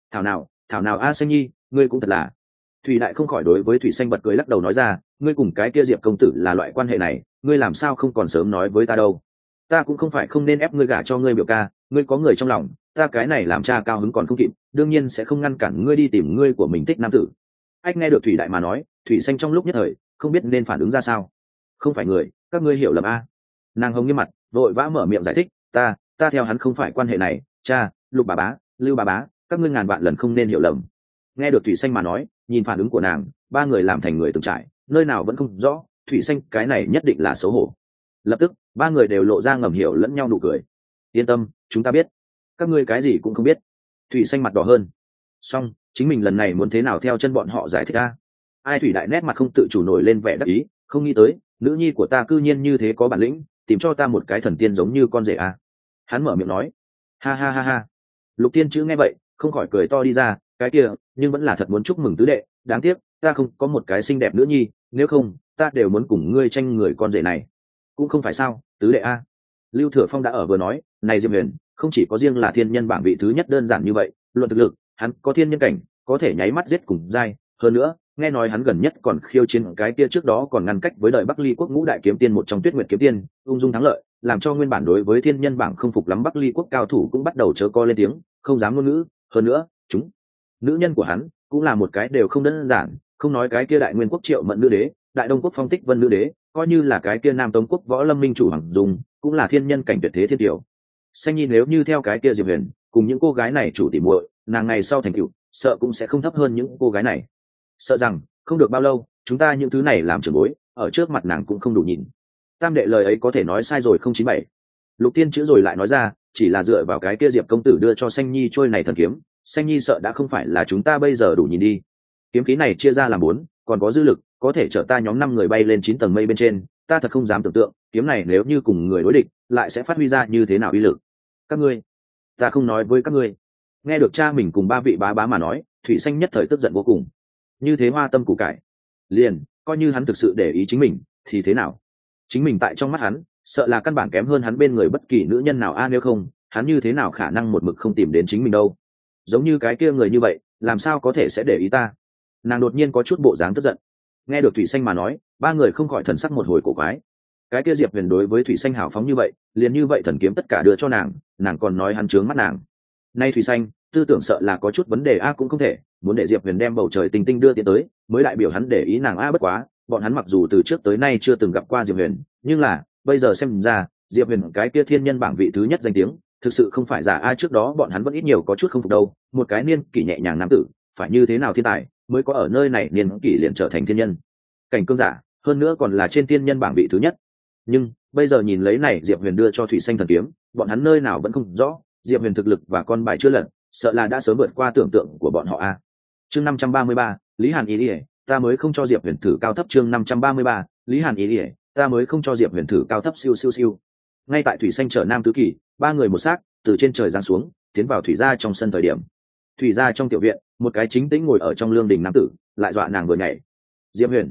Speaker 1: Thảo nào a Xanh Nhi, ngươi cũng thật là. Thủy đại không khỏi đối với thủy xanh bật cười lắc đầu nói ra, ngươi cùng cái kia Diệp công tử là loại quan hệ này, ngươi làm sao không còn sớm nói với ta đâu. Ta cũng không phải không nên ép ngươi gả cho ngươi biểu ca, ngươi có người trong lòng, ta cái này làm cha cao hứng còn không kịp, đương nhiên sẽ không ngăn cản ngươi đi tìm ngươi của mình thích nam tử. Ách nghe được thủy đại mà nói, thủy xanh trong lúc nhất thời không biết nên phản ứng ra sao. Không phải người, các ngươi hiểu lầm a. Nàng hồng nghiêm mặt vội vã mở miệng giải thích, ta theo hắn không phải quan hệ này, cha, Lục bà bá, Lưu bà bá, các ngươi ngàn vạn lần không nên hiểu lầm. Nghe được thủy xanh mà nói, nhìn phản ứng của nàng, ba người làm thành người từng trải, nơi nào vẫn không rõ thủy xanh cái này nhất định là xấu hổ. Lập tức ba người đều lộ ra ngầm hiểu lẫn nhau nụ cười. Yên tâm, chúng ta biết, các ngươi cái gì cũng không biết. Thủy xanh mặt đỏ hơn, song chính mình lần này muốn thế nào theo chân bọn họ giải thích a? Ai thủy đại nét mặt không tự chủ nổi lên vẻ đắc ý, không nghĩ tới nữ nhi của ta cư nhiên như thế có bản lĩnh, tìm cho ta một cái thần tiên giống như con rể a. Hắn mở miệng nói, ha ha ha ha. Lục Tiên Chữ nghe vậy không khỏi cười to đi ra, cái kia nhưng vẫn là thật muốn chúc mừng tứ đệ, đáng tiếc ta không có một cái xinh đẹp nữ nhi, nếu không ta đều muốn cùng ngươi tranh người con rể này. Cũng không phải sao tứ đệ a. Lưu Thừa Phong đã ở vừa nói, này Diệp Huyền không chỉ có riêng là thiên nhân bảng vị thứ nhất đơn giản như vậy, luận thực lực hắn có thiên nhân cảnh, có thể nháy mắt giết cùng giai, hơn nữa nghe nói hắn gần nhất còn khiêu chiến cái kia trước đó còn ngăn cách với đời Bắc Ly quốc ngũ đại kiếm tiên một trong Tuyết Nguyệt kiếm tiên, ung dung thắng lợi, làm cho nguyên bản đối với thiên nhân bảng không phục lắm Bắc Ly quốc cao thủ cũng bắt đầu chớ co lên tiếng, không dám ngôn ngữ. Hơn nữa chúng nữ nhân của hắn cũng là một cái đều không đơn giản, không nói cái kia Đại Nguyên quốc Triệu Mẫn nữ đế, Đại Đông quốc Phong Tích Vân nữ đế, coi như là cái kia Nam Tống quốc Võ Lâm minh chủ Hoàng Dung, cũng là thiên nhân cảnh tuyệt thế thiên tiểu. Xanh Nhi nếu như theo cái kia Diệp Huyền cùng những cô gái này chủ tỉ muội, nàng ngày sau thành tựu sợ cũng sẽ không thấp hơn những cô gái này. Sợ rằng không được bao lâu, chúng ta những thứ này làm trưởng bối ở trước mặt nàng cũng không đủ nhìn. Tam đệ lời ấy có thể nói sai rồi không 97. Lục Tiên Chữ rồi lại nói ra, chỉ là dựa vào cái kia Diệp công tử đưa cho Xanh Nhi trôi này thần kiếm, Xanh Nhi sợ đã không phải là chúng ta bây giờ đủ nhìn đi. Kiếm khí này chia ra làm 4, còn có dư lực, có thể chở ta nhóm 5 người bay lên 9 tầng mây bên trên, ta thật không dám tưởng tượng, kiếm này nếu như cùng người đối địch, lại sẽ phát huy ra như thế nào uy lực. Các ngươi, ta không nói với các ngươi. Nghe được cha mình cùng ba vị bá bá mà nói, Thủy Xanh nhất thời tức giận vô cùng. Như thế hoa tâm củ cải, liền coi như hắn thực sự để ý chính mình thì thế nào? Chính mình tại trong mắt hắn sợ là căn bản kém hơn hắn bên người bất kỳ nữ nhân nào a, nếu không hắn như thế nào khả năng một mực không tìm đến chính mình đâu. Giống như cái kia người như vậy làm sao có thể sẽ để ý ta. Nàng đột nhiên có chút bộ dáng tức giận. Nghe được Thủy Xanh mà nói, ba người không khỏi thần sắc một hồi cổ quái. Cái kia Diệp Huyền đối với Thủy Xanh hào phóng như vậy, liền như vậy thần kiếm tất cả đưa cho nàng, nàng còn nói hắn trướng mắt nàng. Nay Thủy Xanh tư tưởng sợ là có chút vấn đề a, cũng không thể muốn để Diệp Huyền đem bầu trời tinh tinh đưa tiến tới mới đại biểu hắn để ý nàng a. Bất quá bọn hắn mặc dù từ trước tới nay chưa từng gặp qua Diệp Huyền, nhưng là bây giờ xem ra Diệp Huyền cái kia thiên nhân bảng vị thứ nhất danh tiếng thực sự không phải giả a. Trước đó bọn hắn vẫn ít nhiều có chút không phục đâu, một cái niên kỷ nhẹ nhàng nam tử phải như thế nào thiên tài mới có ở nơi này niên kỷ liền trở thành thiên nhân cảnh cương giả, hơn nữa còn là trên thiên nhân bảng vị thứ nhất. Nhưng bây giờ nhìn lấy này Diệp Huyền đưa cho Thủy Xanh thần kiếm, bọn hắn nơi nào vẫn không rõ Diệp Huyền thực lực và con bài chưa lật, sợ là đã sớm vượt qua tưởng tượng của bọn họ a. Chương 533, Lý Hàn Ý Điệp, ta mới không cho Diệp Huyền thử cao thấp. Chương 533, Lý Hàn Ý Điệp, ta mới không cho Diệp Huyền thử cao thấp. Siêu siêu siêu. Ngay tại Thủy Xanh chở Nam Tứ Kỳ, ba người một xác từ trên trời giáng xuống, tiến vào thủy gia trong sân. Thời điểm thủy gia trong tiểu viện, một cái chính tĩnh ngồi ở trong lương đình nam tử lại dọa nàng vừa nhảy. Diệp Huyền,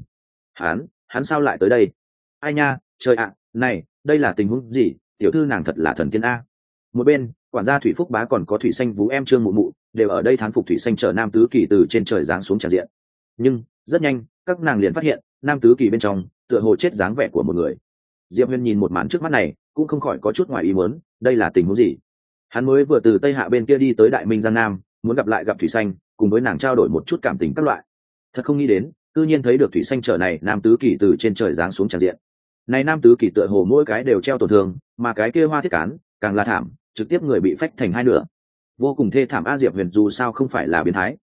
Speaker 1: hắn sao lại tới đây? Ai nha, trời ạ, này đây là tình huống gì? Tiểu thư nàng thật là thần tiên a. Một bên quản gia Thủy Phúc bá còn có Thủy Xanh vú em Trương Mụ Mụ đều ở đây thán phục Thủy Xanh chở Nam Tứ Kỳ từ trên trời giáng xuống tràn diện. Nhưng rất nhanh các nàng liền phát hiện Nam Tứ Kỳ bên trong tựa hồ chết dáng vẻ của một người. Diệp Huyền nhìn một màn trước mắt này cũng không khỏi có chút ngoài ý muốn, đây là tình huống gì? Hắn mới vừa từ Tây Hạ bên kia đi tới Đại Minh Giang Nam, muốn gặp Thủy Xanh, cùng với nàng trao đổi một chút cảm tình các loại. Thật không nghĩ đến tự nhiên thấy được Thủy Xanh chở này Nam Tứ Kỳ từ trên trời giáng xuống tràn diện. Này Nam Tứ Kỳ tựa hồ mỗi cái đều treo tổn thương, mà cái kia Hoa Thiết Cán càng là thảm, trực tiếp người bị phách thành hai nửa, vô cùng thê thảm a. Diệp Huyền dù sao không phải là biến thái,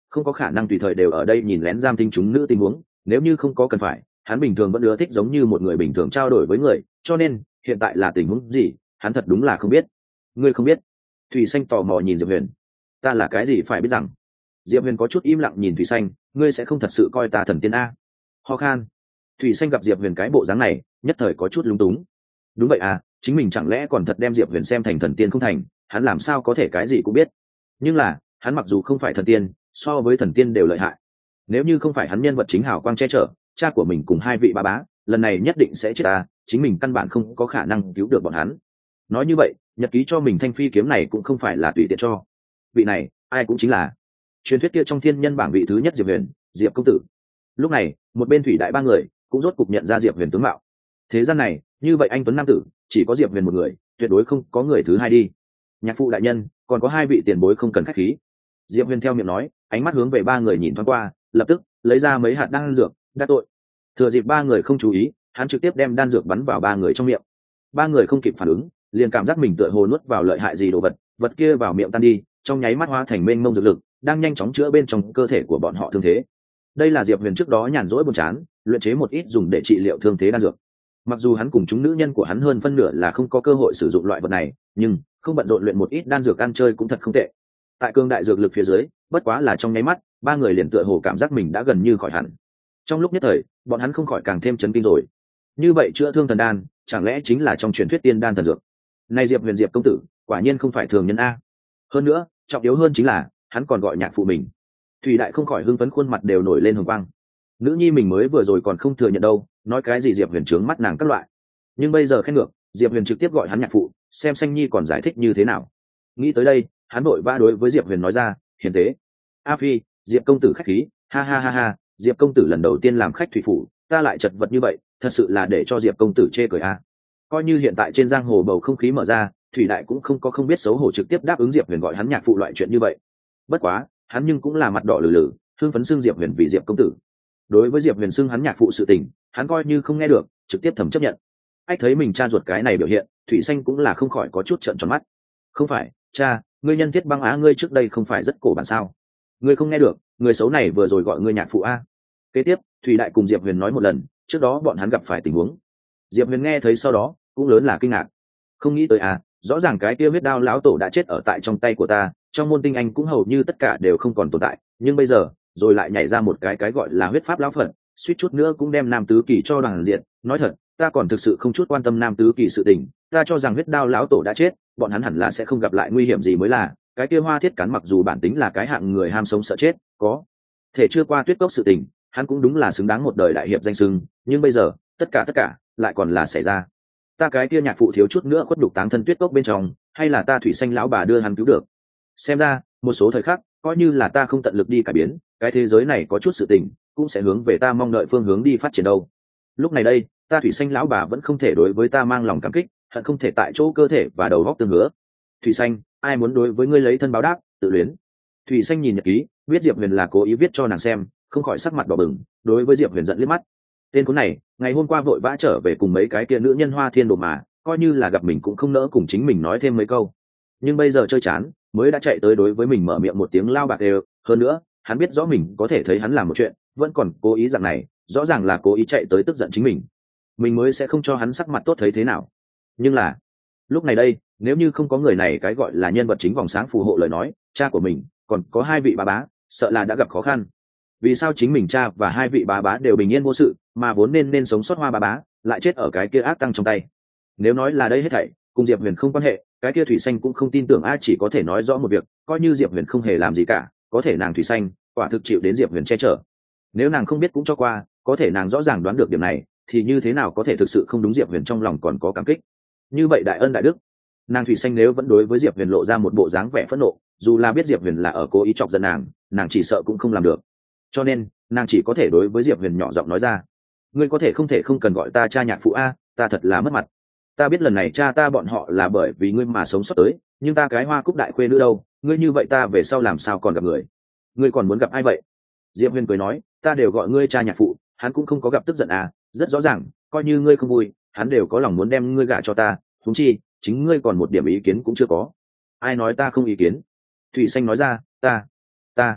Speaker 1: không có khả năng tùy thời đều ở đây nhìn lén giam tinh chúng nữ tình huống, nếu như không có cần phải, hắn bình thường vẫn ưa thích giống như một người bình thường trao đổi với người, cho nên hiện tại là tình huống gì hắn thật đúng là không biết. Ngươi không biết? Thủy Xanh tò mò nhìn Diệp Huyền. Ta là cái gì phải biết rằng? Diệp Huyền có chút im lặng nhìn Thủy Xanh, ngươi sẽ không thật sự coi ta thần tiên a? Ho khan. Thủy Xanh gặp Diệp Huyền cái bộ dáng này, nhất thời có chút lúng túng. Đúng vậy à, chính mình chẳng lẽ còn thật đem Diệp Huyền xem thành thần tiên không thành, hắn làm sao có thể cái gì cũng biết. Nhưng là, hắn mặc dù không phải thần tiên, so với thần tiên đều lợi hại. Nếu như không phải hắn nhân vật chính hào quang che chở, cha của mình cùng hai vị ba bá, lần này nhất định sẽ chết ta, chính mình căn bản không có khả năng cứu được bọn hắn. Nói như vậy, nhật ký cho mình thanh phi kiếm này cũng không phải là tùy tiện cho. Vị này, ai cũng chính là truyền thuyết kia trong thiên nhân bảng vị thứ nhất Diệp Huyền, Diệp công tử. Lúc này, một bên thủy đại ba người cũng rốt cục nhận ra Diệp Huyền tướng mạo. Thế gian này, như vậy anh tuấn nam tử, chỉ có Diệp Huyền một người, tuyệt đối không có người thứ hai đi. Nhạc phụ đại nhân, còn có hai vị tiền bối không cần khách khí. Diệp Huyền theo miệng nói, ánh mắt hướng về ba người nhìn thoáng qua, lập tức lấy ra mấy hạt đan dược, đắc tội. Thừa dịp ba người không chú ý, hắn trực tiếp đem đan dược bắn vào ba người trong miệng. Ba người không kịp phản ứng, liền cảm giác mình tựa hồ nuốt vào lợi hại gì đồ vật, vật kia vào miệng tan đi, trong nháy mắt hóa thành mênh mông dược lực, đang nhanh chóng chữa bên trong cơ thể của bọn họ thương thế. Đây là Diệp Huyền trước đó nhàn rỗi buồn chán, luyện chế một ít dùng để trị liệu thương thế đan dược. Mặc dù hắn cùng chúng nữ nhân của hắn hơn phân nửa là không có cơ hội sử dụng loại vật này, nhưng không bận rộn luyện một ít đan dược ăn chơi cũng thật không tệ. Tại cương đại dược lực phía dưới, bất quá là trong nháy mắt, ba người liền tựa hồ cảm giác mình đã gần như khỏi hẳn. Trong lúc nhất thời, bọn hắn không khỏi càng thêm chấn kinh rồi. Như vậy chữa thương thần đan, chẳng lẽ chính là trong truyền thuyết tiên đan thần dược? Này Diệp Huyền Diệp công tử, quả nhiên không phải thường nhân a. Hơn nữa, trọng yếu hơn chính là, hắn còn gọi nhạc phụ mình. Thủy đại không khỏi hưng phấn, khuôn mặt đều nổi lên hồng quang. Nữ nhi mình mới vừa rồi còn không thừa nhận đâu, nói cái gì Diệp Huyền trướng mắt nàng các loại. Nhưng bây giờ khen ngược, Diệp Huyền trực tiếp gọi hắn nhạc phụ, xem Xanh Nhi còn giải thích như thế nào. Nghĩ tới đây, hắn vội vã đối với Diệp Huyền nói ra, hiền tế. A Phi, Diệp công tử khách khí, ha ha ha ha, Diệp công tử lần đầu tiên làm khách thủy phủ, ta lại chật vật như vậy, thật sự là để cho Diệp công tử chê cười a. Coi như hiện tại trên giang hồ bầu không khí mở ra, Thủy đại cũng không có không biết xấu hổ trực tiếp đáp ứng Diệp Huyền gọi hắn nhạc phụ loại chuyện như vậy. Bất quá, hắn nhưng cũng là mặt đỏ lử lử, hương phấn xưng Diệp Huyền vì Diệp công tử. Đối với Diệp Huyền xưng hắn nhạc phụ sự tình, hắn coi như không nghe được, trực tiếp thầm chấp nhận. Ách thấy mình cha ruột cái này biểu hiện, Thủy Xanh cũng là không khỏi có chút trợn tròn mắt. Không phải, cha, ngươi nhân thiết băng á ngươi trước đây không phải rất cổ bản sao? Ngươi không nghe được, người xấu này vừa rồi gọi ngươi nhạc phụ a. Kế tiếp, Thủy đại cùng Diệp Huyền nói một lần, trước đó bọn hắn gặp phải tình huống. Diệp Huyền nghe thấy sau đó, cũng lớn là kinh ngạc. Không nghĩ tới à, rõ ràng cái kia huyết đao lão tổ đã chết ở tại trong tay của ta, trong môn tinh anh cũng hầu như tất cả đều không còn tồn tại, nhưng bây giờ, rồi lại nhảy ra một cái gọi là huyết pháp lão phật, suýt chút nữa cũng đem Nam Tứ Kỳ cho đoàn diện. Nói thật, ta còn thực sự không chút quan tâm Nam Tứ Kỳ sự tình, ta cho rằng huyết đao lão tổ đã chết, bọn hắn hẳn là sẽ không gặp lại nguy hiểm gì mới là. Cái kia Hoa Thiết Cắn mặc dù bản tính là cái hạng người ham sống sợ chết, có thể chưa qua Tuyết Cốc sự tình, hắn cũng đúng là xứng đáng một đời đại hiệp danh xưng, nhưng bây giờ, tất cả lại còn là xảy ra. Ta cái kia nhạc phụ thiếu chút nữa khuất đục táng thân Tuyết Cốc bên trong, hay là ta Thủy Xanh lão bà đưa hắn cứu được. Xem ra, một số thời khắc, coi như là ta không tận lực đi cải biến, cái thế giới này có chút sự tình, cũng sẽ hướng về ta mong đợi phương hướng đi phát triển đâu. Lúc này đây, ta Thủy Xanh lão bà vẫn không thể đối với ta mang lòng cảm kích, hận không thể tại chỗ cơ thể và đầu góc tương hứa. Thủy Xanh, ai muốn đối với ngươi lấy thân báo đáp, tự luyến. Thủy Xanh nhìn nhật ký, biết Diệp Huyền là cố ý viết cho nàng xem, không khỏi sắc mặt đỏ bừng, đối với Diệp Huyền giận liếc mắt. Tên khốn này, ngày hôm qua vội vã trở về cùng mấy cái kia nữ nhân Hoa Thiên Đồ mà, coi như là gặp mình cũng không nỡ cùng chính mình nói thêm mấy câu. Nhưng bây giờ chơi chán, mới đã chạy tới đối với mình mở miệng một tiếng lao bạc đều, hơn nữa, hắn biết rõ mình có thể thấy hắn làm một chuyện, vẫn còn cố ý dạng này, rõ ràng là cố ý chạy tới tức giận chính mình mới sẽ không cho hắn sắc mặt tốt thấy thế nào. Nhưng là, lúc này đây, nếu như không có người này cái gọi là nhân vật chính vòng sáng phù hộ lời nói, cha của mình, còn có hai vị bá bá, sợ là đã gặp khó khăn. Vì sao chính mình cha và hai vị bá bá đều bình yên vô sự, mà vốn nên sống sót Hoa bá bá, lại chết ở cái kia ác tăng trong tay? Nếu nói là đây hết thảy cùng Diệp Huyền không quan hệ, cái kia Thủy Xanh cũng không tin tưởng chỉ có thể nói rõ một việc, coi như Diệp Huyền không hề làm gì cả, có thể nàng Thủy Xanh quả thực chịu đến Diệp Huyền che chở. Nếu nàng không biết cũng cho qua, có thể nàng rõ ràng đoán được điểm này, thì như thế nào có thể thực sự không đúng Diệp Huyền trong lòng còn có cảm kích. Như vậy đại ân đại đức, nàng Thủy Xanh nếu vẫn đối với Diệp Huyền lộ ra một bộ dáng vẻ phẫn nộ, dù là biết Diệp Huyền là ở cố ý chọc giận nàng chỉ sợ cũng không làm được. Cho nên nàng chỉ có thể đối với Diệp Huyền nhỏ giọng nói ra, ngươi có thể không cần gọi ta cha nhạc phụ a, ta thật là mất mặt. Ta biết lần này cha ta bọn họ là bởi vì ngươi mà sống sót tới, nhưng ta cái Hoa Cúc đại khuê nữ đâu, ngươi như vậy ta về sau làm sao còn gặp người? Ngươi còn muốn gặp ai vậy? Diệp Huyền cười nói, ta đều gọi ngươi cha nhạc phụ, hắn cũng không có gặp tức giận à, rất rõ ràng, coi như ngươi không vui, hắn đều có lòng muốn đem ngươi gả cho ta, huống chi, chính ngươi còn một điểm ý kiến cũng chưa có. Ai nói ta không ý kiến? Thủy Xanh nói ra, ta,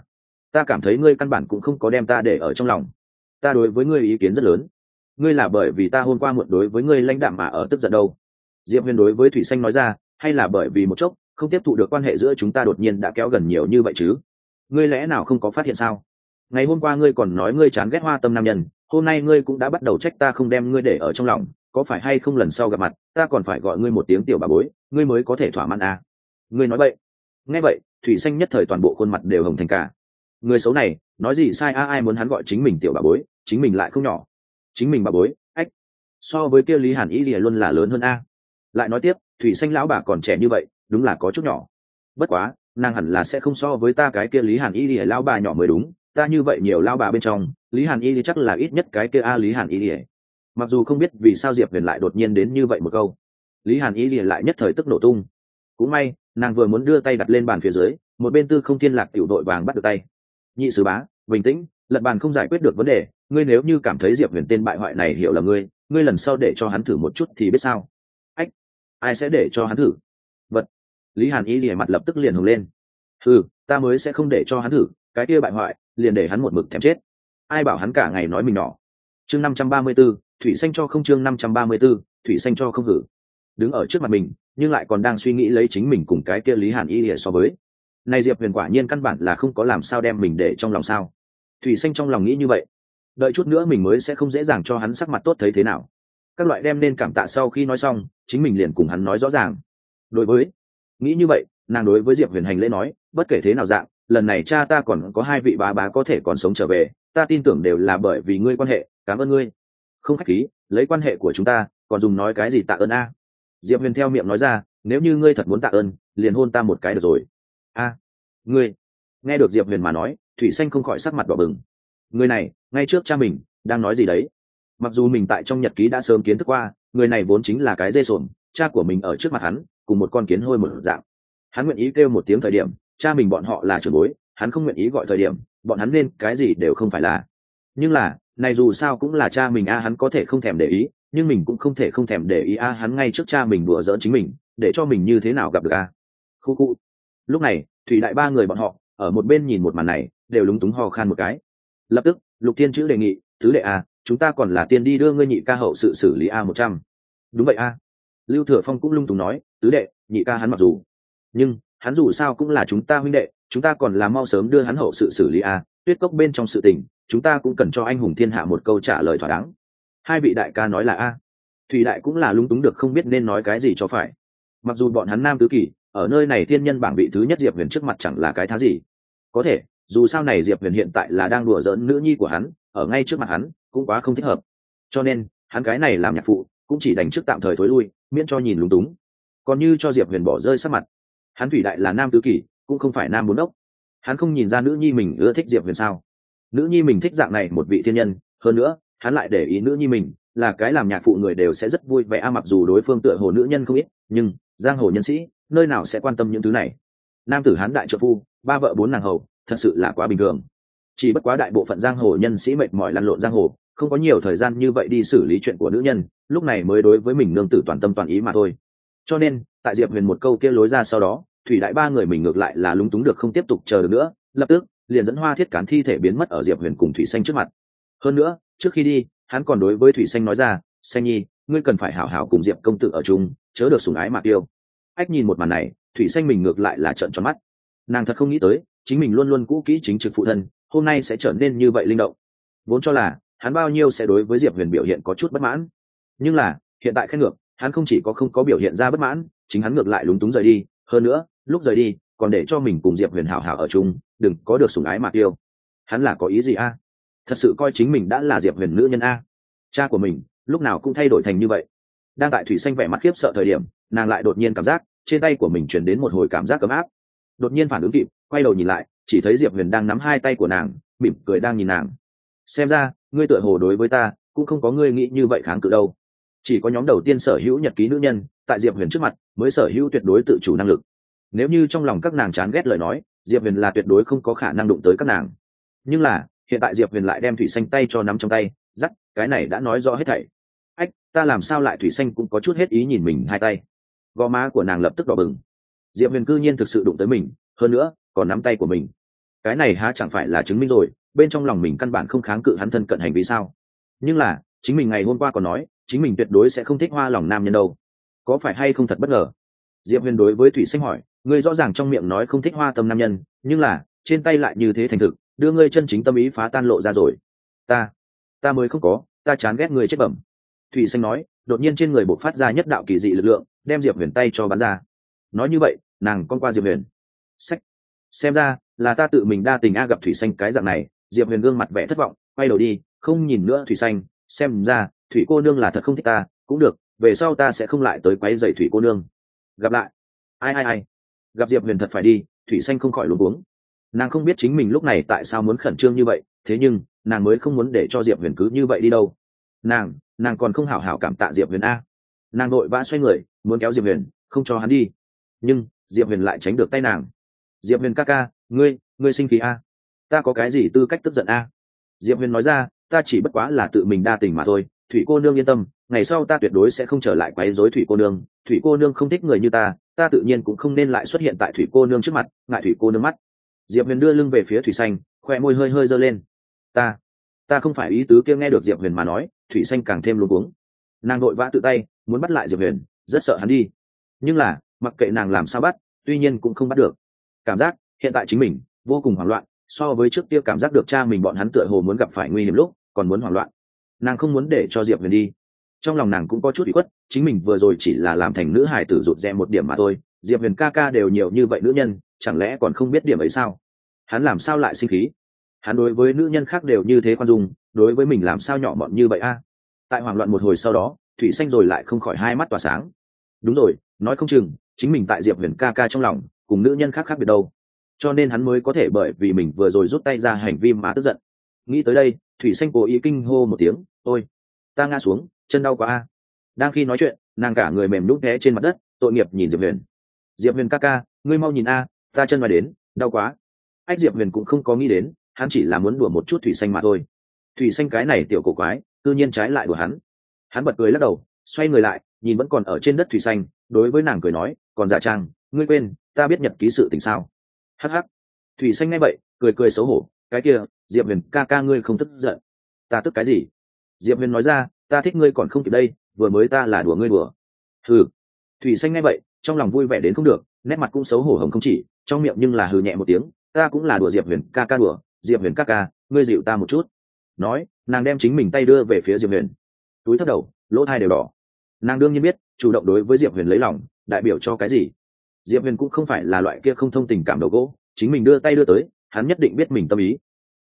Speaker 1: ta cảm thấy ngươi căn bản cũng không có đem ta để ở trong lòng. Ta đối với ngươi ý kiến rất lớn. Ngươi là bởi vì ta hôm qua muộn đối với ngươi lãnh đạm mà ở tức giận đâu? Diệp Huyền đối với Thủy Xanh nói ra, hay là bởi vì một chốc không tiếp thụ được quan hệ giữa chúng ta đột nhiên đã kéo gần nhiều như vậy chứ? Ngươi lẽ nào không có phát hiện sao? Ngày hôm qua ngươi còn nói ngươi chán ghét Hoa Tâm nam nhân, hôm nay ngươi cũng đã bắt đầu trách ta không đem ngươi để ở trong lòng, có phải hay không lần sau gặp mặt ta còn phải gọi ngươi một tiếng tiểu bà bối ngươi mới có thể thỏa mãn à? Ngươi nói vậy. Nghe vậy Thủy Xanh nhất thời toàn bộ khuôn mặt đều hồng thành cả. Người xấu này nói gì sai ai muốn hắn gọi chính mình tiểu bà bối, chính mình lại không nhỏ. Chính mình bà bối, ách, so với kia Lý Hàn Ý thì luôn là lớn hơn a. Lại nói tiếp, Thủy Xanh lão bà còn trẻ như vậy, đúng là có chút nhỏ. Bất quá, nàng hẳn là sẽ không so với ta cái kia Lý Hàn Y lìa lão bà nhỏ mới đúng, ta như vậy nhiều lão bà bên trong, Lý Hàn Y chắc là ít nhất cái kia Lý Hàn Y lìa. Mặc dù không biết vì sao Diệp Huyền lại đột nhiên đến như vậy một câu, Lý Hàn Y lìa lại nhất thời tức nổ tung. Cũng may, nàng vừa muốn đưa tay đặt lên bàn phía dưới, một bên Tư Không Thiên Lạc tiểu đội vàng bắt được tay. Nhị sứ bá, bình tĩnh, lật bàn không giải quyết được vấn đề, ngươi nếu như cảm thấy Diệp Huyền tên bại hoại này hiểu là ngươi lần sau để cho hắn thử một chút thì biết sao. Ách, ai sẽ để cho hắn thử? Vật. Lý Hàn Y lìa mặt lập tức liền hồng lên. Ta mới sẽ không để cho hắn thử, cái kia bại hoại liền để hắn một mực thèm chết. Ai bảo hắn cả ngày nói mình nhỏ. Chương 534, Thủy Xanh cho không, chương 534, Thủy Xanh cho không hử. Đứng ở trước mặt mình nhưng lại còn đang suy nghĩ lấy chính mình cùng cái kia Lý Hàn Y lìa so với. Này Diệp Huyền quả nhiên căn bản là không có làm sao đem mình để trong lòng sao. Thủy Xanh trong lòng nghĩ như vậy, đợi chút nữa mình mới sẽ không dễ dàng cho hắn sắc mặt tốt thấy thế nào. Các loại đem nên cảm tạ sau khi nói xong, chính mình liền cùng hắn nói rõ ràng. Đối với nghĩ như vậy, nàng đối với Diệp Huyền hành lễ nói, bất kể thế nào dạng, lần này cha ta còn có hai vị bá có thể còn sống trở về, ta tin tưởng đều là bởi vì ngươi quan hệ, cảm ơn ngươi. Không khách khí, lấy quan hệ của chúng ta, còn dùng nói cái gì tạ ơn a? Diệp Huyền theo miệng nói ra, nếu như ngươi thật muốn tạ ơn, liền hôn ta một cái được rồi. A, ngươi. Nghe được Diệp Huyền mà nói, Thủy Xanh không khỏi sắc mặt đỏ bừng. Người này, ngay trước cha mình, đang nói gì đấy? Mặc dù mình tại trong nhật ký đã sớm kiến thức qua, người này vốn chính là cái dê sồn, cha của mình ở trước mặt hắn, cùng một con kiến hôi một dạng. Hắn nguyện ý kêu một tiếng thời điểm, cha mình bọn họ là trưởng bối, hắn không nguyện ý gọi thời điểm, bọn hắn nên cái gì đều không phải là. Nhưng là, này dù sao cũng là cha mình a, hắn có thể không thèm để ý, nhưng mình cũng không thể không thèm để ý a, hắn ngay trước cha mình đùa giỡn chính mình, để cho mình như thế nào gặp được a. Khu. Lúc này, Thủy Đại ba người bọn họ ở một bên nhìn một màn này, đều lúng túng ho khan một cái. Lập tức, Lục Thiên Chữ đề nghị, tứ đệ a, chúng ta còn là tiên đi đưa ngươi nhị ca hậu sự xử lý a 100. Đúng vậy a. Lưu Thừa Phong cũng lung túng nói, tứ đệ, nhị ca hắn mặc dù, nhưng hắn dù sao cũng là chúng ta huynh đệ, chúng ta còn là mau sớm đưa hắn hậu sự xử lý a. Tuyết Cốc bên trong sự tình, chúng ta cũng cần cho anh hùng thiên hạ một câu trả lời thỏa đáng. Hai vị đại ca nói là a. Thủy Đại cũng là lung túng được không biết nên nói cái gì cho phải. Mặc dù bọn hắn nam tứ kỳ ở nơi này thiên nhân bảng vị thứ nhất, Diệp Huyền trước mặt chẳng là cái thá gì. Có thể, dù sao này Diệp Huyền hiện tại là đang đùa giỡn nữ nhi của hắn, ở ngay trước mặt hắn, cũng quá không thích hợp. Cho nên, hắn cái này làm nhạc phụ, cũng chỉ đành trước tạm thời thối lui, miễn cho nhìn lúng túng. Còn như cho Diệp Huyền bỏ rơi sắc mặt, hắn Thủy Đại là nam tứ kỳ, cũng không phải nam bốn đốc. Hắn không nhìn ra nữ nhi mình ưa thích Diệp Huyền sao? Nữ nhi mình thích dạng này một vị thiên nhân, hơn nữa, hắn lại để ý nữ nhi mình, là cái làm nhạc phụ người đều sẽ rất vui vẻ a, mặc dù đối phương tựa hồ nữ nhân không ít, nhưng giang hồ nhân sĩ, nơi nào sẽ quan tâm những thứ này. Nam tử hán đại trợ phu, 3 vợ 4 nàng hầu, thật sự là quá bình thường. Chỉ bất quá đại bộ phận giang hồ nhân sĩ mệt mỏi lăn lộn giang hồ, không có nhiều thời gian như vậy đi xử lý chuyện của nữ nhân, lúc này mới đối với mình nương tử toàn tâm toàn ý mà thôi. Cho nên, tại Diệp Huyền một câu kia lối ra sau đó, Thủy Đại ba người mình ngược lại là lúng túng được không tiếp tục chờ được nữa, lập tức liền dẫn Hoa Thiết Cán thi thể biến mất ở Diệp Huyền cùng Thủy Xanh trước mặt. Hơn nữa, trước khi đi, hắn còn đối với Thủy Xanh nói ra, Xanh nhi, ngươi cần phải hảo hảo cùng Diệp công tử ở chung, chớ được sủng ái mạc yêu. Ách, nhìn một màn này, Thủy Xanh mình ngược lại là trợn tròn mắt. Nàng thật không nghĩ tới, chính mình luôn luôn cũ kỹ chính trực phụ thân, hôm nay sẽ trở nên như vậy linh động. Vốn cho là hắn bao nhiêu sẽ đối với Diệp Huyền biểu hiện có chút bất mãn, nhưng là hiện tại khen ngược, hắn không chỉ có không có biểu hiện ra bất mãn, chính hắn ngược lại lúng túng rời đi. Hơn nữa, lúc rời đi còn để cho mình cùng Diệp Huyền hảo hảo ở chung, đừng có được sủng ái mạc yêu. Hắn là có ý gì a? Thật sự coi chính mình đã là Diệp Huyền nữ nhân a? Cha của mình lúc nào cũng thay đổi thành như vậy. Đang tại Thủy Xanh vẻ mặt khiếp sợ thời điểm, nàng lại đột nhiên cảm giác trên tay của mình truyền đến một hồi cảm giác ấm áp. Đột nhiên phản ứng kịp, quay đầu nhìn lại, chỉ thấy Diệp Huyền đang nắm hai tay của nàng, mỉm cười đang nhìn nàng. Xem ra, ngươi tựa hồ đối với ta cũng không có ngươi nghĩ như vậy kháng cự đâu. Chỉ có nhóm đầu tiên sở hữu nhật ký nữ nhân, tại Diệp Huyền trước mặt mới sở hữu tuyệt đối tự chủ năng lực. Nếu như trong lòng các nàng chán ghét lời nói, Diệp Huyền là tuyệt đối không có khả năng đụng tới các nàng. Nhưng là, hiện tại Diệp Huyền lại đem Thủy Xanh tay cho nắm trong tay, dắt, cái này đã nói rõ hết thảy. Ách, ta làm sao lại Thủy Xanh cũng có chút hết ý nhìn mình hai tay. Gò má của nàng lập tức đỏ bừng. Diệp Huyền cư nhiên thực sự đụng tới mình, hơn nữa còn nắm tay của mình. cái này há chẳng phải là chứng minh rồi bên trong lòng mình căn bản không kháng cự hắn thân cận hành vi sao? Nhưng là chính mình ngày hôm qua còn nói chính mình tuyệt đối sẽ không thích hoa lòng nam nhân đâu, có phải hay không thật bất ngờ? Diệp Huyền đối với Thủy Xanh hỏi, ngươi rõ ràng trong miệng nói không thích hoa tâm nam nhân, nhưng là trên tay lại như thế thành thực, đưa ngươi chân chính tâm ý phá tan lộ ra rồi. Ta mới không có, ta chán ghét người chết bẩm. Thủy Xanh nói, đột nhiên trên người bộc phát ra nhất đạo kỳ dị lực lượng, đem Diệp Huyền tay cho bắn ra. Nói như vậy, nàng con qua Diệp Huyền. Sách, xem ra là ta tự mình đa tình a. Gặp Thủy Xanh cái dạng này, Diệp Huyền gương mặt vẻ thất vọng, quay đầu đi, không nhìn nữa Thủy Xanh. Xem ra Thủy cô nương là thật không thích ta, cũng được, về sau ta sẽ không lại tới quấy rầy Thủy cô nương. Gặp lại. Ai. Gặp Diệp Huyền thật phải đi, Thủy Xanh không khỏi luống cuống. Nàng không biết chính mình lúc này tại sao muốn khẩn trương như vậy, thế nhưng nàng mới không muốn để cho Diệp Huyền cứ như vậy đi đâu. Nàng còn không hảo hảo cảm tạ Diệp Huyền a. Nàng vội vã xoay người muốn kéo Diệp Huyền, không cho hắn đi, nhưng Diệp Huyền lại tránh được tay nàng. Diệp Huyền ca ca, ngươi sinh khí a? Ta có cái gì tư cách tức giận a? Diệp Huyền nói ra, ta chỉ bất quá là tự mình đa tình mà thôi. Thủy cô nương yên tâm, ngày sau ta tuyệt đối sẽ không trở lại quấy rối Thủy cô nương. Thủy cô nương không thích người như ta tự nhiên cũng không nên lại xuất hiện tại Thủy cô nương trước mặt, ngại Thủy cô nương mắt. Diệp Huyền đưa lưng về phía Thủy Xanh, khoe môi hơi hơi giơ lên. Ta không phải ý tứ kia. Nghe được Diệp Huyền mà nói, Thủy Xanh càng thêm luống cuống. Nàng vội vã tự tay muốn bắt lại Diệp Huyền, rất sợ hắn đi, nhưng là mặc kệ nàng làm sao bắt, tuy nhiên cũng không bắt được. Cảm giác hiện tại chính mình vô cùng hoảng loạn, so với trước kia cảm giác được cha mình bọn hắn tựa hồ muốn gặp phải nguy hiểm lúc còn muốn hoảng loạn. Nàng không muốn để cho Diệp Huyền đi, trong lòng nàng cũng có chút ủy khuất, chính mình vừa rồi chỉ là làm thành nữ hài tử rụt rè một điểm mà thôi. Diệp Huyền ca ca đều nhiều như vậy nữ nhân, chẳng lẽ còn không biết điểm ấy sao? Hắn làm sao lại sinh khí? Hắn đối với nữ nhân khác đều như thế khoan dung, đối với mình làm sao nhỏ mọn như vậy a? Tại hoảng loạn một hồi sau đó, Thủy Xanh rồi lại không khỏi hai mắt tỏa sáng. Đúng rồi, nói không chừng chính mình tại Diệp Huyền ca ca trong lòng cùng nữ nhân khác khác biệt đâu, cho nên hắn mới có thể bởi vì mình vừa rồi rút tay ra hành vi mà tức giận. Nghĩ tới đây, Thủy Xanh cố ý kinh hô một tiếng, ôi, ta ngã xuống, chân đau quá a. Đang khi nói chuyện, nàng cả người mềm nhũn té trên mặt đất, tội nghiệp nhìn Diệp Huyền. Diệp Huyền ca ca, ngươi mau nhìn a, ta chân ngoài đến, đau quá. Ách, Diệp Huyền cũng không có nghĩ đến, hắn chỉ là muốn đùa một chút Thủy Xanh mà thôi. Thủy Xanh cái này tiểu cổ quái, tự nhiên trái lại đùa hắn. Hắn bật cười lắc đầu, xoay người lại, nhìn vẫn còn ở trên đất Thủy Xanh, đối với nàng cười nói, còn giả trang, ngươi quên ta biết nhật ký sự tình sao? Hắc hắc. Thủy Xanh nghe vậy, cười cười xấu hổ, cái kia, Diệp Huyền ca ca ngươi không tức giận. Ta tức cái gì? Diệp Huyền nói ra, ta thích ngươi còn không kịp đây, vừa mới ta là đùa ngươi đùa. Hừ. Thủy Xanh nghe vậy, trong lòng vui vẻ đến không được, nét mặt cũng xấu hổ hồng không chỉ, trong miệng nhưng là hừ nhẹ một tiếng, ta cũng là đùa Diệp Huyền ca ca đùa, Diệp Huyền ca ca, ngươi dịu ta một chút. Nói, nàng đem chính mình tay đưa về phía Diệp Huyền. Túi thấp đầu, lỗ tai đều đỏ. Nàng đương nhiên biết, chủ động đối với Diệp Huyền lấy lòng, đại biểu cho cái gì. Diệp Huyền cũng không phải là loại kia không thông tình cảm đầu gỗ, chính mình đưa tay đưa tới, hắn nhất định biết mình tâm ý.